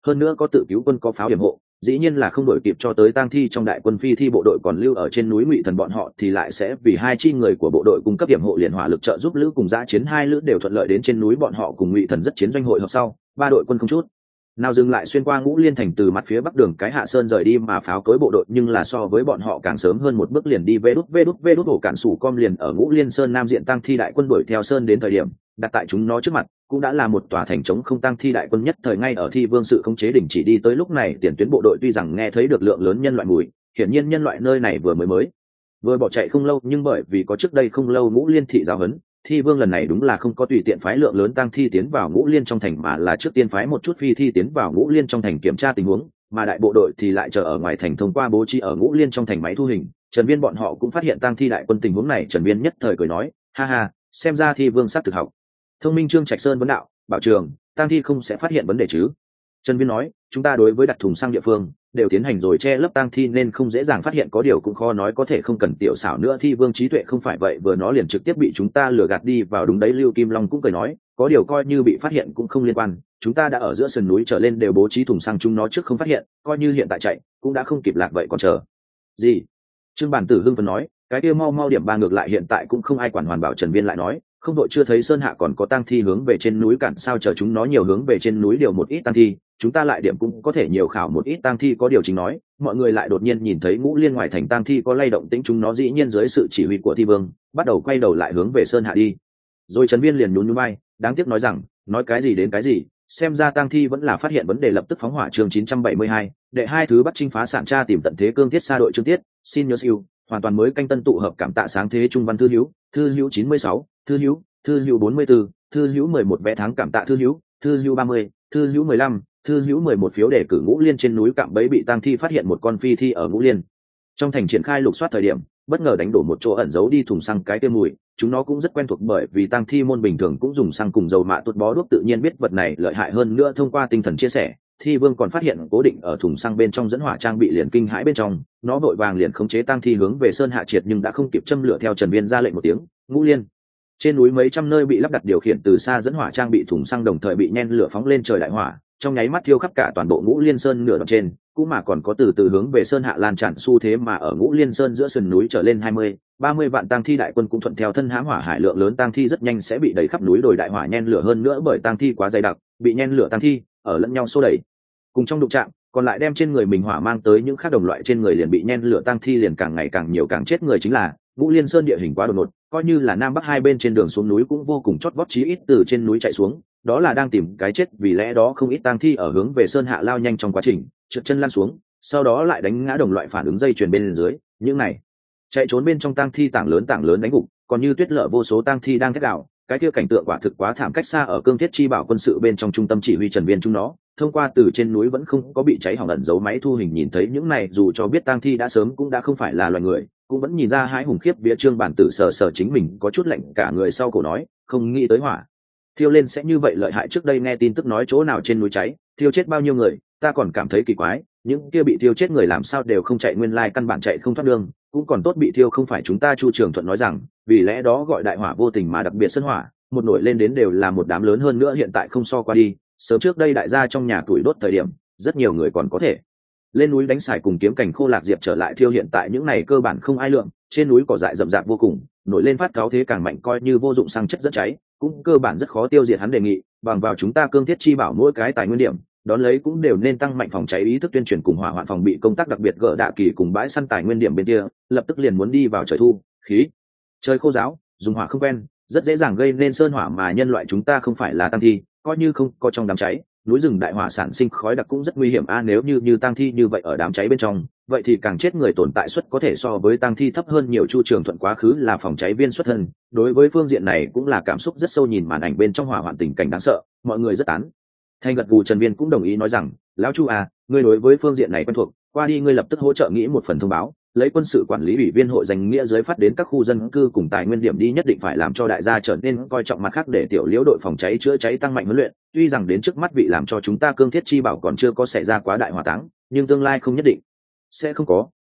hơn nữa có tự cứu quân có pháo điểm hộ, dĩ nhiên là không đổi kịp cho tới tang thi trong đại quân phi thi bộ đội còn lưu ở trên núi Ngụy Thần bọn họ thì lại sẽ vì hai chi người của bộ đội cung cấp điểm hộ liền hỏa lực trợ giúp lữ cùng giã chiến hai lữ đều thuận lợi đến trên núi bọn họ cùng Ngụy Thần rất chiến doanh hội hợp sau, ba đội quân không chút nào dừng lại xuyên qua Ngũ Liên thành từ mặt phía bắc đường cái Hạ Sơn rời đi mà pháo cối bộ đội nhưng là so với bọn họ càng sớm hơn một bước liền đi vê đút vê đút vê đút ổ cản sủ com liền ở Ngũ Liên Sơn Nam diện tăng thi đại quân đuổi theo Sơn đến thời điểm đặt tại chúng nó trước mặt cũng đã là một tòa thành trống không tăng thi đại quân nhất thời ngay ở Thi Vương sự khống chế đình chỉ đi tới lúc này tiền tuyến bộ đội tuy rằng nghe thấy được lượng lớn nhân loại mùi, hiển nhiên nhân loại nơi này vừa mới mới vừa bỏ chạy không lâu nhưng bởi vì có trước đây không lâu Ngũ Liên thị giáo huấn, Thi Vương lần này đúng là không có tùy tiện phái lượng lớn tăng thi tiến vào Ngũ Liên trong thành mà là trước tiên phái một chút phi thi tiến vào Ngũ Liên trong thành kiểm tra tình huống, mà đại bộ đội thì lại chờ ở ngoài thành thông qua bố trí ở Ngũ Liên trong thành máy thu hình. Trần Viên bọn họ cũng phát hiện tăng thi đại quân tình huống này, Trần Viên nhất thời cười nói, ha ha, xem ra Thi Vương sát thực học thông minh. Trương Trạch Sơn vấn đạo, bảo trường, tăng thi không sẽ phát hiện vấn đề chứ? Trần Viên nói, chúng ta đối với đặt thùng sang địa phương đều tiến hành rồi che lấp tang thi nên không dễ dàng phát hiện, có điều cũng khó nói có thể không cần tiểu xảo nữa. Thi Vương trí tuệ không phải vậy vừa nó liền trực tiếp bị chúng ta lừa gạt đi vào. Đúng đấy, Lưu Kim Long cũng cười nói, có điều coi như bị phát hiện cũng không liên quan, chúng ta đã ở giữa sườn núi trở lên đều bố trí thùng xăng chúng nó trước không phát hiện, coi như hiện tại chạy cũng đã không kịp lạc vậy còn chờ gì. Trương Bản Tử hưng phấn nói, cái kia mau mau điểm ba ngược lại hiện tại cũng không ai quản hoàn bảo. Trần Viên lại nói, không đội chưa thấy Sơn Hạ còn có tang thi hướng về trên núi cản sao, chờ chúng nó nhiều hướng về trên núi điều một ít tang thi, chúng ta lại điểm cũng có thể nhiều khảo một ít tang thi. Có điều chính nói, mọi người lại đột nhiên nhìn thấy Ngũ Liên ngoài thành tang thi có lay động tĩnh, chúng nó dĩ nhiên dưới sự chỉ huy của Thi Vương bắt đầu quay đầu lại hướng về Sơn Hạ đi. Rồi Trần Viên liền nhún nhún vai, đáng tiếc nói rằng, nói cái gì đến cái gì, xem ra tang thi vẫn là phát hiện vấn đề, lập tức phóng hỏa. Chương chín trăm bảy mươi hai, đệ hai thứ bắt chinh phá sản tra tìm tận thế cương thiết xa đội Trương Tiết, xin nhớ siêu, hoàn toàn mới canh tân tụ hợp cảm tạ sáng thế trung văn thư hữu, thư hữu chín mươi sáu, thư hữu, thư hữu bốn mươi tư, thư hữu mười một vé tháng cảm tạ thư hữu, thư hữu ba mươi, thư hữu mười lăm, thư hữu mười một phiếu đề cử. Ngũ Liên trên núi cạm bẫy bị tang thi phát hiện một con phi thi ở Ngũ Liên trong thành triển khai lục soát thời điểm bất ngờ đánh đổ một chỗ ẩn giấu đi thùng xăng cái kia mùi, chúng nó cũng rất quen thuộc bởi vì tang thi môn bình thường cũng dùng xăng cùng dầu mạ tuột bó đuốc, tự nhiên biết vật này lợi hại hơn nữa. Thông qua tinh thần chia sẻ, Thi Vương còn phát hiện cố định ở thùng xăng bên trong dẫn hỏa trang bị liền kinh hãi bên trong, nó vội vàng liền khống chế tang thi hướng về Sơn Hạ triệt nhưng đã không kịp châm lửa. Theo Trần Viên ra lệnh một tiếng, Ngũ Liên trên núi mấy trăm nơi bị lắp đặt điều khiển từ xa dẫn hỏa trang bị thùng xăng đồng thời bị nhen lửa phóng lên trời đại hỏa, trong nháy mắt thiêu khắp cả toàn bộ Ngũ Liên Sơn nửa đoạn trên, cũng mà còn có từ từ hướng về Sơn Hạ lan tràn xu thế. Mà ở Ngũ Liên Sơn giữa sườn núi trở lên hai mươi, ba mươi vạn tang thi đại quân cũng thuận theo thân hãm hỏa hải, lượng lớn tang thi rất nhanh sẽ bị đẩy khắp núi đồi đại hỏa nhen lửa, hơn nữa bởi tang thi quá dày đặc, bị nhen lửa tang thi ở lẫn nhau xô đẩy cùng trong đụng chạm, còn lại đem trên người mình hỏa mang tới những khác đồng loại trên người liền bị nhen lửa tang thi liền càng ngày càng nhiều càng chết người. Chính là Ngũ Liên Sơn địa hình quá đột ngột, coi như là nam bắc hai bên trên đường xuống núi cũng vô cùng chót vót, chí ít từ trên núi chạy xuống đó là đang tìm cái chết, vì lẽ đó không ít tang thi ở hướng về Sơn Hạ lao nhanh trong quá trình trượt chân lăn xuống, sau đó lại đánh ngã đồng loại phản ứng dây chuyền bên dưới, những này chạy trốn bên trong tang thi tảng lớn tảng lớn đánh gục, còn như tuyết lở vô số tang thi đang thét đảo, cái kia cảnh tượng quả thực quá thảm. Cách xa ở cương thiết chi bảo quân sự bên trong trung tâm chỉ huy Trần Viên chúng nó thông qua từ trên núi vẫn không có bị cháy hỏng ẩn giấu máy thu hình nhìn thấy những này, dù cho biết tang thi đã sớm cũng đã không phải là loài người, cũng vẫn nhìn ra hãi hùng khiếp vía. Trương Bản Tử sờ sờ chính mình có chút lạnh cả người sau cổ nói, không nghĩ tới hỏa thiêu lên sẽ như vậy lợi hại, trước đây nghe tin tức nói chỗ nào trên núi cháy thiêu chết bao nhiêu người, ta còn cảm thấy kỳ quái, những kia bị thiêu chết người làm sao đều không chạy, nguyên lai căn bản chạy không thoát đường, cũng còn tốt bị thiêu không phải chúng ta. Chu Trường Thuận nói rằng, vì lẽ đó gọi đại hỏa vô tình mà đặc biệt sân hỏa, một nổi lên đến đều là một đám lớn, hơn nữa hiện tại không so qua đi, sớm trước đây đại gia trong nhà tuổi đốt thời điểm rất nhiều người còn có thể lên núi đánh xài cùng kiếm cảnh khô lạc diệp trở lại thiêu, hiện tại những này cơ bản không ai lượng, trên núi cỏ dại rậm rạp vô cùng, nổi lên phát cáo thế càng mạnh, coi như vô dụng xăng chất rất cháy cũng cơ bản rất khó tiêu diệt. Hắn đề nghị bằng vào chúng ta cương thiết chi bảo mỗi cái tài nguyên điểm đón lấy cũng đều nên tăng mạnh phòng cháy ý thức tuyên truyền cùng hỏa hoạn phòng bị công tác, đặc biệt gỡ đạ kỳ cùng bãi săn tài nguyên điểm bên kia lập tức liền muốn đi vào trời thu khí trời khô giáo, dùng hỏa không quen rất dễ dàng gây nên sơn hỏa, mà nhân loại chúng ta không phải là tăng thi, coi như không có trong đám cháy núi rừng đại hỏa sản sinh khói đặc cũng rất nguy hiểm a à, nếu như như tang thi như vậy ở đám cháy bên trong vậy thì càng chết người, tồn tại suất có thể so với tang thi thấp hơn nhiều. Chu Trường Thuận quá khứ là phòng cháy viên xuất thân, đối với phương diện này cũng là cảm xúc rất sâu, nhìn màn ảnh bên trong hỏa hoạn tình cảnh đáng sợ mọi người rất tán thành gật gù. Trần Viên cũng đồng ý nói rằng, lão Chu à, ngươi đối với phương diện này quen thuộc, qua đi ngươi lập tức hỗ trợ nghĩ một phần thông báo, lấy quân sự quản lý ủy viên hội danh nghĩa dưới phát đến các khu dân cư cùng tài nguyên điểm đi, nhất định phải làm cho đại gia trở nên coi trọng mặt khác để tiểu liễu đội phòng cháy chữa cháy tăng mạnh huấn luyện. Tuy rằng đến trước mắt vị làm cho chúng ta cương thiết chi bảo còn chưa có xảy ra quá đại hỏa táng, nhưng tương lai không nhất định sẽ không có,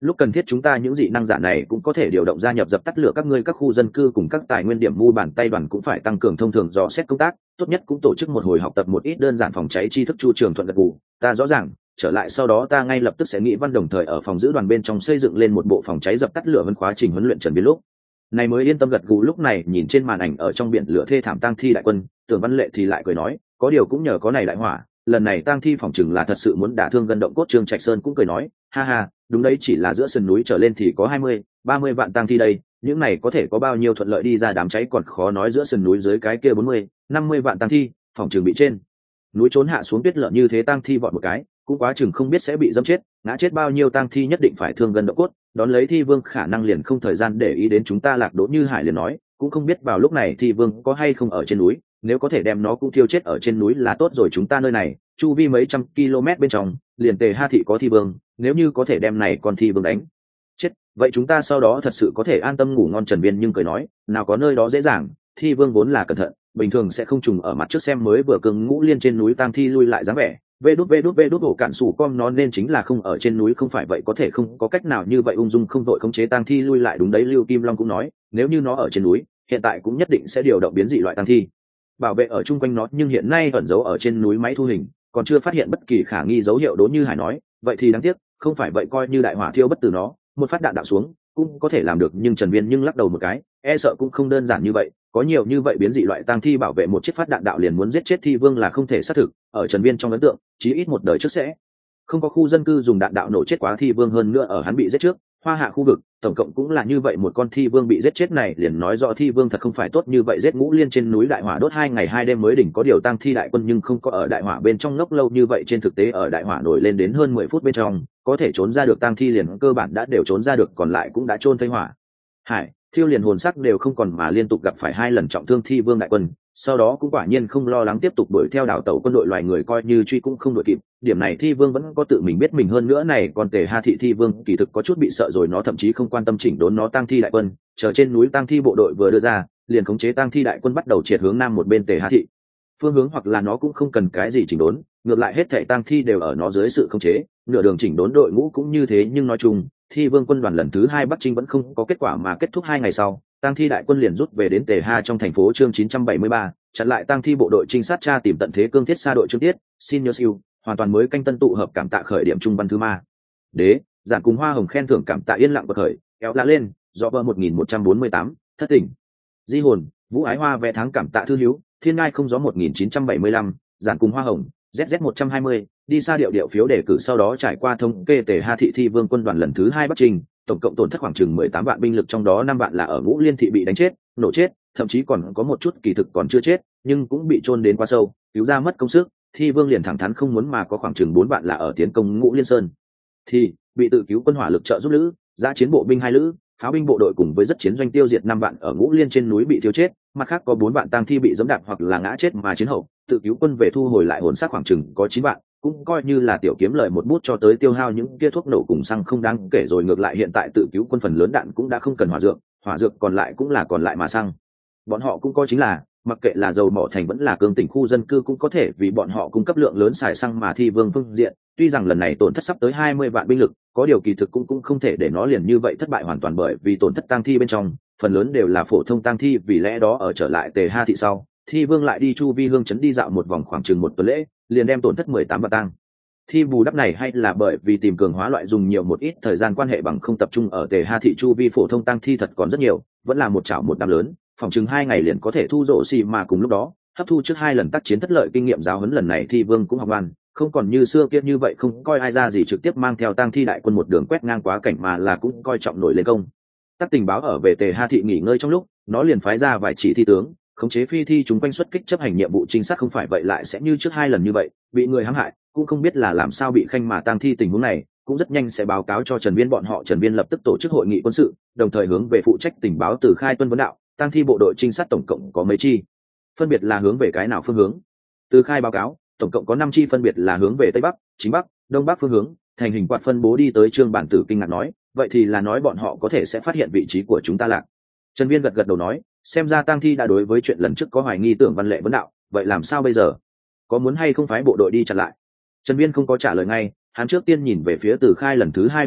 lúc cần thiết chúng ta những dị năng giả này cũng có thể điều động gia nhập dập tắt lửa các ngươi các khu dân cư cùng các tài nguyên điểm mu bàn tay đoàn cũng phải tăng cường thông thường dò xét công tác, tốt nhất cũng tổ chức một hồi học tập một ít đơn giản phòng cháy tri thức. Chu Trường Thuận gật gù, ta rõ ràng, trở lại sau đó ta ngay lập tức sẽ nghĩ văn đồng thời ở phòng giữ đoàn bên trong xây dựng lên một bộ phòng cháy dập tắt lửa vân khóa trình huấn luyện Trần Biên lúc này mới yên tâm gật gù. Lúc này nhìn trên màn ảnh ở trong biển lửa thê thảm tang thi đại quân, Tưởng Văn Lệ thì lại cười nói, có điều cũng nhờ có này đại hỏa, lần này tang thi phòng chừng là thật sự muốn đả thương gân động cốt. Trương Trạch Sơn cũng cười nói, ha ha, đúng đấy, chỉ là giữa sườn núi trở lên thì có hai mươi, ba mươi vạn tang thi đây, những này có thể có bao nhiêu thuận lợi đi ra đám cháy còn khó nói, giữa sườn núi dưới cái kia bốn mươi, năm mươi vạn tang thi, phòng chừng bị trên núi trốn hạ xuống tuyết lợn như thế tang thi vọt một cái, cũng quá chừng không biết sẽ bị dẫm chết, ngã chết bao nhiêu tang thi nhất định phải thương gân động cốt, đón lấy thi vương khả năng liền không thời gian để ý đến chúng ta. Lạc Đỗ Như Hải liền nói, cũng không biết vào lúc này thi vương có hay không ở trên núi, nếu có thể đem nó cũng thiêu chết ở trên núi là tốt rồi. Chúng ta nơi này chu vi mấy trăm km bên trong liền Tề Ha thị có thi vương, nếu như có thể đem này con thi vương đánh chết, vậy chúng ta sau đó thật sự có thể an tâm ngủ ngon. Trần Viên nhưng cười nói, nào có nơi đó dễ dàng, thi vương vốn là cẩn thận, bình thường sẽ không trùng ở mặt trước, xem mới vừa cường ngũ liên trên núi tang thi lui lại dáng vẻ, vê đút vê đút vê đút ổ cạn sủ con nó nên chính là không ở trên núi, không phải vậy có thể không có cách nào như vậy ung dung không đội khống chế tang thi lui lại. Đúng đấy, Lưu Kim Long cũng nói, nếu như nó ở trên núi hiện tại cũng nhất định sẽ điều động biến dị loại tang thi bảo vệ ở chung quanh nó, nhưng hiện nay ẩn giấu ở trên núi máy thu hình còn chưa phát hiện bất kỳ khả nghi dấu hiệu. Đỗ Như Hải nói, vậy thì đáng tiếc, không phải vậy coi như đại hỏa thiêu bất tử nó, một phát đạn đạo xuống cũng có thể làm được. Nhưng Trần Viên nhưng lắc đầu một cái, e sợ cũng không đơn giản như vậy, có nhiều như vậy biến dị loại tang thi bảo vệ một chiếc phát đạn đạo liền muốn giết chết thi vương là không thể xác thực. Ở Trần Viên trong ấn tượng, chí ít một đời trước sẽ không có khu dân cư dùng đạn đạo nổ chết quá thi vương, hơn nữa ở hắn bị giết trước, Hoa Hạ khu vực tổng cộng cũng là như vậy một con thi vương bị giết chết, này liền nói rõ thi vương thật không phải tốt như vậy giết. Ngũ liên trên núi đại hỏa đốt hai ngày hai đêm mới đỉnh, có điều tang thi đại quân nhưng không có ở đại hỏa bên trong ngốc lâu như vậy, trên thực tế ở đại hỏa nổi lên đến hơn mười phút bên trong, có thể trốn ra được tang thi liền cơ bản đã đều trốn ra được, còn lại cũng đã chôn thây hỏa hải thiêu liền hồn sắc đều không còn, mà liên tục gặp phải hai lần trọng thương thi vương đại quân, sau đó cũng quả nhiên không lo lắng tiếp tục đuổi theo đảo tàu quân đội loài người, coi như truy cũng không đuổi kịp. Điểm này thi vương vẫn có tự mình biết mình, hơn nữa này còn Tề Ha thị thi vương kỳ thực có chút bị sợ rồi, nó thậm chí không quan tâm chỉnh đốn nó tang thi đại quân, chờ trên núi tang thi bộ đội vừa đưa ra liền khống chế tang thi đại quân bắt đầu triệt hướng nam một bên Tề Ha thị phương hướng, hoặc là nó cũng không cần cái gì chỉnh đốn, ngược lại hết thảy tang thi đều ở nó dưới sự khống chế, nửa đường chỉnh đốn đội ngũ cũng như thế. Nhưng nói chung thi vương quân đoàn lần thứ hai bắc chinh vẫn không có kết quả, mà kết thúc hai ngày sau tang thi đại quân liền rút về đến Tề Ha trong thành phố. Chương chín trăm bảy mươi ba chặn lại tang thi bộ đội trinh sát tra tìm tận thế cương thiết xa đội Trương Tiết Senior Siêu hoàn toàn mới canh tân tụ hợp, cảm tạ khởi điểm trung văn thư ma đế giản cùng hoa hồng khen thưởng, cảm tạ yên lặng bậc khởi kéo lá lên do bờ một nghìn một trăm bốn mươi tám thất tỉnh di hồn vũ ái hoa vẽ tháng, cảm tạ thư hiếu thiên ngai không gió một nghìn chín trăm bảy mươi lăm giản cùng hoa hồng zz một trăm hai mươi đi xa điệu điệu phiếu đề cử. Sau đó trải qua thống kê, Tề Ha thị thi vương quân đoàn lần thứ hai bắc trình tổng cộng tổn thất khoảng chừng mười tám vạn binh lực, trong đó năm vạn là ở Ngũ Liên thị bị đánh chết nổ chết, thậm chí còn có một chút kỳ thực còn chưa chết nhưng cũng bị chôn đến quá sâu, cứu ra mất công sức. Thi vương liền thẳng thắn không muốn, mà có khoảng chừng bốn vạn là ở tiến công Ngũ Liên Sơn thì bị tự cứu quân hỏa lực trợ giúp lữ, giã chiến bộ binh hai lữ, pháo binh bộ đội cùng với rất chiến doanh tiêu diệt năm vạn ở Ngũ Liên trên núi bị tiêu chết, mặt khác có bốn vạn tang thi bị giẫm đạp hoặc là ngã chết, mà chiến hậu tự cứu quân về thu hồi lại hồn xác khoảng chừng có chín vạn, cũng coi như là tiểu kiếm lời một bút, cho tới tiêu hao những kia thuốc nổ cùng xăng không đáng kể rồi. Ngược lại hiện tại tự cứu quân phần lớn đạn cũng đã không cần hỏa dược, hỏa dược còn lại cũng là còn lại, mà xăng bọn họ cũng coi chính là mặc kệ là dầu mỏ thành vẫn là cương tỉnh khu dân cư cũng có thể vì bọn họ cung cấp lượng lớn xài xăng. Mà thi vương phương diện tuy rằng lần này tổn thất sắp tới hai mươi vạn binh lực, có điều kỳ thực cũng cũng không thể để nó liền như vậy thất bại hoàn toàn, bởi vì tổn thất tang thi bên trong phần lớn đều là phổ thông tang thi. Vì lẽ đó ở trở lại Tề Ha thị sau, thi vương lại đi chu vi hương trấn đi dạo một vòng khoảng chừng một tuần lễ, liền đem tổn thất mười tám vạn tang thi bù đắp này, hay là bởi vì tìm cường hóa loại dùng nhiều một ít thời gian quan hệ bằng không tập trung ở Tề Ha thị chu vi phổ thông tang thi thật còn rất nhiều, vẫn là một chảo một đám lớn, phòng chừng hai ngày liền có thể thu rổ xì. Mà cùng lúc đó hấp thu trước hai lần tác chiến thất lợi kinh nghiệm giáo huấn, lần này thi vương cũng học ngoan, không còn như xưa kia như vậy không coi ai ra gì trực tiếp mang theo tang thi đại quân một đường quét ngang quá cảnh, mà là cũng coi trọng nổi lên công tác tình báo. Ở về Tề Ha thị nghỉ ngơi trong lúc, nó liền phái ra vài chỉ thi tướng khống chế phi thi chúng quanh xuất kích chấp hành nhiệm vụ trinh sát, không phải vậy lại sẽ như trước hai lần như vậy bị người hãm hại, cũng không biết là làm sao bị khanh. Mà tang thi tình huống này cũng rất nhanh sẽ báo cáo cho Trần Viên bọn họ. Trần Viên lập tức tổ chức hội nghị quân sự, đồng thời hướng về phụ trách tình báo Từ Khai tuân vấn đạo, tang thi bộ đội trinh sát tổng cộng có mấy chi, phân biệt là hướng về cái nào phương hướng. Từ Khai báo cáo tổng cộng có năm chi, phân biệt là hướng về tây bắc, chính bắc, đông bắc phương hướng, thành hình quạt phân bố đi tới. Trương Bản Tử kinh ngạc nói, vậy thì là nói bọn họ có thể sẽ phát hiện vị trí của chúng ta lạc. Trần Viên gật gật đầu nói, xem ra tang thi đã đối với chuyện lần trước có hoài nghi. Tưởng Văn Lệ vấn đạo, vậy làm sao bây giờ, có muốn hay không phái bộ đội đi chặn lại? Trần Viên không có trả lời ngay, hắn trước tiên nhìn về phía Từ Khai lần thứ hai vấn đạo,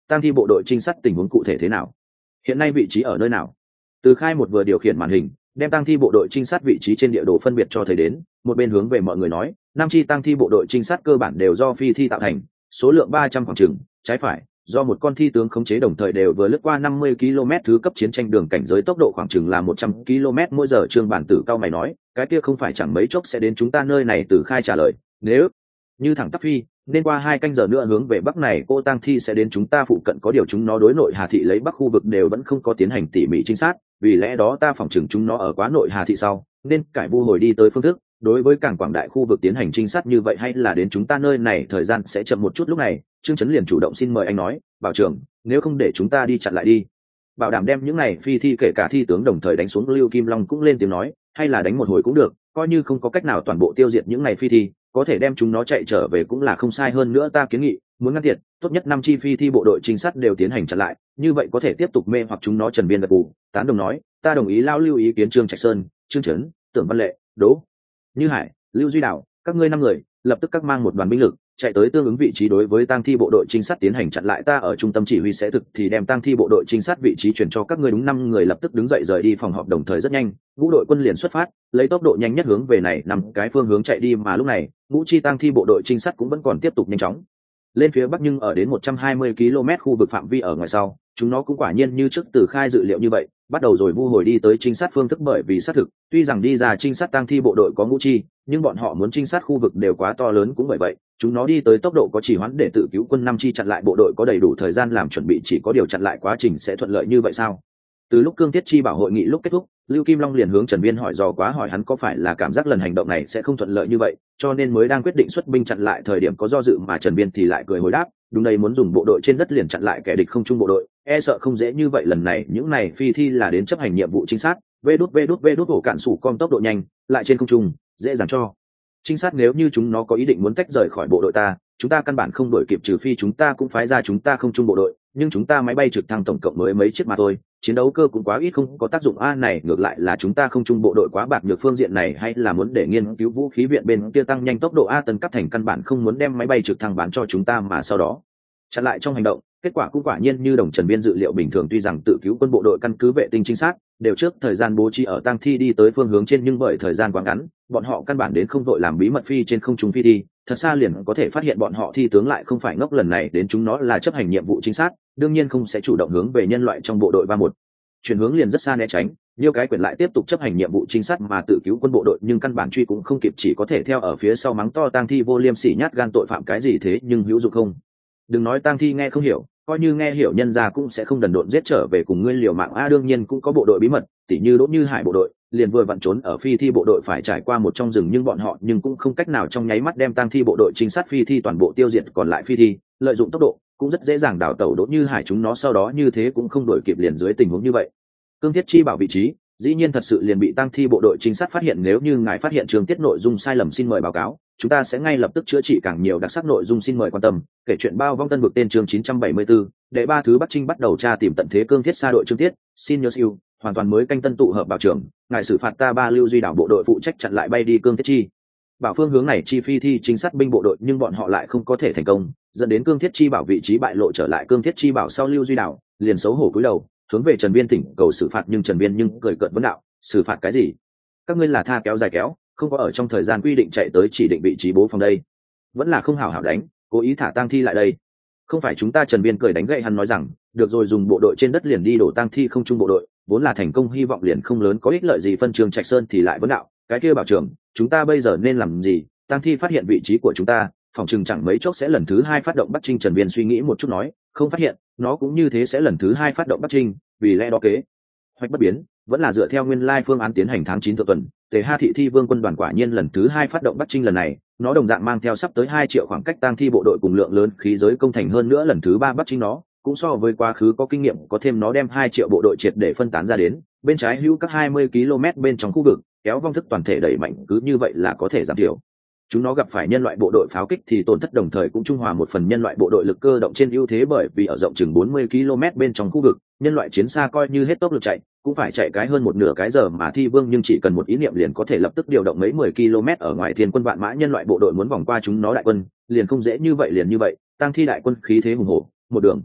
tang thi bộ đội trinh sát tình huống cụ thể thế nào, hiện nay vị trí ở nơi nào? Từ Khai một vừa điều khiển màn hình đem tang thi bộ đội trinh sát vị trí trên địa đồ phân biệt cho thấy đến, một bên hướng về mọi người nói, năm chi tang thi bộ đội trinh sát cơ bản đều do phi thi tạo thành, số lượng ba trăm khoảng chừng, trái phải do một con thi tướng khống chế, đồng thời đều vừa lướt qua năm mươi ki lô mét thứ cấp chiến tranh đường cảnh giới, tốc độ khoảng chừng là một trăm ki lô mét mỗi giờ. Trương Bản Tử cao mày nói, cái kia không phải chẳng mấy chốc sẽ đến chúng ta nơi này? Từ Khai trả lời, nếu như thẳng tắp phi nên qua hai canh giờ nữa hướng về bắc này cô tang thi sẽ đến chúng ta phụ cận, có điều chúng nó đối nội Hà thị lấy bắc khu vực đều vẫn không có tiến hành tỉ mỉ trinh sát, vì lẽ đó ta phỏng chừng chúng nó ở quá nội Hà thị sau nên cải vu hồi đi tới phương thức đối với cảng quảng đại khu vực tiến hành trinh sát như vậy, hay là đến chúng ta nơi này thời gian sẽ chậm một chút. Lúc này Trương Chấn liền chủ động xin mời anh nói, bảo trưởng, nếu không để chúng ta đi chặn lại đi, bảo đảm đem những này phi thi kể cả thi tướng đồng thời đánh xuống. Lưu Kim Long cũng lên tiếng nói, hay là đánh một hồi cũng được, coi như không có cách nào toàn bộ tiêu diệt những này phi thi, có thể đem chúng nó chạy trở về cũng là không sai. hơn nữa ta kiến nghị muốn ngăn tiệt, tốt nhất năm chi phi thi bộ đội trinh sát đều tiến hành chặn lại, như vậy có thể tiếp tục mê hoặc chúng nó. Trần Viên gật gù tán đồng nói, ta đồng ý. Lao Lưu ý kiến Trương Trạch Sơn, Trương Trấn, Tưởng Văn Lệ, Đỗ Như Hải, Lưu Duy Đạo, các ngươi năm người lập tức các mang một đoàn binh lực chạy tới tương ứng vị trí đối với tang thi bộ đội trinh sát tiến hành chặn lại, ta ở trung tâm chỉ huy sẽ thực thì đem tang thi bộ đội trinh sát vị trí chuyển cho các ngươi. Đúng, năm người lập tức đứng dậy rời đi phòng họp, đồng thời rất nhanh ngũ đội quân liền xuất phát, lấy tốc độ nhanh nhất hướng về này nằm cái phương hướng chạy đi. Mà lúc này ngũ chi tang thi bộ đội trinh sát cũng vẫn còn tiếp tục nhanh chóng lên phía bắc, nhưng ở đến một trăm hai mươi ki lô mét khu vực phạm vi ở ngoài sau, chúng nó cũng quả nhiên như trước Từ Khai dự liệu như vậy, bắt đầu rồi vu hồi đi tới trinh sát phương thức. Bởi vì xác thực, tuy rằng đi ra trinh sát tang thi bộ đội có ngũ chi, nhưng bọn họ muốn trinh sát khu vực đều quá to lớn, cũng bởi vậy chúng nó đi tới tốc độ có chỉ hoãn, để tự cứu quân năm chi chặn lại bộ đội có đầy đủ thời gian làm chuẩn bị. Chỉ có điều chặn lại quá trình sẽ thuận lợi như vậy sao? Từ lúc Cương Thiết Chi bảo hội nghị lúc kết thúc, Lưu Kim Long liền hướng Trần Viên hỏi dò quá, hỏi hắn có phải là cảm giác lần hành động này sẽ không thuận lợi như vậy, cho nên mới đang quyết định xuất binh chặn lại. Thời điểm có do dự mà Trần Viên thì lại cười hồi đáp, đúng đây, muốn dùng bộ đội trên đất liền chặn lại kẻ địch không trung bộ đội, e sợ không dễ như vậy. Lần này những này phi thi là đến chấp hành nhiệm vụ trinh sát, vê đút vê đút vê đút ổ cạn sủ com tốc độ nhanh, lại trên không trung dễ dàng cho trinh sát. Nếu như chúng nó có ý định muốn tách rời khỏi bộ đội ta, chúng ta căn bản không đuổi kịp, trừ phi chúng ta cũng phái ra chúng ta không trung bộ đội, nhưng chúng ta máy bay trực thăng tổng cộng mới mấy chiếc mà thôi, chiến đấu cơ cũng quá ít, không có tác dụng. A này ngược lại là chúng ta không trung bộ đội quá bạc nhược, phương diện này hay là muốn để nghiên cứu vũ khí viện bên kia tăng nhanh tốc độ. A Tân Cấp Thành căn bản không muốn đem máy bay trực thăng bán cho chúng ta, mà sau đó chặn lại trong hành động, kết quả cũng quả nhiên như đồng Trần Viên dự liệu bình thường. Tuy rằng tự cứu quân bộ đội căn cứ vệ tinh trinh sát đều trước thời gian bố trí ở tang thi đi tới phương hướng trên, nhưng bởi thời gian quá ngắn, bọn họ căn bản đến không đội làm bí mật phi trên không trung phi đi, thật xa liền có thể phát hiện bọn họ thi tướng lại không phải ngốc. Lần này đến chúng nó là chấp hành nhiệm vụ trinh sát, đương nhiên không sẽ chủ động hướng về nhân loại trong bộ đội ba một chuyển hướng liền rất xa né tránh. Liêu Cái Quyển lại tiếp tục chấp hành nhiệm vụ trinh sát, mà tự cứu quân bộ đội nhưng căn bản truy cũng không kịp, chỉ có thể theo ở phía sau mắng to, tang thi vô liêm sỉ nhát gan tội phạm cái gì thế, nhưng hữu dụng không? Đừng nói tang thi nghe không hiểu, coi như nghe hiểu nhân ra cũng sẽ không đần độn giết trở về cùng ngươi liều mạng. A đương nhiên cũng có bộ đội bí mật, tỉ như Đỗ Như Hải bộ đội liền vừa vặn trốn ở phi thi bộ đội phải trải qua một trong rừng, nhưng bọn họ nhưng cũng không cách nào trong nháy mắt đem tang thi bộ đội trinh sát phi thi toàn bộ tiêu diệt, còn lại phi thi lợi dụng tốc độ cũng rất dễ dàng đảo tẩu. Đỗ Như Hải chúng nó sau đó như thế cũng không đuổi kịp, liền dưới tình huống như vậy Cương Thiết Chi bảo vị trí dĩ nhiên thật sự liền bị tang thi bộ đội trinh sát phát hiện. Nếu như ngài phát hiện chương tiết nội dung sai lầm xin mời báo cáo, chúng ta sẽ ngay lập tức chữa trị. Càng nhiều đặc sắc nội dung xin mời quan tâm kể chuyện bao vong tân vực tên chương chín trăm bảy mươi tư, đệ ba thứ Bắc Trinh bắt đầu tra tìm tận thế Cương Thiết xa đội chương tiết. Xin nhớ siêu hoàn toàn mới canh tân tụ hợp bảo trưởng, ngài xử phạt ta ba Lưu Duy Đảo bộ đội phụ trách chặn lại bay đi Cương Thiết Chi bảo phương hướng này chi phi thi trinh sát binh bộ đội, nhưng bọn họ lại không có thể thành công, dẫn đến Cương Thiết Chi bảo vị trí bại lộ. Trở lại Cương Thiết Chi bảo sau, Lưu Duy Đảo liền xấu hổ cúi đầu hướng về Trần Viên thỉnh cầu xử phạt, nhưng Trần Viên nhưng cười cợt vấn đạo, xử phạt cái gì? Các ngươi là tha kéo dài kéo, không có ở trong thời gian quy định chạy tới chỉ định vị trí bố phòng đây, vẫn là không hảo hảo đánh, cố ý thả tang thi lại đây? Không phải chúng ta. Trần Viên cười đánh gậy hắn nói rằng, được rồi, dùng bộ đội trên đất liền đi đổ tang thi không trung bộ đội, vốn là thành công hy vọng liền không lớn, có ích lợi gì? Phân Trường Trạch Sơn thì lại vấn đạo, cái kia bảo trưởng, chúng ta bây giờ nên làm gì? Tang thi phát hiện vị trí của chúng ta, phòng chừng chẳng mấy chốc sẽ lần thứ hai phát động Bắc Trinh. Trần Viên suy nghĩ một chút nói, không phát hiện, nó cũng như thế sẽ lần thứ hai phát động Bắc Trinh, vì lẽ đó kế hoạch bất biến, vẫn là dựa theo nguyên lai phương án tiến hành. Tháng chín thượng tuần, Tề Ha thị thi vương quân đoàn quả nhiên lần thứ hai phát động Bắc Trinh, lần này nó đồng dạng mang theo sắp tới hai triệu khoảng cách tang thi bộ đội cùng lượng lớn khí giới công thành, hơn nữa lần thứ ba Bắc Trinh nó cũng so với quá khứ có kinh nghiệm, có thêm nó đem hai triệu bộ đội triệt để phân tán ra đến bên trái hữu các hai mươi ki lô mét bên trong khu vực, kéo vong thức toàn thể đẩy mạnh, cứ như vậy là có thể giảm thiểu chúng nó gặp phải nhân loại bộ đội pháo kích thì tổn thất, đồng thời cũng trung hòa một phần nhân loại bộ đội lực cơ động trên ưu thế. Bởi vì ở rộng chừng bốn mươi ki lô mét bên trong khu vực, nhân loại chiến xa coi như hết tốc lực chạy cũng phải chạy cái hơn một nửa cái giờ, mà thi vương nhưng chỉ cần một ý niệm liền có thể lập tức điều động mấy mười ki lô mét ở ngoài thiên quân vạn mã. Nhân loại bộ đội muốn vòng qua chúng nó đại quân liền không dễ như vậy. Liền như vậy, tang thi đại quân khí thế hùng hổ, một đường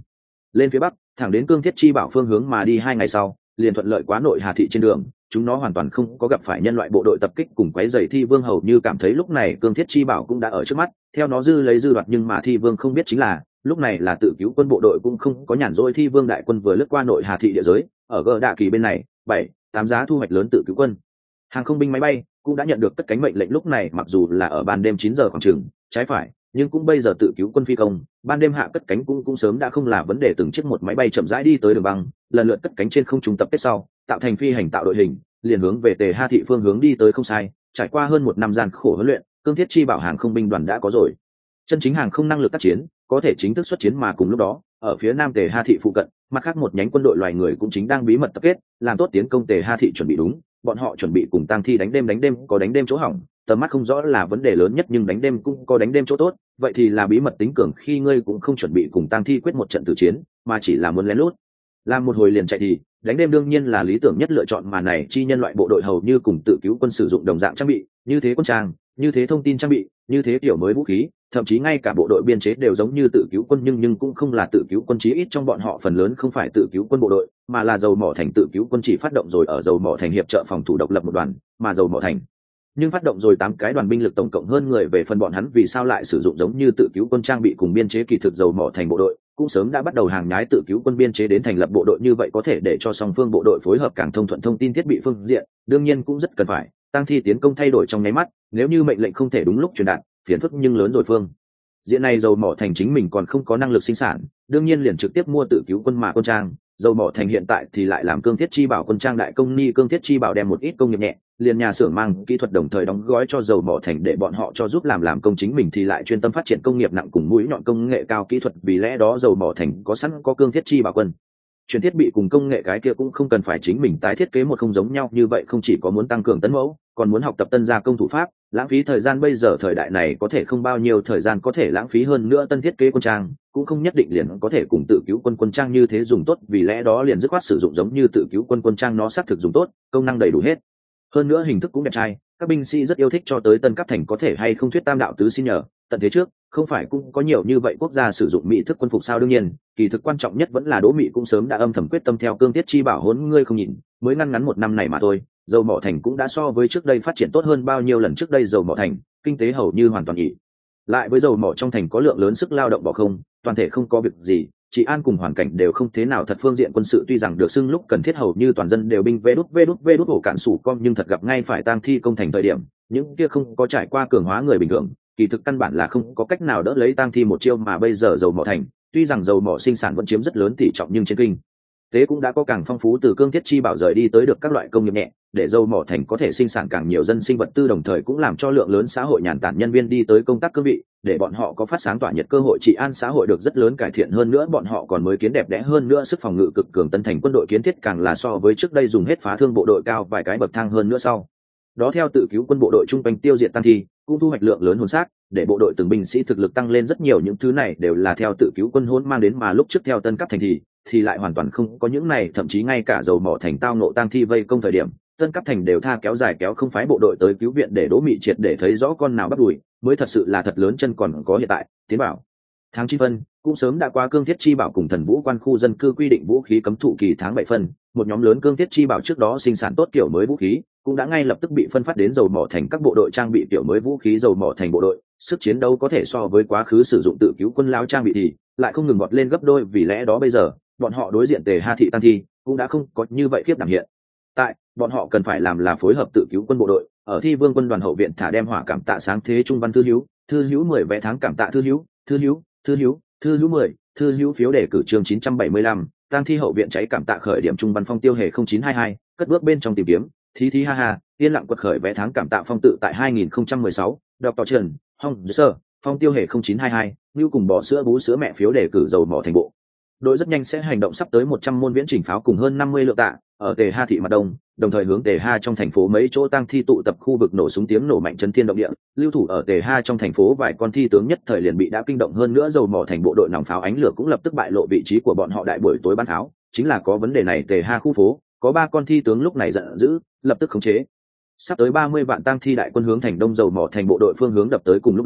lên phía bắc thẳng đến cương thiết chi bảo phương hướng mà đi. Hai ngày sau liền thuận lợi quá nội Hà thị. Trên đường chúng nó hoàn toàn không có gặp phải nhân loại bộ đội tập kích cùng quấy rầy. Thi vương hầu như cảm thấy lúc này cương thiết chi bảo cũng đã ở trước mắt, theo nó dư lấy dư đoạt. Nhưng mà Thi vương không biết chính là lúc này là tự cứu quân bộ đội cũng không có nhàn rỗi. Thi vương đại quân vừa lướt qua nội Hà thị địa giới, ở gờ đạ kỳ bên này bảy tám giá thu hoạch lớn tự cứu quân hàng không binh máy bay cũng đã nhận được cất cánh mệnh lệnh. Lúc này mặc dù là ở ban đêm chín giờ khoảng chừng trái phải, nhưng cũng bây giờ tự cứu quân phi công ban đêm hạ cất cánh cũng cũng sớm đã không là vấn đề. Từng chiếc một máy bay chậm rãi đi tới đường băng, lần lượt cất cánh trên không trung tập kết sau tạo thành phi hành tạo đội hình, liền hướng về Tề Ha thị phương hướng đi tới. Không sai, trải qua hơn một năm gian khổ huấn luyện, cương thiết chi bảo hàng không binh đoàn đã có rồi chân chính hàng không năng lực tác chiến, có thể chính thức xuất chiến. Mà cùng lúc đó ở phía nam Tề Ha thị phụ cận, mặt khác một nhánh quân đội loài người cũng chính đang bí mật tập kết, làm tốt tiến công Tề Ha thị chuẩn bị. Đúng, bọn họ chuẩn bị cùng tang thi đánh đêm. Đánh đêm có đánh đêm chỗ hỏng, tầm mắt không rõ là vấn đề lớn nhất, nhưng đánh đêm cũng có đánh đêm chỗ tốt. Vậy thì là bí mật tính cường, khi ngươi cũng không chuẩn bị cùng tang thi quyết một trận tử chiến, mà chỉ là muốn lén lút làm một hồi liền chạy thì đánh đêm đương nhiên là lý tưởng nhất lựa chọn. Mà này chi nhân loại bộ đội hầu như cùng tự cứu quân sử dụng đồng dạng trang bị, như thế quân trang, như thế thông tin trang bị, như thế kiểu mới vũ khí, thậm chí ngay cả bộ đội biên chế đều giống như tự cứu quân, nhưng nhưng cũng không là tự cứu quân. Chí ít trong bọn họ phần lớn không phải tự cứu quân bộ đội, mà là dầu mỏ thành tự cứu quân. Chỉ phát động rồi ở dầu mỏ thành hiệp trợ phòng thủ độc lập một đoàn, mà dầu mỏ thành nhưng phát động rồi tám cái đoàn binh lực, tổng cộng hơn người. Về phần bọn hắn vì sao lại sử dụng giống như tự cứu quân trang bị cùng biên chế, kỳ thực dầu mỏ thành bộ đội cũng sớm đã bắt đầu hàng nhái tự cứu quân biên chế đến thành lập bộ đội, như vậy có thể để cho song phương bộ đội phối hợp càng thông thuận. Thông tin thiết bị phương diện đương nhiên cũng rất cần phải, tăng thi tiến công thay đổi trong nháy mắt, nếu như mệnh lệnh không thể đúng lúc truyền đạt, phiền phức nhưng lớn rồi. Phương diện này dầu mỏ thành chính mình còn không có năng lực sinh sản, đương nhiên liền trực tiếp mua tự cứu quân mà quân trang. Dầu mỏ thành hiện tại thì lại làm cương thiết chi bảo quân trang đại công ty. Cương thiết chi bảo đem một ít công nghiệp nhẹ liền nhà xưởng mang kỹ thuật đồng thời đóng gói cho dầu mỏ thành để bọn họ cho giúp làm làm công, chính mình thì lại chuyên tâm phát triển công nghiệp nặng cùng mũi nhọn công nghệ cao kỹ thuật. Vì lẽ đó dầu mỏ thành có sẵn có cương thiết chi bảo quân chuyển thiết bị cùng công nghệ, cái kia cũng không cần phải chính mình tái thiết kế một không giống nhau. Như vậy không chỉ có muốn tăng cường tấn mẫu, còn muốn học tập tân gia công thủ pháp, lãng phí thời gian. Bây giờ thời đại này có thể không bao nhiêu thời gian có thể lãng phí, hơn nữa tân thiết kế quân trang cũng không nhất định liền có thể cùng tự cứu quân quân trang như thế dùng tốt. Vì lẽ đó liền dứt khoát sử dụng giống như tự cứu quân quân trang, nó xác thực dùng tốt, công năng đầy đủ hết, hơn nữa hình thức cũng đẹp trai, các binh sĩ rất yêu thích. Cho tới tân cấp thành có thể hay không thuyết tam đạo tứ xin nhờ tận thế trước không phải cũng có nhiều như vậy quốc gia sử dụng mỹ thức quân phục sao? Đương nhiên kỳ thực quan trọng nhất vẫn là Đỗ Mị cũng sớm đã âm thầm quyết tâm theo cương thiết chi bảo hốn ngươi không nhìn, mới ngăn ngắn một năm này mà thôi, dầu mỏ thành cũng đã so với trước đây phát triển tốt hơn bao nhiêu lần. Trước đây dầu mỏ thành kinh tế hầu như hoàn toàn nghỉ lại với dầu mỏ trong thành có lượng lớn sức lao động bỏ không, toàn thể không có việc gì, trị an cùng hoàn cảnh đều không thế nào thật. Phương diện quân sự tuy rằng được xưng lúc cần thiết hầu như toàn dân đều binh vê đút vê đút vê đút ổ cạn sủ con, nhưng thật gặp ngay phải tang thi công thành thời điểm, những kia không có trải qua cường hóa người bình thường kỳ thực căn bản là không có cách nào đỡ lấy tang thi một chiêu. Mà bây giờ dầu mỏ thành tuy rằng dầu mỏ sinh sản vẫn chiếm rất lớn tỷ trọng, nhưng trên kinh tế cũng đã có càng phong phú từ cương thiết chi bảo rời đi tới được các loại công nghiệp nhẹ, để dầu mỏ thành có thể sinh sản càng nhiều dân sinh vật tư, đồng thời cũng làm cho lượng lớn xã hội nhàn tản nhân viên đi tới công tác cương vị, để bọn họ có phát sáng tỏa nhiệt cơ hội. Trị an xã hội được rất lớn cải thiện, hơn nữa bọn họ còn mới kiến đẹp đẽ hơn nữa, sức phòng ngự cực cường. Tân thành quân đội kiến thiết càng là so với trước đây dùng hết phá thương bộ đội cao vài cái bậc thang hơn nữa. Sau đó theo tự cứu quân bộ đội trung quanh tiêu diệt tang thi, cũng thu hoạch lượng lớn hồn xác, để bộ đội từng binh sĩ thực lực tăng lên rất nhiều. Những thứ này đều là theo tự cứu quân hỗn mang đến, mà lúc trước theo tân cấp thành thì thì lại hoàn toàn không có những này, thậm chí ngay cả dầu mỏ thành tao nộ tang thi vây công thời điểm, tân cấp thành đều tha kéo dài kéo không phái bộ đội tới cứu viện, để Đỗ Mị triệt để thấy rõ con nào bắt đùi mới thật sự là thật lớn chân. Còn có hiện tại tiến bảo tháng chín phân cũng sớm đã qua cương thiết chi bảo cùng thần vũ quan khu dân cư quy định vũ khí cấm thụ kỳ tháng bảy phân, một nhóm lớn cương thiết chi bảo trước đó sinh sản tốt kiểu mới vũ khí cũng đã ngay lập tức bị phân phát đến dầu mỏ thành các bộ đội trang bị kiểu mới vũ khí. Dầu mỏ thành bộ đội sức chiến đấu có thể so với quá khứ sử dụng tự cứu quân lao trang bị thì lại không ngừng vọt lên gấp đôi. Vì lẽ đó bây giờ bọn họ đối diện Tề Ha thị tăng thi cũng đã không có như vậy khiếp đảm hiện tại, bọn họ cần phải làm là phối hợp tự cứu quân bộ đội ở Thi Vương quân đoàn hậu viện thả đem hỏa cảm tạ sáng thế trung văn thư hữu thư hữu mười vé tháng cảm tạ thư hữu thư hữu thư hữu thư hữu mười thư hữu phiếu đề cử chương chín trăm bảy mươi lăm tăng thi hậu viện cháy cảm tạ khởi điểm trung văn phong tiêu hề không chín hai hai cất bước bên trong tìm kiếm thí thí ha ha yên lặng quật khởi vé tháng cảm tạ phong tự tại hai nghìn không trăm mười sáu đọc tỏ trần hong sơ phong tiêu hề không chín hai hai như cùng bỏ sữa bú sữa mẹ phiếu đề cử dầu mỏ thành bộ đội rất nhanh sẽ hành động sắp tới một trăm môn viễn chỉnh pháo cùng hơn năm mươi lượng tạ ở Tề Ha thị mặt đông, đồng thời hướng Tề Ha trong thành phố mấy chỗ tang thi tụ tập khu vực nổ súng tiếng nổ mạnh chấn thiên động địa, lưu thủ ở Tề Ha trong thành phố vài con thi tướng nhất thời liền bị đã kinh động, hơn nữa dầu mỏ thành bộ đội nòng pháo ánh lửa cũng lập tức bại lộ vị trí của bọn họ. Đại buổi tối bắn pháo chính là có vấn đề này. Tề Ha khu phố có ba con thi tướng lúc này giận dữ, lập tức khống chế sắp tới ba mươi vạn tang thi đại quân hướng thành đông dầu mỏ thành bộ đội phương hướng đập tới. Cùng lúc đó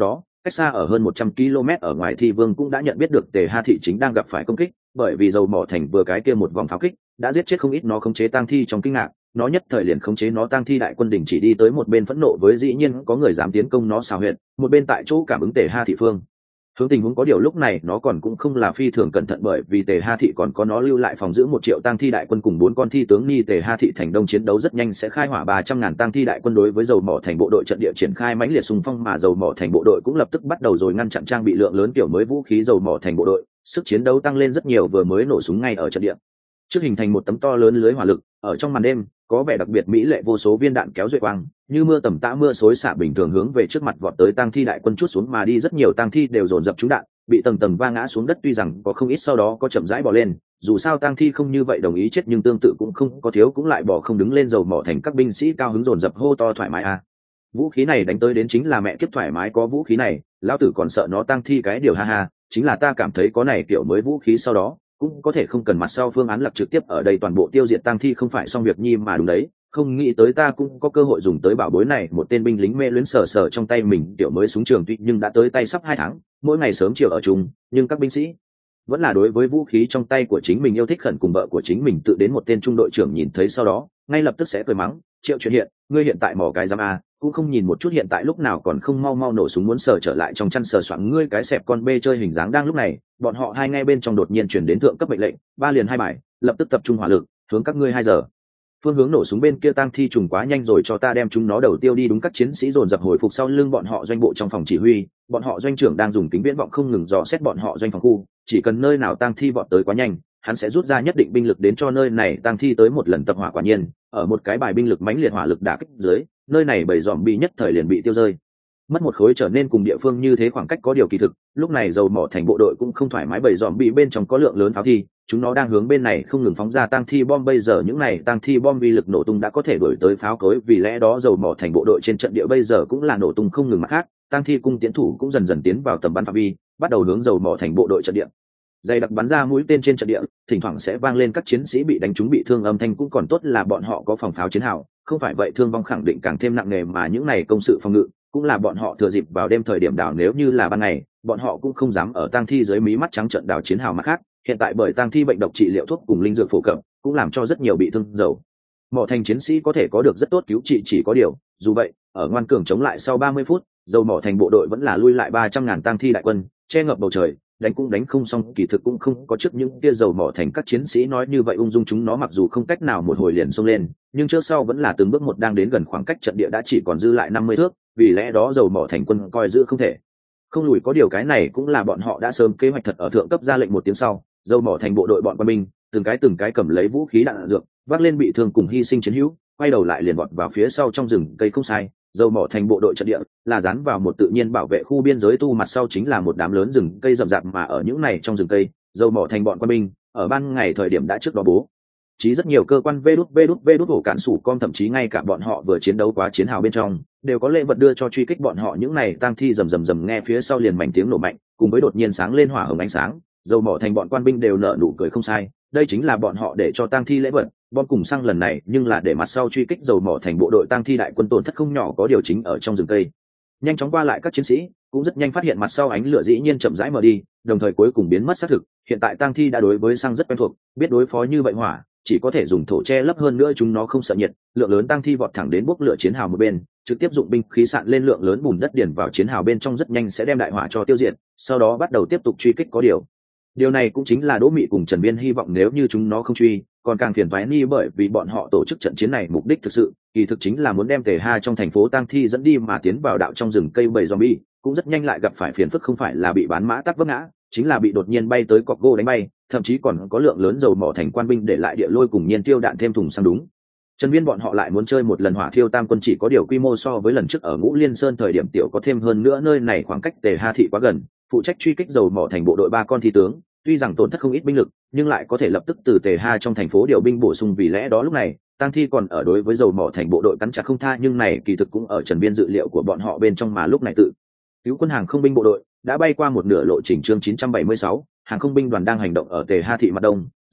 cách xa ở hơn một trăm ki lô mét ở ngoài Thi Vương cũng đã nhận biết được Tề Ha Thị chính đang gặp phải công kích, bởi vì dầu mỏ thành vừa cái kia một vòng pháo kích đã giết chết không ít nó khống chế tang thi trong kinh ngạc, nó nhất thời liền khống chế nó tang thi đại quân đỉnh chỉ đi tới một bên phẫn nộ với dĩ nhiên có người dám tiến công nó xào huyệt, một bên tại chỗ cảm ứng Tề Ha Thị phương hướng tình huống có điều lúc này nó còn cũng không là phi thường cẩn thận, bởi vì Tề Ha Thị còn có nó lưu lại phòng giữ một triệu tang thi đại quân cùng bốn con thi tướng ni Tề Ha Thị thành đông chiến đấu rất nhanh sẽ khai hỏa ba trăm ngàn tang thi đại quân đối với dầu mỏ thành bộ đội trận địa triển khai mãnh liệt xung phong, mà dầu mỏ thành bộ đội cũng lập tức bắt đầu rồi ngăn chặn trang bị lượng lớn kiểu mới vũ khí dầu mỏ thành bộ đội, sức chiến đấu tăng lên rất nhiều, vừa mới nổ súng ngay ở trận địa trước hình thành một tấm to lớn lưới hỏa lực, ở trong màn đêm có vẻ đặc biệt mỹ lệ, vô số viên đạn kéo duệ quang như mưa tầm tã mưa xối xả bình thường hướng về trước mặt vọt tới tang thi đại quân chút xuống mà đi, rất nhiều tang thi đều dồn dập trúng đạn bị tầng tầng va ngã xuống đất, tuy rằng có không ít sau đó có chậm rãi bò lên, dù sao tang thi không như vậy đồng ý chết, nhưng tương tự cũng không có thiếu cũng lại bò không đứng lên. Dầu mỏ thành các binh sĩ cao hứng dồn dập hô to thoải mái à, vũ khí này đánh tới đến chính là mẹ kiếp thoải mái, có vũ khí này lão tử còn sợ nó tang thi cái điều, ha ha, chính là ta cảm thấy có này kiểu mới vũ khí sau đó cũng có thể không cần mặt sau phương án lập trực tiếp ở đây toàn bộ tiêu diệt tang thi không phải xong việc nhi mà, đúng đấy, không nghĩ tới ta cũng có cơ hội dùng tới bảo bối này. Một tên binh lính mê luyến sờ sờ trong tay mình kiểu mới súng trường tuy nhưng đã tới tay sắp hai tháng, mỗi ngày sớm chiều ở chung, nhưng các binh sĩ vẫn là đối với vũ khí trong tay của chính mình yêu thích khẩn, cùng vợ của chính mình tự đến một tên trung đội trưởng nhìn thấy sau đó ngay lập tức sẽ cười mắng, Triệu Chuyện Hiện, ngươi hiện tại mỏ cái giam a, cũng không nhìn một chút hiện tại lúc nào còn không mau mau nổ súng muốn sờ trở lại trong chăn sờ soạng ngươi cái xẹp con bê chơi hình dáng. Đang lúc này bọn họ hai ngay bên trong đột nhiên chuyển đến thượng cấp mệnh lệnh, ba liền hai bài, lập tức tập trung hỏa lực hướng các ngươi hai giờ phương hướng nổ súng. Bên kia tang thi trùng quá nhanh rồi, cho ta đem chúng nó đầu tiêu đi. Đúng, các chiến sĩ dồn dập hồi phục sau lưng bọn họ doanh bộ trong phòng chỉ huy, bọn họ doanh trưởng đang dùng kính viễn vọng không ngừng dò xét bọn họ doanh phòng khu, chỉ cần nơi nào tang thi vọt tới quá nhanh hắn sẽ rút ra nhất định binh lực đến cho nơi này tang thi tới một lần tập hỏa. Quả nhiên ở một cái bài binh lực mãnh liệt hỏa lực đả kích dưới, nơi này bầy dòm bị nhất thời liền bị tiêu rơi mất một khối, trở nên cùng địa phương như thế khoảng cách có điều kỳ thực lúc này dầu mỏ thành bộ đội cũng không thoải mái, bầy dòm bị bên trong có lượng lớn pháo thi, chúng nó đang hướng bên này không ngừng phóng ra tang thi bom. Bây giờ những này tang thi bom vi lực nổ tung đã có thể đuổi tới pháo cối, vì lẽ đó dầu mỏ thành bộ đội trên trận địa bây giờ cũng là nổ tung không ngừng. Mặt khác tang thi cung tiến thủ cũng dần dần tiến vào tầm bắn phạm vi, bắt đầu hướng dầu mỏ thành bộ đội trận địa dày đặc bắn ra mũi tên trên trận địa, thỉnh thoảng sẽ vang lên các chiến sĩ bị đánh trúng bị thương âm thanh, cũng còn tốt là bọn họ có phòng pháo chiến hào, không phải vậy thương vong khẳng định càng thêm nặng nề, mà những này công sự phòng ngự cũng là bọn họ thừa dịp vào đêm thời điểm đảo, nếu như là ban ngày bọn họ cũng không dám ở tang thi dưới mí mắt trắng trợn đảo chiến hào. Mặt khác hiện tại bởi tang thi bệnh độc trị liệu thuốc cùng linh dược phổ cập cũng làm cho rất nhiều bị thương dầu mỏ thành chiến sĩ có thể có được rất tốt cứu trị, chỉ có điều dù vậy ở ngoan cường chống lại sau ba mươi phút, dầu mỏ thành bộ đội vẫn là lui lại ba trăm ngàn tang thi đại quân che ngập bầu trời, đánh cũng đánh không xong, kỳ thực cũng không có trước những kia dầu mỏ thành các chiến sĩ nói như vậy ung dung, chúng nó mặc dù không cách nào một hồi liền xông lên, nhưng trước sau vẫn là từng bước một đang đến gần, khoảng cách trận địa đã chỉ còn dư lại năm mươi thước, vì lẽ đó dầu mỏ thành quân coi giữ không thể không lùi, có điều cái này cũng là bọn họ đã sớm kế hoạch thật. Ở thượng cấp ra lệnh một tiếng sau, dầu mỏ thành bộ đội bọn quân binh từng cái từng cái cầm lấy vũ khí đạn dược vác lên bị thương cùng hy sinh chiến hữu, quay đầu lại liền vọt vào phía sau trong rừng cây. Không sai, dầu mỏ thành bộ đội trận địa là dán vào một tự nhiên bảo vệ khu biên giới tu, mặt sau chính là một đám lớn rừng cây rậm rạp, mà ở những này trong rừng cây dầu mỏ thành bọn quân binh ở ban ngày thời điểm đã trước đó bố trí rất nhiều cơ quan vê đút vê đút vê đút hổ cản sủ con, thậm chí ngay cả bọn họ vừa chiến đấu quá chiến hào bên trong đều có lễ vật đưa cho truy kích bọn họ. Những này tang thi rầm rầm rầm nghe phía sau liền mảnh tiếng nổ mạnh cùng với đột nhiên sáng lên hỏa hồng ánh sáng, dầu mỏ thành bọn quan binh đều nở nụ cười, không sai, đây chính là bọn họ để cho tang thi lễ vật bom cùng xăng lần này, nhưng là để mặt sau truy kích dầu mỏ thành bộ đội tang thi đại quân tổn thất không nhỏ, có điều chính ở trong rừng cây nhanh chóng qua lại các chiến sĩ cũng rất nhanh phát hiện mặt sau ánh lửa dĩ nhiên chậm rãi mở đi, đồng thời cuối cùng biến mất xác thực. Hiện tại tang thi đã đối với xăng rất quen thuộc, biết đối phó như vậy hỏa chỉ có thể dùng thổ che lấp, hơn nữa chúng nó không sợ nhiệt, lượng lớn tang thi vọt thẳng đến bốc lửa chiến hào một bên, trực tiếp dụng binh khí sạn lên lượng lớn bùn đất điền vào chiến hào bên trong, rất nhanh sẽ đem đại hỏa cho tiêu diệt, sau đó bắt đầu tiếp tục truy kích. Có điều điều này cũng chính là Đỗ Mị cùng Trần Viên hy vọng, nếu như chúng nó không truy còn càng phiền toái ni, bởi vì bọn họ tổ chức trận chiến này mục đích thực sự kỳ thực chính là muốn đem Tề Ha trong thành phố tang thi dẫn đi mà tiến vào đạo trong rừng cây bầy zombie, cũng rất nhanh lại gặp phải phiền phức, không phải là bị bán mã tắc vấp ngã chính là bị đột nhiên bay tới cọc gỗ đánh bay, thậm chí còn có lượng lớn dầu mỏ thành quan binh để lại địa lôi cùng nhiên tiêu đạn thêm thùng xăng. Đúng, Trần Viên bọn họ lại muốn chơi một lần hỏa thiêu tam quân, chỉ có điều quy mô so với lần trước ở Ngũ Liên Sơn thời điểm tiểu có thêm, hơn nữa nơi này khoảng cách Tề Ha thị quá gần, phụ trách truy kích dầu mỏ thành bộ đội ba con thi tướng tuy rằng tổn thất không ít binh lực nhưng lại có thể lập tức từ Tề Ha trong thành phố điều binh bổ sung, vì lẽ đó lúc này tang thi còn ở đối với dầu mỏ thành bộ đội cắn chặt không tha, nhưng này kỳ thực cũng ở Trần Viên dự liệu của bọn họ bên trong, mà lúc này tự cứu quân hàng không binh bộ đội đã bay qua một nửa lộ trình. Chương chín trăm bảy mươi sáu, hàng không binh đoàn đang hành động ở Tề Ha thị mặt đông,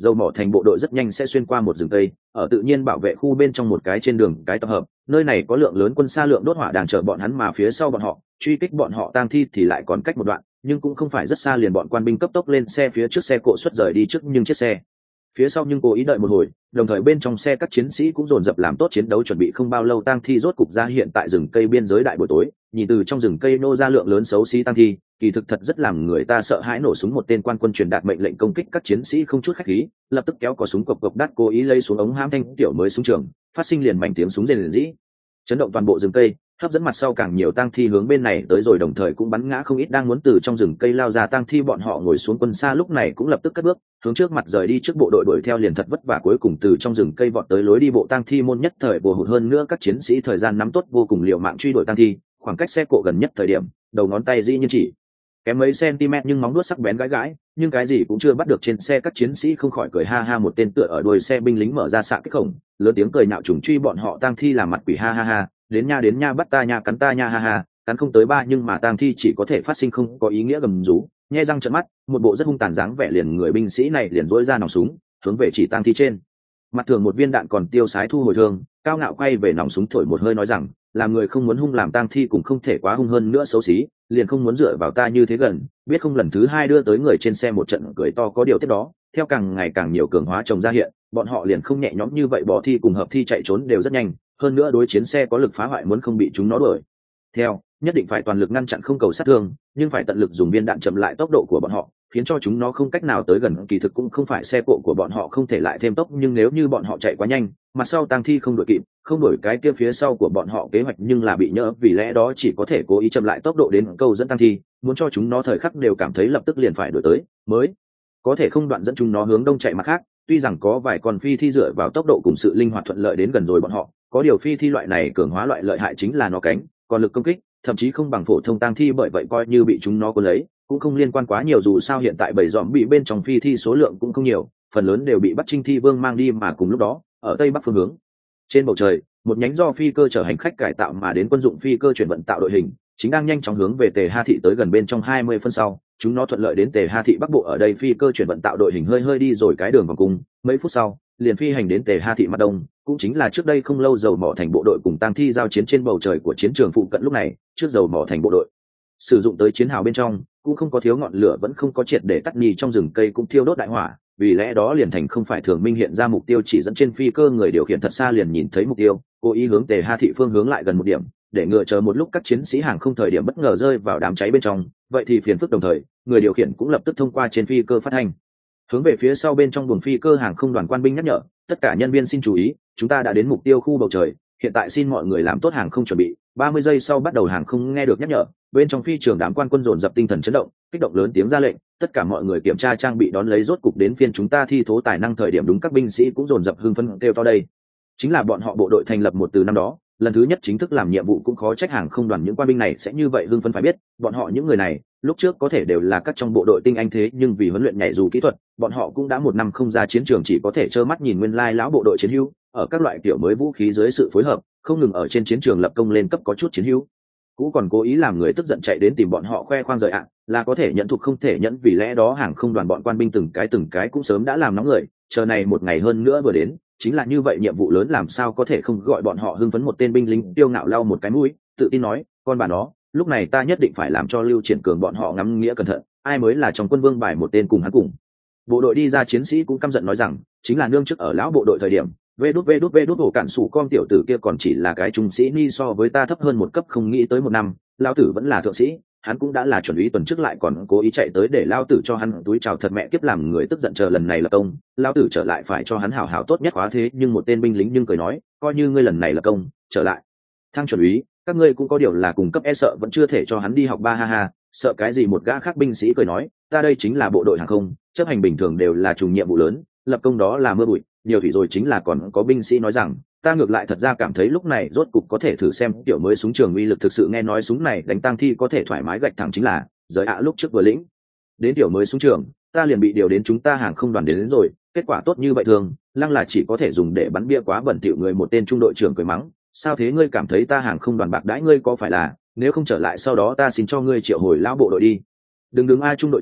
dầu mỏ thành bộ đội rất nhanh sẽ xuyên qua một rừng cây, ở tự nhiên bảo vệ khu bên trong một cái trên đường cái tập hợp. Nơi này có lượng lớn quân xa lượng đốt hỏa đang chờ bọn hắn, mà phía sau bọn họ truy kích bọn họ tang thi thì lại còn cách một đoạn, nhưng cũng không phải rất xa. Liền bọn quan binh cấp tốc lên xe phía trước xe cộ xuất rời đi trước, nhưng chiếc xe phía sau nhưng cố ý đợi một hồi, đồng thời bên trong xe các chiến sĩ cũng dồn dập làm tốt chiến đấu chuẩn bị. Không bao lâu tang thi rốt cục ra hiện tại rừng cây biên giới. Đại buổi tối nhìn từ trong rừng cây nô ra lượng lớn xấu xí tang thi, kỳ thực thật rất làm người ta sợ hãi. Nổ súng một tên quan quân truyền đạt mệnh lệnh công kích, các chiến sĩ không chút khách khí lập tức kéo cò súng cộc cộc đắt, cố ý lấy xuống ống hãm thanh tiểu mới súng trường, phát sinh liền mảnh tiếng súng rền rĩ chấn động toàn bộ rừng cây, hấp dẫn mặt sau càng nhiều tang thi hướng bên này tới, rồi đồng thời cũng bắn ngã không ít đang muốn từ trong rừng cây lao ra tang thi. Bọn họ ngồi xuống quân xa lúc này cũng lập tức cất bước hướng trước mặt rời đi, trước bộ đội đuổi theo liền thật vất vả cuối cùng từ trong rừng cây vọt tới lối đi bộ. Tang thi môn nhất thời bồ hụt, hơn nữa các chiến sĩ thời gian nắm tốt vô cùng, liều mạng truy đuổi tang thi. Khoảng cách xe cộ gần nhất thời điểm, đầu ngón tay dĩ nhiên chỉ kém mấy cm, nhưng móng đuốt sắc bén gãi gãi, nhưng cái gì cũng chưa bắt được. Trên xe các chiến sĩ không khỏi cười ha ha, một tên tựa ở đuôi xe binh lính mở ra xạ kích khổng lớn tiếng cười nhạo trùng truy bọn họ tang thi làm mặt quỷ ha ha ha, đến nha đến nha, bắt ta nha, cắn ta nha ha ha. Cắn không tới ba, nhưng mà tang thi chỉ có thể phát sinh không có ý nghĩa gầm rú, nhe răng trợn mắt, một bộ rất hung tàn dáng vẻ. Liền người binh sĩ này liền dỗi ra nòng súng hướng về chỉ tang thi trên mặt thường một viên đạn còn tiêu sái thu hồi thương, cao ngạo quay về nòng súng thổi một hơi nói rằng, làm người không muốn hung, làm tang thi cũng không thể quá hung, hơn nữa xấu xí liền không muốn dựa vào ta như thế gần, biết không. Lần thứ hai đưa tới người trên xe một trận cười to. Có điều tiếp đó theo càng ngày càng nhiều cường hóa chồng ra hiện, bọn họ liền không nhẹ nhõm như vậy, bỏ thi cùng hợp thi chạy trốn đều rất nhanh, hơn nữa đối chiến xe có lực phá hoại, muốn không bị chúng nó đuổi theo nhất định phải toàn lực ngăn chặn, không cầu sát thương nhưng phải tận lực dùng viên đạn chậm lại tốc độ của bọn họ, khiến cho chúng nó không cách nào tới gần. Kỳ thực cũng không phải xe cộ của bọn họ không thể lại thêm tốc, nhưng nếu như bọn họ chạy quá nhanh, mặt sau tang thi không đuổi kịp, không đuổi cái kia phía sau của bọn họ kế hoạch nhưng là bị nhỡ, vì lẽ đó chỉ có thể cố ý chậm lại tốc độ đến câu dẫn tang thi, muốn cho chúng nó thời khắc đều cảm thấy lập tức liền phải đuổi tới mới có thể không đoạn dẫn chúng nó hướng đông chạy. Mặt khác tuy rằng có vài con phi thi dựa vào tốc độ cùng sự linh hoạt thuận lợi đến gần rồi bọn họ, có điều phi thi loại này cường hóa loại lợi hại chính là nó cánh, còn lực công kích thậm chí không bằng phổ thông tang thi, bởi vậy coi như bị chúng nó cuốn lấy cũng không liên quan quá nhiều. Dù sao hiện tại bầy dòm bị bên trong phi thi số lượng cũng không nhiều, phần lớn đều bị bắt Trinh Thi Vương mang đi. Mà cùng lúc đó ở tây bắc phương hướng trên bầu trời, một nhánh do phi cơ chở hành khách cải tạo mà đến quân dụng phi cơ chuyển vận tạo đội hình chính đang nhanh chóng hướng về Tề Ha Thị tới gần. Bên trong hai mươi phân sau, chúng nó thuận lợi đến Tề Ha Thị bắc bộ. Ở đây phi cơ chuyển vận tạo đội hình hơi hơi đi rồi cái đường vòng cung, mấy phút sau liền phi hành đến Tề Ha Thị mặt đông, cũng chính là trước đây không lâu dầu mỏ thành bộ đội cùng tang thi giao chiến trên bầu trời của chiến trường phụ cận. Lúc này trước dầu mỏ thành bộ đội sử dụng tới chiến hào bên trong cũng không có thiếu ngọn lửa, vẫn không có triệt để tắt nhì, trong rừng cây cũng thiêu đốt đại hỏa, vì lẽ đó liền thành không phải thường minh hiện ra mục tiêu chỉ dẫn trên phi cơ. Người điều khiển thật xa liền nhìn thấy mục tiêu, cố ý hướng Tề Ha Thị phương hướng lại gần một điểm, để ngừa chờ một lúc các chiến sĩ hàng không thời điểm bất ngờ rơi vào đám cháy bên trong, vậy thì phiền phức. Đồng thời người điều khiển cũng lập tức thông qua trên phi cơ phát hành hướng về phía sau bên trong buồng phi cơ hàng không đoàn quan binh nhắc nhở, tất cả nhân viên xin chú ý, chúng ta đã đến mục tiêu khu bầu trời, hiện tại xin mọi người làm tốt hàng không chuẩn bị. Ba mươi giây sau bắt đầu hàng không. Nghe được nhắc nhở, bên trong phi trường đám quan quân dồn dập tinh thần chấn động, kích động lớn tiếng ra lệnh, tất cả mọi người kiểm tra trang bị đón lấy, rốt cục đến phiên chúng ta thi thố tài năng. Thời điểm đúng, các binh sĩ cũng dồn dập hưng phấn kêu to. Đây chính là bọn họ bộ đội thành lập một từ năm đó lần thứ nhất chính thức làm nhiệm vụ, cũng khó trách hàng không đoàn những quan binh này sẽ như vậy hưng phấn. Phải biết bọn họ những người này lúc trước có thể đều là các trong bộ đội tinh anh, thế nhưng vì huấn luyện nhảy dù kỹ thuật, bọn họ cũng đã một năm không ra chiến trường, chỉ có thể trơ mắt nhìn nguyên lai lão bộ đội chiến hữu ở các loại kiểu mới vũ khí dưới sự phối hợp không ngừng ở trên chiến trường lập công lên cấp. Có chút chiến hữu cũ còn cố ý làm người tức giận chạy đến tìm bọn họ khoe khoang rời ạ, là có thể nhận thục không thể nhẫn. Vì lẽ đó hàng không đoàn bọn quan binh từng cái từng cái cũng sớm đã làm nóng người, chờ này một ngày hơn nữa vừa đến, chính là như vậy nhiệm vụ lớn, làm sao có thể không gọi bọn họ hưng phấn. Một tên binh lính tiêu ngạo lau một cái mũi, tự tin nói, con bà nó, lúc này ta nhất định phải làm cho Lưu Triển Cường bọn họ ngắm nghĩa cẩn thận, ai mới là trong quân vương bài một tên cùng hắn cùng bộ đội đi ra. Chiến sĩ cũng căm giận nói rằng, chính là nương trước ở lão bộ đội thời điểm, vê đút vê đút vê đút ổ cản sủ con tiểu tử kia còn chỉ là cái trung sĩ ni, so với ta thấp hơn một cấp, không nghĩ tới một năm lão tử vẫn là thượng sĩ, hắn cũng đã là chuẩn úy tuần trước lại còn cố ý chạy tới để lão tử cho hắn túi chào, thật mẹ kiếp làm người tức giận. Chờ lần này là công, lão tử trở lại phải cho hắn hảo hảo tốt nhất hóa. Thế nhưng một tên binh lính nhưng cười nói, coi như ngươi lần này là công trở lại thăng chuẩn úy, các ngươi cũng có điều là cùng cấp, e sợ vẫn chưa thể cho hắn đi học ba ha ha. Sợ cái gì? Một gã khác binh sĩ cười nói, ta đây chính là bộ đội hàng không, chấp hành bình thường đều là trùng nhiệm vụ lớn, lập công đó là mưa bụi nhiều thủy rồi. Chính là còn có binh sĩ nói rằng, ta ngược lại thật ra cảm thấy lúc này rốt cục có thể thử xem kiểu mới súng trường uy lực thực sự. Nghe nói súng này đánh tang thi có thể thoải mái gạch thẳng, chính là giới ạ lúc trước vừa lĩnh đến kiểu mới súng trường, ta liền bị điều đến chúng ta hàng không đoàn đến, đến rồi, kết quả tốt như vậy thường lăng là chỉ có thể dùng để bắn bia quá bẩn thỉu. Người một tên trung đội trưởng cười mắng, sao thế, ngươi cảm thấy ta hàng không đoàn bạc đãi ngươi có phải là, nếu không trở lại sau đó ta xin cho ngươi triệu hồi lão bộ đội đi. Đừng đứng ai trung đội trưởng,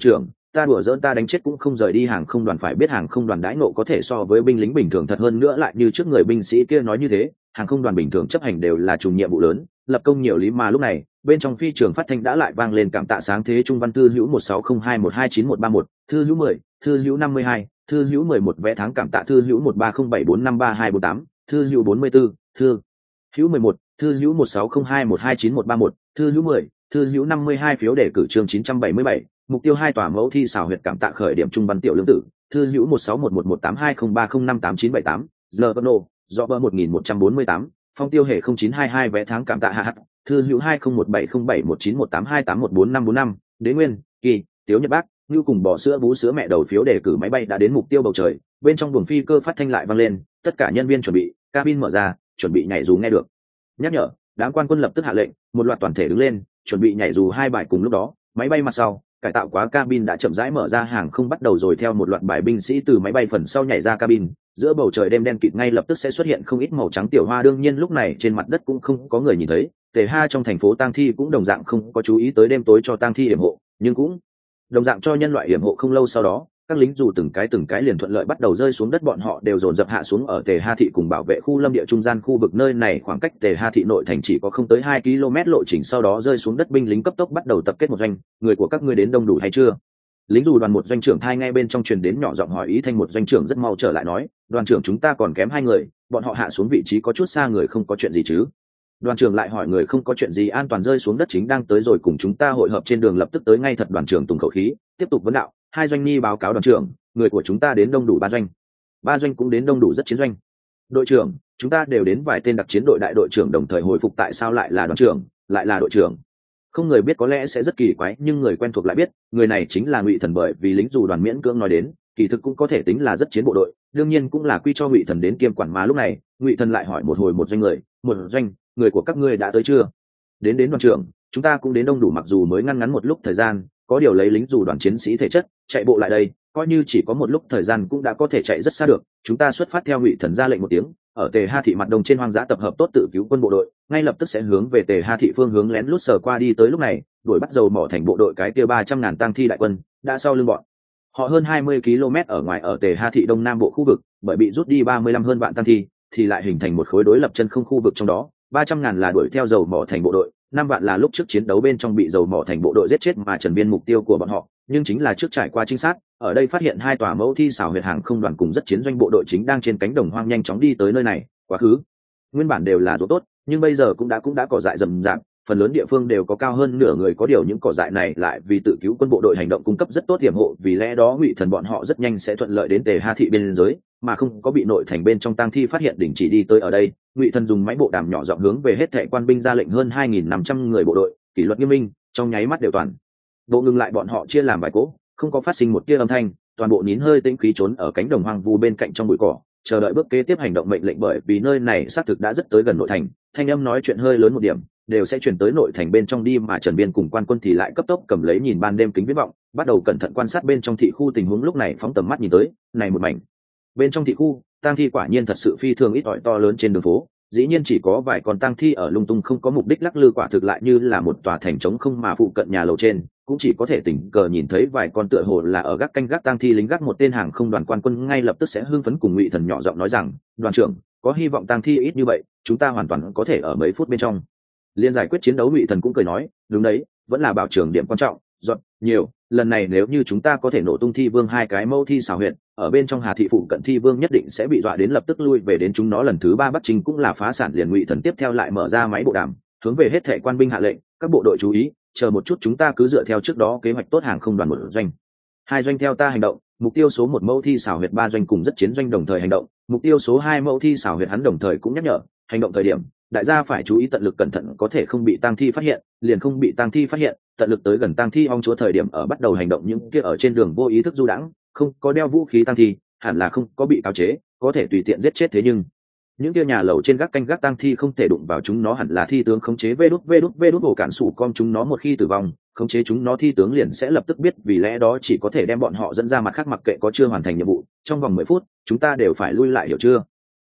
ta đùa giỡn, ta đánh chết cũng không rời đi hàng không đoàn. Phải biết hàng không đoàn đãi ngộ có thể so với binh lính bình thường thật hơn nữa, lại như trước người binh sĩ kia nói như thế, hàng không đoàn bình thường chấp hành đều là trùng nhiệm vụ lớn, lập công nhiều lý. Mà lúc này bên trong phi trường phát thanh đã lại vang lên cảm tạ sáng thế trung văn thư hữu một sáu không hai một hai chín một ba một, thư hữu mười, thư hữu năm mươi hai, thư hữu mười một vé tháng cảm tạ thư hữu một ba không bảy bốn năm ba hai bốn tám, thư hữu bốn mươi tư, thư hữu mười một, thư hữu một sáu không hai một hai chín một ba một, thư hữu mười, thư hữu năm mươi hai phiếu đề cử chương chín trăm bảy mươi bảy, mục tiêu hai tòa mẫu thi xảo huyệt cảm tạ khởi điểm trung văn tiểu lương tử, thư hữu một sáu một một một tám hai không ba không năm tám chín bảy tám, giờ vân nô, do bơ một nghìn một trăm bốn mươi tám, phong tiêu hệ không chín hai hai vé tháng cảm tạ hạ hắc, thư hữu hai không một bảy không bảy một chín một tám hai tám một bốn năm bốn năm, đế nguyên, kỳ, tiếu nhật bác, như cùng bỏ sữa bú sữa mẹ đầu phiếu đề cử máy bay đã đến mục tiêu bầu trời. Bên trong buồng phi cơ phát thanh lại vang lên, tất cả nhân viên chuẩn bị, cabin mở ra, chuẩn bị nhảy dù. Nghe được nhắc nhở, đám quan quân lập tức hạ lệnh, một loạt toàn thể đứng lên, chuẩn bị nhảy dù hai bài. Cùng lúc đó, máy bay mặt sau cải tạo quá cabin đã chậm rãi mở ra, hàng không bắt đầu rồi. Theo một loạt bài binh sĩ từ máy bay phần sau nhảy ra cabin, giữa bầu trời đêm đen kịt ngay lập tức sẽ xuất hiện không ít màu trắng tiểu hoa. Đương nhiên lúc này trên mặt đất cũng không có người nhìn thấy, tề ha trong thành phố tang thi cũng đồng dạng không có chú ý tới đêm tối cho tang thi yểm hộ, nhưng cũng đồng dạng cho nhân loại yểm hộ. Không lâu sau đó, các lính dù từng cái từng cái liền thuận lợi bắt đầu rơi xuống đất, bọn họ đều dồn dập hạ xuống ở tề ha thị cùng bảo vệ khu lâm địa trung gian khu vực. Nơi này khoảng cách tề ha thị nội thành chỉ có không tới hai ki lô mét lộ trình. Sau đó rơi xuống đất binh lính cấp tốc bắt đầu tập kết một doanh, người của các ngươi đến đông đủ hay chưa? Lính dù đoàn một doanh trưởng thai ngay bên trong truyền đến nhỏ giọng hỏi ý. Thanh một doanh trưởng rất mau trở lại nói, đoàn trưởng chúng ta còn kém hai người, bọn họ hạ xuống vị trí có chút xa, người không có chuyện gì chứ? Đoàn trưởng lại hỏi, người không có chuyện gì, an toàn rơi xuống đất, chính đang tới rồi, cùng chúng ta hội hợp trên đường, lập tức tới ngay. Thật. Đoàn trưởng tùng khẩu khí tiếp tục vấn đạo, hai doanh nhi báo cáo đoàn trưởng, người của chúng ta đến đông đủ ba doanh. Ba doanh cũng đến đông đủ, rất chiến doanh. Đội trưởng, chúng ta đều đến vài tên đặc chiến đội đại đội trưởng đồng thời hồi phục. Tại sao lại là đoàn trưởng, lại là đội trưởng? Không người biết, có lẽ sẽ rất kỳ quái, nhưng người quen thuộc lại biết, người này chính là Ngụy Thần. Bởi vì lính dù đoàn miễn cưỡng nói đến, kỳ thực cũng có thể tính là rất chiến bộ đội, đương nhiên cũng là quy cho Ngụy Thần đến kiêm quản. Mà lúc này Ngụy Thần lại hỏi một hồi, một doanh người, một doanh, người của các ngươi đã tới chưa? Đến đến đoàn trưởng, chúng ta cũng đến đông đủ, mặc dù mới ngăn ngắn một lúc thời gian, có điều lấy lính dù đoàn chiến sĩ thể chất chạy bộ lại đây, coi như chỉ có một lúc thời gian cũng đã có thể chạy rất xa được. Chúng ta xuất phát theo Ngụy Thần ra lệnh một tiếng, ở tề ha thị mặt đông trên hoang dã tập hợp tốt tự cứu quân bộ đội, ngay lập tức sẽ hướng về tề ha thị phương hướng lén lút sờ qua đi tới. Lúc này đuổi bắt dầu mỏ thành bộ đội cái kia ba trăm ngàn tang thi đại quân đã sau lưng bọn họ hơn hai mươi ki lô mét ở ngoài, ở tề ha thị đông nam bộ khu vực, bởi bị rút đi ba mươi lăm hơn vạn tang thi thì lại hình thành một khối đối lập chân không khu vực. Trong đó ba trăm ngàn là đuổi theo dầu mỏ thành bộ đội, năm vạn là lúc trước chiến đấu bên trong bị dầu mỏ thành bộ đội giết chết. Mà Trần Biên mục tiêu của bọn họ nhưng chính là trước trải qua trinh sát, ở đây phát hiện hai tòa mẫu thi xảo huyệt hàng không đoàn cùng rất chiến doanh bộ đội chính đang trên cánh đồng hoang nhanh chóng đi tới nơi này. Quá khứ nguyên bản đều là ruộng tốt, nhưng bây giờ cũng đã cũng đã cỏ dại rậm rạp, phần lớn địa phương đều có cao hơn nửa người. Có điều những cỏ dại này lại vì tự cứu quân bộ đội hành động cung cấp rất tốt hiểm hộ, vì lẽ đó Ngụy Thần bọn họ rất nhanh sẽ thuận lợi đến tề ha thị biên giới, mà không có bị nội thành bên trong tang thi phát hiện đình chỉ đi tới. Ở đây Ngụy Thần dùng máy bộ đàm nhỏ giọng hướng về hết thảy quan binh ra lệnh, hơn hai nghìn năm trăm người bộ đội kỷ luật nghiêm minh, trong nháy mắt đều toàn bộ ngừng lại. Bọn họ chia làm vài cỗ, không có phát sinh một tia âm thanh, toàn bộ nín hơi tĩnh khí trốn ở cánh đồng hoang vu bên cạnh trong bụi cỏ, chờ đợi bước kế tiếp hành động mệnh lệnh. Bởi vì nơi này xác thực đã rất tới gần nội thành, thanh âm nói chuyện hơi lớn một điểm đều sẽ chuyển tới nội thành bên trong đi. Mà Trần Biên cùng quan quân thì lại cấp tốc cầm lấy nhìn ban đêm kính viễn vọng, bắt đầu cẩn thận quan sát bên trong thị khu tình huống. Lúc này phóng tầm mắt nhìn tới, này một mảnh bên trong thị khu, tang thi quả nhiên thật sự phi thường ít ỏi, to lớn trên đường phố dĩ nhiên chỉ có vài con tang thi ở lung tung không có mục đích lắc lư, quả thực lại như là một tòa thành trống không. Mà phụ cận nhà lầu trên cũng chỉ có thể tình cờ nhìn thấy vài con tựa hồ là ở gác canh gác tang thi lính gác. Một tên hàng không đoàn quan quân ngay lập tức sẽ hưng phấn cùng Ngụy Thần nhỏ giọng nói rằng, đoàn trưởng, có hy vọng tang thi ít như vậy, chúng ta hoàn toàn có thể ở mấy phút bên trong liên giải quyết chiến đấu. Ngụy Thần cũng cười nói, đúng đấy, vẫn là bảo trưởng điểm quan trọng, dọn nhiều lần này nếu như chúng ta có thể nổ tung thi vương hai cái mâu thi xảo huyện ở bên trong Hà thị phụ cận, thi vương nhất định sẽ bị dọa đến lập tức lui về đến chúng nó. Lần thứ ba bắt trình cũng là phá sản liền. Ngụy Thần tiếp theo lại mở ra máy bộ đàm hướng về hết thảy quan binh hạ lệnh, các bộ đội chú ý, chờ một chút, chúng ta cứ dựa theo trước đó kế hoạch tốt, hàng không đoàn một doanh, hai doanh theo ta hành động, mục tiêu số một mẫu thi xảo huyệt ba doanh cùng rất chiến doanh đồng thời hành động, mục tiêu số hai mẫu thi xảo huyệt hắn đồng thời cũng nhắc nhở, hành động thời điểm đại gia phải chú ý tận lực cẩn thận, có thể không bị tang thi phát hiện liền không bị tang thi phát hiện, tận lực tới gần tang thi ong chúa thời điểm ở bắt đầu hành động. Những kia ở trên đường vô ý thức du đãng không có đeo vũ khí tang thi hẳn là không có bị cáo chế, có thể tùy tiện giết chết, thế nhưng những kia nhà lầu trên gác canh gác tang thi không thể đụng vào chúng nó, hẳn là thi tướng khống chế vê đút vê đút vê đút ổ cản sủ com chúng nó. Một khi tử vong, khống chế chúng nó thi tướng liền sẽ lập tức biết, vì lẽ đó chỉ có thể đem bọn họ dẫn ra mặt khác, mặc kệ có chưa hoàn thành nhiệm vụ, trong vòng mười phút chúng ta đều phải lui lại, hiểu chưa?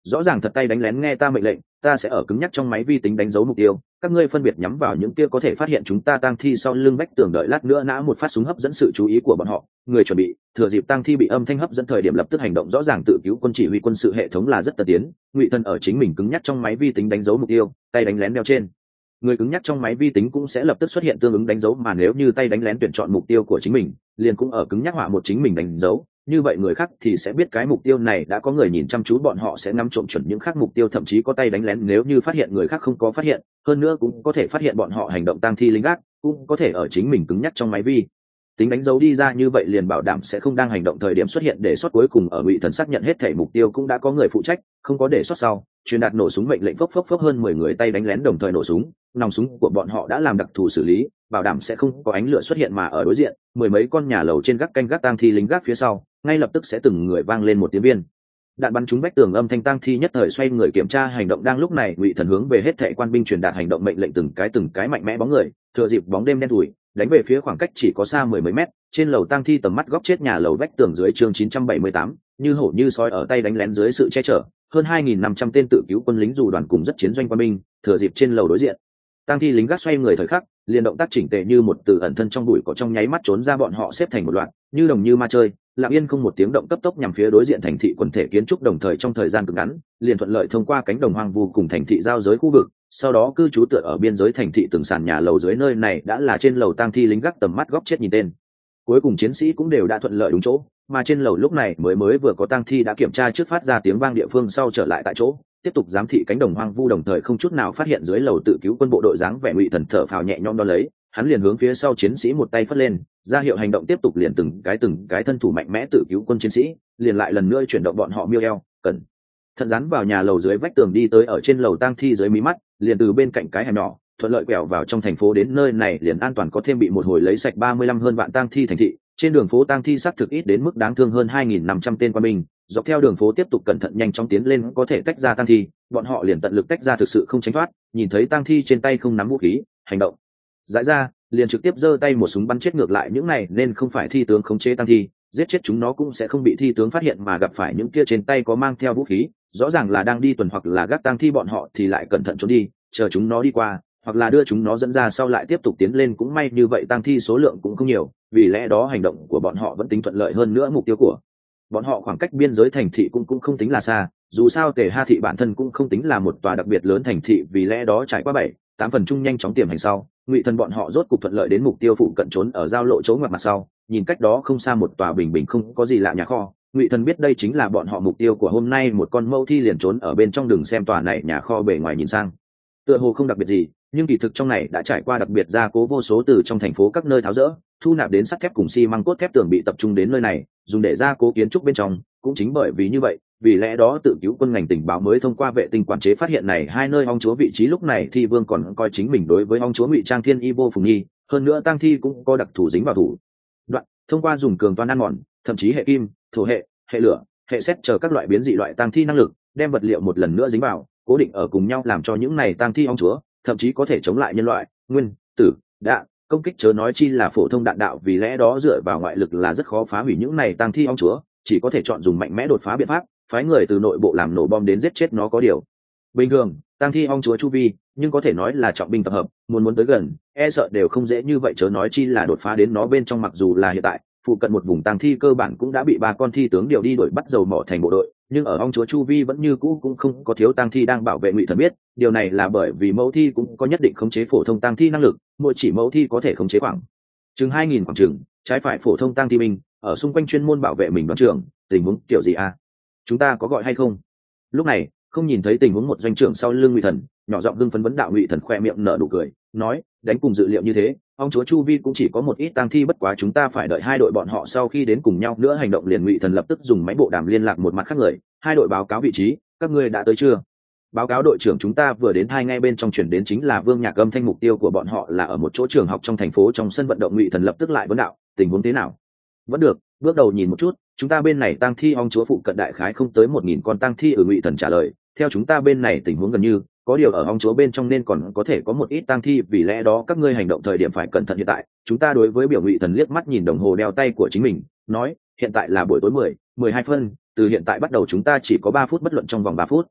rõ ràng thật tay đánh lén nghe ta mệnh lệnh, ta sẽ ở cứng nhắc trong máy vi tính đánh dấu mục tiêu, các ngươi phân biệt nhắm vào những kia có thể phát hiện chúng ta tang thi sau lưng vách tường, đợi lát nữa nã một phát súng hấp dẫn sự chú ý của bọn họ. Người chuẩn bị, thừa dịp tang thi bị âm thanh hấp dẫn thời điểm lập tức hành động. Rõ ràng tự cứu quân chỉ huy quân sự hệ thống là rất tân tiến, Ngụy Thần ở chính mình cứng nhắc trong máy vi tính đánh dấu mục tiêu, tay đánh lén đeo trên người cứng nhắc trong máy vi tính cũng sẽ lập tức xuất hiện tương ứng đánh dấu, mà nếu như tay đánh lén tuyển chọn mục tiêu của chính mình, liền cũng ở cứng nhắc họa một chính mình đánh dấu, như vậy người khác thì sẽ biết cái mục tiêu này đã có người nhìn chăm chú, bọn họ sẽ ngắm trộm chuẩn những khác mục tiêu, thậm chí có tay đánh lén nếu như phát hiện người khác không có phát hiện, hơn nữa cũng có thể phát hiện bọn họ hành động tang thi lính gác, cũng có thể ở chính mình cứng nhắc trong máy vi tính đánh dấu đi ra, như vậy liền bảo đảm sẽ không đang hành động thời điểm xuất hiện để sót. Cuối cùng ở Ngụy Thần xác nhận hết thể mục tiêu cũng đã có người phụ trách, không có để sót sau, truyền đạt nổ súng mệnh lệnh, phốc phốc phốc hơn mười người tay đánh lén đồng thời nổ súng, nòng súng của bọn họ đã làm đặc thù xử lý, bảo đảm sẽ không có ánh lửa xuất hiện, mà ở đối diện mười mấy con nhà lầu trên gác canh gác tang thi lính gác phía sau, ngay lập tức sẽ từng người vang lên một tiếng viên đạn bắn trúng vách tường, âm thanh tang thi nhất thời xoay người kiểm tra hành động. Đang lúc này Ngụy Thần hướng về hết thệ quan binh truyền đạt hành động mệnh lệnh, từng cái từng cái mạnh mẽ bóng người thừa dịp bóng đêm đen thủi đánh về phía khoảng cách chỉ có xa mười mấy mét trên lầu tang thi tầm mắt góc chết nhà lầu vách tường dưới. Chương chín trăm bảy mươi tám, như hổ như sói ở tay đánh lén dưới sự che chở, hơn hai nghìn năm trăm tên tự cứu quân lính dù đoàn cùng rất chiến doanh quan binh thừa dịp trên lầu đối diện tang thi lính gác xoay người thời khắc, liền động tác chỉnh tề như một từ ẩn thân trong bụi cỏ, trong nháy mắt trốn ra. Bọn họ xếp thành một loạt như đồng như ma chơi, lặng yên không một tiếng động cấp tốc nhằm phía đối diện thành thị quần thể kiến trúc, đồng thời trong thời gian cực ngắn liền thuận lợi thông qua cánh đồng hoang vu cùng thành thị giao giới khu vực, sau đó cư trú tựa ở biên giới thành thị từng sàn nhà lầu dưới. Nơi này đã là trên lầu tang thi lính gác tầm mắt góc chết nhìn tên cuối cùng chiến sĩ cũng đều đã thuận lợi đúng chỗ, mà trên lầu lúc này mới mới vừa có tang thi đã kiểm tra trước phát ra tiếng vang địa phương sau trở lại tại chỗ tiếp tục giám thị cánh đồng hoang vu, đồng thời không chút nào phát hiện dưới lầu tự cứu quân bộ đội dáng vẻ. Ngụy Thần thở phào nhẹ nhõm đo lấy, hắn liền hướng phía sau chiến sĩ một tay phất lên ra hiệu hành động tiếp tục, liền từng cái từng cái thân thủ mạnh mẽ tự cứu quân chiến sĩ liền lại lần nữa chuyển động bọn họ miêu eo cẩn thận rắn vào nhà lầu dưới vách tường, đi tới ở trên lầu tang thi dưới mí mắt, liền từ bên cạnh cái hẻm nhỏ thuận lợi quẹo vào trong thành phố. Đến nơi này liền an toàn, có thêm bị một hồi lấy sạch ba mươi lăm hơn vạn tang thi thành thị. Trên đường phố tang thi xác thực ít đến mức đáng thương, hơn hai nghìn năm trăm tên quân binh dọc theo đường phố tiếp tục cẩn thận nhanh chóng tiến lên, có thể tách ra tang thi bọn họ liền tận lực tách ra, thực sự không tránh thoát. Nhìn thấy tang thi trên tay không nắm vũ khí, hành động dãi ra liền trực tiếp giơ tay một súng bắn chết ngược lại những này nên không phải thi tướng khống chế tang thi, giết chết chúng nó cũng sẽ không bị thi tướng phát hiện, mà gặp phải những kia trên tay có mang theo vũ khí rõ ràng là đang đi tuần hoặc là gác tang thi, bọn họ thì lại cẩn thận trốn đi, chờ chúng nó đi qua hoặc là đưa chúng nó dẫn ra sau lại tiếp tục tiến lên. Cũng may như vậy tang thi số lượng cũng không nhiều, vì lẽ đó hành động của bọn họ vẫn tính thuận lợi, hơn nữa mục tiêu của bọn họ khoảng cách biên giới thành thị cũng cũng không tính là xa, dù sao Tề Ha thị bản thân cũng không tính là một tòa đặc biệt lớn thành thị, vì lẽ đó trải qua bảy tám phần chung nhanh chóng tiềm hành sau, Ngụy Thần bọn họ rốt cục thuận lợi đến mục tiêu phụ cận, trốn ở giao lộ chỗ ngoặt mặt sau, nhìn cách đó không xa một tòa bình bình không có gì lạ nhà kho. Ngụy Thần biết đây chính là bọn họ mục tiêu của hôm nay, một con mâu thi liền trốn ở bên trong. Đường xem tòa này nhà kho bề ngoài nhìn sang tựa hồ không đặc biệt gì, nhưng kỳ thực trong này đã trải qua đặc biệt gia cố vô số từ trong thành phố các nơi tháo rỡ thu nạp đến sắt thép cùng xi măng cốt thép tường bị tập trung đến nơi này dùng để gia cố kiến trúc bên trong. Cũng chính bởi vì như vậy, vì lẽ đó tự cứu quân ngành tình báo mới thông qua vệ tinh quản chế phát hiện này hai nơi ong chúa vị trí. Lúc này thi vương còn coi chính mình đối với ong chúa ngụy trang thiên y vô phùng nhi, hơn nữa tang thi cũng có đặc thủ dính vào thủ đoạn, thông qua dùng cường toan ăn mòn thậm chí hệ kim, thổ hệ, hệ lửa, hệ sét chờ các loại biến dị loại tang thi năng lực, đem vật liệu một lần nữa dính vào cố định ở cùng nhau, làm cho những này tang thi ong chúa thậm chí có thể chống lại nhân loại nguyên tử đạn công kích, chớ nói chi là phổ thông đạn đạo. Vì lẽ đó dựa vào ngoại lực là rất khó phá hủy những này tang thi ong chúa, chỉ có thể chọn dùng mạnh mẽ đột phá biện pháp, phái người từ nội bộ làm nổ bom đến giết chết nó. Có điều bình thường tang thi ong chúa chu vi nhưng có thể nói là trọng binh tập hợp, muốn muốn tới gần e sợ đều không dễ như vậy, chớ nói chi là đột phá đến nó bên trong. Mặc dù là hiện tại phụ cận một vùng tang thi cơ bản cũng đã bị ba con thi tướng điều đi đuổi bắt dầu mỏ thành bộ đội, nhưng ở ong chúa chu vi vẫn như cũ cũng không có thiếu tang thi đang bảo vệ. Ngụy Thần biết điều này là bởi vì mẫu thi cũng có nhất định khống chế phổ thông tang thi năng lực, mỗi chỉ mẫu thi có thể khống chế khoảng chừng hai nghìn khoảng chừng trái phải phổ thông tang thi binh ở xung quanh chuyên môn bảo vệ mình. đoàn trưởng, tình huống kiểu gì à, chúng ta có gọi hay không? Lúc này không nhìn thấy tình huống một doanh trưởng sau lưng Ngụy Thần nhỏ giọng hưng phấn vấn đạo. Ngụy Thần khoe miệng nở nụ cười nói, đánh cùng dự liệu như thế, ong chúa chu vi cũng chỉ có một ít tang thi, bất quá chúng ta phải đợi hai đội bọn họ sau khi đến cùng nhau nữa hành động liền. Ngụy Thần lập tức dùng máy bộ đàm liên lạc một mặt khác người, hai đội báo cáo vị trí, các ngươi đã tới chưa? Báo cáo đội trưởng, chúng ta vừa đến. Hai ngay bên trong chuyển đến chính là Vương Nhạc âm thanh, mục tiêu của bọn họ là ở một chỗ trường học trong thành phố trong sân vận động. Ngụy Thần lập tức lại vấn đạo, tình huống thế nào? Vẫn được, bước đầu nhìn một chút, chúng ta bên này tang thi ong chúa phụ cận đại khái không tới một nghìn con tang thi. Ở Ngụy Thần trả lời, theo chúng ta bên này tình huống gần như, có điều ở ong chúa bên trong nên còn có thể có một ít tang thi, vì lẽ đó các ngươi hành động thời điểm phải cẩn thận. Hiện tại chúng ta đối với biểu Ngụy Thần liếc mắt nhìn đồng hồ đeo tay của chính mình, nói, hiện tại là buổi tối mười, mười hai phân, từ hiện tại bắt đầu chúng ta chỉ có ba phút, bất luận trong vòng ba phút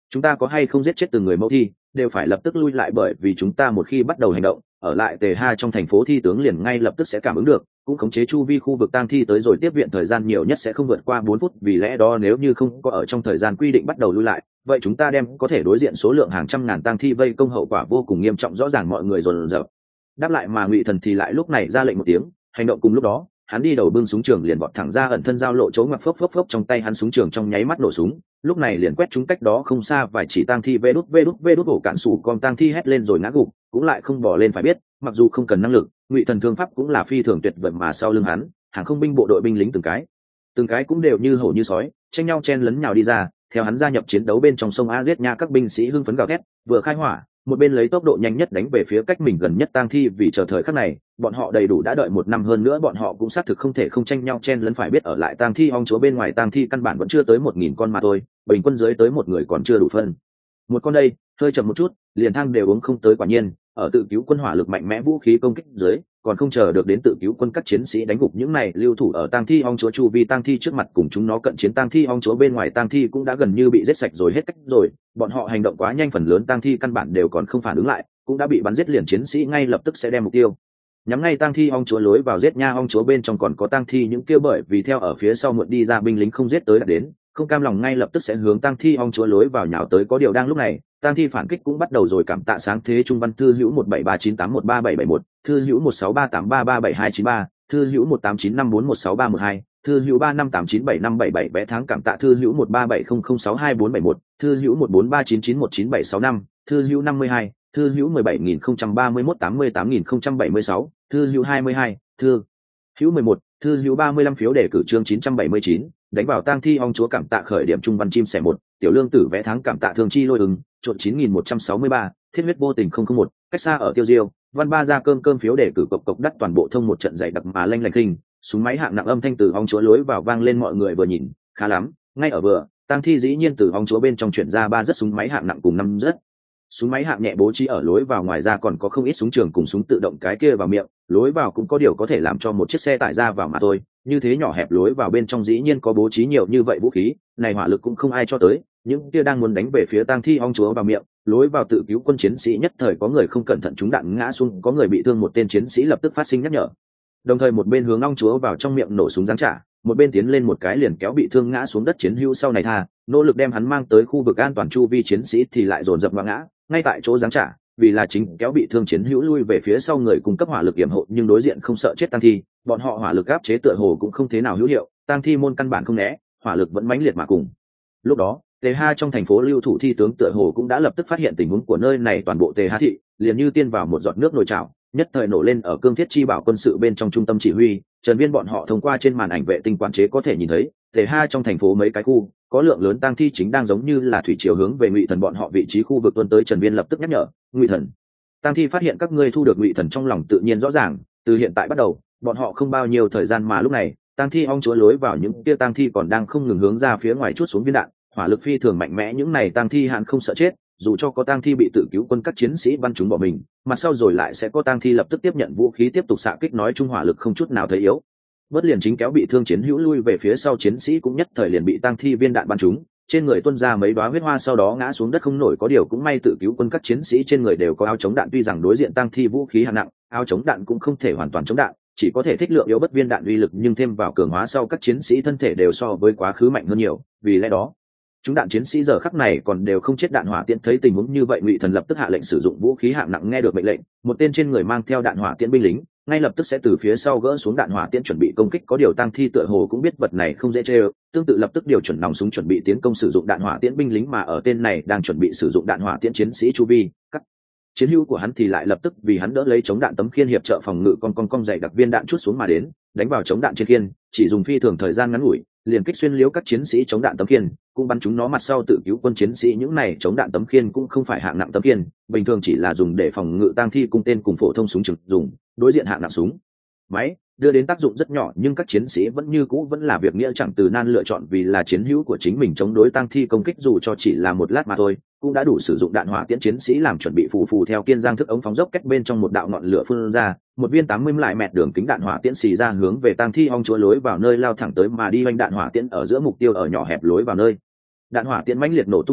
chúng ta có hay không giết chết từng người mẫu thi đều phải lập tức lui lại, bởi vì chúng ta một khi bắt đầu hành động, ở lại tề ha trong thành phố thi tướng liền ngay lập tức sẽ cảm ứng được, cũng khống chế chu vi khu vực tang thi tới rồi tiếp viện thời gian nhiều nhất sẽ không vượt qua bốn phút, vì lẽ đó nếu như không có ở trong thời gian quy định bắt đầu lui lại, vậy chúng ta đem có thể đối diện số lượng hàng trăm ngàn tang thi vây công, hậu quả vô cùng nghiêm trọng. Rõ ràng mọi người dồn dập đáp lại, mà Ngụy Thần thì lại lúc này ra lệnh một tiếng, hành động. Cùng lúc đó hắn đi đầu bưng súng trường liền vọt thẳng ra ẩn thân giao lộ chỗ ngoặt, phốc phốc phốc, trong tay hắn súng trường trong nháy mắt nổ súng, lúc này liền quét trúng cách đó không xa vài chỉ tang thi. Vê đút vê đút vê đút hổ cạn sủ con tang thi hét lên rồi ngã gục, cũng lại không bỏ lên. Phải biết mặc dù không cần năng lực, Ngụy Thần thương pháp cũng là phi thường tuyệt vời, mà sau lưng hắn hàng không binh bộ đội binh lính từng cái từng cái cũng đều như hổ như sói tranh nhau chen lấn nhào đi ra. Theo hắn gia nhập chiến đấu bên trong sông a giết nha, các binh sĩ hưng phấn gào thét, vừa khai hỏa một bên lấy tốc độ nhanh nhất đánh về phía cách mình gần nhất tang thi. Vì chờ thời khắc này, bọn họ đầy đủ đã đợi một năm, hơn nữa bọn họ cũng xác thực không thể không tranh nhau chen lấn. Phải biết ở lại tang thi ong chúa bên ngoài tang thi căn bản vẫn chưa tới một nghìn con mà thôi, bình quân dưới tới một người còn chưa đủ phân một con đây, hơi chậm một chút liền thang đều uống không tới. Quả nhiên ở tự cứu quân hỏa lực mạnh mẽ vũ khí công kích dưới, còn không chờ được đến tự cứu quân các chiến sĩ đánh gục những này lưu thủ ở tang thi ong chúa chu vi tang thi trước mặt, cùng chúng nó cận chiến tang thi ong chúa bên ngoài tang thi cũng đã gần như bị giết sạch rồi, hết cách rồi. Bọn họ hành động quá nhanh, phần lớn tang thi căn bản đều còn không phản ứng lại, cũng đã bị bắn giết. Liền chiến sĩ ngay lập tức sẽ đem mục tiêu nhắm ngay tang thi ong chúa lối vào giết nha. Ong chúa bên trong còn có tang thi những kia bởi vì theo ở phía sau muộn đi ra binh lính không giết tới đã đến, không cam lòng ngay lập tức sẽ hướng tang thi ong chúa lối vào nhào tới. Có điều đang lúc này tang thi phản kích cũng bắt đầu rồi. Cảm tạ sáng thế trung văn thư hữu một bảy ba chín tám một ba bảy bảy một, thư hữu một sáu ba tám ba ba bảy hai chín ba, thư hữu một tám chín năm bốn một sáu ba một hai, thư hữu ba năm tám chín bảy năm bảy bảy vé tháng. Cảm tạ thư hữu một ba bảy không không sáu hai bốn bảy một, thư hữu một bốn ba chín chín một chín bảy sáu năm, thư hữu năm mươi hai, thư hữu mười bảy nghìn không trăm ba mươi mốt tám mươi tám nghìn không trăm bảy mươi sáu, thư hữu hai mươi hai, thư hữu mười một, thư hữu ba mươi lăm. Phiếu đề cử chương chín trăm bảy mươi chín, đánh vào tang thi ong chúa. Cảm tạ khởi điểm trung văn chim sẻ một, tiểu lương tử vé tháng. Cảm tạ thường chi lôi ứng trộn chín nghìn một trăm sáu mươi ba, thiết huyết vô tình không không một, cách xa ở tiêu diêu văn ba ra cơm cơm. Phiếu đề cử cộc cộc đắt toàn bộ thông một trận dày đặc mà lanh lảnh kinh, súng máy hạng nặng âm thanh từ ong chúa lối vào vang lên. Mọi người vừa nhìn khá lắm, ngay ở vừa tang thi dĩ nhiên từ ong chúa bên trong chuyển ra ba rất súng máy hạng nặng cùng năm rất súng máy hạng nhẹ bố trí ở lối vào, ngoài ra còn có không ít súng trường cùng súng tự động cái kia vào miệng. Lối vào cũng có điều có thể làm cho một chiếc xe tải ra vào mà thôi, như thế nhỏ hẹp lối vào bên trong dĩ nhiên có bố trí nhiều như vậy vũ khí, này hỏa lực cũng không ai cho tới. Những kia đang muốn đánh về phía tang thi ong chúa vào miệng lối vào tự cứu quân chiến sĩ nhất thời có người không cẩn thận trúng đạn ngã xuống, có người bị thương, một tên chiến sĩ lập tức phát sinh nhắc nhở, đồng thời một bên hướng ong chúa vào trong miệng nổ súng giáng trả, một bên tiến lên một cái liền kéo bị thương ngã xuống đất chiến hữu sau này tha, nỗ lực đem hắn mang tới khu vực an toàn. Chu vi chiến sĩ thì lại dồn dập ngã ngay tại chỗ giáng trả, vì là chính kéo bị thương chiến hữu lui về phía sau người cung cấp hỏa lực yểm hộ, nhưng đối diện không sợ chết tang thi, bọn họ hỏa lực áp chế tựa hồ cũng không thế nào hữu hiệu, tang thi môn căn bản không né, hỏa lực vẫn mãnh liệt mà cùng. Lúc đó tề ha trong thành phố lưu thủ thi tướng tựa hồ cũng đã lập tức phát hiện tình huống của nơi này, toàn bộ tề ha thị liền như tiên vào một giọt nước nồi chảo, nhất thời nổ lên. Ở cương thiết chi bảo quân sự bên trong trung tâm chỉ huy Trần Viên, bọn họ thông qua trên màn ảnh vệ tinh quản chế có thể nhìn thấy tề ha trong thành phố mấy cái khu có lượng lớn tang thi chính đang giống như là thủy triều hướng về Ngụy Thần bọn họ vị trí khu vực tuân tới. Trần Viên lập tức nhắc nhở Ngụy Thần, tang thi phát hiện các ngươi thu được. Ngụy Thần trong lòng tự nhiên rõ ràng, từ hiện tại bắt đầu bọn họ không bao nhiêu thời gian, mà lúc này tang thi ong chúa lối vào những kia tang thi còn đang không ngừng hướng ra phía ngoài chút xuống viên đạn, hỏa lực phi thường mạnh mẽ. Những này tang thi hạn không sợ chết, dù cho có tang thi bị tự cứu quân các chiến sĩ bắn trúng bỏ mình, mặt sau rồi lại sẽ có tang thi lập tức tiếp nhận vũ khí tiếp tục xạ kích, nói chung hỏa lực không chút nào thấy yếu. Bất liền chính kéo bị thương chiến hữu lui về phía sau chiến sĩ cũng nhất thời liền bị tang thi viên đạn bắn trúng, trên người tuôn ra mấy đóa huyết hoa, sau đó ngã xuống đất không nổi. Có điều cũng may tự cứu quân các chiến sĩ trên người đều có áo chống đạn, tuy rằng đối diện tang thi vũ khí hạng nặng, áo chống đạn cũng không thể hoàn toàn chống đạn, chỉ có thể thích lượng yếu bất viên đạn uy lực, nhưng thêm vào cường hóa sau các chiến sĩ thân thể đều so với quá khứ mạnh hơn nhiều, vì lẽ đó chúng đạn chiến sĩ giờ khắc này còn đều không chết đạn hỏa tiễn. Thấy tình huống như vậy, Ngụy Thần lập tức hạ lệnh sử dụng vũ khí hạng nặng. Nghe được mệnh lệnh, một tên trên người mang theo đạn hỏa tiễn binh lính ngay lập tức sẽ từ phía sau gỡ xuống đạn hỏa tiễn chuẩn bị công kích. Có điều tang thi tựa hồ cũng biết vật này không dễ chơi, tương tự lập tức điều chuẩn nòng súng chuẩn bị tiến công sử dụng đạn hỏa tiễn binh lính, mà ở tên này đang chuẩn bị sử dụng đạn hỏa tiễn chiến sĩ chu vi các chiến hữu của hắn thì lại lập tức vì hắn đỡ lấy chống đạn tấm khiên hiệp trợ phòng ngự, con con con dày đặc viên đạn chút xuống mà đến, đánh vào chống đạn trên khiên, chỉ dùng phi thường thời gian ngắn ngủi liền kích xuyên liếu các chiến sĩ chống đạn tấm khiên, cũng bắn chúng nó mặt sau tự cứu quân chiến sĩ. Những này chống đạn tấm khiên cũng không phải hạng nặng tấm khiên, bình thường chỉ là dùng để phòng ngự tang thi cung tên cùng phổ thông súng trực dùng, đối diện hạng nặng súng máy đưa đến tác dụng rất nhỏ, nhưng các chiến sĩ vẫn như cũ vẫn là việc nghĩa chẳng từ nan lựa chọn vì là chiến hữu của chính mình chống đối tang thi công kích, dù cho chỉ là một lát mà thôi cũng đã đủ sử dụng đạn hỏa tiễn chiến sĩ làm chuẩn bị. phù phù theo kiên giang thức ống phóng dốc cách bên trong một đạo ngọn lửa phun ra, một viên tám mươi lại mẹt đường kính đạn hỏa tiễn xì ra hướng về tang thi ong chúa lối vào nơi lao thẳng tới mà đi. Oanh đạn hỏa tiễn ở giữa mục tiêu ở nhỏ hẹp lối vào nơi, đạn hỏa tiễn mãnh liệt nổ tung uy lực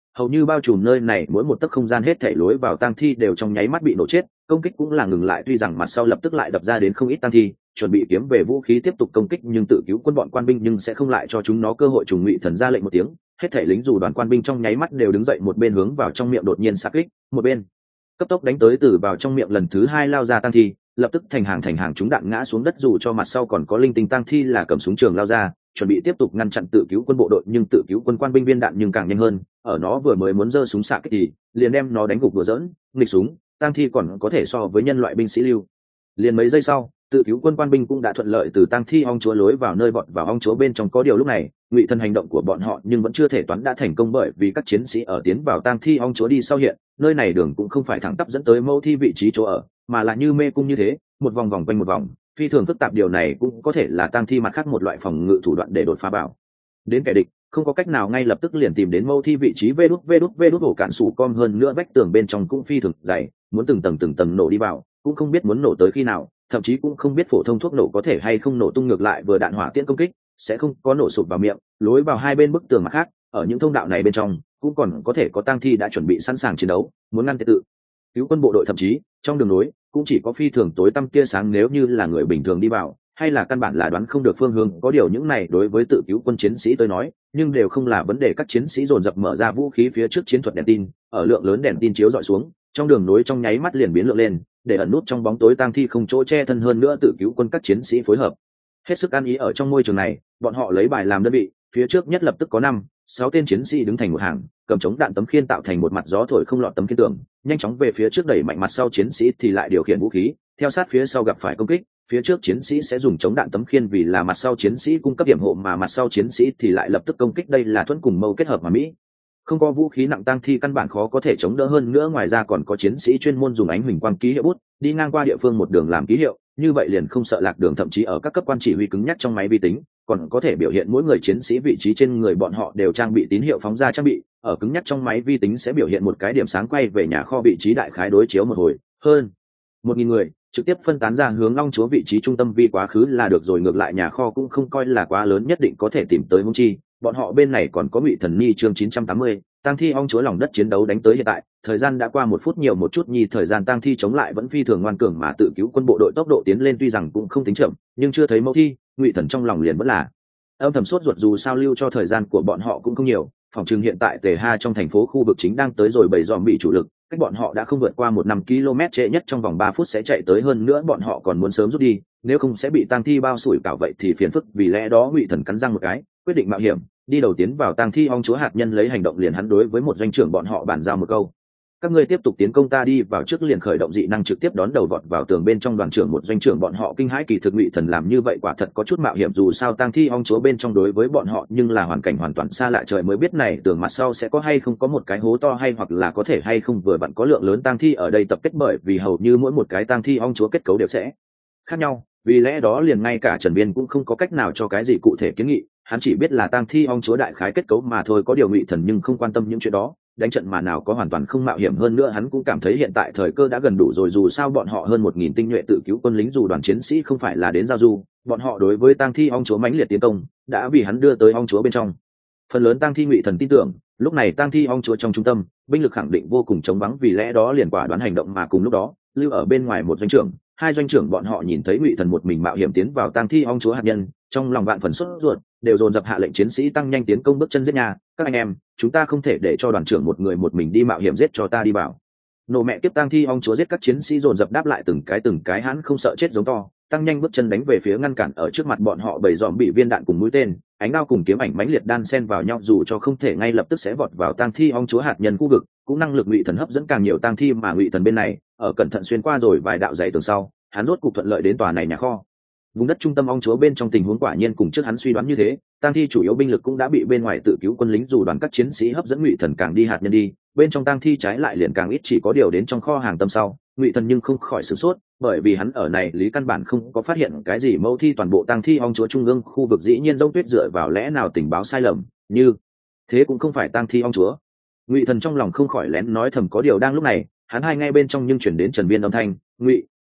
hầu như bao trùm nơi này mỗi một tấc không gian hết thảy lối vào tang thi đều trong nháy mắt bị nổ chết, công kích cũng là ngừng lại, tuy rằng mặt sau lập tức lại đập ra đến không ít tang thi chuẩn bị kiếm về vũ khí tiếp tục công kích, nhưng tự cứu quân bọn quan binh nhưng sẽ không lại cho chúng nó cơ hội. Trùng Ngụy Thần ra lệnh một tiếng, hết thảy lính dù đoàn quan binh trong nháy mắt đều đứng dậy, một bên hướng vào trong miệng đột nhiên xạ kích, một bên cấp tốc đánh tới từ vào trong miệng lần thứ hai lao ra tang thi, lập tức thành hàng thành hàng chúng đạn ngã xuống đất, dù cho mặt sau còn có linh tinh tang thi là cầm súng trường lao ra chuẩn bị tiếp tục ngăn chặn tự cứu quân bộ đội, nhưng tự cứu quân quan binh viên đạn nhưng càng nhanh hơn, ở nó vừa mới muốn giơ súng xạ kích thì liền đem nó đánh gục đùa dỡn nghịch súng. Tang thi còn có thể so với nhân loại binh sĩ lưu, liền mấy giây sau tự cứu quân quan binh cũng đã thuận lợi từ tang thi ong chúa lối vào nơi bọn vào ong chúa bên trong. Có điều lúc này Ngụy Thần hành động của bọn họ nhưng vẫn chưa thể toán đã thành công, bởi vì các chiến sĩ ở tiến vào tang thi ong chúa đi sau hiện nơi này đường cũng không phải thẳng tắp dẫn tới mâu thi vị trí chỗ ở, mà là như mê cung như thế, một vòng vòng quanh một vòng, phi thường phức tạp. Điều này cũng có thể là tang thi mặt khác một loại phòng ngự thủ đoạn để đột phá bảo đến kẻ địch không có cách nào ngay lập tức liền tìm đến mâu thi vị trí. Vê đút vê đút vê đút ổ cạn sủ com, hơn nữa vách tường bên trong cũng phi thường dày, muốn từng tầng từng tầng nổ đi vào cũng không biết muốn nổ tới khi nào, thậm chí cũng không biết phổ thông thuốc nổ có thể hay không nổ tung. Ngược lại vừa đạn hỏa tiễn công kích sẽ không có nổ sụp vào miệng lối vào hai bên bức tường mặt khác, ở những thông đạo này bên trong cũng còn có thể có tang thi đã chuẩn bị sẵn sàng chiến đấu muốn ngăn tự cứu quân bộ đội, thậm chí trong đường nối cũng chỉ có phi thường tối tăm tia sáng, nếu như là người bình thường đi vào hay là căn bản là đoán không được phương hướng. Có điều những này đối với tự cứu quân chiến sĩ tôi nói nhưng đều không là vấn đề. Các chiến sĩ dồn dập mở ra vũ khí phía trước chiến thuật đèn tin, ở lượng lớn đèn tin chiếu dọi xuống trong đường nối trong nháy mắt liền biến lượng lên, để ẩn nút trong bóng tối tang thi không chỗ che thân. hơn nữa tự cứu quân các chiến sĩ phối hợp hết sức ăn ý ở trong môi trường này, bọn họ lấy bài làm đơn vị, phía trước nhất lập tức có năm sáu tên chiến sĩ đứng thành một hàng, cầm chống đạn tấm khiên tạo thành một mặt gió thổi không lọt tấm khiên tường, nhanh chóng về phía trước đẩy mạnh, mặt sau chiến sĩ thì lại điều khiển vũ khí theo sát phía sau gặp phải công kích. Phía trước chiến sĩ sẽ dùng chống đạn tấm khiên vì là mặt sau chiến sĩ cung cấp điểm hộ, mà mặt sau chiến sĩ thì lại lập tức công kích. Đây là thuẫn cùng mâu kết hợp mà Mỹ không có vũ khí nặng tang thi căn bản khó có thể chống đỡ. hơn nữa ngoài ra còn có chiến sĩ chuyên môn dùng ánh huỳnh quang ký hiệu bút đi ngang qua địa phương một đường làm ký hiệu, như vậy liền không sợ lạc đường. Thậm chí ở các cấp quan chỉ huy cứng nhắc trong máy vi tính còn có thể biểu hiện mỗi người chiến sĩ vị trí, trên người bọn họ đều trang bị tín hiệu phóng ra trang bị, ở cứng nhắc trong máy vi tính sẽ biểu hiện một cái điểm sáng quay về nhà kho vị trí, đại khái đối chiếu một hồi hơn một nghìn người trực tiếp phân tán ra hướng long chúa vị trí trung tâm vi quá khứ là được rồi. Ngược lại nhà kho cũng không coi là quá lớn, nhất định có thể tìm tới hung chi. Bọn họ bên này còn có Ngụy Thần Ni chương chín trăm tám mươi tang thi ong chúa lòng đất chiến đấu đánh tới hiện tại thời gian đã qua một phút nhiều một chút nhi, thời gian tang thi chống lại vẫn phi thường ngoan cường, mà tự cứu quân bộ đội tốc độ tiến lên tuy rằng cũng không tính chậm, nhưng chưa thấy mẫu thi Ngụy Thần trong lòng liền vẫn là âm thầm sốt ruột, dù sao lưu cho thời gian của bọn họ cũng không nhiều. Phòng trừng hiện tại tề ha trong thành phố khu vực chính đang tới rồi, bảy dòm bị chủ lực cách bọn họ đã không vượt qua một năm km, trễ nhất trong vòng ba phút sẽ chạy tới, hơn nữa bọn họ còn muốn sớm rút đi, nếu không sẽ bị tang thi bao sủi cảo, vậy thì phiền phức. Vì lẽ đó Ngụy Thần cắn răng một cái quyết định mạo hiểm đi đầu tiến vào tang thi ong chúa hạt nhân lấy hành động liền. Hắn đối với một doanh trưởng bọn họ bàn giao một câu: các ngươi tiếp tục tiến công, ta đi vào trước, liền khởi động dị năng trực tiếp đón đầu vọt vào tường bên trong. Đoàn trưởng một doanh trưởng bọn họ kinh hãi, kỳ thực Ngụy Thần làm như vậy quả thật có chút mạo hiểm, dù sao tang thi ong chúa bên trong đối với bọn họ nhưng là hoàn cảnh hoàn toàn xa lạ, trời mới biết này tường mặt sau sẽ có hay không có một cái hố to, hay hoặc là có thể hay không vừa vặn có lượng lớn tang thi ở đây tập kết, bởi vì hầu như mỗi một cái tang thi ong chúa kết cấu đều sẽ khác nhau. Vì lẽ đó liền ngay cả Trần Viên cũng không có cách nào cho cái gì cụ thể kiến nghị, hắn chỉ biết là tang thi ong chúa đại khái kết cấu mà thôi. Có điều Ngụy Thần nhưng không quan tâm những chuyện đó, đánh trận mà nào có hoàn toàn không mạo hiểm. hơn nữa hắn cũng cảm thấy hiện tại thời cơ đã gần đủ rồi, dù sao bọn họ hơn một nghìn tinh nhuệ tự cứu quân lính dù đoàn chiến sĩ không phải là đến giao du, bọn họ đối với tang thi ong chúa mãnh liệt tiến công đã vì hắn đưa tới ong chúa bên trong phần lớn tang thi. Ngụy Thần tin tưởng lúc này tang thi ong chúa trong trung tâm binh lực khẳng định vô cùng chống vắng, vì lẽ đó liền quả đoán hành động. Mà cùng lúc đó lưu ở bên ngoài một doanh trưởng hai doanh trưởng bọn họ nhìn thấy Ngụy Thần một mình mạo hiểm tiến vào tang thi ong chúa hạt nhân, trong lòng vạn phần sốt ruột, đều dồn dập hạ lệnh chiến sĩ tăng nhanh tiến công, bước chân giết nhà. Các anh em, chúng ta không thể để cho đoàn trưởng một người một mình đi mạo hiểm, giết cho ta đi vào. Nổ mẹ tiếp tang thi ong chúa giết, các chiến sĩ dồn dập đáp lại từng cái từng cái, hắn không sợ chết giống to, tăng nhanh bước chân đánh về phía ngăn cản ở trước mặt bọn họ bảy dòm bị viên đạn cùng mũi tên, ánh đao cùng kiếm ảnh mãnh liệt đan xen vào nhau, dù cho không thể ngay lập tức sẽ vọt vào tang thi ong chúa hạt nhân khu vực, cũng năng lực Ngụy Thần hấp dẫn càng nhiều tang thi. Mà Ngụy Thần bên này ở cẩn thận xuyên qua rồi vài đạo dày tường sau, hắn rốt cục thuận lợi đến tòa này nhà kho. Vùng đất trung tâm ong chúa bên trong tình huống quả nhiên cùng trước hắn suy đoán như thế, tang thi chủ yếu binh lực cũng đã bị bên ngoài tự cứu quân lính dù đoàn các chiến sĩ hấp dẫn. Ngụy Thần càng đi hạt nhân đi, bên trong tang thi trái lại liền càng ít, chỉ có điều đến trong kho hàng tâm sau Ngụy Thần nhưng không khỏi sửng sốt, bởi vì hắn ở này lý căn bản không có phát hiện cái gì mâu thi. Toàn bộ tang thi ong chúa trung ương khu vực dĩ nhiên Dông Tuyết dựa vào lẽ nào tình báo sai lầm, như thế cũng không phải tang thi ong chúa. Ngụy Thần trong lòng không khỏi lén nói thầm, có điều đang lúc này hắn hai ngay bên trong nhưng chuyển đến Trần Viên âm thanh: Ngụy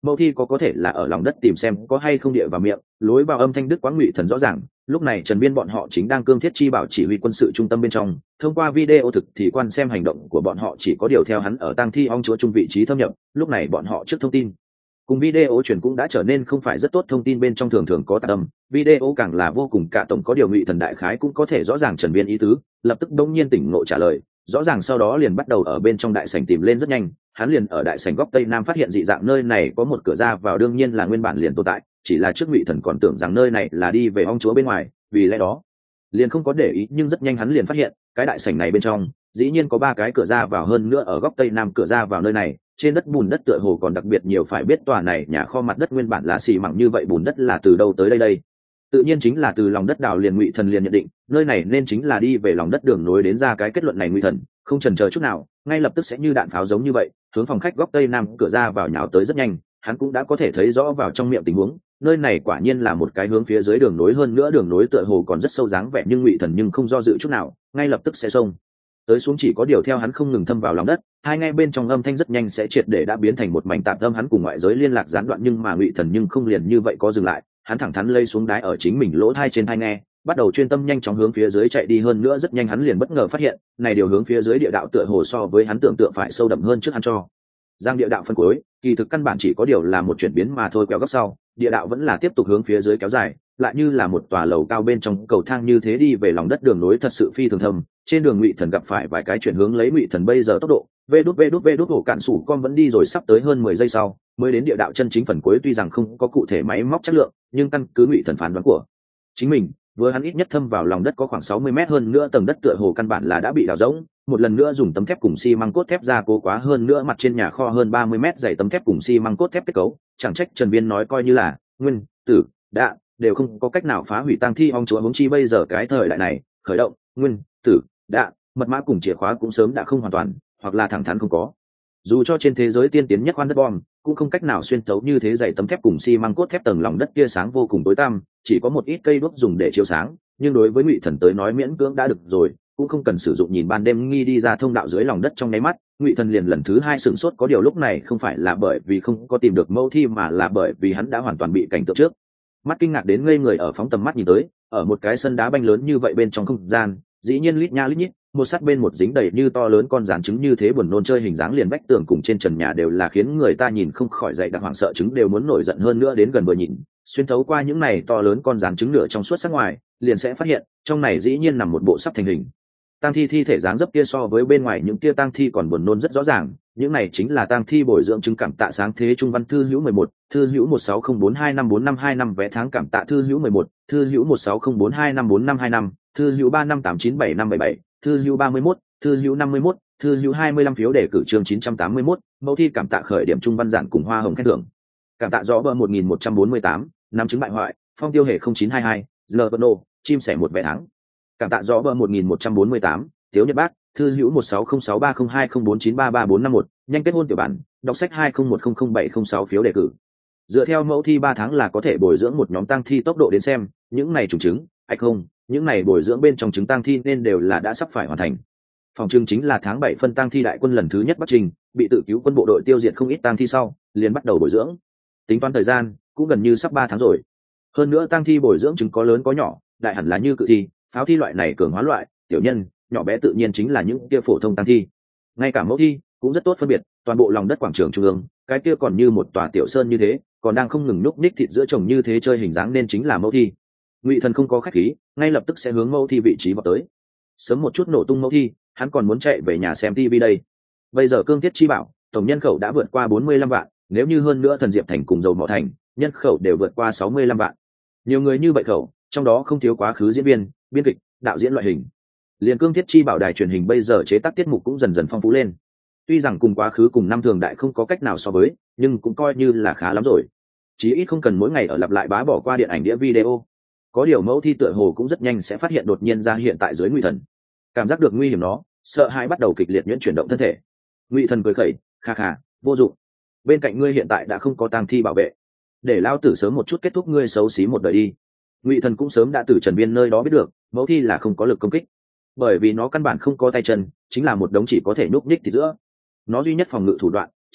mẫu thi có có thể là ở lòng đất tìm xem có hay không địa vào miệng lối vào âm thanh đức quá ngụy thần rõ ràng. Lúc này Trần Biên bọn họ chính đang cương thiết chi bảo chỉ huy quân sự trung tâm bên trong, thông qua video thực thì quan xem hành động của bọn họ chỉ có điều theo hắn ở tang thi ong chúa trung vị trí thâm nhập. Lúc này bọn họ trước thông tin cùng video truyền cũng đã trở nên không phải rất tốt, thông tin bên trong thường thường có tạp âm, video càng là vô cùng cả tổng có điều ngụy thần đại khái cũng có thể rõ ràng Trần Biên ý tứ, lập tức đông nhiên tỉnh ngộ trả lời rõ ràng, sau đó liền bắt đầu ở bên trong đại sảnh tìm lên rất nhanh. Hắn liền ở đại sảnh góc tây nam phát hiện dị dạng, nơi này có một cửa ra vào đương nhiên là nguyên bản liền tồn tại, chỉ là trước ngụy thần còn tưởng rằng nơi này là đi về ong chúa bên ngoài, vì lẽ đó liền không có để ý, nhưng rất nhanh hắn liền phát hiện cái đại sảnh này bên trong dĩ nhiên có ba cái cửa ra vào, hơn nữa ở góc tây nam cửa ra vào nơi này trên đất bùn đất tựa hồ còn đặc biệt nhiều. Phải biết tòa này nhà kho mặt đất nguyên bản là xì mỏng như vậy, bùn đất là từ đâu tới đây đây? Tự nhiên chính là từ lòng đất đào liền. Ngụy thần liền nhận định nơi này nên chính là đi về lòng đất đường nối đến ra cái kết luận này. Ngụy thần không chần chờ chút nào, ngay lập tức sẽ như đạn pháo giống như vậy hướng phòng khách góc tây nam cửa ra vào nhào tới. Rất nhanh hắn cũng đã có thể thấy rõ vào trong miệng tình huống, nơi này quả nhiên là một cái hướng phía dưới đường nối, hơn nữa đường nối tựa hồ còn rất sâu dáng vẻ, nhưng Ngụy thần nhưng không do dự chút nào, ngay lập tức sẽ xông tới xuống. Chỉ có điều theo hắn không ngừng thâm vào lòng đất, hai ngay bên trong âm thanh rất nhanh sẽ triệt để đã biến thành một mảnh tạp âm, hắn cùng ngoại giới liên lạc gián đoạn. Nhưng mà Ngụy thần nhưng không liền như vậy có dừng lại, hắn thẳng thắn lây xuống đái ở chính mình lỗ thai trên hai nghe, bắt đầu chuyên tâm nhanh chóng hướng phía dưới chạy đi. Hơn nữa rất nhanh hắn liền bất ngờ phát hiện này điều hướng phía dưới địa đạo tựa hồ so với hắn tưởng tượng phải sâu đậm hơn trước hắn cho giang địa đạo phân cuối, kỳ thực căn bản chỉ có điều là một chuyển biến mà thôi. Quẹo góc sau địa đạo vẫn là tiếp tục hướng phía dưới kéo dài, lại như là một tòa lầu cao bên trong cầu thang như thế đi về lòng đất, đường nối thật sự phi thường thâm. Trên đường Ngụy thần gặp phải vài cái chuyển hướng, lấy Ngụy thần bây giờ tốc độ vê đút vê đút vê đút hổ cạn sủ con vẫn đi rồi sắp tới hơn mười giây sau mới đến địa đạo chân chính phần cuối. Tuy rằng không có cụ thể máy móc chất lượng, nhưng căn cứ Ngụy thần phán đoán của chính mình, với hắn ít nhất thâm vào lòng đất có khoảng sáu mươi mét, hơn nữa tầng đất tựa hồ căn bản là đã bị đào rỗng, một lần nữa dùng tấm thép cùng xi măng cốt thép ra cố quá, hơn nữa mặt trên nhà kho hơn ba mươi mét dày tấm thép cùng xi măng cốt thép kết cấu, chẳng trách Trần Biên nói coi như là nguyên tử đạn đều không có cách nào phá hủy tang thi ong chúa. Huống chi bây giờ cái thời đại này, khởi động nguyên tử đạn mật mã cùng chìa khóa cũng sớm đã không hoàn toàn, hoặc là thẳng thắn không có. Dù cho trên thế giới tiên tiến nhất khoan đất bom cũng không cách nào xuyên thấu như thế dày tấm thép cùng xi măng cốt thép, tầng lòng đất kia sáng vô cùng tối tăm, chỉ có một ít cây đuốc dùng để chiếu sáng, nhưng đối với Ngụy thần tới nói miễn cưỡng đã được rồi, cũng không cần sử dụng nhìn ban đêm nghi đi ra thông đạo dưới lòng đất. trong nháy mắt Ngụy thần liền lần thứ hai sửng sốt, có điều lúc này không phải là bởi vì không có tìm được mẫu thi, mà là bởi vì hắn đã hoàn toàn bị cảnh tượng trước mắt kinh ngạc đến ngây người. Ở phóng tầm mắt nhìn tới, ở một cái sân đá banh lớn như vậy bên trong không gian, dĩ nhiên lít nha lít nhít, một sát bên một dính đầy như to lớn con rán trứng như thế buồn nôn chơi hình dáng, liền vách tường cùng trên trần nhà đều là khiến người ta nhìn không khỏi dậy đặc hoảng sợ, trứng đều muốn nổi giận. hơn nữa đến gần vừa nhìn, xuyên thấu qua những này to lớn con rán trứng nửa trong suốt sắc ngoài, liền sẽ phát hiện trong này dĩ nhiên nằm một bộ sắp thành hình tang thi thi thể dáng dấp kia, so với bên ngoài những kia tang thi còn buồn nôn rất rõ ràng. Những này chính là tang thi bồi dưỡng chứng. Cảm tạ sáng thế trung văn thư hữu mười một, thư hữu một sáu không bốn hai năm bốn năm hai năm vé tháng. Cảm tạ thư hữu mười một, thư hữu một sáu không bốn hai năm bốn năm hai năm, thư hữu ba năm tám chín bảy năm bảy bảy, thư hữu ba mươi mốt, thư hữu năm mươi mốt, thư hữu hai mươi lăm phiếu đề cử chương chín trăm tám mươi mốt. Mẫu thi cảm tạ khởi điểm trung văn giản cùng hoa hồng khen thưởng. Cảm tạ rõ bờ một nghìn một trăm bốn mươi tám, năm chứng bại hoại, phong tiêu hệ không chín hai hai, zlerno, chim sẻ một vé tháng. Cảm tạ rõ bờ một nghìn một trăm bốn mươi tám, Tiếu Nhật Bác, thư hữu một sáu không sáu ba không hai không bốn chín ba ba bốn năm một, nhanh kết hôn tiểu bản, đọc sách hai không một không không bảy không sáu phiếu đề cử. Dựa theo mẫu thi ba tháng là có thể bồi dưỡng một nhóm tang thi tốc độ đến xem, những này trùng trứng, ạch không, những này bồi dưỡng bên trong trứng tang thi nên đều là đã sắp phải hoàn thành. Phòng trưng chính là tháng bảy phân tang thi đại quân lần thứ nhất Bắc Trình, bị tự cứu quân bộ đội tiêu diệt không ít tang thi sau, liền bắt đầu bồi dưỡng. Tính toán thời gian, cũng gần như sắp ba tháng rồi. Hơn nữa tang thi bồi dưỡng trứng có lớn có nhỏ, đại hẳn là như cự thi, pháo thi loại này cường hóa loại, tiểu nhân, nhỏ bé tự nhiên chính là những kia phổ thông tang thi. Ngay cả mẫu thi cũng rất tốt phân biệt, toàn bộ lòng đất quảng trường trung ương, cái kia còn như một tòa tiểu sơn như thế, còn đang không ngừng núp ních thịt giữa chồng như thế chơi hình dáng nên chính là mẫu thi. Ngụy Thần không có khách khí, ngay lập tức sẽ hướng mẫu thi vị trí vào tới. Sớm một chút nổ tung mẫu thi, hắn còn muốn chạy về nhà xem tivi đây. Bây giờ cương thiết chi bảo, tổng nhân khẩu đã vượt qua bốn mươi lăm vạn, nếu như hơn nữa thần diệp thành cùng dầu mỏ thành, nhân khẩu đều vượt qua sáu mươi lăm vạn. Nhiều người như vậy khẩu, trong đó không thiếu quá khứ diễn viên, biên kịch, đạo diễn loại hình. Liên cương thiết chi bảo đài truyền hình bây giờ chế tác tiết mục cũng dần dần phong phú lên. Tuy rằng cùng quá khứ cùng năm thường đại không có cách nào so với, nhưng cũng coi như là khá lắm rồi. Chí ít không cần mỗi ngày ở lặp lại bá bỏ qua điện ảnh đĩa video. Có điều mẫu thi tựa hồ cũng rất nhanh sẽ phát hiện đột nhiên ra hiện tại dưới Ngụy Thần. Cảm giác được nguy hiểm nó, sợ hãi bắt đầu kịch liệt nhuyễn chuyển động thân thể. Ngụy Thần cười khẩy, kha kha, vô dụng. Bên cạnh ngươi hiện tại đã không có tang thi bảo vệ, để lao tử sớm một chút kết thúc ngươi xấu xí một đời đi. Ngụy Thần cũng sớm đã từ Trần Biên nơi đó biết được, mẫu thi là không có lực công kích, bởi vì nó căn bản không có tay chân, chính là một đống chỉ có thể núp nhích thì giữa. Nó duy nhất phòng ngự thủ đoạn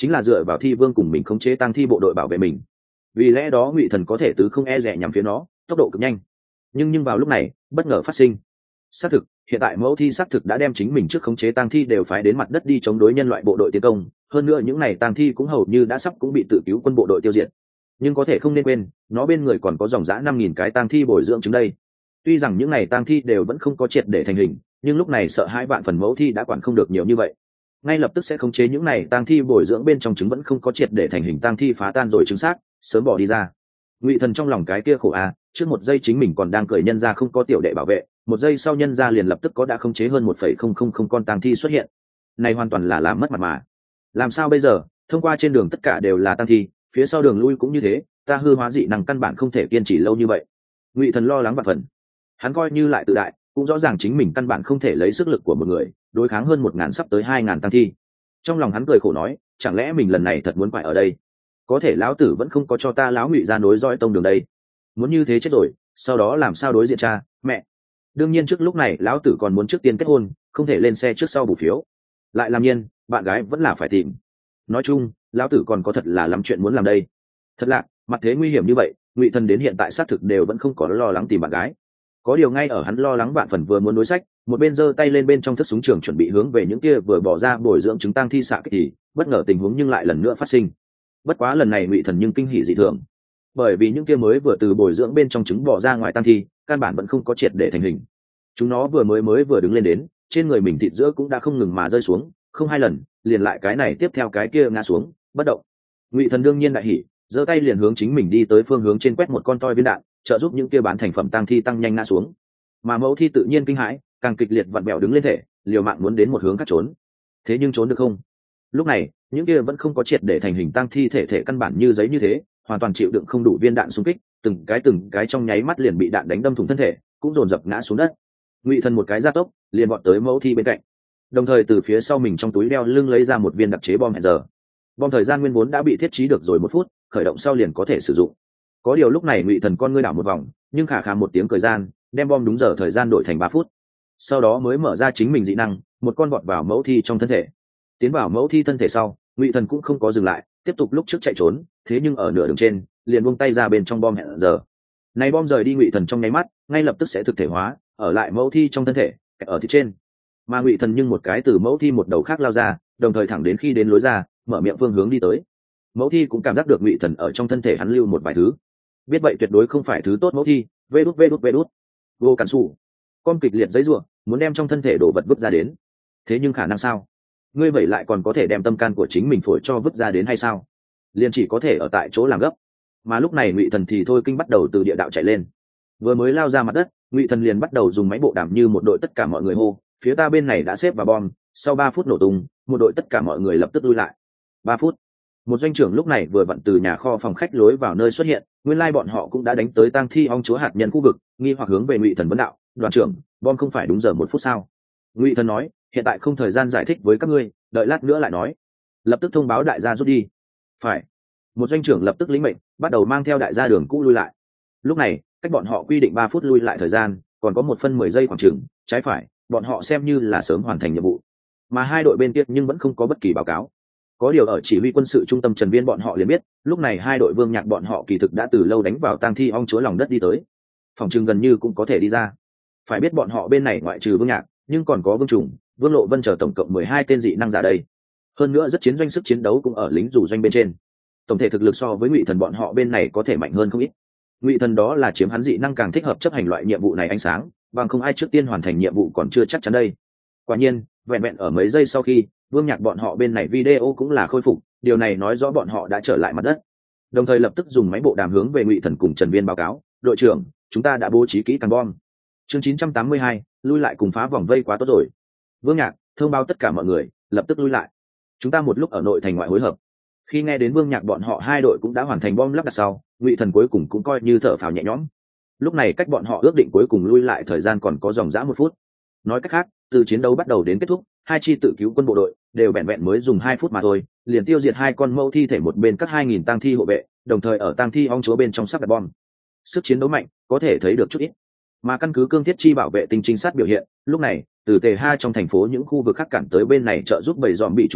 chính là dựa vào thi vương cùng mình khống chế tăng thi bộ đội bảo vệ mình. Vì lẽ đó Ngụy Thần có thể tứ không e dè nhằm phía nó, tốc độ cực nhanh. Nhưng nhưng vào lúc này, bất ngờ phát sinh. Xác thực, hiện tại mẫu thi xác thực đã đem chính mình trước khống chế tăng thi đều phái đến mặt đất đi chống đối nhân loại bộ đội tiến công, hơn nữa những này tăng thi cũng hầu như đã sắp cũng bị tự cứu quân bộ đội tiêu diệt. Nhưng có thể không nên quên, nó bên người còn có dòng dã năm nghìn cái tăng thi bồi dưỡng chứng đây. Tuy rằng những này tăng thi đều vẫn không có triệt để thành hình, nhưng lúc này sợ hai vạn phần mẫu thi đã quản không được nhiều như vậy, ngay lập tức sẽ khống chế những này tăng thi bồi dưỡng bên trong trứng vẫn không có triệt để thành hình tăng thi phá tan rồi trứng xác sớm bỏ đi ra. Ngụy Thần trong lòng cái kia khổ a, trước một giây chính mình còn đang cười nhân ra không có tiểu đệ bảo vệ, một giây sau nhân ra liền lập tức có đã khống chế hơn một phẩy không không không con tăng thi xuất hiện. Này hoàn toàn là làm mất mặt mà. Làm sao bây giờ? Thông qua trên đường tất cả đều là tăng thi, phía sau đường lui cũng như thế, ta hư hóa dị năng căn bản không thể kiên trì lâu như vậy. Ngụy Thần lo lắng vạn phần. Hắn coi như lại tự đại, cũng rõ ràng chính mình căn bản không thể lấy sức lực của một người đối kháng hơn một ngàn sắp tới hai ngàn tăng thi. Trong lòng hắn cười khổ nói, chẳng lẽ mình lần này thật muốn phải ở đây? Có thể lão tử vẫn không có cho ta lão Ngụy ra nối dõi tông đường đây. Muốn như thế chết rồi, sau đó làm sao đối diện cha, mẹ? Đương nhiên trước lúc này lão tử còn muốn trước tiên kết hôn, không thể lên xe trước sau bù phiếu. Lại làm nhiên, bạn gái vẫn là phải tìm. Nói chung, lão tử còn có thật là lắm chuyện muốn làm đây. Thật lạ, mặt thế nguy hiểm như vậy, Ngụy Thần đến hiện tại xác thực đều vẫn không có lo lắng tìm bạn gái. Có điều ngay ở hắn lo lắng vạn phần vừa muốn đối sách, một bên giơ tay lên bên trong thất súng trường chuẩn bị hướng về những kia vừa bỏ ra bồi dưỡng chứng tăng thi xạ kích thì bất ngờ tình huống nhưng lại lần nữa phát sinh. Bất quá lần này Ngụy Thần nhưng kinh hỉ dị thường, bởi vì những kia mới vừa từ bồi dưỡng bên trong trứng bỏ ra ngoài tăng thi căn bản vẫn không có triệt để thành hình. Chúng nó vừa mới mới vừa đứng lên đến, trên người mình thịt giữa cũng đã không ngừng mà rơi xuống, không hai lần, liền lại cái này tiếp theo cái kia ngã xuống, bất động. Ngụy Thần đương nhiên đại hỉ, giơ tay liền hướng chính mình đi tới phương hướng trên quét một con toi viên đạn, trợ giúp những kia bán thành phẩm tăng thi tăng nhanh ngã xuống. Mà mẫu thi tự nhiên kinh hãi, càng kịch liệt vặn bẹo đứng lên thể, liều mạng muốn đến một hướng khác trốn. Thế nhưng trốn được không? Lúc này, những kia vẫn không có triệt để thành hình tăng thi thể thể căn bản như giấy như thế, hoàn toàn chịu đựng không đủ viên đạn xung kích, từng cái từng cái trong nháy mắt liền bị đạn đánh đâm thủng thân thể, cũng dồn dập ngã xuống đất. Ngụy Thần một cái gia tốc, liền vọt tới mẫu thi bên cạnh, đồng thời từ phía sau mình trong túi đeo lưng lấy ra một viên đặc chế bom hẹn giờ. Bom thời gian nguyên vốn đã bị thiết trí được rồi một phút, khởi động sau liền có thể sử dụng. Có điều lúc này Ngụy Thần con ngươi đảo một vòng, nhưng khả khả một tiếng thời gian, đem bom đúng giờ thời gian đổi thành ba phút. Sau đó mới mở ra chính mình dị năng, một con vọt vào mẫu thi trong thân thể. Tiến vào mẫu thi thân thể sau, Ngụy Thần cũng không có dừng lại, tiếp tục lúc trước chạy trốn, thế nhưng ở nửa đường trên, liền buông tay ra bên trong bom hẹn giờ. Này bom rời đi Ngụy Thần trong nháy mắt, ngay lập tức sẽ thực thể hóa, ở lại mẫu thi trong thân thể, ở thịt trên. Mà Ngụy Thần nhưng một cái từ mẫu thi một đầu khác lao ra, đồng thời thẳng đến khi đến lối ra, mở miệng phương hướng đi tới. Mẫu thi cũng cảm giác được Ngụy Thần ở trong thân thể hắn lưu một vài thứ, biết vậy tuyệt đối không phải thứ tốt mẫu thi. Vê đút vê đút vê đút, vô cản sủ, con kịch liệt giấy ruộng, muốn đem trong thân thể đồ vật vứt ra đến. Thế nhưng khả năng sao? Ngươi vậy lại còn có thể đem tâm can của chính mình phổi cho vứt ra đến hay sao? Liền chỉ có thể ở tại chỗ làm gấp. Mà lúc này Ngụy Thần thì thôi kinh bắt đầu từ địa đạo chạy lên, vừa mới lao ra mặt đất, Ngụy Thần liền bắt đầu dùng máy bộ đàm như một đội tất cả mọi người hô, phía ta bên này đã xếp vào bom, sau ba phút nổ tung, một đội tất cả mọi người lập tức lui lại. Ba phút. Một doanh trưởng lúc này vừa vặn từ nhà kho phòng khách lối vào nơi xuất hiện, nguyên lai bọn họ cũng đã đánh tới tang thi ong chúa hạt nhân khu vực, nghi hoặc hướng về Ngụy Thần vấn đạo, đoàn trưởng, bom không phải đúng giờ một phút sao? Ngụy Thần nói, hiện tại không thời gian giải thích với các ngươi, đợi lát nữa lại nói. Lập tức thông báo đại gia rút đi. Phải. Một doanh trưởng lập tức lĩnh mệnh, bắt đầu mang theo đại gia đường cũ lui lại. Lúc này, cách bọn họ quy định ba phút lui lại thời gian, còn có một phân mười giây khoảng chừng, trái phải, bọn họ xem như là sớm hoàn thành nhiệm vụ. Mà hai đội bên kia nhưng vẫn không có bất kỳ báo cáo. Có điều ở chỉ huy quân sự trung tâm Trần Viên bọn họ liền biết, lúc này hai đội Vương Nhạc bọn họ kỳ thực đã từ lâu đánh vào tang thi ong chúa lòng đất đi tới. Phòng trường gần như cũng có thể đi ra. Phải biết bọn họ bên này ngoại trừ Vương Nhạc, nhưng còn có Vương Trùng, Vương Lộ Vân chờ tổng cộng mười hai tên dị năng giả đây. Hơn nữa rất chiến doanh sức chiến đấu cũng ở lính dù doanh bên trên. Tổng thể thực lực so với Ngụy Thần bọn họ bên này có thể mạnh hơn không ít. Ngụy Thần đó là chiếm hắn dị năng càng thích hợp chấp hành loại nhiệm vụ này ánh sáng, bằng không ai trước tiên hoàn thành nhiệm vụ còn chưa chắc chắn đây. Quả nhiên, vẹn vẹn ở mấy giây sau khi Vương Nhạc bọn họ bên này video cũng là khôi phục, điều này nói rõ bọn họ đã trở lại mặt đất. Đồng thời lập tức dùng máy bộ đàm hướng về Ngụy Thần cùng Trần Viên báo cáo, đội trưởng, chúng ta đã bố trí kỹ càng bom. Chương chín trăm tám mươi hai, lui lại cùng phá vòng vây quá tốt rồi. Vương Nhạc, thông báo tất cả mọi người, lập tức lui lại. Chúng ta một lúc ở nội thành ngoại hối hợp. Khi nghe đến Vương Nhạc bọn họ hai đội cũng đã hoàn thành bom lắp đặt sau, Ngụy Thần cuối cùng cũng coi như thở phào nhẹ nhõm. Lúc này cách bọn họ ước định cuối cùng lui lại thời gian còn có dòng dã một phút. Nói cách khác, từ chiến đấu bắt đầu đến kết thúc, hai chi tự cứu quân bộ đội đều vẹn vẹn mới dùng hai phút mà thôi, liền tiêu diệt hai con mẫu thi thể một bên các hai nghìn tang thi hộ vệ, đồng thời ở tang thi ong chúa bên trong sắp đặt bom. Sức chiến đấu mạnh, có thể thấy được chút ít. Mà căn cứ cương thiết chi bảo vệ tinh trinh sát biểu hiện, lúc này, từ Tề Ha trong thành phố những khu vực khác cản tới bên này trợ giúp bầy dòm bị chủ lực,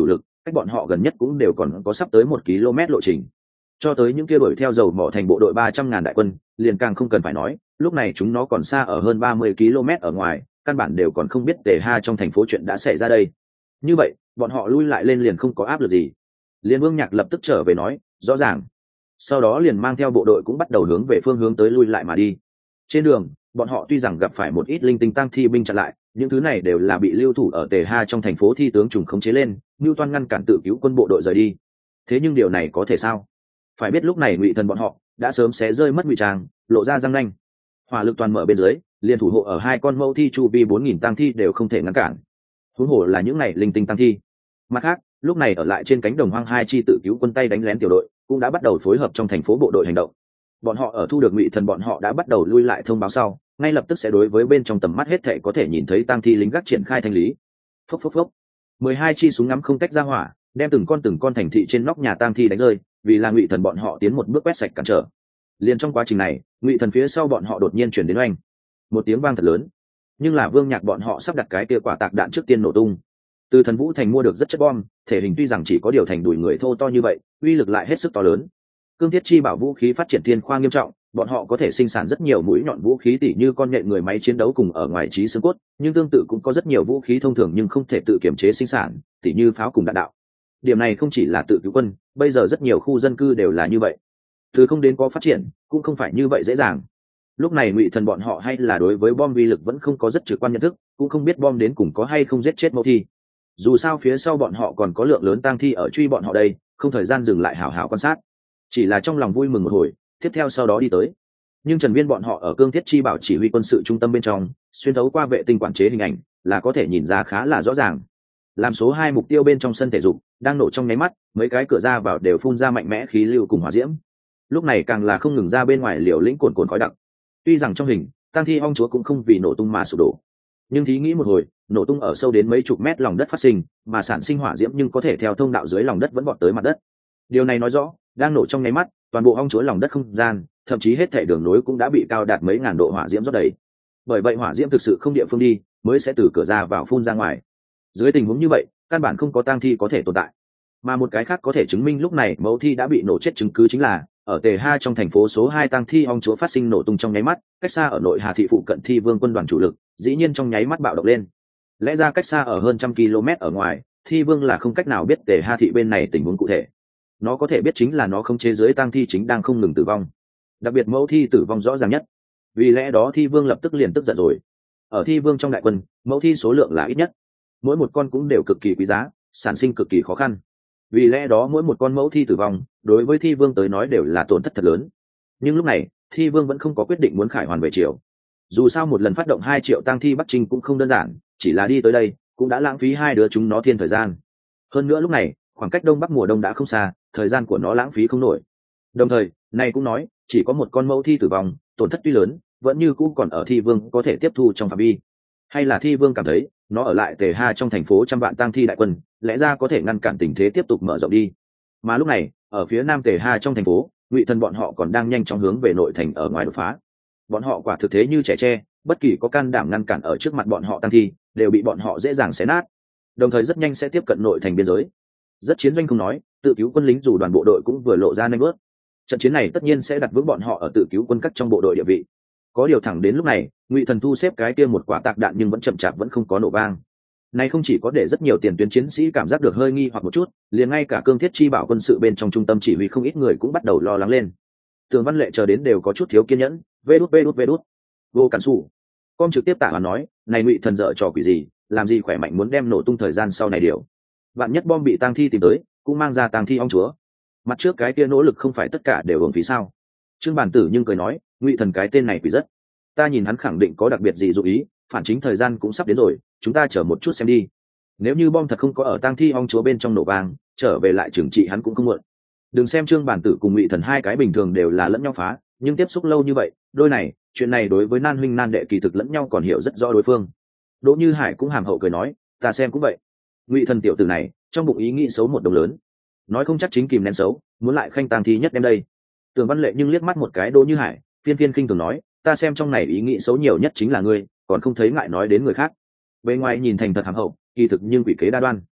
cách bọn họ gần nhất cũng đều còn có sắp tới một km lộ trình. Cho tới những kia đuổi theo dầu mỏ thành bộ đội ba trăm ngàn đại quân, liền càng không cần phải nói, lúc này chúng nó còn xa ở hơn ba mươi ki lô mét ở ngoài, căn bản đều còn không biết Tề Ha trong thành phố chuyện đã xảy ra đây. Như vậy, bọn họ lui lại lên liền không có áp lực gì. Liên Vương Nhạc lập tức trở về nói, rõ ràng. Sau đó liền mang theo bộ đội cũng bắt đầu hướng về phương hướng tới lui lại mà đi. Trên đường, bọn họ tuy rằng gặp phải một ít linh tinh tăng thi binh chặn lại, những thứ này đều là bị lưu thủ ở Tề Ha trong thành phố thi tướng trùng khống chế lên, Nưu Toan ngăn cản tự cứu quân bộ đội rời đi. Thế nhưng điều này có thể sao? Phải biết lúc này Ngụy Thần bọn họ đã sớm xé rơi mất ngụy trang, lộ ra răng nanh. Hỏa lực toàn mở bên dưới, liền thủ hộ ở hai con mâu thi chu vi bốn nghìn tăng thi đều không thể ngăn cản. Huống hồ là những này linh tinh tăng thi. Mặt khác, lúc này ở lại trên cánh đồng hoang hai chi tự cứu quân tay đánh lén tiểu đội, cũng đã bắt đầu phối hợp trong thành phố bộ đội hành động. Bọn họ ở thu được Ngụy Thần bọn họ đã bắt đầu lui lại thông báo sau, ngay lập tức sẽ đối với bên trong tầm mắt hết thảy có thể nhìn thấy tăng thi lính gác triển khai thanh lý. Phốc phốc phốc. mười hai chi súng ngắm không cách ra hỏa, đem từng con từng con thành thị trên nóc nhà tăng thi đánh rơi, vì là Ngụy Thần bọn họ tiến một bước quét sạch cản trở. Liền trong quá trình này, Ngụy Thần phía sau bọn họ đột nhiên chuyển đến oanh một tiếng vang thật lớn, nhưng là Vương Nhạc bọn họ sắp đặt cái kia quả tạc đạn trước tiên nổ tung. Từ Thần Vũ Thành mua được rất chất bom, thể hình tuy rằng chỉ có điều thành đùi người thô to như vậy, uy lực lại hết sức to lớn. Cương Thiết Chi bảo vũ khí phát triển thiên khoa nghiêm trọng, bọn họ có thể sinh sản rất nhiều mũi nhọn vũ khí tỉ như con nhện người máy chiến đấu cùng ở ngoài trí xương cốt, nhưng tương tự cũng có rất nhiều vũ khí thông thường nhưng không thể tự kiểm chế sinh sản, tỉ như pháo cùng đạn đạo. Điểm này không chỉ là tự cứu quân, bây giờ rất nhiều khu dân cư đều là như vậy. Từ không đến có phát triển, cũng không phải như vậy dễ dàng. Lúc này Ngụy Thần bọn họ hay là đối với bom vi lực vẫn không có rất trực quan nhận thức, cũng không biết bom đến cùng có hay không giết chết mẫu thi. Dù sao phía sau bọn họ còn có lượng lớn tang thi ở truy bọn họ đây, không thời gian dừng lại hảo hảo quan sát. Chỉ là trong lòng vui mừng một hồi, tiếp theo sau đó đi tới. Nhưng Trần Viên bọn họ ở Cương Thiết Chi bảo chỉ huy quân sự trung tâm bên trong, xuyên thấu qua vệ tinh quản chế hình ảnh, là có thể nhìn ra khá là rõ ràng. Làm số hai mục tiêu bên trong sân thể dục, đang nổ trong nháy mắt, mấy cái cửa ra vào đều phun ra mạnh mẽ khí lưu cùng hỏa diễm. Lúc này càng là không ngừng ra bên ngoài liều lĩnh cuồn cuộn khói đặc. Tuy rằng trong hình, tang thi ong chúa cũng không vì nổ tung mà sụp đổ, nhưng thí nghĩ một hồi, nổ tung ở sâu đến mấy chục mét lòng đất phát sinh, mà sản sinh hỏa diễm nhưng có thể theo thông đạo dưới lòng đất vẫn vọt tới mặt đất. Điều này nói rõ, đang nổ trong nháy mắt, toàn bộ ong chúa lòng đất không gian, thậm chí hết thảy đường nối cũng đã bị cao đạt mấy ngàn độ hỏa diễm rót đầy. Bởi vậy hỏa diễm thực sự không địa phương đi, mới sẽ từ cửa ra vào phun ra ngoài. Dưới tình huống như vậy, căn bản không có tang thi có thể tồn tại. Mà một cái khác có thể chứng minh lúc này mẫu thi đã bị nổ chết chứng cứ chính là, ở Tề Ha trong thành phố số hai tang thi ong chúa phát sinh nổ tung trong nháy mắt, cách xa ở nội Hà thị phụ cận thi vương quân đoàn chủ lực, dĩ nhiên trong nháy mắt bạo động lên. Lẽ ra cách xa ở hơn trăm km ở ngoài, thi vương là không cách nào biết Tề Ha thị bên này tình huống cụ thể. Nó có thể biết chính là nó không chế giới tang thi chính đang không ngừng tử vong. Đặc biệt mẫu thi tử vong rõ ràng nhất. Vì lẽ đó thi vương lập tức liền tức giận rồi. Ở thi vương trong đại quân, mẫu thi số lượng là ít nhất. Mỗi một con cũng đều cực kỳ quý giá, sản sinh cực kỳ khó khăn. Vì lẽ đó mỗi một con mẫu thi tử vong, đối với thi vương tới nói đều là tổn thất thật lớn. Nhưng lúc này, thi vương vẫn không có quyết định muốn khải hoàn về triều. Dù sao một lần phát động hai triệu tang thi bắc trinh cũng không đơn giản, chỉ là đi tới đây cũng đã lãng phí hai đứa chúng nó thiên thời gian. Hơn nữa lúc này, khoảng cách đông bắc mùa đông đã không xa, thời gian của nó lãng phí không nổi. Đồng thời, này cũng nói, chỉ có một con mẫu thi tử vong, tổn thất tuy lớn, vẫn như cũ còn ở thi vương có thể tiếp thu trong phạm vi. Hay là thi vương cảm thấy, nó ở lại Tề Ha trong thành phố trăm vạn tang thi đại quân, lẽ ra có thể ngăn cản tình thế tiếp tục mở rộng đi. Mà lúc này, ở phía nam Tề Ha trong thành phố, Ngụy Thần bọn họ còn đang nhanh chóng hướng về nội thành ở ngoài đột phá. Bọn họ quả thực thế như trẻ tre, bất kỳ có can đảm ngăn cản ở trước mặt bọn họ tang thi, đều bị bọn họ dễ dàng xé nát. Đồng thời rất nhanh sẽ tiếp cận nội thành biên giới. Rất chiến doanh không nói, tự cứu quân lính dù đoàn bộ đội cũng vừa lộ ra nanh bước. Trận chiến này tất nhiên sẽ đặt vững bọn họ ở tự cứu quân các trong bộ đội địa vị. Có điều thẳng đến lúc này, Ngụy Thần thu xếp cái kia một quả tạc đạn nhưng vẫn chậm chạp vẫn không có nổ vang. Này không chỉ có để rất nhiều tiền tuyến chiến sĩ cảm giác được hơi nghi hoặc một chút, liền ngay cả Cương Thiết Chi bảo quân sự bên trong trung tâm chỉ huy không ít người cũng bắt đầu lo lắng lên. Tường Văn Lệ chờ đến đều có chút thiếu kiên nhẫn, vê đút vê đút vê đút. Vô Cản Sủ. Com trực tiếp tạ hoàn nói, này Ngụy Thần dở trò quỷ gì, làm gì khỏe mạnh muốn đem nổ tung thời gian sau này điều. Vạn nhất bom bị tang thi tìm tới, cũng mang ra tang thi ong chúa. Mặt trước cái kia nỗ lực không phải tất cả đều hưởng phí sao? Trương Bản Tử nhưng cười nói, Ngụy Thần cái tên này quỷ rất. Ta nhìn hắn khẳng định có đặc biệt gì dụ ý, phản chính thời gian cũng sắp đến rồi, chúng ta chờ một chút xem đi. Nếu như bom thật không có ở tang thi ong chúa bên trong nổ vang, trở về lại trừng trị hắn cũng không muộn. Đừng xem Trương Bản Tử cùng Ngụy Thần hai cái bình thường đều là lẫn nhau phá, nhưng tiếp xúc lâu như vậy, đôi này, chuyện này đối với nan huynh nan đệ kỳ thực lẫn nhau còn hiểu rất rõ đối phương. Đỗ Như Hải cũng hàm hậu cười nói, ta xem cũng vậy. Ngụy Thần tiểu tử này, trong bụng ý nghĩ xấu một đồng lớn, nói không chắc chính kìm nén xấu, muốn lại khanh tang thi nhất đem đây. Tường Văn Lệ nhưng liếc mắt một cái Đỗ Như Hải, phiên phiên khinh thường nói, ta xem trong này ý nghĩ xấu nhiều nhất chính là ngươi, còn không thấy ngại nói đến người khác. Bề ngoài nhìn thành thật hàm hậu, kỳ thực nhưng quỷ kế đa đoan.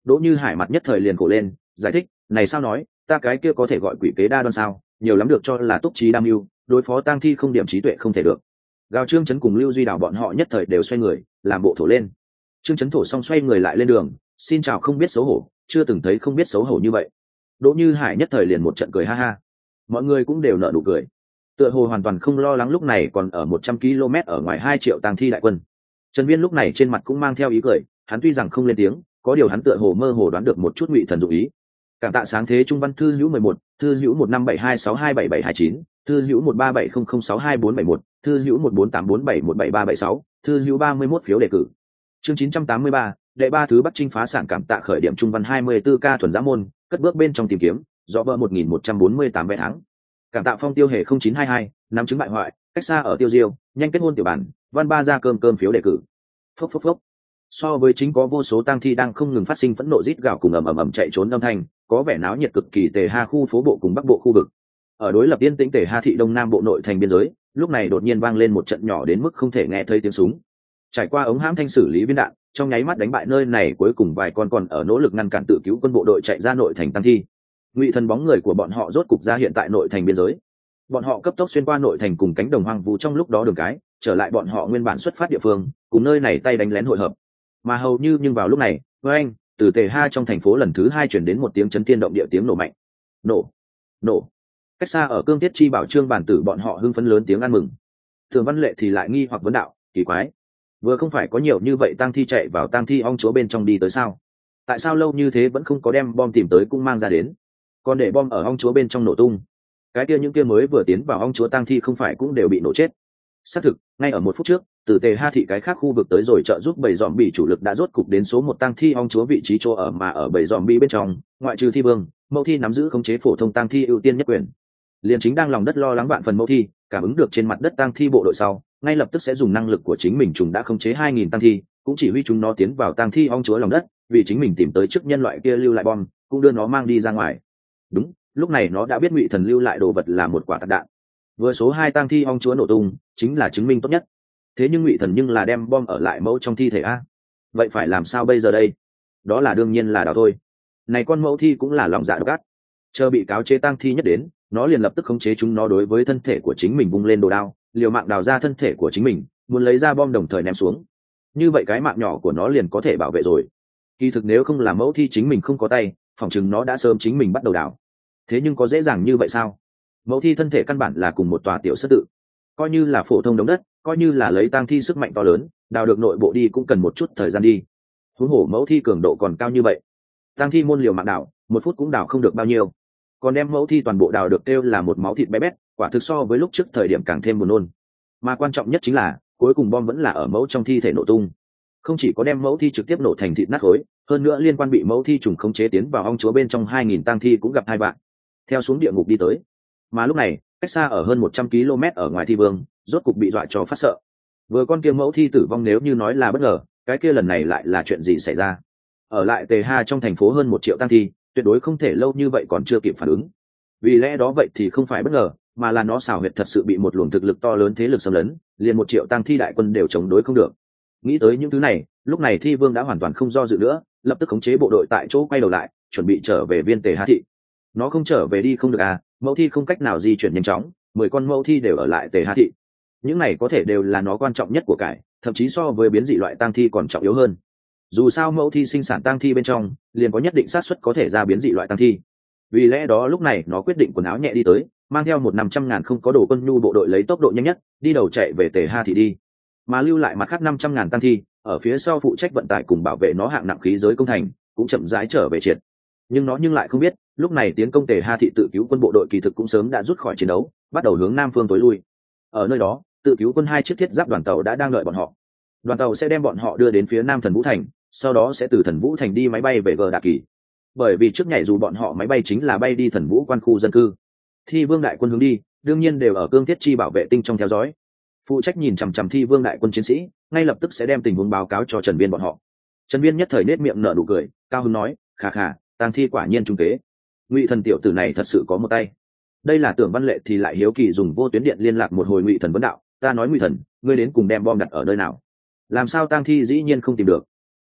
Đỗ Như Hải mặt nhất thời liền cổ lên giải thích, này sao nói, ta cái kia có thể gọi quỷ kế đa đoan sao, nhiều lắm được cho là túc trí đam mưu, đối phó tang thi không điểm trí tuệ không thể được. Gào Trương Chấn cùng Lưu Duy Đào bọn họ nhất thời đều xoay người làm bộ thổ lên. Trương Chấn thổ xong xoay người lại lên đường, xin chào không biết xấu hổ, chưa từng thấy không biết xấu hổ như vậy. Đỗ Như Hải nhất thời liền một trận cười ha ha, mọi người cũng đều nở nụ cười, tựa hồ hoàn toàn không lo lắng lúc này còn ở một trăm ki lô mét ở ngoài hai triệu tang thi đại quân. Trần Viên lúc này trên mặt cũng mang theo ý cười, hắn tuy rằng không lên tiếng, có điều hắn tựa hồ mơ hồ đoán được một chút Ngụy Thần dụng ý. Cảm tạ sáng thế trung văn thư hữu mười một, thư hữu một năm bảy hai sáu hai bảy bảy hai chín, thư hữu một ba bảy không không sáu hai bốn bảy một, thư hữu một bốn tám bốn bảy một bảy ba bảy sáu, thư hữu ba mươi mốt phiếu đề cử. Chương chín trăm tám mươi ba, đệ ba thứ Bắc Chinh phá sản cảm tạ khởi điểm trung văn hai mươi tư ca thuần giá môn, cất bước bên trong tìm kiếm, do vợ một nghìn một trăm bốn mươi tám vé tháng. Cảm tạ phong tiêu hề không chín hai hai, nắm chứng bại hoại, cách xa ở tiêu diêu, nhanh kết hôn tiểu bản, văn ba ra cơm cơm phiếu đề cử. Phốc phốc phốc. So với chính có vô số tang thi đang không ngừng phát sinh phẫn nộ rít gào cùng ầm ầm ầm chạy trốn âm thanh, có vẻ náo nhiệt cực kỳ Tề Ha khu phố bộ cùng Bắc bộ khu vực. Ở đối lập yên tĩnh Tề Ha thị đông nam bộ nội thành biên giới, lúc này đột nhiên vang lên một trận nhỏ đến mức không thể nghe thấy tiếng súng. Trải qua ống hãm thanh xử lý viên đạn, trong nháy mắt đánh bại nơi này cuối cùng vài con còn ở nỗ lực ngăn cản tự cứu quân bộ đội chạy ra nội thành tang thi. Ngụy Thần bóng người của bọn họ rốt cục ra hiện tại nội thành biên giới. Bọn họ cấp tốc xuyên qua nội thành cùng cánh đồng hoang vu trong lúc đó đường cái, trở lại bọn họ nguyên bản xuất phát địa phương, cùng nơi này tay đánh lén hội hợp. Mà hầu như nhưng vào lúc này, với anh, từ Tề Ha trong thành phố lần thứ hai chuyển đến một tiếng chấn thiên động địa tiếng nổ mạnh. Nổ, nổ. Cách xa ở Cương Thiết Chi Bảo Trương bản tử bọn họ hưng phấn lớn tiếng ăn mừng. Thường Văn Lệ thì lại nghi hoặc vấn đạo, kỳ quái, vừa không phải có nhiều như vậy tang thi chạy vào tang thi ong chúa bên trong đi tới sao? Tại sao lâu như thế vẫn không có đem bom tìm tới cũng mang ra đến, còn để bom ở ong chúa bên trong nổ tung? Cái kia những kia mới vừa tiến vào ong chúa tang thi không phải cũng đều bị nổ chết? Xác thực, ngay ở một phút trước, từ Tề Ha thị cái khác khu vực tới rồi trợ giúp bầy dòm bị chủ lực đã rốt cục đến số một tang thi ong chúa vị trí chỗ ở, mà ở bầy dòm bị bên trong, ngoại trừ thi vương, mẫu thi nắm giữ khống chế phổ thông tang thi ưu tiên nhất quyền. Liền chính đang lòng đất lo lắng vạn phần mẫu thi, cảm ứng được trên mặt đất tang thi bộ đội sau, ngay lập tức sẽ dùng năng lực của chính mình trùng đã khống chế hai nghìn tang thi, cũng chỉ huy chúng nó tiến vào tang thi ong chúa lòng đất, vì chính mình tìm tới trước nhân loại kia lưu lại bom, cũng đưa nó mang đi ra ngoài. Đúng, lúc này nó đã biết Ngụy Thần lưu lại đồ vật là một quả tạc đạn. Vừa số hai tang thi ong chúa nổ tung, chính là chứng minh tốt nhất. Thế nhưng Ngụy Thần nhưng là đem bom ở lại mẫu trong thi thể a. Vậy phải làm sao bây giờ đây? Đó là đương nhiên là đào thôi. Này con mẫu thi cũng là lòng dạ độc ác. Chờ bị cáo chế tang thi nhất đến, nó liền lập tức khống chế chúng nó đối với thân thể của chính mình vung lên đồ đao, liều mạng đào ra thân thể của chính mình, muốn lấy ra bom đồng thời ném xuống. Như vậy cái mạng nhỏ của nó liền có thể bảo vệ rồi. Kỳ thực nếu không là mẫu thi chính mình không có tay, phỏng chừng nó đã sớm chính mình bắt đầu đào. Thế nhưng có dễ dàng như vậy sao? Mẫu thi thân thể căn bản là cùng một tòa tiểu sất tự, coi như là phổ thông đống đất, coi như là lấy tang thi sức mạnh to lớn, đào được nội bộ đi cũng cần một chút thời gian đi. Huống hồ mẫu thi cường độ còn cao như vậy, tang thi môn liều mạng đào, một phút cũng đào không được bao nhiêu. Còn đem mẫu thi toàn bộ đào được kêu là một máu thịt bé bét, quả thực so với lúc trước thời điểm càng thêm buồn nôn. Mà quan trọng nhất chính là, cuối cùng bom vẫn là ở mẫu trong thi thể nổ tung. Không chỉ có đem mẫu thi trực tiếp nổ thành thịt nát khối, hơn nữa liên quan bị mẫu thi trùng khống chế tiến vào ong chúa bên trong hai nghìn tang thi cũng gặp hai bạn, theo xuống địa ngục đi tới. Mà lúc này, cách xa ở hơn một trăm ki lô mét ở ngoài thi vương, rốt cục bị dọa cho phát sợ. Vừa con kia mẫu thi tử vong nếu như nói là bất ngờ, cái kia lần này lại là chuyện gì xảy ra? Ở lại Tề Ha trong thành phố hơn một triệu tang thi, tuyệt đối không thể lâu như vậy còn chưa kịp phản ứng. Vì lẽ đó vậy thì không phải bất ngờ, mà là nó xảo huyệt thật sự bị một luồng thực lực to lớn thế lực xâm lấn, liền một triệu tang thi đại quân đều chống đối không được. Nghĩ tới những thứ này, lúc này thi vương đã hoàn toàn không do dự nữa, lập tức khống chế bộ đội tại chỗ quay đầu lại, chuẩn bị trở về viên Tề Ha thị. Nó không trở về đi không được à, mẫu thi không cách nào di chuyển nhanh chóng, mười con mẫu thi đều ở lại Tề Ha thị. Những này có thể đều là nó quan trọng nhất của cải, thậm chí so với biến dị loại tang thi còn trọng yếu hơn. Dù sao mẫu thi sinh sản tang thi bên trong liền có nhất định xác suất có thể ra biến dị loại tang thi. Vì lẽ đó lúc này nó quyết định quần áo nhẹ đi tới, mang theo một năm trăm ngàn không có đồ quân nhu bộ đội lấy tốc độ nhanh nhất đi đầu chạy về Tề Ha thị đi, mà lưu lại mặt khác năm trăm ngàn tang thi ở phía sau phụ trách vận tải cùng bảo vệ nó hạng nặng khí giới công thành, cũng chậm rãi trở về triệt. Nhưng nó nhưng lại không biết, lúc này tiến công Tề Ha thị tự cứu quân bộ đội kỳ thực cũng sớm đã rút khỏi chiến đấu, bắt đầu hướng nam phương tối lui. Ở nơi đó, tự cứu quân hai chiếc thiết giáp đoàn tàu đã đang đợi bọn họ. Đoàn tàu sẽ đem bọn họ đưa đến phía nam Thần Vũ thành, sau đó sẽ từ Thần Vũ thành đi máy bay về G Đạ Kỳ. Bởi vì trước nhảy dù bọn họ máy bay chính là bay đi Thần Vũ quan khu dân cư. Thi vương đại quân hướng đi, đương nhiên đều ở Cương Thiết Chi bảo vệ tinh trong theo dõi. Phụ trách nhìn chằm chằm Thi vương đại quân chiến sĩ, ngay lập tức sẽ đem tình huống báo cáo cho Trần Viên bọn họ. Trần Viên nhất thời nết miệng nở nụ cười, cao hứng nói, khà khà, tang thi quả nhiên trung kế. Ngụy Thần tiểu tử này thật sự có một tay. Đây là Tưởng Văn Lệ thì lại hiếu kỳ dùng vô tuyến điện liên lạc một hồi Ngụy Thần vấn đạo, ta nói Ngụy Thần, ngươi đến cùng đem bom đặt ở nơi nào? Làm sao tang thi dĩ nhiên không tìm được?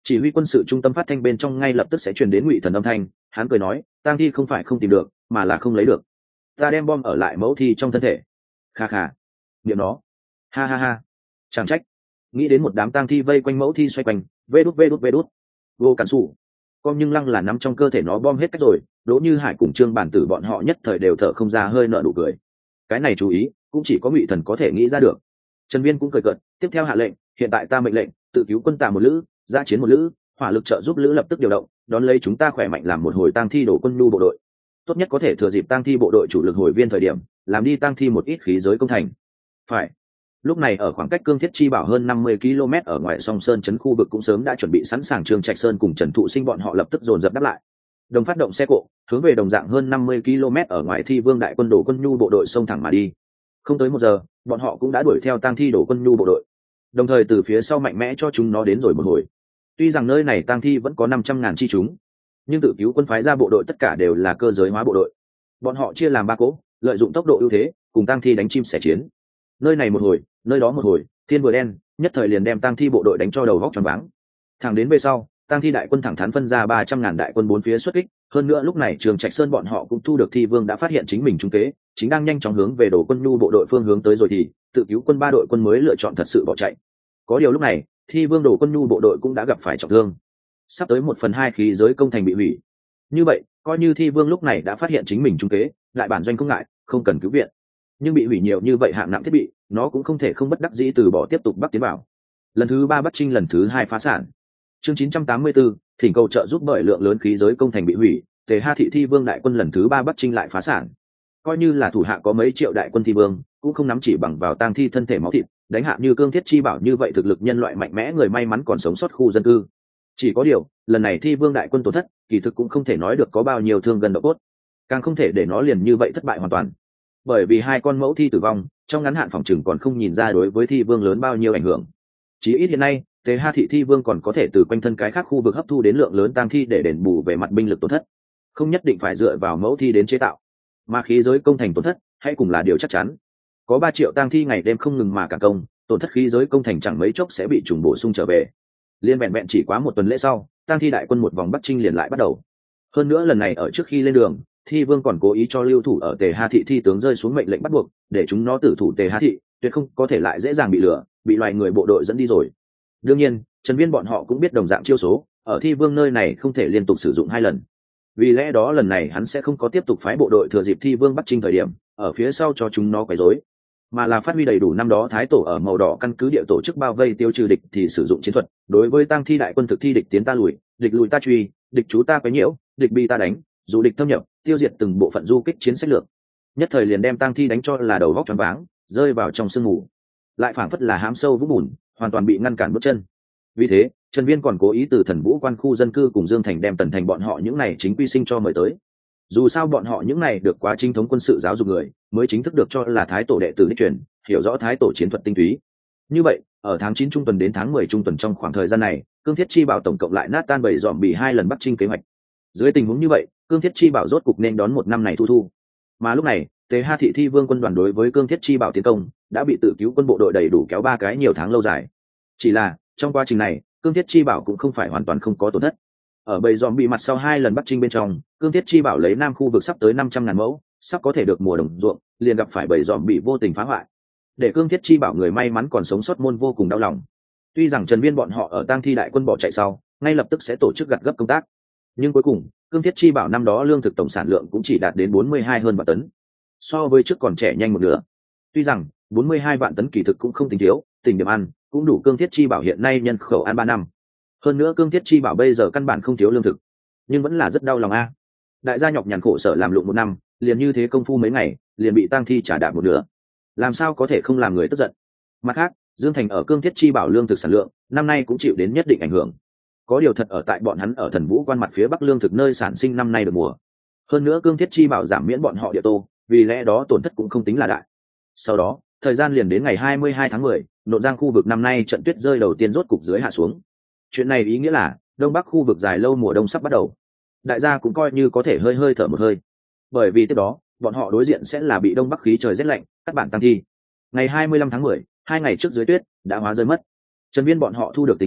Chỉ huy quân sự trung tâm phát thanh bên trong ngay lập tức sẽ truyền đến Ngụy Thần âm thanh, hắn cười nói, tang thi không phải không tìm được, mà là không lấy được. Ta đem bom ở lại mẫu thi trong thân thể. Kha kha, niệm nó. Ha ha ha, chẳng trách. Nghĩ đến một đám tang thi vây quanh mẫu thi xoay quanh, vê đút vê đút vê đút. Vô cản sủ. Con nhưng lăng là nắm trong cơ thể nó bom hết cách rồi, Đỗ Như Hải cùng Trương Bản Tử bọn họ nhất thời đều thở không ra hơi nở nụ cười. Cái này chú ý, cũng chỉ có Ngụy Thần có thể nghĩ ra được. Trần Viên cũng cười cợt, tiếp theo hạ lệnh, hiện tại ta mệnh lệnh, tự cứu quân tà một lữ, ra chiến một lữ, hỏa lực trợ giúp lữ lập tức điều động, đón lấy chúng ta khỏe mạnh làm một hồi tang thi đổ quân nhu bộ đội. Tốt nhất có thể thừa dịp tang thi bộ đội chủ lực hồi viên thời điểm, làm đi tang thi một ít khí giới công thành. Phải. Lúc này ở khoảng cách Cương Thiết Chi Bảo hơn năm mươi ki lô mét ở ngoài Song Sơn trấn khu vực cũng sớm đã chuẩn bị sẵn sàng, Trương Trạch Sơn cùng Trần Thụ Sinh bọn họ lập tức dồn dập đáp lại. Đồng phát động xe cộ, hướng về đồng dạng hơn năm mươi ki lô mét ở ngoài Thi Vương đại quân đổ quân nhu bộ đội xông thẳng mà đi. Không tới một giờ, bọn họ cũng đã đuổi theo tang thi đổ quân nhu bộ đội. Đồng thời từ phía sau mạnh mẽ cho chúng nó đến rồi một hồi. Tuy rằng nơi này tang thi vẫn có năm trăm ngàn chi chúng, nhưng tự cứu quân phái ra bộ đội tất cả đều là cơ giới hóa bộ đội. Bọn họ chia làm ba cỗ, lợi dụng tốc độ ưu thế, cùng tang thi đánh chim sẻ chiến. Nơi này một hồi, nơi đó một hồi, thiên vừa đen, nhất thời liền đem tang thi bộ đội đánh cho đầu vóc choáng váng. Thẳng đến về sau, tang thi đại quân thẳng thắn phân ra ba trăm ngàn đại quân bốn phía xuất kích. Hơn nữa lúc này Trường Trạch Sơn bọn họ cũng thu được Thi Vương đã phát hiện chính mình trúng kế, chính đang nhanh chóng hướng về đổ quân nhu bộ đội phương hướng tới rồi thì tự cứu quân ba đội quân mới lựa chọn thật sự bỏ chạy. Có điều lúc này Thi Vương đổ quân nhu bộ đội cũng đã gặp phải trọng thương, sắp tới một phần hai khí giới công thành bị hủy. Như vậy coi như Thi Vương lúc này đã phát hiện chính mình trúng kế, lại bản doanh không ngại, không cần cứu viện, nhưng bị hủy nhiều như vậy hạng nặng thiết bị, nó cũng không thể không bất đắc dĩ từ bỏ tiếp tục bắc tiến vào. Lần thứ ba Bắc Trinh, lần thứ hai phá sản. Chương chín trăm tám mươi tư, thỉnh cầu trợ giúp bởi lượng lớn khí giới công thành bị hủy, Tề Ha Thị Thi Vương đại quân lần thứ ba Bắc Trinh lại phá sản. Coi như là thủ hạ có mấy triệu đại quân Thi Vương, cũng không nắm chỉ bằng vào tang thi thân thể máu thịt, đánh hạ như Cương Thiết Chi Bảo như vậy thực lực nhân loại mạnh mẽ người may mắn còn sống sót khu dân cư. Chỉ có điều, lần này Thi Vương đại quân tổn thất, kỳ thực cũng không thể nói được có bao nhiêu thương gần độ cốt, càng không thể để nó liền như vậy thất bại hoàn toàn. Bởi vì hai con mẫu thi tử vong, trong ngắn hạn phòng trừng còn không nhìn ra đối với Thi Vương lớn bao nhiêu ảnh hưởng. Chỉ ít hiện nay, Tề Ha Thị Thi Vương còn có thể từ quanh thân cái khác khu vực hấp thu đến lượng lớn tang thi để đền bù về mặt binh lực tổn thất, không nhất định phải dựa vào mẫu thi đến chế tạo, mà khí giới công thành tổn thất hãy cùng là điều chắc chắn. Có ba triệu tang thi ngày đêm không ngừng mà cả công, tổn thất khí giới công thành chẳng mấy chốc sẽ bị trùng bổ sung trở về. Liên vẹn vẹn chỉ quá một tuần lễ sau, tang thi đại quân một vòng Bắc Trinh liền lại bắt đầu. Hơn nữa lần này ở trước khi lên đường, Thi Vương còn cố ý cho lưu thủ ở Tề Ha Thị thi tướng rơi xuống mệnh lệnh bắt buộc, để chúng nó tử thủ Tề Ha Thị, tuyệt không có thể lại dễ dàng bị lừa, bị loài người bộ đội dẫn đi rồi. Đương nhiên, Trần Viên bọn họ cũng biết đồng dạng chiêu số, ở Thi Vương nơi này không thể liên tục sử dụng hai lần. Vì lẽ đó lần này hắn sẽ không có tiếp tục phái bộ đội thừa dịp Thi Vương Bắc Trinh thời điểm, ở phía sau cho chúng nó quấy rối, mà là phát huy đầy đủ năm đó Thái Tổ ở màu đỏ căn cứ địa tổ chức bao vây tiêu trừ địch thì sử dụng chiến thuật, đối với tang thi đại quân thực thi địch tiến ta lùi, địch lùi ta truy, địch chú ta quấy nhiễu, địch bi ta đánh, dù địch thâm nhập, tiêu diệt từng bộ phận du kích chiến sách lược. Nhất thời liền đem tang thi đánh cho là đầu vóc choáng váng, rơi vào trong sương mù, lại phảng phất là hám sâu vũng bùn, hoàn toàn bị ngăn cản bước chân. Vì thế, Trần Viên còn cố ý từ Thần Vũ quan khu dân cư cùng Dương Thành đem Tần Thành bọn họ những này chính quy sinh cho mời tới. Dù sao bọn họ những này được quá chính thống quân sự giáo dục người, mới chính thức được cho là Thái Tổ đệ tử đích truyền, hiểu rõ Thái Tổ chiến thuật tinh túy. Như vậy, ở tháng chín trung tuần đến tháng mười trung tuần trong khoảng thời gian này, Cương Thiết Chi Bảo tổng cộng lại nát tan bảy dòm bị hai lần Bắc Trinh kế hoạch. Dưới tình huống như vậy, Cương Thiết Chi Bảo rốt cục nên đón một năm này thu thu. Mà lúc này, Tề Ha Thị Thi Vương quân đoàn đối với Cương Thiết Chi Bảo tiến công, đã bị tự cứu quân bộ đội đầy đủ kéo ba cái nhiều tháng lâu dài. Chỉ là, trong quá trình này, Cương Thiết Chi Bảo cũng không phải hoàn toàn không có tổn thất. Ở bầy dòm bị mặt sau hai lần Bắc Trinh bên trong, Cương Thiết Chi Bảo lấy nam khu vực sắp tới năm trăm ngàn mẫu, sắp có thể được mùa đồng ruộng, liền gặp phải bầy dòm bị vô tình phá hoại. Để Cương Thiết Chi Bảo người may mắn còn sống sót môn vô cùng đau lòng. Tuy rằng Trần Viên bọn họ ở tang thi đại quân bỏ chạy sau, ngay lập tức sẽ tổ chức gặt gấp công tác, nhưng cuối cùng, Cương Thiết Chi Bảo năm đó lương thực tổng sản lượng cũng chỉ đạt đến bốn mươi hai hơn vạn tấn, so với trước còn trẻ nhanh một nửa. Tuy rằng bốn mươi hai vạn tấn kỳ thực cũng không tính thiếu, tình điểm ăn cũng đủ Cương Thiết Chi Bảo hiện nay nhân khẩu ăn ba năm. Hơn nữa Cương Thiết Chi Bảo bây giờ căn bản không thiếu lương thực, nhưng vẫn là rất đau lòng a. Đại gia nhọc nhằn khổ sở làm lụng một năm, liền như thế công phu mấy ngày, liền bị tang thi trả đạp một nửa, làm sao có thể không làm người tức giận. Mặt khác, Dương Thành ở Cương Thiết Chi Bảo lương thực sản lượng năm nay cũng chịu đến nhất định ảnh hưởng. Có điều thật ở tại bọn hắn ở Thần Vũ quan mặt phía bắc lương thực nơi sản sinh năm nay được mùa. Hơn nữa Cương Thiết Chi Bảo giảm miễn bọn họ địa tô, vì lẽ đó tổn thất cũng không tính là đại. Sau đó, thời gian liền đến ngày hai mươi hai tháng mười, Nộn Giang khu vực năm nay trận tuyết rơi đầu tiên rốt cục dưới hạ xuống. Chuyện này ý nghĩa là đông bắc khu vực dài lâu mùa đông sắp bắt đầu. Đại gia cũng coi như có thể hơi hơi thở một hơi, bởi vì tiếp đó bọn họ đối diện sẽ là bị đông bắc khí trời rét lạnh cắt bản tăng thi. Ngày hai mươi lăm tháng mười, hai ngày trước dưới tuyết đã hóa rơi mất. Trần Viên bọn họ thu được tình báo,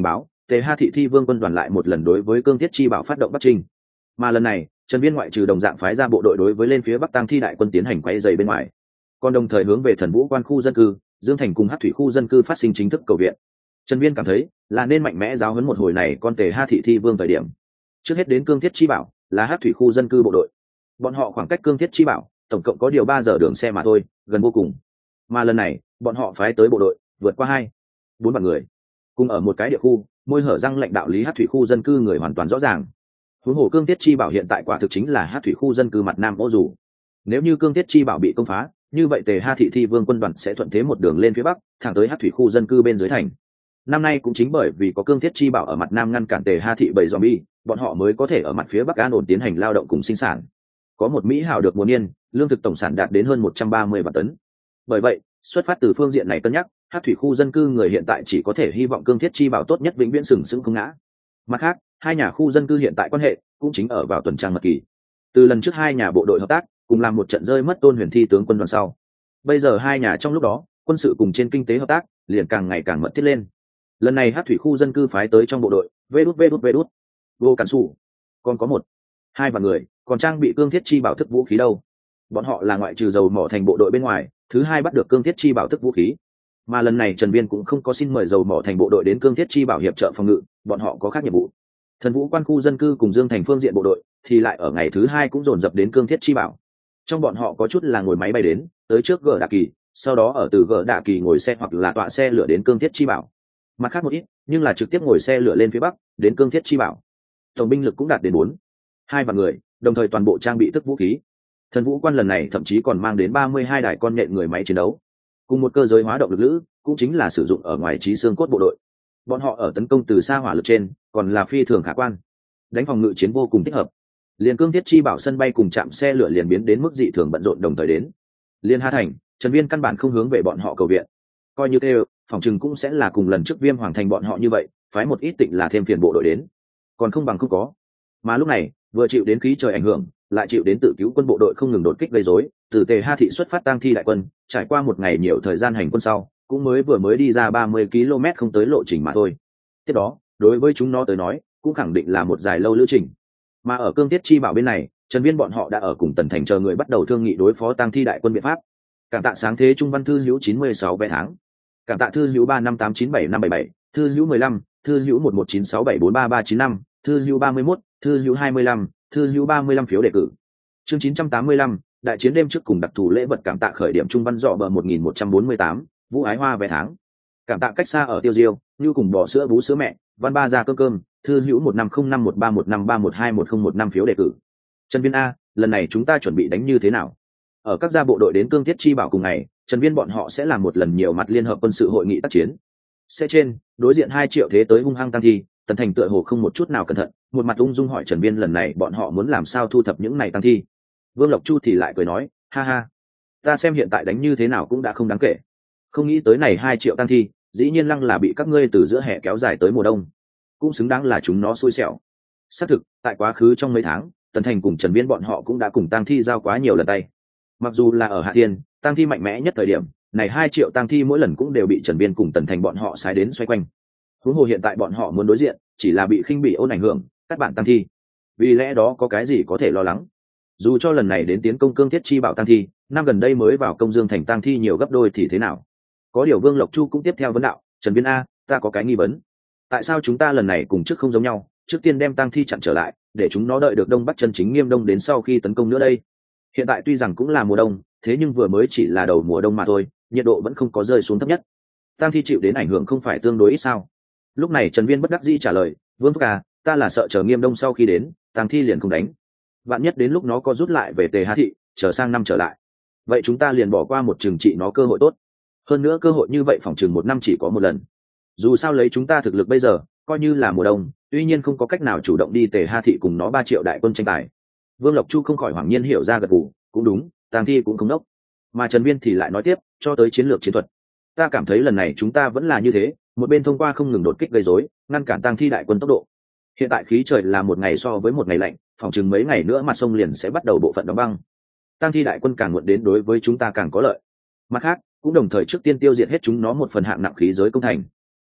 tề ha thị thi vương quân đoàn lại một lần đối với cương thiết chi bảo phát động bắc trinh. Mà lần này trần viên ngoại trừ đồng dạng phái ra bộ đội đối với lên phía bắc tang thi đại quân tiến hành quay dày bên ngoài, còn đồng thời hướng về thần vũ quan khu dân cư dương thành cùng hát thủy khu dân cư phát sinh chính thức cầu viện. Trần viên cảm thấy là nên mạnh mẽ giáo huấn một hồi này con tề ha thị thi vương thời điểm. Trước hết đến cương thiết chi bảo là hát thủy khu dân cư bộ đội, bọn họ khoảng cách cương thiết chi bảo tổng cộng có điều ba giờ đường xe mà thôi, gần vô cùng. Mà lần này bọn họ phái tới bộ đội vượt qua hai bốn vạn người, cùng ở một cái địa khu, môi hở răng lãnh đạo lý hát thủy khu dân cư người hoàn toàn rõ ràng. huống hồ cương thiết chi bảo hiện tại quả thực chính là hát thủy khu dân cư mặt nam ô dù. Nếu như cương thiết chi bảo bị công phá, như vậy tề ha thị thi vương quân đoàn sẽ thuận thế một đường lên phía bắc, thẳng tới hát thủy khu dân cư bên dưới thành. Năm nay cũng chính bởi vì có cương thiết chi bảo ở mặt nam ngăn cản tề ha thị bầy zombie, bọn họ mới có thể ở mặt phía bắc an ổn tiến hành lao động cùng sinh sản. Có một mỹ hào được mùa niên, lương thực tổng sản đạt đến hơn một trăm ba mươi vạn tấn. Bởi vậy, xuất phát từ phương diện này cân nhắc, hát thủy khu dân cư người hiện tại chỉ có thể hy vọng cương thiết chi bảo tốt nhất vĩnh viễn sừng sững không ngã. Mặt khác, hai nhà khu dân cư hiện tại quan hệ cũng chính ở vào tuần trăng mật kỳ. Từ lần trước hai nhà bộ đội hợp tác, cùng làm một trận rơi mất tôn huyền thi tướng quân đoàn sau, bây giờ hai nhà trong lúc đó quân sự cùng trên kinh tế hợp tác liền càng ngày càng mật thiết lên. Lần này hát thủy khu dân cư phái tới trong bộ đội vê đút vê đút vê đút vô cản sủ còn có một hai vạn người còn trang bị cương thiết chi bảo thức vũ khí đâu. Bọn họ là ngoại trừ dầu mỏ thành bộ đội bên ngoài thứ hai bắt được cương thiết chi bảo thức vũ khí. Mà lần này Trần Viên cũng không có xin mời dầu mỏ thành bộ đội đến cương thiết chi bảo hiệp trợ phòng ngự, bọn họ có khác nhiệm vụ. Thần vũ quan khu dân cư cùng dương thành phương diện bộ đội thì lại ở ngày thứ hai cũng dồn dập đến cương thiết chi bảo. Trong bọn họ có chút là ngồi máy bay đến tới trước gờ đạ kỳ, sau đó ở từ gờ đạ kỳ ngồi xe hoặc là tọa xe lửa đến cương thiết chi bảo. Mặt khác một ít nhưng là trực tiếp ngồi xe lửa lên phía bắc đến cương thiết chi bảo. Tổng binh lực cũng đạt đến bốn hai vạn người, đồng thời toàn bộ trang bị thức vũ khí. Thần vũ quan lần này thậm chí còn mang đến ba mươi hai đài con nhện người máy chiến đấu, cùng một cơ giới hóa động lực lữ, cũng chính là sử dụng ở ngoài trí xương cốt bộ đội. Bọn họ ở tấn công từ xa hỏa lực trên còn là phi thường khả quan, đánh phòng ngự chiến vô cùng thích hợp. Liên cương thiết chi bảo sân bay cùng trạm xe lửa liền biến đến mức dị thường bận rộn đồng thời đến. Liên Hà Thành, Trần Viên căn bản không hướng về bọn họ cầu viện, coi như kêu phòng trừng cũng sẽ là cùng lần trước Viêm Hoàng Thành bọn họ như vậy, phái một ít tịnh là thêm phiền bộ đội đến, còn không bằng không có. Mà lúc này vừa chịu đến khí trời ảnh hưởng, lại chịu đến tự cứu quân bộ đội không ngừng đột kích gây rối, từ tề ha thị xuất phát tang thi đại quân, trải qua một ngày nhiều thời gian hành quân sau, cũng mới vừa mới đi ra ba mươi ki lô mét không tới lộ trình mà thôi. Tiếp đó, đối với chúng nó tới nói, cũng khẳng định là một dài lâu lữ trình. Mà ở cương thiết chi bảo bên này, Trần Viên bọn họ đã ở cùng Tần Thành chờ người bắt đầu thương nghị đối phó tang thi đại quân biện pháp. Cảm tạ sáng thế trung văn thư hữu chín mươi sáu vé tháng. Cảm tạ thư hữu ba năm tám chín bảy năm bảy bảy, thư hữu mười lăm, thư hữu một một chín sáu bảy bốn ba ba chín năm, thư hữu ba mươi mốt, thư hữu hai mươi lăm, thư hữu ba mươi lăm phiếu đề cử. Chương chín trăm tám mươi lăm, đại chiến đêm trước cùng đặc thù lễ vật cảm tạ khởi điểm trung văn dọ bờ một nghìn một trăm bốn mươi tám, Vũ Ái Hoa vé tháng. Cảm tạ cách xa ở tiêu diêu, như cùng bò sữa bú sữa mẹ, văn ba ra cơm cơm, thư hữu một năm không năm một ba một năm ba một hai một không một năm phiếu đề cử. Trần Viên a, lần này chúng ta chuẩn bị đánh như thế nào? Ở các gia bộ đội đến cương thiết chi bảo cùng ngày, Trần Viên bọn họ sẽ làm một lần nhiều mặt liên hợp quân sự hội nghị tác chiến. Sẽ trên, đối diện hai triệu thế tới hung hăng tăng thi, Tần Thành tựa hồ không một chút nào cẩn thận, một mặt ung dung hỏi Trần Viên lần này bọn họ muốn làm sao thu thập những này tăng thi. Vương Lộc Chu thì lại cười nói, ha ha, ta xem hiện tại đánh như thế nào cũng đã không đáng kể. Không nghĩ tới này hai triệu tăng thi, dĩ nhiên lăng là bị các ngươi từ giữa hè kéo dài tới mùa đông, cũng xứng đáng là chúng nó xui xẻo. Xác thực, tại quá khứ trong mấy tháng, Tần Thành cùng Trần Viên bọn họ cũng đã cùng tăng thi giao quá nhiều lần tay. Mặc dù là ở Hạ Thiên, tăng thi mạnh mẽ nhất thời điểm, này hai triệu tăng thi mỗi lần cũng đều bị Trần Viên cùng Tần Thành bọn họ xái đến xoay quanh. Huống hồ hiện tại bọn họ muốn đối diện, chỉ là bị khinh bỉ ôn ảnh hưởng, các bạn tăng thi. Vì lẽ đó có cái gì có thể lo lắng? Dù cho lần này đến tiến công cương thiết chi bảo tăng thi, năm gần đây mới vào công dương thành tăng thi nhiều gấp đôi thì thế nào? Có điều Vương Lộc Chu cũng tiếp theo vấn đạo, Trần Viên a, ta có cái nghi vấn. Tại sao chúng ta lần này cùng trước không giống nhau, trước tiên đem tăng thi chặn trở lại, để chúng nó đợi được đông bắc chân chính nghiêm đông đến sau khi tấn công nữa đây? Hiện tại tuy rằng cũng là mùa đông, thế nhưng vừa mới chỉ là đầu mùa đông mà thôi, nhiệt độ vẫn không có rơi xuống thấp nhất. Tăng thi chịu đến ảnh hưởng không phải tương đối ít sao? Lúc này Trần Viên bất đắc dĩ trả lời, Vương thúc à, ta là sợ chờ nghiêm đông sau khi đến, tăng thi liền không đánh. Vạn nhất đến lúc nó có rút lại về tề Hà thị, chờ sang năm trở lại, vậy chúng ta liền bỏ qua một chừng trị nó cơ hội tốt. Hơn nữa cơ hội như vậy phòng chừng một năm chỉ có một lần. Dù sao lấy chúng ta thực lực bây giờ, coi như là mùa đông, tuy nhiên không có cách nào chủ động đi tề Hà thị cùng nó ba triệu đại quân tranh tài. Vương Lộc Chu không khỏi hoảng nhiên hiểu ra gật gù, cũng đúng, tang thi cũng không đốc. Mà Trần Viên thì lại nói tiếp, cho tới chiến lược chiến thuật, ta cảm thấy lần này chúng ta vẫn là như thế, một bên thông qua không ngừng đột kích gây rối, ngăn cản tang thi đại quân tốc độ. Hiện tại khí trời là một ngày so với một ngày lạnh, phòng chừng mấy ngày nữa mặt sông liền sẽ bắt đầu bộ phận đóng băng. Tang thi đại quân càng muộn đến đối với chúng ta càng có lợi. Mặt khác, cũng đồng thời trước tiên tiêu diệt hết chúng nó một phần hạng nặng khí giới công thành.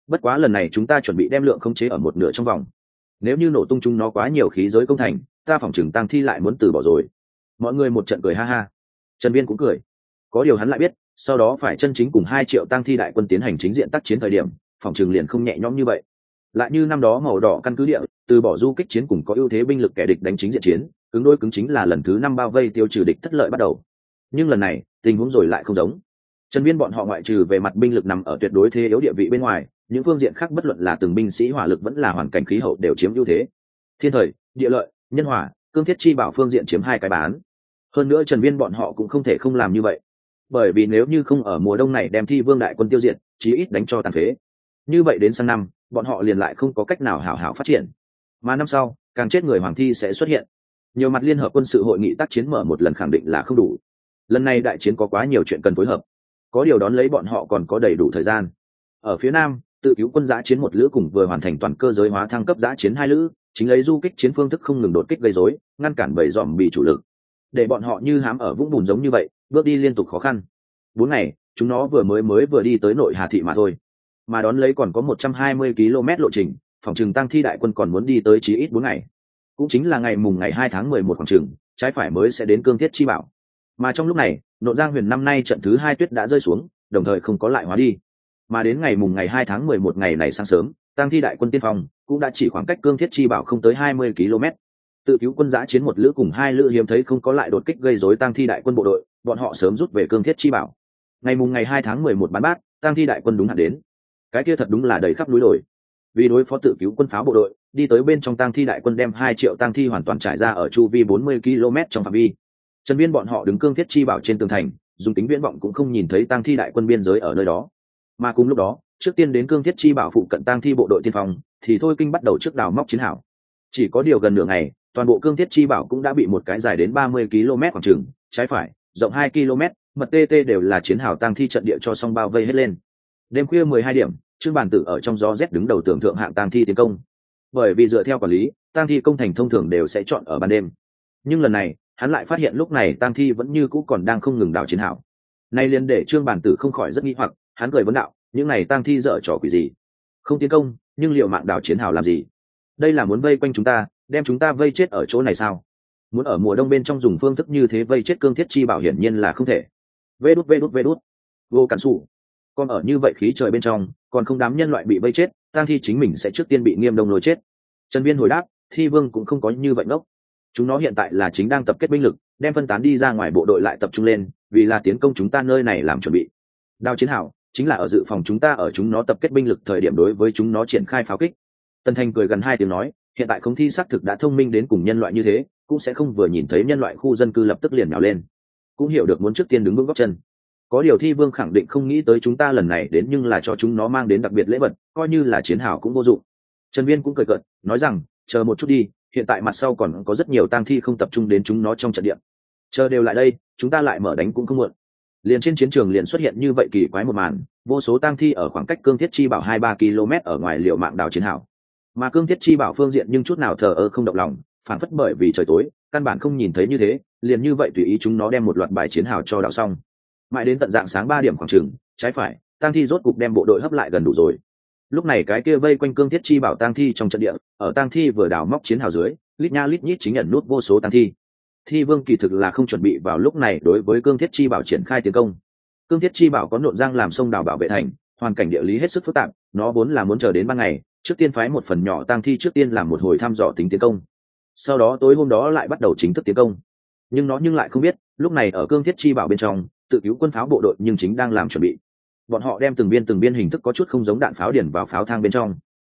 bất quá lần này chúng ta chuẩn bị đem lượng khống chế ở một nửa trong vòng, nếu như nổ tung chúng nó quá nhiều khí giới công thành, ta phỏng chừng tang thi lại muốn từ bỏ rồi. Mọi người một trận cười ha ha. Trần Viên cũng cười, có điều hắn lại biết sau đó phải chân chính cùng hai triệu tang thi đại quân tiến hành chính diện tác chiến thời điểm, phỏng chừng liền không nhẹ nhõm như vậy. Lại như năm đó màu đỏ căn cứ địa từ bỏ du kích chiến cùng có ưu thế binh lực kẻ địch đánh chính diện chiến, cứng đôi cứng chính là lần thứ năm bao vây tiêu trừ địch thất lợi bắt đầu. Nhưng lần này tình huống rồi lại không giống. Trần Viên bọn họ ngoại trừ về mặt binh lực nằm ở tuyệt đối thế yếu địa vị bên ngoài, những phương diện khác bất luận là từng binh sĩ hỏa lực vẫn là hoàn cảnh khí hậu đều chiếm ưu thế. Thiên thời, địa lợi, nhân hòa, cương thiết chi bảo phương diện chiếm hai cái bán. Hơn nữa Trần Viên bọn họ cũng không thể không làm như vậy, bởi vì nếu như không ở mùa đông này đem Thi Vương đại quân tiêu diệt, chí ít đánh cho tàn phế, như vậy đến sang năm bọn họ liền lại không có cách nào hảo hảo phát triển, mà năm sau càng chết người hoàng thi sẽ xuất hiện. Nhiều mặt liên hợp quân sự hội nghị tác chiến mở một lần khẳng định là không đủ, lần này đại chiến có quá nhiều chuyện cần phối hợp, có điều đón lấy bọn họ còn có đầy đủ thời gian. Ở phía nam, tự cứu quân giã chiến một lữ cùng vừa hoàn thành toàn cơ giới hóa thăng cấp giã chiến hai lữ, chính lấy du kích chiến phương thức không ngừng đột kích gây rối, ngăn cản bầy dòm bị chủ lực, để bọn họ như hám ở vũng bùn giống như vậy, bước đi liên tục khó khăn. Bốn ngày chúng nó vừa mới mới vừa đi tới nội Hà thị mà thôi, mà đón lấy còn có một trăm hai mươi ki lô mét lộ trình, phòng trừng tăng thi đại quân còn muốn đi tới chí ít bốn ngày, cũng chính là ngày mùng ngày hai tháng mười một phòng trừng trái phải mới sẽ đến cương thiết chi bảo. Mà trong lúc này Nộ Giang Huyền năm nay trận thứ hai tuyết đã rơi xuống, đồng thời không có lại hóa đi, mà đến ngày mùng ngày hai tháng mười một ngày này sáng sớm, tăng thi đại quân tiên phong cũng đã chỉ khoảng cách cương thiết chi bảo không tới hai mươi ki lô mét. Tự cứu quân giã chiến một lữ cùng hai lữ hiếm thấy không có lại đột kích gây rối tăng thi đại quân bộ đội, bọn họ sớm rút về cương thiết chi bảo. Ngày mùng ngày hai tháng mười một bán bát, tăng thi đại quân đúng hạn đến, cái kia thật đúng là đầy khắp núi đồi. Vì đối phó tự cứu quân pháo bộ đội, đi tới bên trong tăng thi đại quân đem hai triệu tăng thi hoàn toàn trải ra ở chu vi bốn mươi ki lô mét trong phạm vi. Trần Viên bọn họ đứng cương thiết chi bảo trên tường thành, dùng tính viễn vọng cũng không nhìn thấy tăng thi đại quân biên giới ở nơi đó. Mà cùng lúc đó, trước tiên đến cương thiết chi bảo phụ cận tăng thi bộ đội tiên phong, thì thôi kinh bắt đầu trước đào móc chiến hào. Chỉ có điều gần nửa ngày, toàn bộ cương thiết chi bảo cũng đã bị một cái dài đến ba mươi ki lô mét khoảng chừng, trái phải, rộng hai ki lô mét, mật tê tê đều là chiến hào tăng thi trận địa cho xong bao vây hết lên. Đêm khuya mười hai điểm, Trương Bản Tử ở trong gió rét đứng đầu tường thượng hạng tăng thi tiến công. Bởi vì dựa theo quản lý, tăng thi công thành thông thường đều sẽ chọn ở ban đêm. Nhưng lần này, hắn lại phát hiện lúc này tăng thi vẫn như cũ còn đang không ngừng đào chiến hào. Nay liền để Trương Bản Tử không khỏi rất nghi hoặc, hắn cười vấn đạo, những này tăng thi dở trò quỷ gì? Không tiến công, nhưng liệu mạng đào chiến hào làm gì? Đây là muốn vây quanh chúng ta, đem chúng ta vây chết ở chỗ này sao? Muốn ở mùa đông bên trong dùng phương thức như thế vây chết cương thiết chi bảo hiển nhiên là không thể. Vê đút vê đút vê đút. Vô cản sủ. Còn ở như vậy khí trời bên trong, còn không đám nhân loại bị vây chết, tang thi chính mình sẽ trước tiên bị nghiêm đông lôi chết. Trần Viên hồi đáp, Thi Vương cũng không có như vậy ngốc. Chúng nó hiện tại là chính đang tập kết binh lực, đem phân tán đi ra ngoài bộ đội lại tập trung lên, vì là tiến công chúng ta nơi này làm chuẩn bị. Đao chiến hào chính là ở dự phòng chúng ta ở chúng nó tập kết binh lực thời điểm đối với chúng nó triển khai pháo kích. Tân Thành cười gần hai tiếng nói, hiện tại không thi xác thực đã thông minh đến cùng nhân loại như thế, cũng sẽ không vừa nhìn thấy nhân loại khu dân cư lập tức liền nhào lên, cũng hiểu được muốn trước tiên đứng vững gót chân. Có điều Thi Vương khẳng định không nghĩ tới chúng ta lần này đến, nhưng là cho chúng nó mang đến đặc biệt lễ vật, coi như là chiến hào cũng vô dụng. Trần Viên cũng cười cợt, nói rằng, chờ một chút đi, hiện tại mặt sau còn có rất nhiều tang thi không tập trung đến chúng nó trong trận địa, chờ đều lại đây, chúng ta lại mở đánh cũng không muộn. Liền trên chiến trường liền xuất hiện như vậy kỳ quái một màn, vô số tang thi ở khoảng cách cương thiết chi bảo hai ba ki lô mét ở ngoài liều mạng đào chiến hào, mà cương thiết chi bảo phương diện nhưng chút nào thờ ơ không động lòng, phản phất bởi vì trời tối căn bản không nhìn thấy như thế, liền như vậy tùy ý chúng nó đem một loạt bài chiến hào cho đào xong. Mãi đến tận dạng sáng ba điểm khoảng chừng, trái phải, tang thi rốt cục đem bộ đội hấp lại gần đủ rồi. Lúc này cái kia vây quanh cương thiết chi bảo tang thi trong trận địa, ở tang thi vừa đào móc chiến hào dưới, lít nha lít nhít chính nhận nút vô số tang thi. Thi Vương kỳ thực là không chuẩn bị vào lúc này đối với cương thiết chi bảo triển khai tiến công. Cương thiết chi bảo có Nộn Giang làm sông đào bảo vệ thành, hoàn cảnh địa lý hết sức phức tạp, nó vốn là muốn chờ đến ban ngày, trước tiên phái một phần nhỏ tang thi trước tiên làm một hồi thăm dò tính tiến công, sau đó tối hôm đó lại bắt đầu chính thức tiến công. Nhưng nó nhưng lại không biết, lúc này ở cương thiết chi bảo bên trong, tự cứu quân pháo bộ đội nhưng chính đang làm chuẩn bị. Bọn họ đem từng viên từng viên hình thức có chút không giống đạn pháo điển vào pháo thang bên trong,